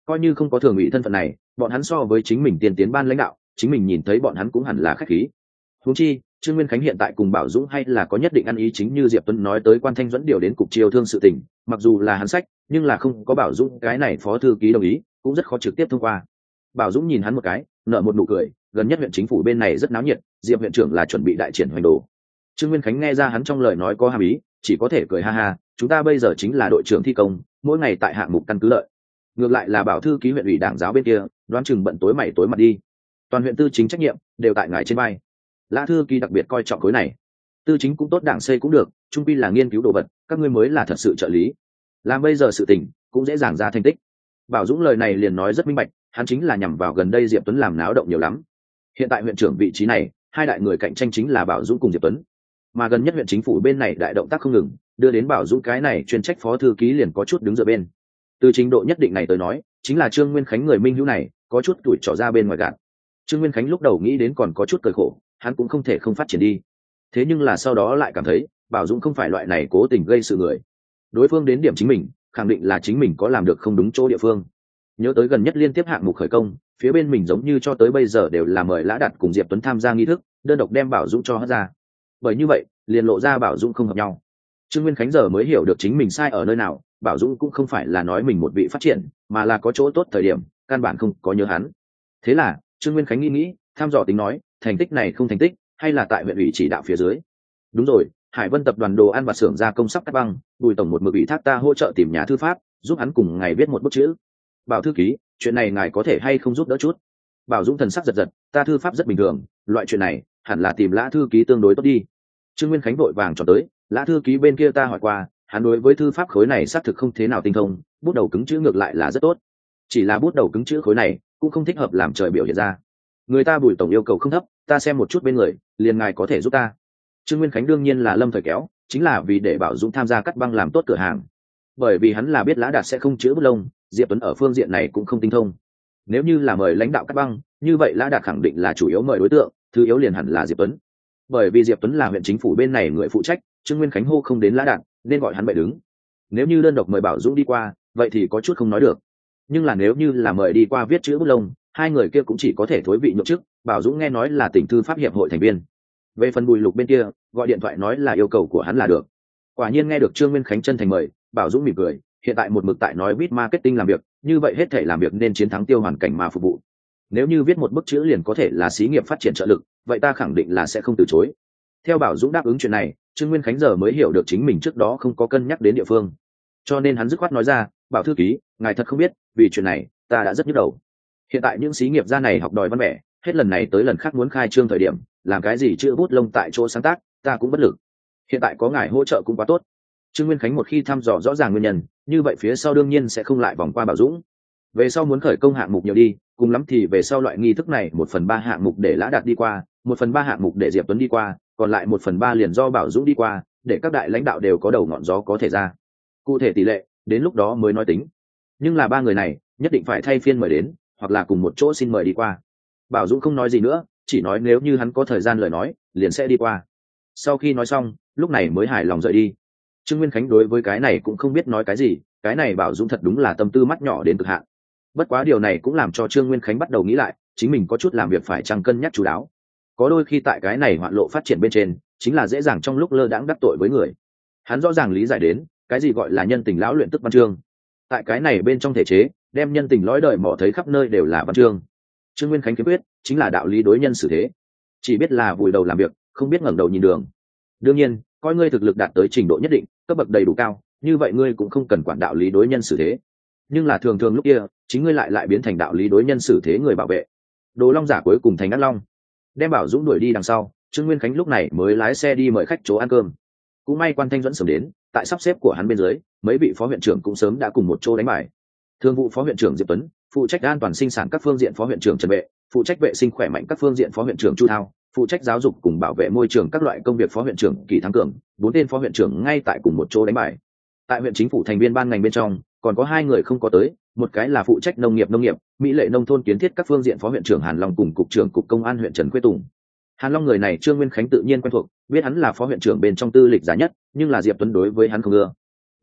coi như không có thường ủy thân phận này, bọn hắn so với chính mình tiên tiến ban lãnh đạo, chính mình nhìn thấy bọn hắn cũng hẳn là khách khí. Huống chi Trương Nguyên Khánh hiện tại cùng Bảo Dũng hay là có nhất định ăn ý, chính như Diệp Tuấn nói tới Quan Thanh Duẫn điều đến cục chiêu thương sự tình, mặc dù là hắn sách nhưng là không có Bảo Dũng cái này phó thư ký đồng ý cũng rất khó trực tiếp thông qua. Bảo Dũng nhìn hắn một cái, nở một nụ cười, gần nhất huyện chính phủ bên này rất náo nhiệt, Diệp huyện trưởng là chuẩn bị đại triển hoành đồ. Trương Nguyên Khánh nghe ra hắn trong lời nói có hàm ý, chỉ có thể cười ha ha, chúng ta bây giờ chính là đội trưởng thi công, mỗi ngày tại hạng mục căn cứ lợi. Ngược lại là Bảo thư ký huyện ủy đảng giáo bên kia, đoán chừng bận tối mày tối mặt đi. Toàn huyện tư chính trách nhiệm đều tại ngài trên vai. Lã thư ký đặc biệt coi trọng khối này. Tư chính cũng tốt, đảng xây cũng được, trung quy là nghiên cứu đồ vật, các ngươi mới là thật sự trợ lý. Làm bây giờ sự tình cũng dễ dàng ra thành tích. Bảo Dũng lời này liền nói rất minh bạch, hắn chính là nhằm vào gần đây Diệp Tuấn làm náo động nhiều lắm. Hiện tại huyện trưởng vị trí này, hai đại người cạnh tranh chính là Bảo Dũng cùng Diệp Tuấn. Mà gần nhất huyện chính phủ bên này đại động tác không ngừng, đưa đến Bảo Dũng cái này chuyên trách phó thư ký liền có chút đứng dựa bên. Từ trình độ nhất định này tới nói, chính là Trương Nguyên Khánh người minh hữu này có chút tuổi trỏ ra bên ngoài gạt. Trương Nguyên Khánh lúc đầu nghĩ đến còn có chút cười khổ, hắn cũng không thể không phát triển đi. Thế nhưng là sau đó lại cảm thấy Bảo Dũng không phải loại này cố tình gây sự người. Đối phương đến điểm chính mình, khẳng định là chính mình có làm được không đúng chỗ địa phương. Nhớ tới gần nhất liên tiếp hạng mục khởi công, phía bên mình giống như cho tới bây giờ đều là mời Lã Đạt cùng Diệp Tuấn tham gia nghi thức, đơn độc đem Bảo Dũng cho hất ra. Bởi như vậy, liền lộ ra Bảo Dũng không hợp nhau. Trương Nguyên Khánh giờ mới hiểu được chính mình sai ở nơi nào, Bảo Dũng cũng không phải là nói mình một vị phát triển, mà là có chỗ tốt thời điểm, căn bản không có nhớ hắn. Thế là, Trương Nguyên Khánh nghĩ, tham dò tính nói, thành tích này không thành tích, hay là tại huyện ủy chỉ đạo phía dưới. Đúng rồi, Hải Vân tập đoàn đồ ăn và xưởng gia công sắp cắt băng, Bùi tổng một mực ủy thác ta hỗ trợ tìm nhà thư pháp, giúp hắn cùng ngài viết một bức chữ. Bảo thư ký, chuyện này ngài có thể hay không giúp đỡ chút? Bảo Dũng thần sắc giật giật, ta thư pháp rất bình thường, loại chuyện này hẳn là tìm Lã thư ký tương đối tốt đi. Trương Nguyên Khánh vội vàng cho tới, Lã thư ký bên kia ta hỏi qua, hắn đối với thư pháp khối này xác thực không thế nào tinh thông, bút đầu cứng chữ ngược lại là rất tốt. Chỉ là bút đầu cứng chữ khối này cũng không thích hợp làm trời biểu hiện ra. Người ta Bùi tổng yêu cầu không thấp, ta xem một chút bên người, liền ngài có thể giúp ta. Trương Nguyên Khánh đương nhiên là lâm thời kéo, chính là vì để Bảo Dũng tham gia cắt băng làm tốt cửa hàng. Bởi vì hắn là biết Lã Đạt sẽ không chữ bút lông, Diệp Tuấn ở phương diện này cũng không tinh thông. Nếu như là mời lãnh đạo cắt băng, như vậy Lã Đạt khẳng định là chủ yếu mời đối tượng, thứ yếu liền hẳn là Diệp Tuấn. Bởi vì Diệp Tuấn là huyện chính phủ bên này người phụ trách, Trương Nguyên Khánh hô không đến Lã Đạt, nên gọi hắn bệ đứng. Nếu như đơn độc mời Bảo Dũng đi qua, vậy thì có chút không nói được. Nhưng là nếu như là mời đi qua viết chữ bút lông, hai người kia cũng chỉ có thể thối vị nhượng chức. Bảo Dũng nghe nói là tỉnh thư pháp hiệp hội thành viên. Về phần Bùi Lục bên kia, gọi điện thoại nói là yêu cầu của hắn là được. Quả nhiên nghe được Trương Nguyên Khánh chân thành mời, Bảo Dũng mỉm cười, hiện tại một mực tại nói biết marketing làm việc, như vậy hết thể làm việc nên chiến thắng tiêu hoàn cảnh mà phục vụ. Nếu như viết một bức chữ liền có thể là xí nghiệp phát triển trợ lực, vậy ta khẳng định là sẽ không từ chối. Theo Bảo Dũng đáp ứng chuyện này, Trương Nguyên Khánh giờ mới hiểu được chính mình trước đó không có cân nhắc đến địa phương, cho nên hắn dứt khoát nói ra, Bảo thư ký, ngài thật không biết, vì chuyện này ta đã rất nhức đầu. Hiện tại những xí nghiệp gia này học đòi văn vẻ, hết lần này tới lần khác muốn khai trương thời điểm, làm cái gì chữ bút lông tại chỗ sáng tác, ta cũng bất lực. Hiện tại có ngài hỗ trợ cũng quá tốt. Trương Nguyên Khánh một khi thăm dò rõ ràng nguyên nhân, như vậy phía sau đương nhiên sẽ không lại vòng qua Bảo Dũng. Về sau muốn khởi công hạng mục nhiều đi, cùng lắm thì về sau loại nghi thức này 1/3 hạng mục để Lã Đạt đi qua, 1/3 hạng mục để Diệp Tuấn đi qua, còn lại 1/3 liền do Bảo Dũng đi qua, để các đại lãnh đạo đều có đầu ngọn gió có thể ra. Cụ thể tỷ lệ, đến lúc đó mới nói tính. Nhưng là ba người này nhất định phải thay phiên mời đến, hoặc là cùng một chỗ xin mời đi qua. Bảo Dũng không nói gì nữa, chỉ nói nếu như hắn có thời gian lời nói, liền sẽ đi qua. Sau khi nói xong, lúc này mới hài lòng rời đi. Trương Nguyên Khánh đối với cái này cũng không biết nói cái gì, cái này Bảo Dũng thật đúng là tâm tư mắt nhỏ đến cực hạn. Bất quá điều này cũng làm cho Trương Nguyên Khánh bắt đầu nghĩ lại, chính mình có chút làm việc phải chăng cân nhắc chú đáo. Có đôi khi tại cái này hoạn lộ phát triển bên trên, chính là dễ dàng trong lúc lơ đãng đắc tội với người. Hắn rõ ràng lý giải đến, cái gì gọi là nhân tình lão luyện tức văn chương. Tại cái này bên trong thể chế, đem nhân tình lõi đời mỏ thấy khắp nơi đều là văn chương. Trương Nguyên Khánh kiếm quyết chính là đạo lý đối nhân xử thế, chỉ biết là vùi đầu làm việc, không biết ngẩng đầu nhìn đường. Đương nhiên, coi ngươi thực lực đạt tới trình độ nhất định, cấp bậc đầy đủ cao, như vậy ngươi cũng không cần quản đạo lý đối nhân xử thế. Nhưng là thường thường lúc kia, chính ngươi lại biến thành đạo lý đối nhân xử thế người bảo vệ. Đồ Long giả cuối cùng thành Ác Long. Đem Bảo Dũng đuổi đi đằng sau, Trương Nguyên Khánh lúc này mới lái xe đi mời khách chỗ ăn cơm. Cũng may Quan Thanh Duẫn sớm đến, tại sắp xếp của hắn bên dưới, mấy vị phó huyện trưởng cũng sớm đã cùng một chỗ đánh bài. Thương vụ phó huyện trưởng Diệp Tuấn, phụ trách an toàn sinh sản các phương diện phó huyện trưởng Trần Vệ, phụ trách vệ sinh khỏe mạnh các phương diện phó huyện trưởng Chu Thao, phụ trách giáo dục cùng bảo vệ môi trường các loại công việc phó huyện trưởng Kỳ Thắng Cường, 4 tên phó huyện trưởng ngay tại cùng một chỗ đánh bài. Tại huyện chính phủ thành viên ban ngành bên trong, còn có 2 người không có tới, một cái là phụ trách nông nghiệp, mỹ lệ nông thôn kiến thiết các phương diện phó huyện trưởng Hàn Long cùng cục trưởng cục công an huyện Trần Quế Tùng. Hàn Long người này Trương Nguyên Khánh tự nhiên quen thuộc, biết hắn là phó huyện trưởng bên trong tư lịch giá nhất, nhưng là Diệp Tuấn đối với hắn không ưa.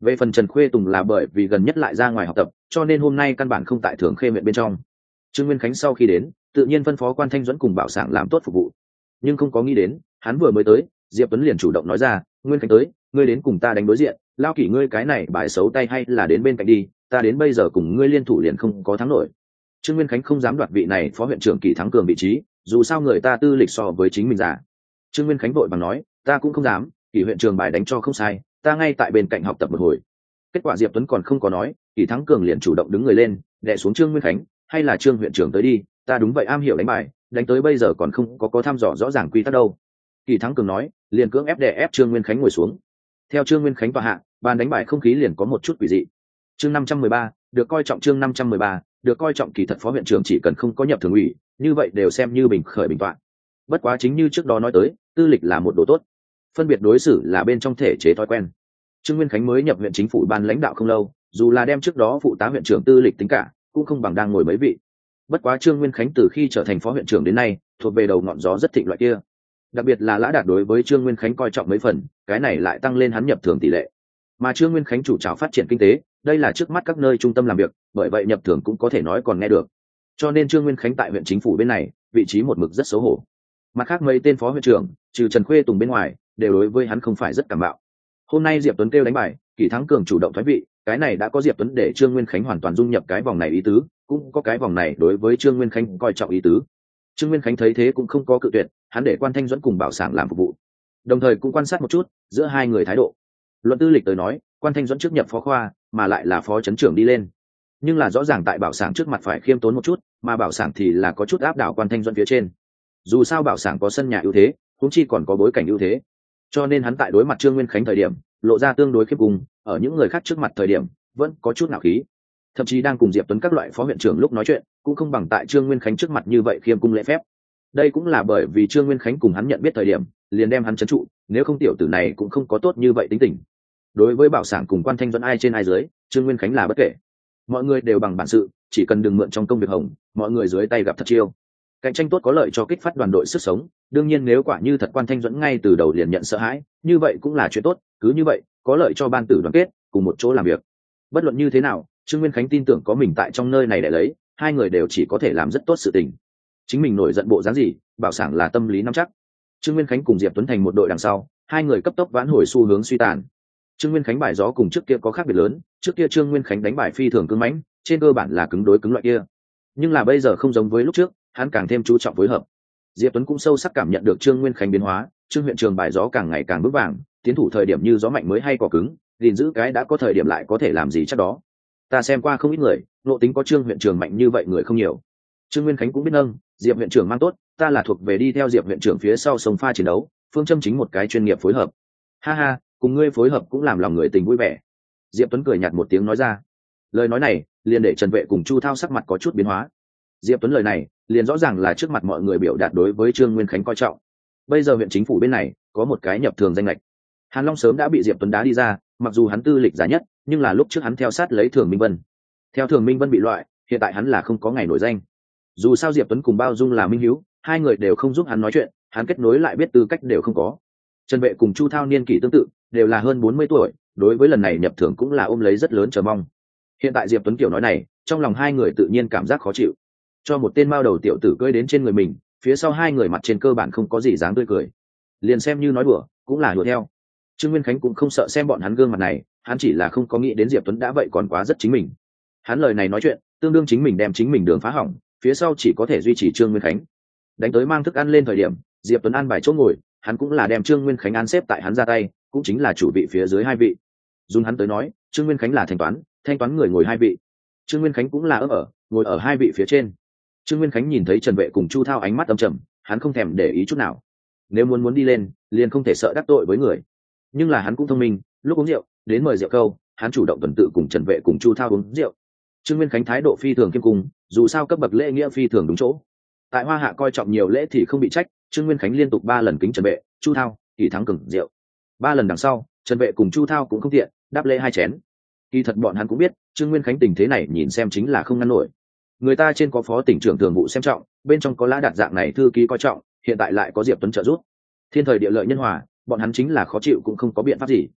Về phần Trần Khuê Tùng là bởi vì gần nhất lại ra ngoài học tập, cho nên hôm nay căn bản không tại Thường Khê huyện bên trong. Trương Nguyên Khánh sau khi đến, tự nhiên phân phó Quan Thanh Duẫn cùng Bảo Sảng làm tốt phục vụ, nhưng không có nghĩ đến, hắn vừa mới tới, Diệp Tuấn liền chủ động nói ra, Nguyên Khánh tới, ngươi đến cùng ta đánh đối diện, lao kỷ ngươi cái này bài xấu tay hay là đến bên cạnh đi, ta đến bây giờ cùng ngươi liên thủ liền không có thắng nổi. Trương Nguyên Khánh không dám đoạt vị này phó huyện trưởng Kỷ Thắng Cường vị trí, dù sao người ta tư lịch so với chính mình giả. Trương Nguyên Khánh vội vàng nói, ta cũng không dám, Kỷ huyện trưởng bài đánh cho không sai, ta ngay tại bên cạnh học tập một hồi. Kết quả Diệp Tuấn còn không có nói, Kỷ Thắng Cường liền chủ động đứng người lên, đè xuống Trương Nguyên Khánh, hay là Trương huyện trưởng tới đi, ta đúng vậy am hiểu đánh bài, đánh tới bây giờ còn không có thăm dò rõ ràng quy tắc đâu. Kỷ Thắng Cường nói, liền cưỡng ép đè ép Trương Nguyên Khánh ngồi xuống. Theo Trương Nguyên Khánh tọa hạ, bàn đánh bài không khí liền có một chút quỷ dị. Chương 513, được coi trọng chương 513, được coi trọng kỳ thật phó huyện trưởng chỉ cần không có nhập thường ủy, như vậy đều xem như bình khởi bình tọa. Bất quá chính như trước đó nói tới, tư lịch là một đồ tốt, phân biệt đối xử là bên trong thể chế thói quen. Trương Nguyên Khánh mới nhập huyện chính phủ ban lãnh đạo không lâu, dù là đem trước đó phụ tá huyện trưởng tư lịch tính cả, cũng không bằng đang ngồi mấy vị. Bất quá Trương Nguyên Khánh từ khi trở thành phó huyện trưởng đến nay, thuộc về đầu ngọn gió rất thịnh loại kia. Đặc biệt là Lã Đạt đối với Trương Nguyên Khánh coi trọng mấy phần, cái này lại tăng lên hắn nhập thường tỷ lệ. Mà Trương Nguyên Khánh chủ trào phát triển kinh tế, đây là trước mắt các nơi trung tâm làm việc, bởi vậy nhập thường cũng có thể nói còn nghe được. Cho nên Trương Nguyên Khánh tại huyện chính phủ bên này, vị trí một mực rất xấu hổ. Mặt khác mấy tên phó huyện trưởng, trừ Trần Khuê Tùng bên ngoài, đều đối với hắn không phải rất cảm mạo. Hôm nay Diệp Tuấn kêu đánh bài, Kỷ Thắng Cường chủ động thoái vị, cái này đã có Diệp Tuấn để Trương Nguyên Khánh hoàn toàn dung nhập cái vòng này ý tứ, cũng có cái vòng này đối với Trương Nguyên Khánh coi trọng ý tứ. Trương Nguyên Khánh thấy thế cũng không có cự tuyệt, hắn để Quan Thanh Duẫn cùng Bảo Sảng làm phục vụ, đồng thời cũng quan sát một chút giữa hai người thái độ. Luận tư lịch tới nói, Quan Thanh Duẫn trước nhập phó khoa, mà lại là phó trấn trưởng đi lên, nhưng là rõ ràng tại Bảo Sảng trước mặt phải khiêm tốn một chút, mà Bảo Sảng thì là có chút áp đảo Quan Thanh Duẫn phía trên. Dù sao Bảo Sảng có sân nhà ưu thế, huống chi còn có bối cảnh ưu thế, cho nên hắn tại đối mặt Trương Nguyên Khánh thời điểm lộ ra tương đối khiêm cung, ở những người khác trước mặt thời điểm vẫn có chút nạo khí, thậm chí đang cùng Diệp Tuấn các loại phó huyện trưởng lúc nói chuyện cũng không bằng tại Trương Nguyên Khánh trước mặt như vậy khiêm cung lễ phép. Đây cũng là bởi vì Trương Nguyên Khánh cùng hắn nhận biết thời điểm liền đem hắn trấn trụ, nếu không tiểu tử này cũng không có tốt như vậy tính tình. Đối với Bảo Sảng cùng Quan Thanh Duẫn ai trên ai dưới, Trương Nguyên Khánh là bất kể, mọi người đều bằng bản sự, chỉ cần đừng mượn trong công việc hồng, mọi người dưới tay gặp thật chiêu. Cạnh tranh tốt có lợi cho kích phát đoàn đội sức sống, đương nhiên nếu quả như thật Quan Thanh Duẫn ngay từ đầu liền nhận sợ hãi, như vậy cũng là chuyện tốt, cứ như vậy có lợi cho ban tử đoàn kết cùng một chỗ làm việc. Bất luận như thế nào, Trương Nguyên Khánh tin tưởng có mình tại trong nơi này để lấy, hai người đều chỉ có thể làm rất tốt sự tình. Chính mình nổi giận bộ dáng gì, Bảo Sảng là tâm lý nắm chắc. Trương Nguyên Khánh cùng Diệp Tuấn thành một đội đằng sau, hai người cấp tốc vãn hồi xu hướng suy tàn. Trương Nguyên Khánh bài gió cùng trước kia có khác biệt lớn, trước kia Trương Nguyên Khánh đánh bài phi thường cứng mãnh, trên cơ bản là cứng đối cứng loại kia, nhưng là bây giờ không giống với lúc trước, hắn càng thêm chú trọng phối hợp. Diệp Tuấn cũng sâu sắc cảm nhận được Trương Nguyên Khánh biến hóa, Trương huyện trường bài gió càng ngày càng vững vàng, tiến thủ thời điểm như gió mạnh mới hay cỏ cứng, gìn giữ cái đã có thời điểm lại có thể làm gì chắc đó. Ta xem qua không ít người, nội tính có Trương huyện trường mạnh như vậy người không nhiều. Trương Nguyên Khánh cũng biết nâng, Diệp huyện trưởng mang tốt, ta là thuộc về đi theo Diệp huyện trưởng phía sau sông pha chiến đấu, phương châm chính một cái chuyên nghiệp phối hợp. Ha ha, cùng ngươi phối hợp cũng làm lòng người tình vui vẻ. Diệp Tuấn cười nhạt một tiếng nói ra. Lời nói này liền để Trần Vệ cùng Chu Thao sắc mặt có chút biến hóa. Diệp Tuấn lời này liền rõ ràng là trước mặt mọi người biểu đạt đối với Trương Nguyên Khánh coi trọng. Bây giờ huyện chính phủ bên này có một cái nhập thường danh lệch, Hàn Long sớm đã bị Diệp Tuấn đá đi ra, mặc dù hắn tư lịch giá nhất, nhưng là lúc trước hắn theo sát lấy Thường Minh Vân. Theo Thường Minh Vân bị loại, hiện tại hắn là không có ngày nổi danh. Dù sao Diệp Tuấn cùng Bao Dung là minh hiếu, hai người đều không giúp hắn nói chuyện, hắn kết nối lại biết tư cách đều không có. Trần Vệ cùng Chu Thao niên kỷ tương tự, đều là hơn 40 tuổi, đối với lần này nhập thường cũng là ôm lấy rất lớn chờ mong. Hiện tại Diệp Tuấn kiểu nói này, trong lòng hai người tự nhiên cảm giác khó chịu. Cho một tên mao đầu tiểu tử cưỡi đến trên người mình, phía sau hai người mặt trên cơ bản không có gì dáng tươi cười, liền xem như nói đùa cũng là đùa theo. Trương Nguyên Khánh cũng không sợ xem bọn hắn gương mặt này, hắn chỉ là không có nghĩ đến Diệp Tuấn đã vậy còn quá rất chính mình. Hắn lời này nói chuyện tương đương chính mình đem chính mình đường phá hỏng, phía sau chỉ có thể duy trì Trương Nguyên Khánh. Đánh tới mang thức ăn lên thời điểm, Diệp Tuấn an bài chỗ ngồi, hắn cũng là đem Trương Nguyên Khánh an xếp tại hắn ra tay, cũng chính là chủ vị phía dưới hai vị. Dùng hắn tới nói, Trương Nguyên Khánh là thanh toán người ngồi hai vị, Trương Nguyên Khánh cũng là ngồi ở hai vị phía trên. Trương Nguyên Khánh nhìn thấy Trần Vệ cùng Chu Thao ánh mắt âm trầm, hắn không thèm để ý chút nào. Nếu muốn đi lên, liền không thể sợ đắc tội với người. Nhưng là hắn cũng thông minh, lúc uống rượu, đến mời rượu câu, hắn chủ động tuần tự cùng Trần Vệ cùng Chu Thao uống rượu. Trương Nguyên Khánh thái độ phi thường kiêm cung, dù sao cấp bậc lễ nghĩa phi thường đúng chỗ. Tại Hoa Hạ coi trọng nhiều lễ thì không bị trách, Trương Nguyên Khánh liên tục 3 lần kính Trần Vệ, Chu Thao, Kỷ Thắng Cường rượu. 3 lần đằng sau, Trần Vệ cùng Chu Thao cũng không tiện, đáp lễ 2 chén. Kỳ thật bọn hắn cũng biết, Trương Nguyên Khánh tình thế này nhìn xem chính là không ngăn nổi. Người ta trên có phó tỉnh trưởng thường vụ xem trọng, bên trong có Lã Đạt dạng này thư ký coi trọng, hiện tại lại có Diệp Tuấn trợ giúp, thiên thời địa lợi nhân hòa, bọn hắn chính là khó chịu cũng không có biện pháp gì.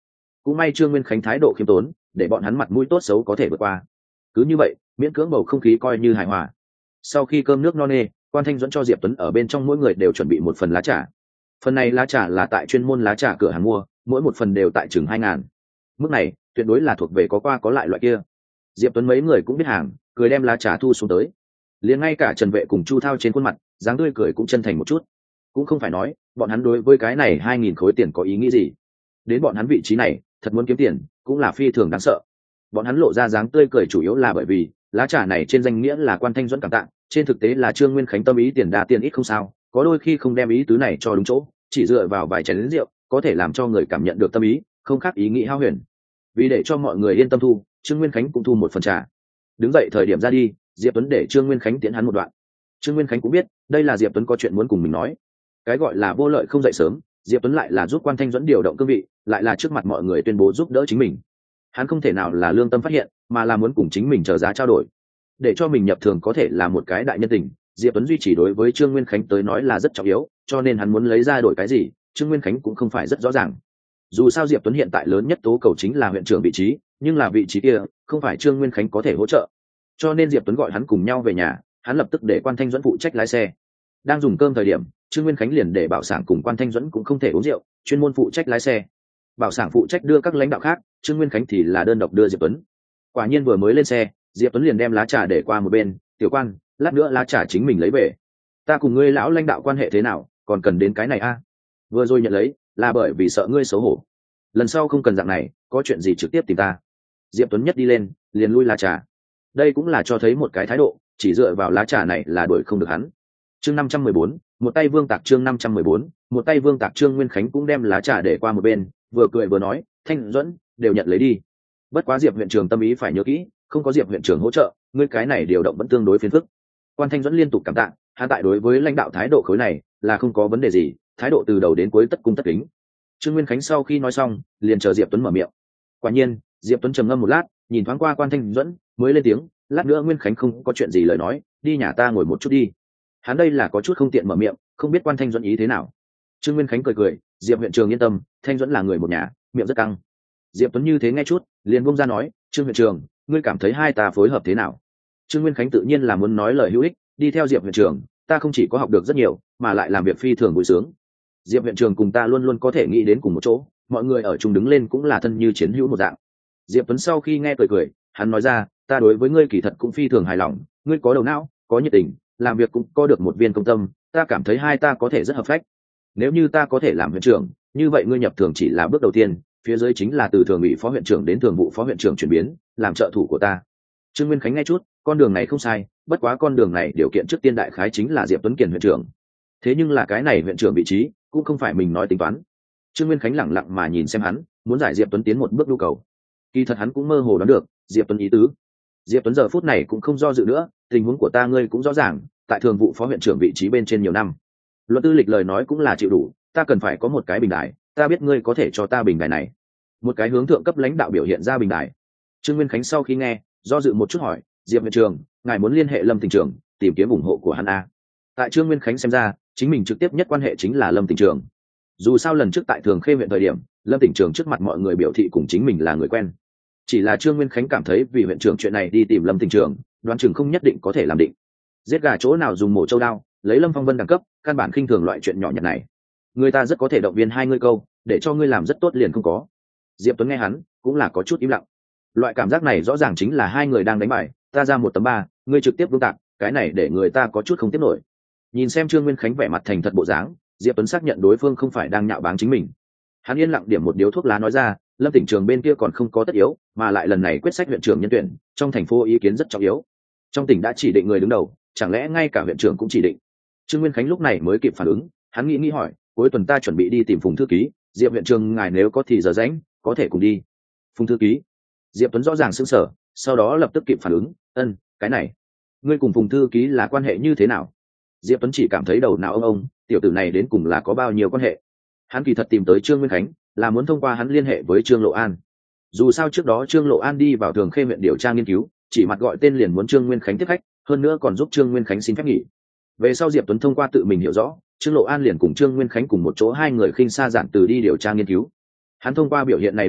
cũng may trương nguyên khánh thái độ khiêm tốn để bọn hắn mặt mũi tốt xấu có thể vượt qua. Cứ như vậy miễn cưỡng bầu không khí coi như hài hòa. Sau khi cơm nước no nê, quan thanh dẫn cho Diệp Tuấn ở bên trong mỗi người đều chuẩn bị một phần lá trà. Phần này lá trà là tại chuyên môn lá trà cửa hàng mua, mỗi một phần đều tại chừng 2.000. Mức này tuyệt đối là thuộc về có qua có lại loại kia. Diệp Tuấn mấy người cũng biết hàng, cười đem lá trà thu xuống tới. Liền ngay cả Trần Vệ cùng Chu Thao trên khuôn mặt dáng tươi cười cũng chân thành một chút. Cũng không phải nói bọn hắn đối với cái này 2.000 khối tiền có ý nghĩ gì. Đến bọn hắn vị trí này thật muốn kiếm tiền cũng là phi thường đáng sợ. Bọn hắn lộ ra dáng tươi cười chủ yếu là bởi vì lá trà này trên danh nghĩa là quan thanh dẫn cảm tạ, trên thực tế là Trương Nguyên Khánh tâm ý tiền đa tiền ít không sao, có đôi khi không đem ý tứ này cho đúng chỗ, chỉ dựa vào vài chén rượu có thể làm cho người cảm nhận được tâm ý, không khác ý nghĩ hao huyền. Vì để cho mọi người yên tâm thu, Trương Nguyên Khánh cũng thu một phần trà. Đứng dậy thời điểm ra đi, Diệp Tuấn để Trương Nguyên Khánh tiễn hắn một đoạn. Trương Nguyên Khánh cũng biết đây là Diệp Tuấn có chuyện muốn cùng mình nói. Cái gọi là vô lợi không dậy sớm, Diệp Tuấn lại là giúp quan thanh dẫn điều động cương vị, lại là trước mặt mọi người tuyên bố giúp đỡ chính mình. Hắn không thể nào là lương tâm phát hiện, mà là muốn cùng chính mình chờ giá trao đổi, để cho mình nhập thường có thể là một cái đại nhân tình. Diệp Tuấn duy trì đối với Trương Nguyên Khánh tới nói là rất trọng yếu, cho nên hắn muốn lấy ra đổi cái gì, Trương Nguyên Khánh cũng không phải rất rõ ràng. Dù sao Diệp Tuấn hiện tại lớn nhất tố cầu chính là huyện trưởng vị trí, nhưng là vị trí kia không phải Trương Nguyên Khánh có thể hỗ trợ, cho nên Diệp Tuấn gọi hắn cùng nhau về nhà. Hắn lập tức để quan thanh dẫn phụ trách lái xe. Đang dùng cơm thời điểm, Trương Nguyên Khánh liền để Bảo Sảng cùng quan thanh dẫn cũng không thể uống rượu, chuyên môn phụ trách lái xe. Bảo Sảng phụ trách đưa các lãnh đạo khác, Trương Nguyên Khánh thì là đơn độc đưa Diệp Tuấn. Quả nhiên vừa mới lên xe, Diệp Tuấn liền đem lá trà để qua một bên. Tiểu quan, lát nữa lá trà chính mình lấy về. Ta cùng ngươi lão lãnh đạo quan hệ thế nào, còn cần đến cái này a? Vừa rồi nhận lấy là bởi vì sợ ngươi xấu hổ, lần sau không cần dạng này, có chuyện gì trực tiếp tìm ta. Diệp Tuấn nhất đi lên liền lui lá trà. Đây cũng là cho thấy một cái thái độ, chỉ dựa vào lá trà này là đuổi không được hắn. Chương 514, một tay Vương Tạc. Chương 514, một tay Vương Tạc. Trương Nguyên Khánh cũng đem lá trà để qua một bên, vừa cười vừa nói, Thanh Duẫn đều nhận lấy đi. Bất quá Diệp huyện trưởng tâm ý phải nhớ kỹ, không có Diệp huyện trưởng hỗ trợ, ngươi cái này điều động vẫn tương đối phiền phức. Quan Thanh Duẫn liên tục cảm tạ, hắn tại đối với lãnh đạo thái độ khối này là không có vấn đề gì, thái độ từ đầu đến cuối tất cung tất kính. Trương Nguyên Khánh sau khi nói xong, liền chờ Diệp Tuấn mở miệng. Quả nhiên, Diệp Tuấn trầm ngâm một lát, nhìn thoáng qua Quan Thanh Duẫn, mới lên tiếng, lát nữa Nguyên Khánh không có chuyện gì lời nói, đi nhà ta ngồi một chút đi. Hắn đây là có chút không tiện mở miệng, không biết Quan Thanh Duẫn ý thế nào. Trương Nguyên Khánh cười cười, Diệp huyện trưởng yên tâm, Thanh Duẫn là người một nhà, miệng rất căng. Diệp Tuấn như thế nghe chút, liền buông ra nói, Trương huyện trưởng, ngươi cảm thấy hai ta phối hợp thế nào? Trương Nguyên Khánh tự nhiên là muốn nói lời hữu ích, đi theo Diệp huyện trưởng, ta không chỉ có học được rất nhiều, mà lại làm việc phi thường vui sướng. Diệp huyện trưởng cùng ta luôn luôn có thể nghĩ đến cùng một chỗ, mọi người ở chung đứng lên cũng là thân như chiến hữu một dạng. Diệp Tuấn sau khi nghe cười cười, hắn nói ra, ta đối với ngươi kỳ thật cũng phi thường hài lòng, ngươi có đầu não, có nhiệt tình, làm việc cũng có được một viên công tâm, ta cảm thấy hai ta có thể rất hợp phách. Nếu như ta có thể làm huyện trưởng, như vậy ngươi nhập thường chỉ là bước đầu tiên, phía dưới chính là từ thường ủy phó huyện trưởng đến thường vụ phó huyện trưởng chuyển biến, làm trợ thủ của ta. Trương Nguyên Khánh nghe chút, con đường này không sai, bất quá con đường này điều kiện trước tiên đại khái chính là Diệp Tuấn kiền huyện trưởng. Thế nhưng là cái này huyện trưởng vị trí cũng không phải mình nói tính toán. Trương Nguyên Khánh lẳng lặng mà nhìn xem hắn, muốn giải Diệp Tuấn tiến một bước nhu cầu. Kỳ thật hắn cũng mơ hồ đoán được Diệp Tuấn ý tứ. Diệp Tuấn giờ phút này cũng không do dự nữa, tình huống của ta ngươi cũng rõ ràng, tại thường vụ phó huyện trưởng vị trí bên trên nhiều năm, luật tư lịch lời nói cũng là chịu đủ, ta cần phải có một cái bình đài, ta biết ngươi có thể cho ta bình đài này. Một cái hướng thượng cấp lãnh đạo biểu hiện ra bình đài. Trương Nguyên Khánh sau khi nghe, do dự một chút hỏi, Diệp huyện trưởng, ngài muốn liên hệ Lâm Tỉnh trưởng, tìm kiếm ủng hộ của hắn a? Tại Trương Nguyên Khánh xem ra, chính mình trực tiếp nhất quan hệ chính là Lâm Tỉnh trưởng. Dù sao lần trước tại Thường Khê huyện thời điểm, Lâm Tỉnh trưởng trước mặt mọi người biểu thị cùng chính mình là người quen. Chỉ là Trương Nguyên Khánh cảm thấy vì huyện trưởng chuyện này đi tìm Lâm Tỉnh trưởng, đoán chừng không nhất định có thể làm định. Giết gà chỗ nào dùng mổ châu đao, lấy Lâm Phong Vân đẳng cấp, căn bản khinh thường loại chuyện nhỏ nhặt này. Người ta rất có thể động viên hai ngươi câu, để cho ngươi làm rất tốt liền không có. Diệp Tuấn nghe hắn, cũng là có chút im lặng. Loại cảm giác này rõ ràng chính là hai người đang đánh bài, ta ra 1/3, ngươi trực tiếp Vương Tạc, cái này để người ta có chút không tiếp nổi. Nhìn xem Trương Nguyên Khánh vẻ mặt thành thật bộ dáng, Diệp Tuấn xác nhận đối phương không phải đang nhạo báng chính mình. Hắn yên lặng điểm một điếu thuốc lá nói ra, Lâm Tỉnh trường bên kia còn không có tất yếu, mà lại lần này quyết sách huyện trưởng nhân tuyển, trong thành phố ý kiến rất trọng yếu. Trong tỉnh đã chỉ định người đứng đầu, chẳng lẽ ngay cả huyện trưởng cũng chỉ định? Trương Nguyên Khánh lúc này mới kịp phản ứng, hắn nghĩ hỏi, cuối tuần ta chuẩn bị đi tìm Phùng thư ký, Diệp huyện trưởng ngài nếu có thì giờ rảnh, có thể cùng đi. Phùng thư ký? Diệp Tuấn rõ ràng sững sờ, sau đó lập tức kịp phản ứng, cái này, ngươi cùng Phùng thư ký là quan hệ như thế nào? Diệp Tuấn chỉ cảm thấy đầu não ông, tiểu tử này đến cùng là có bao nhiêu quan hệ? Hắn kỳ thật tìm tới Trương Nguyên Khánh, là muốn thông qua hắn liên hệ với Trương Lộ An. Dù sao trước đó Trương Lộ An đi vào Thường Khê huyện điều tra nghiên cứu, chỉ mặt gọi tên liền muốn Trương Nguyên Khánh tiếp khách, hơn nữa còn giúp Trương Nguyên Khánh xin phép nghỉ. Về sau Diệp Tuấn thông qua tự mình hiểu rõ, Trương Lộ An liền cùng Trương Nguyên Khánh cùng một chỗ, hai người khinh xa giản từ đi điều tra nghiên cứu. Hắn thông qua biểu hiện này đoán được,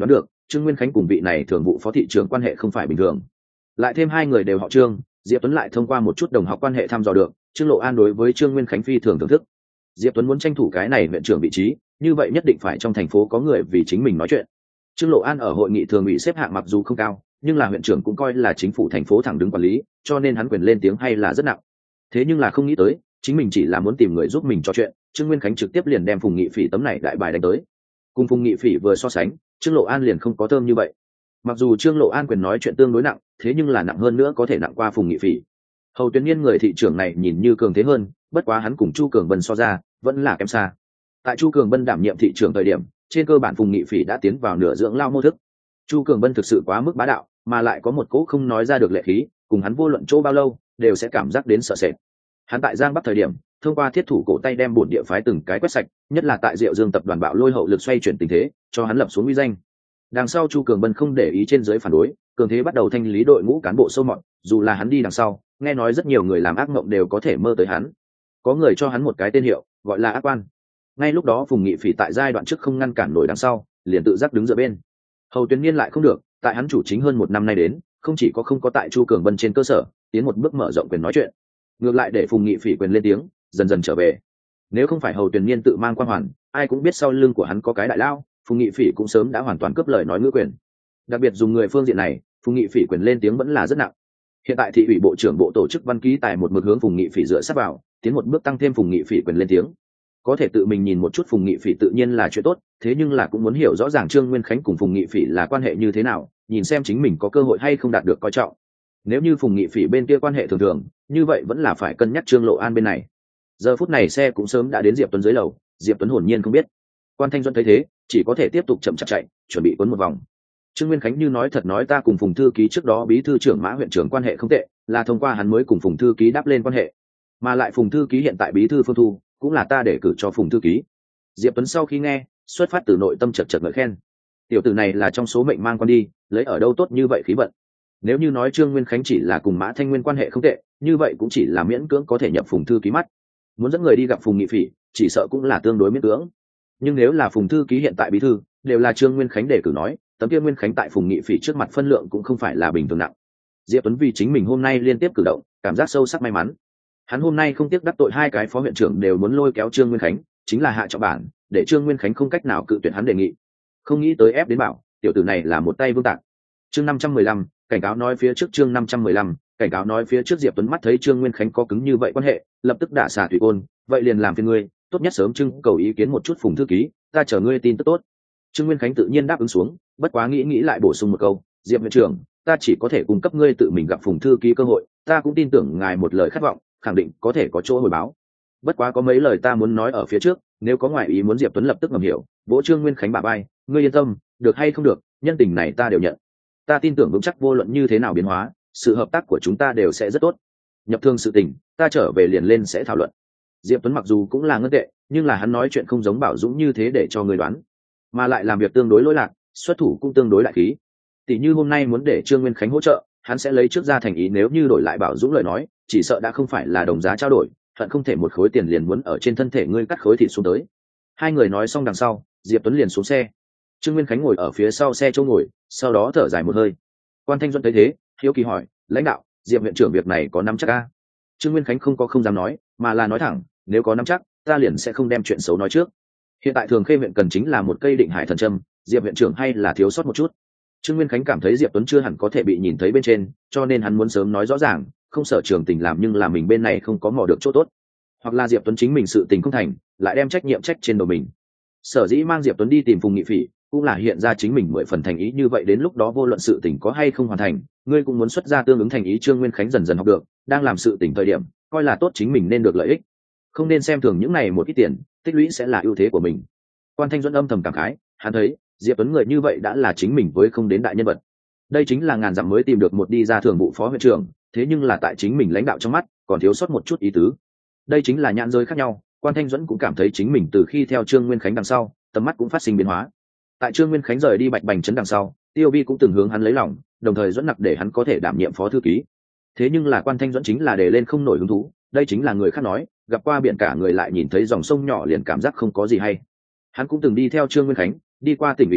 Trương Nguyên Khánh cùng vị này thường vụ phó thị trưởng quan hệ không phải bình thường. Lại thêm hai người đều họ Trương, Diệp Tuấn lại thông qua một chút đồng học quan hệ thăm dò được Trương Lộ An đối với Trương Nguyên Khánh phi thường thưởng thức. Diệp Tuấn muốn tranh thủ cái này huyện trưởng vị trí, như vậy nhất định phải trong thành phố có người vì chính mình nói chuyện. Trương Lộ An ở hội nghị thường ủy xếp hạng mặc dù không cao, nhưng là huyện trưởng cũng coi là chính phủ thành phố thẳng đứng quản lý, cho nên hắn quyền lên tiếng hay là rất nặng. Thế nhưng là không nghĩ tới, chính mình chỉ là muốn tìm người giúp mình trò chuyện, Trương Nguyên Khánh trực tiếp liền đem Phùng Nghị Phỉ tấm này đại bài đánh tới. Cùng Phùng Nghị Phỉ vừa so sánh, Trương Lộ An liền không có thơm như vậy. Mặc dù Trương Lộ An quyền nói chuyện tương đối nặng, thế nhưng là nặng hơn nữa có thể nặng qua Phùng Nghị Phỉ. Hầu Tuyến Niên người thị trưởng này nhìn như cường thế hơn, bất quá hắn cùng Chu Cường Bân so ra, vẫn là kém xa. Tại Chu Cường Bân đảm nhiệm thị trưởng thời điểm, trên cơ bản Phùng Nghị Phỉ đã tiến vào nửa dưỡng lao mô thức. Chu Cường Bân thực sự quá mức bá đạo, mà lại có một cỗ không nói ra được lệ khí, cùng hắn vô luận chỗ bao lâu, đều sẽ cảm giác đến sợ sệt. Hắn tại Giang Bắc thời điểm, thông qua thiết thủ cổ tay đem bổn địa phái từng cái quét sạch, nhất là tại Diệu Dương tập đoàn bạo lôi hậu lực xoay chuyển tình thế, cho hắn lập xuống uy danh. Đằng sau Chu Cường Bân không để ý trên dưới phản đối, cường thế bắt đầu thanh lý đội ngũ cán bộ sâu mọt, dù là hắn đi đằng sau, nghe nói rất nhiều người làm ác mộng đều có thể mơ tới hắn. Có người cho hắn một cái tên hiệu, gọi là ác quan. Ngay lúc đó Phùng Nghị Phỉ tại giai đoạn trước không ngăn cản nổi đằng sau, liền tự giác đứng dựa bên. Hầu Tuyến Niên lại không được, tại hắn chủ chính hơn một năm nay đến, không chỉ có không có tại Chu Cường Bân trên cơ sở tiến một bước mở rộng quyền nói chuyện, ngược lại để Phùng Nghị Phỉ quyền lên tiếng, dần dần trở về. Nếu không phải Hầu Tuyến Niên tự mang quan hoàn, ai cũng biết sau lưng của hắn có cái đại lao, Phùng Nghị Phỉ cũng sớm đã hoàn toàn cướp lời nói ngữ quyền. Đặc biệt dùng người phương diện này, Phùng Nghị Phỉ quyền lên tiếng vẫn là rất nặng. Hiện tại thị ủy bộ trưởng bộ tổ chức Văn Ký Tài một mực hướng Phùng Nghị Phỉ dựa sát vào, tiến một bước tăng thêm Phùng Nghị Phỉ quyền lên tiếng. Có thể tự mình nhìn một chút Phùng Nghị Phỉ tự nhiên là chuyện tốt, thế nhưng là cũng muốn hiểu rõ ràng Trương Nguyên Khánh cùng Phùng Nghị Phỉ là quan hệ như thế nào, nhìn xem chính mình có cơ hội hay không đạt được coi trọng. Nếu như Phùng Nghị Phỉ bên kia quan hệ thường thường, như vậy vẫn là phải cân nhắc Trương Lộ An bên này. Giờ phút này xe cũng sớm đã đến Diệp Tuấn dưới lầu, Diệp Tuấn hồn nhiên không biết. Quan Thanh Duẫn thấy thế, chỉ có thể tiếp tục chậm chạp chạy, chuẩn bị cuốn một vòng. Trương Nguyên Khánh như nói thật nói ta cùng Phùng thư ký trước đó bí thư trưởng Mã huyện trưởng quan hệ không tệ, là thông qua hắn mới cùng Phùng thư ký đáp lên quan hệ, mà lại Phùng thư ký hiện tại bí thư Phương Thu, cũng là ta để cử cho Phùng thư ký. Diệp Tuấn sau khi nghe, xuất phát từ nội tâm chật chật ngợi khen. Tiểu tử này là trong số mệnh mang con đi, lấy ở đâu tốt như vậy khí vận. Nếu như nói Trương Nguyên Khánh chỉ là cùng Mã Thanh Nguyên quan hệ không tệ, như vậy cũng chỉ là miễn cưỡng có thể nhập Phùng thư ký mắt. Muốn dẫn người đi gặp Phùng Nghị Phỉ, chỉ sợ cũng là tương đối miễn cưỡng. Nhưng nếu là Phùng thư ký hiện tại bí thư, đều là Trương Nguyên Khánh để cử nói, tấm kia Nguyên Khánh tại Phùng Nghị Phỉ trước mặt phân lượng cũng không phải là bình thường nặng. Diệp Tuấn vì chính mình hôm nay liên tiếp cử động, cảm giác sâu sắc may mắn. Hắn hôm nay không tiếc đắc tội hai cái phó huyện trưởng đều muốn lôi kéo Trương Nguyên Khánh, chính là hạ trọng bản, để Trương Nguyên Khánh không cách nào cự tuyệt hắn đề nghị. Không nghĩ tới ép đến bảo, tiểu tử này là một tay vương tạc. Chương 515, cảnh cáo nói phía trước chương 515, cảnh cáo nói phía trước Diệp Tuấn mắt thấy Trương Nguyên Khánh có cứng như vậy quan hệ, lập tức đả xả thủy côn, vậy liền làm phiền ngươi, tốt nhất sớm trưng cầu ý kiến một chút Phùng thư ký, ta chờ ngươi tin tức tốt. Trương Nguyên Khánh tự nhiên đáp ứng xuống, bất quá nghĩ lại bổ sung một câu, Diệp huyện trưởng, ta chỉ có thể cung cấp ngươi tự mình gặp Phùng thư ký cơ hội, ta cũng tin tưởng ngài một lời khát vọng, khẳng định có thể có chỗ hồi báo. Bất quá có mấy lời ta muốn nói ở phía trước, nếu có ngoại ý muốn Diệp Tuấn lập tức ngầm hiểu, vỗ Trương Nguyên Khánh bả vai, ngươi yên tâm, được hay không được, nhân tình này ta đều nhận. Ta tin tưởng vững chắc vô luận như thế nào biến hóa, sự hợp tác của chúng ta đều sẽ rất tốt. Nhập thương sự tình, ta trở về liền lên sẽ thảo luận. Diệp Tuấn mặc dù cũng là ngân tệ, nhưng là hắn nói chuyện không giống Bảo Dũng như thế để cho người đoán, mà lại làm việc tương đối lỗi lạc, xuất thủ cũng tương đối đại khí. Tỷ như hôm nay muốn để Trương Nguyên Khánh hỗ trợ, hắn sẽ lấy trước ra thành ý, nếu như đổi lại Bảo Dũng lời nói, chỉ sợ đã không phải là đồng giá trao đổi, hận không thể một khối tiền liền muốn ở trên thân thể ngươi cắt khối thịt xuống tới. Hai người nói xong đằng sau, Diệp Tuấn liền xuống xe. Trương Nguyên Khánh ngồi ở phía sau xe chỗ ngồi, sau đó thở dài một hơi. Quan Thanh Duẫn thấy thế, hiếu kỳ hỏi, lãnh đạo, Diệp huyện trưởng việc này có nắm chắc a? Trương Nguyên Khánh không dám nói, mà là nói thẳng, nếu có nắm chắc, ta liền sẽ không đem chuyện xấu nói trước. Hiện tại Thường Khê huyện cần chính là một cây định hải thần châm, Diệp huyện trưởng hay là thiếu sót một chút. Trương Nguyên Khánh cảm thấy Diệp Tuấn chưa hẳn có thể bị nhìn thấy bên trên, cho nên hắn muốn sớm nói rõ ràng, không sợ Trường Tình làm nhưng là mình bên này không có mò được chỗ tốt, hoặc là Diệp Tuấn chính mình sự tình không thành, lại đem trách nhiệm trách trên đầu mình. Sở dĩ mang Diệp Tuấn đi tìm Phùng Nghị Phỉ, cũng là hiện ra chính mình 10 phần thành ý, như vậy đến lúc đó vô luận sự tình có hay không hoàn thành, ngươi cũng muốn xuất ra tương ứng thành ý. Trương Nguyên Khánh dần dần học được, đang làm sự tình thời điểm, coi là tốt chính mình nên được lợi ích, không nên xem thường những này một ít tiền, tích lũy sẽ là ưu thế của mình. Quan Thanh Duẫn âm thầm cảm khái, hắn thấy Diệp Tuấn người như vậy đã là chính mình với không đến đại nhân vật. Đây chính là ngàn dặm mới tìm được một đi ra thường vụ phó huyện trưởng, thế nhưng là tại chính mình lãnh đạo trong mắt, còn thiếu sót một chút ý tứ. Đây chính là nhãn giới khác nhau. Quan Thanh Duẫn cũng cảm thấy chính mình từ khi theo Trương Nguyên Khánh đằng sau, tầm mắt cũng phát sinh biến hóa. Tại Trương Nguyên Khánh rời đi Bạch Bành trấn đằng sau, Tiêu Vi cũng từng hướng hắn lấy lòng, đồng thời dẫn nặc để hắn có thể đảm nhiệm phó thư ký. Thế nhưng là Quan Thanh Duẫn chính là để lên không nổi hứng thú, đây chính là người khác nói, gặp qua biển cả người lại nhìn thấy dòng sông nhỏ liền cảm giác không có gì hay. Hắn cũng từng đi theo Trương Nguyên Khánh, đi qua tỉnh ủy đại viện,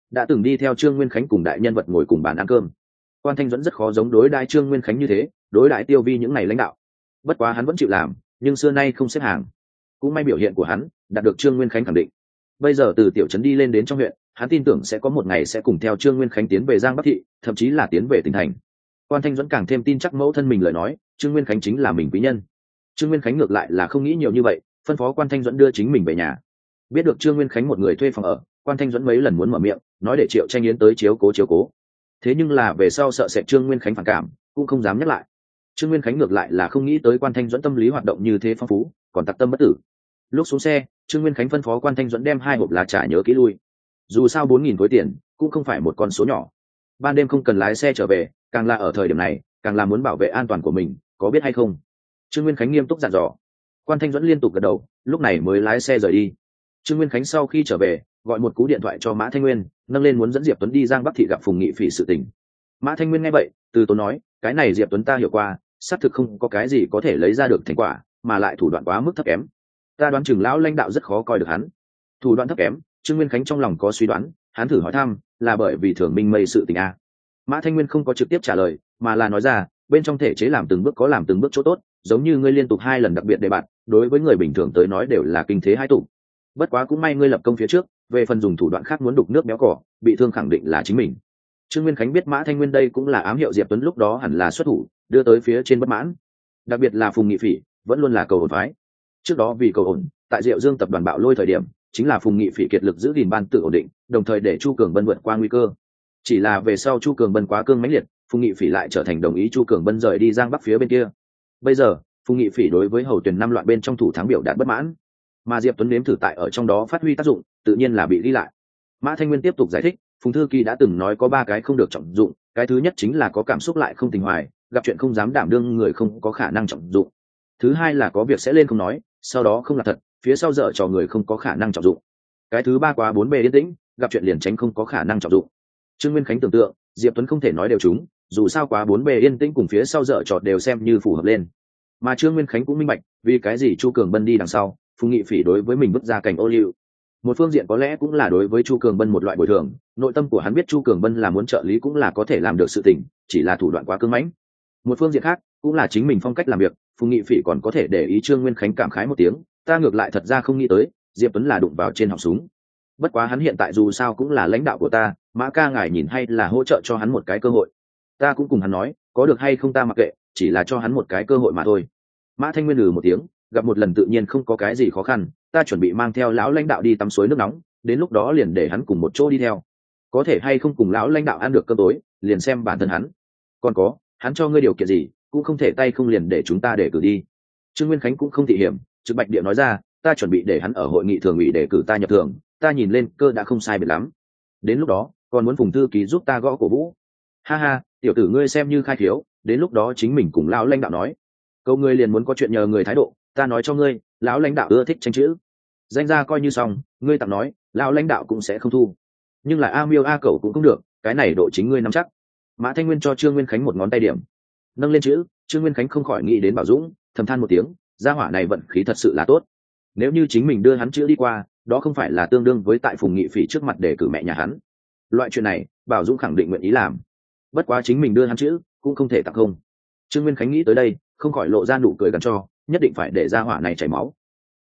đã từng đi theo Trương Nguyên Khánh cùng đại nhân vật ngồi cùng bàn ăn cơm. Quan Thanh Duẫn rất khó giống đối đãi Trương Nguyên Khánh như thế, đối đãi Tiêu Vi những này lãnh đạo. Bất quá hắn vẫn chịu làm, nhưng xưa nay không xếp hàng. Cũng may biểu hiện của hắn đạt được Trương Nguyên Khánh khẳng định. Bây giờ từ tiểu trấn đi lên đến trong huyện, hắn tin tưởng sẽ có một ngày sẽ cùng theo Trương Nguyên Khánh tiến về Giang Bắc thị, thậm chí là tiến về tỉnh thành. Quan Thanh Duẫn càng thêm tin chắc mẫu thân mình lời nói, Trương Nguyên Khánh chính là mình quý nhân. Trương Nguyên Khánh ngược lại là không nghĩ nhiều như vậy, phân phó Quan Thanh Duẫn đưa chính mình về nhà. Biết được Trương Nguyên Khánh một người thuê phòng ở, Quan Thanh Duẫn mấy lần muốn mở miệng nói để Triệu Tranh Yến tới chiếu cố. Thế nhưng là về sau sợ sẽ Trương Nguyên Khánh phản cảm, cũng không dám nhắc lại. Trương Nguyên Khánh ngược lại là không nghĩ tới Quan Thanh Duẫn tâm lý hoạt động như thế phong phú, còn tặc tâm bất tử. Lúc xuống xe, Trương Nguyên Khánh phân phó Quan Thanh Duẫn đem 2 hộp lá trà nhớ kỹ lui. Dù sao 4.000 khối tiền cũng không phải một con số nhỏ. Ban đêm không cần lái xe trở về, càng là ở thời điểm này, càng là muốn bảo vệ an toàn của mình, có biết hay không? Trương Nguyên Khánh nghiêm túc dặn dò. Quan Thanh Duẫn liên tục gật đầu, lúc này mới lái xe rời đi. Trương Nguyên Khánh sau khi trở về, gọi một cú điện thoại cho Mã Thanh Nguyên, nâng lên muốn dẫn Diệp Tuấn đi Giang Bắc thị gặp Phùng Nghị Phỉ sự tình. Mã Thanh Nguyên nghe vậy, từ tốn nói, cái này Diệp Tuấn ta hiểu qua, xác thực không có cái gì có thể lấy ra được thành quả, mà lại thủ đoạn quá mức thấp kém. Ta đoán chừng lão lãnh đạo rất khó coi được hắn. Thủ đoạn thấp kém, Trương Nguyên Khánh trong lòng có suy đoán, hắn thử hỏi thăm, là bởi vì Thường Minh Mây sự tình a. Mã Thanh Nguyên không có trực tiếp trả lời, mà là nói ra, bên trong thể chế làm từng bước có làm từng bước chỗ tốt, giống như ngươi liên tục 2 lần đặc biệt đề bạt, đối với người bình thường tới nói đều là kinh thế hai tụ. Bất quá cũng may ngươi lập công phía trước, về phần dùng thủ đoạn khác muốn đục nước béo cỏ, bị thương khẳng định là chính mình. Trương Nguyên Khánh biết Mã Thanh Nguyên đây cũng là ám hiệu Diệp Tuấn lúc đó hẳn là xuất thủ, đưa tới phía trên bất mãn. Đặc biệt là Phùng Nghị Phỉ, vẫn luôn là cầu ổn phái. Trước đó vì cầu ổn, tại Diệu Dương tập đoàn bạo lôi thời điểm, chính là Phùng Nghị Phỉ kiệt lực giữ gìn ban tự ổn định, đồng thời để Chu Cường Bân vượt qua nguy cơ. Chỉ là về sau Chu Cường Bân quá cương mãnh liệt, Phùng Nghị Phỉ lại trở thành đồng ý Chu Cường Bân rời đi Giang Bắc phía bên kia. Bây giờ, Phùng Nghị Phỉ đối với Hầu Tuyền 5 loạn bên trong thủ thắng biểu đạt bất mãn, mà Diệp Tuấn nếm thử tại ở trong đó phát huy tác dụng, tự nhiên là bị ghi lại. Mã Thanh Nguyên tiếp tục giải thích, Phùng thư ký đã từng nói có 3 cái không được trọng dụng, cái thứ nhất chính là có cảm xúc lại không tình hoài, gặp chuyện không dám đảm đương người không có khả năng trọng dụng. Thứ hai là có việc sẽ lên không nói, sau đó không là thật, phía sau dở trò người không có khả năng trọng dụng. Cái thứ 3 quá 4 bề yên tĩnh, gặp chuyện liền tránh không có khả năng trọng dụng. Trương Nguyên Khánh tưởng tượng, Diệp Tuấn không thể nói đều trúng, dù sao quá 4 bề yên tĩnh cùng phía sau dở trò đều xem như phù hợp lên. Mà Trương Nguyên Khánh cũng minh bạch, vì cái gì Chu Cường Bân đi đằng sau, Phùng Nghị Phỉ đối với mình vứt ra cảnh ô liu. Một phương diện có lẽ cũng là đối với Chu Cường Bân một loại bồi thường, nội tâm của hắn biết Chu Cường Bân là muốn trợ lý cũng là có thể làm được sự tình, chỉ là thủ đoạn quá cứng mãnh. Một phương diện khác, cũng là chính mình phong cách làm việc, Phùng Nghị Phỉ còn có thể để ý Trương Nguyên Khánh cảm khái một tiếng, ta ngược lại thật ra không nghĩ tới, Diệp Tuấn là đụng vào trên họng súng. Bất quá hắn hiện tại dù sao cũng là lãnh đạo của ta, Mã ca ngài nhìn hay là hỗ trợ cho hắn một cái cơ hội. Ta cũng cùng hắn nói, có được hay không ta mặc kệ, chỉ là cho hắn một cái cơ hội mà thôi. Mã Thanh Nguyên một tiếng, gặp một lần tự nhiên không có cái gì khó khăn, ta chuẩn bị mang theo lão lãnh đạo đi tắm suối nước nóng, đến lúc đó liền để hắn cùng một chỗ đi theo. Có thể hay không cùng lão lãnh đạo ăn được cơm tối, liền xem bản thân hắn. Còn có, hắn cho ngươi điều kiện gì, cũng không thể tay không liền để chúng ta để cử đi. Trương Nguyên Khánh cũng không thị hiểm, trực bạch địa nói ra, ta chuẩn bị để hắn ở hội nghị thường ủy để cử ta nhập thường, ta nhìn lên cơ đã không sai biệt lắm. Đến lúc đó, còn muốn Phùng thư ký giúp ta gõ cổ vũ. Ha ha, tiểu tử ngươi xem như khai thiếu, đến lúc đó chính mình cùng lão lãnh đạo nói. Câu ngươi liền muốn có chuyện nhờ người thái độ, ta nói cho ngươi, lão lãnh đạo ưa thích tranh chữ. Danh ra coi như xong, ngươi tặng nói, lão lãnh đạo cũng sẽ không thu. Nhưng là a miêu a cẩu cũng không được, cái này độ chính ngươi nắm chắc. Mã Thanh Nguyên cho Trương Nguyên Khánh một ngón tay điểm. Nâng lên chữ, Trương Nguyên Khánh không khỏi nghĩ đến Bảo Dũng, thầm than một tiếng, gia hỏa này vận khí thật sự là tốt. Nếu như chính mình đưa hắn chữ đi qua, đó không phải là tương đương với tại Phùng Nghị Phỉ trước mặt để cử mẹ nhà hắn. Loại chuyện này, Bảo Dũng khẳng định nguyện ý làm. Bất quá chính mình đưa hắn chữ, cũng không thể tặng không. Trương Nguyên Khánh nghĩ tới đây, không khỏi lộ ra nụ cười gần cho, nhất định phải để gia hỏa này chảy máu.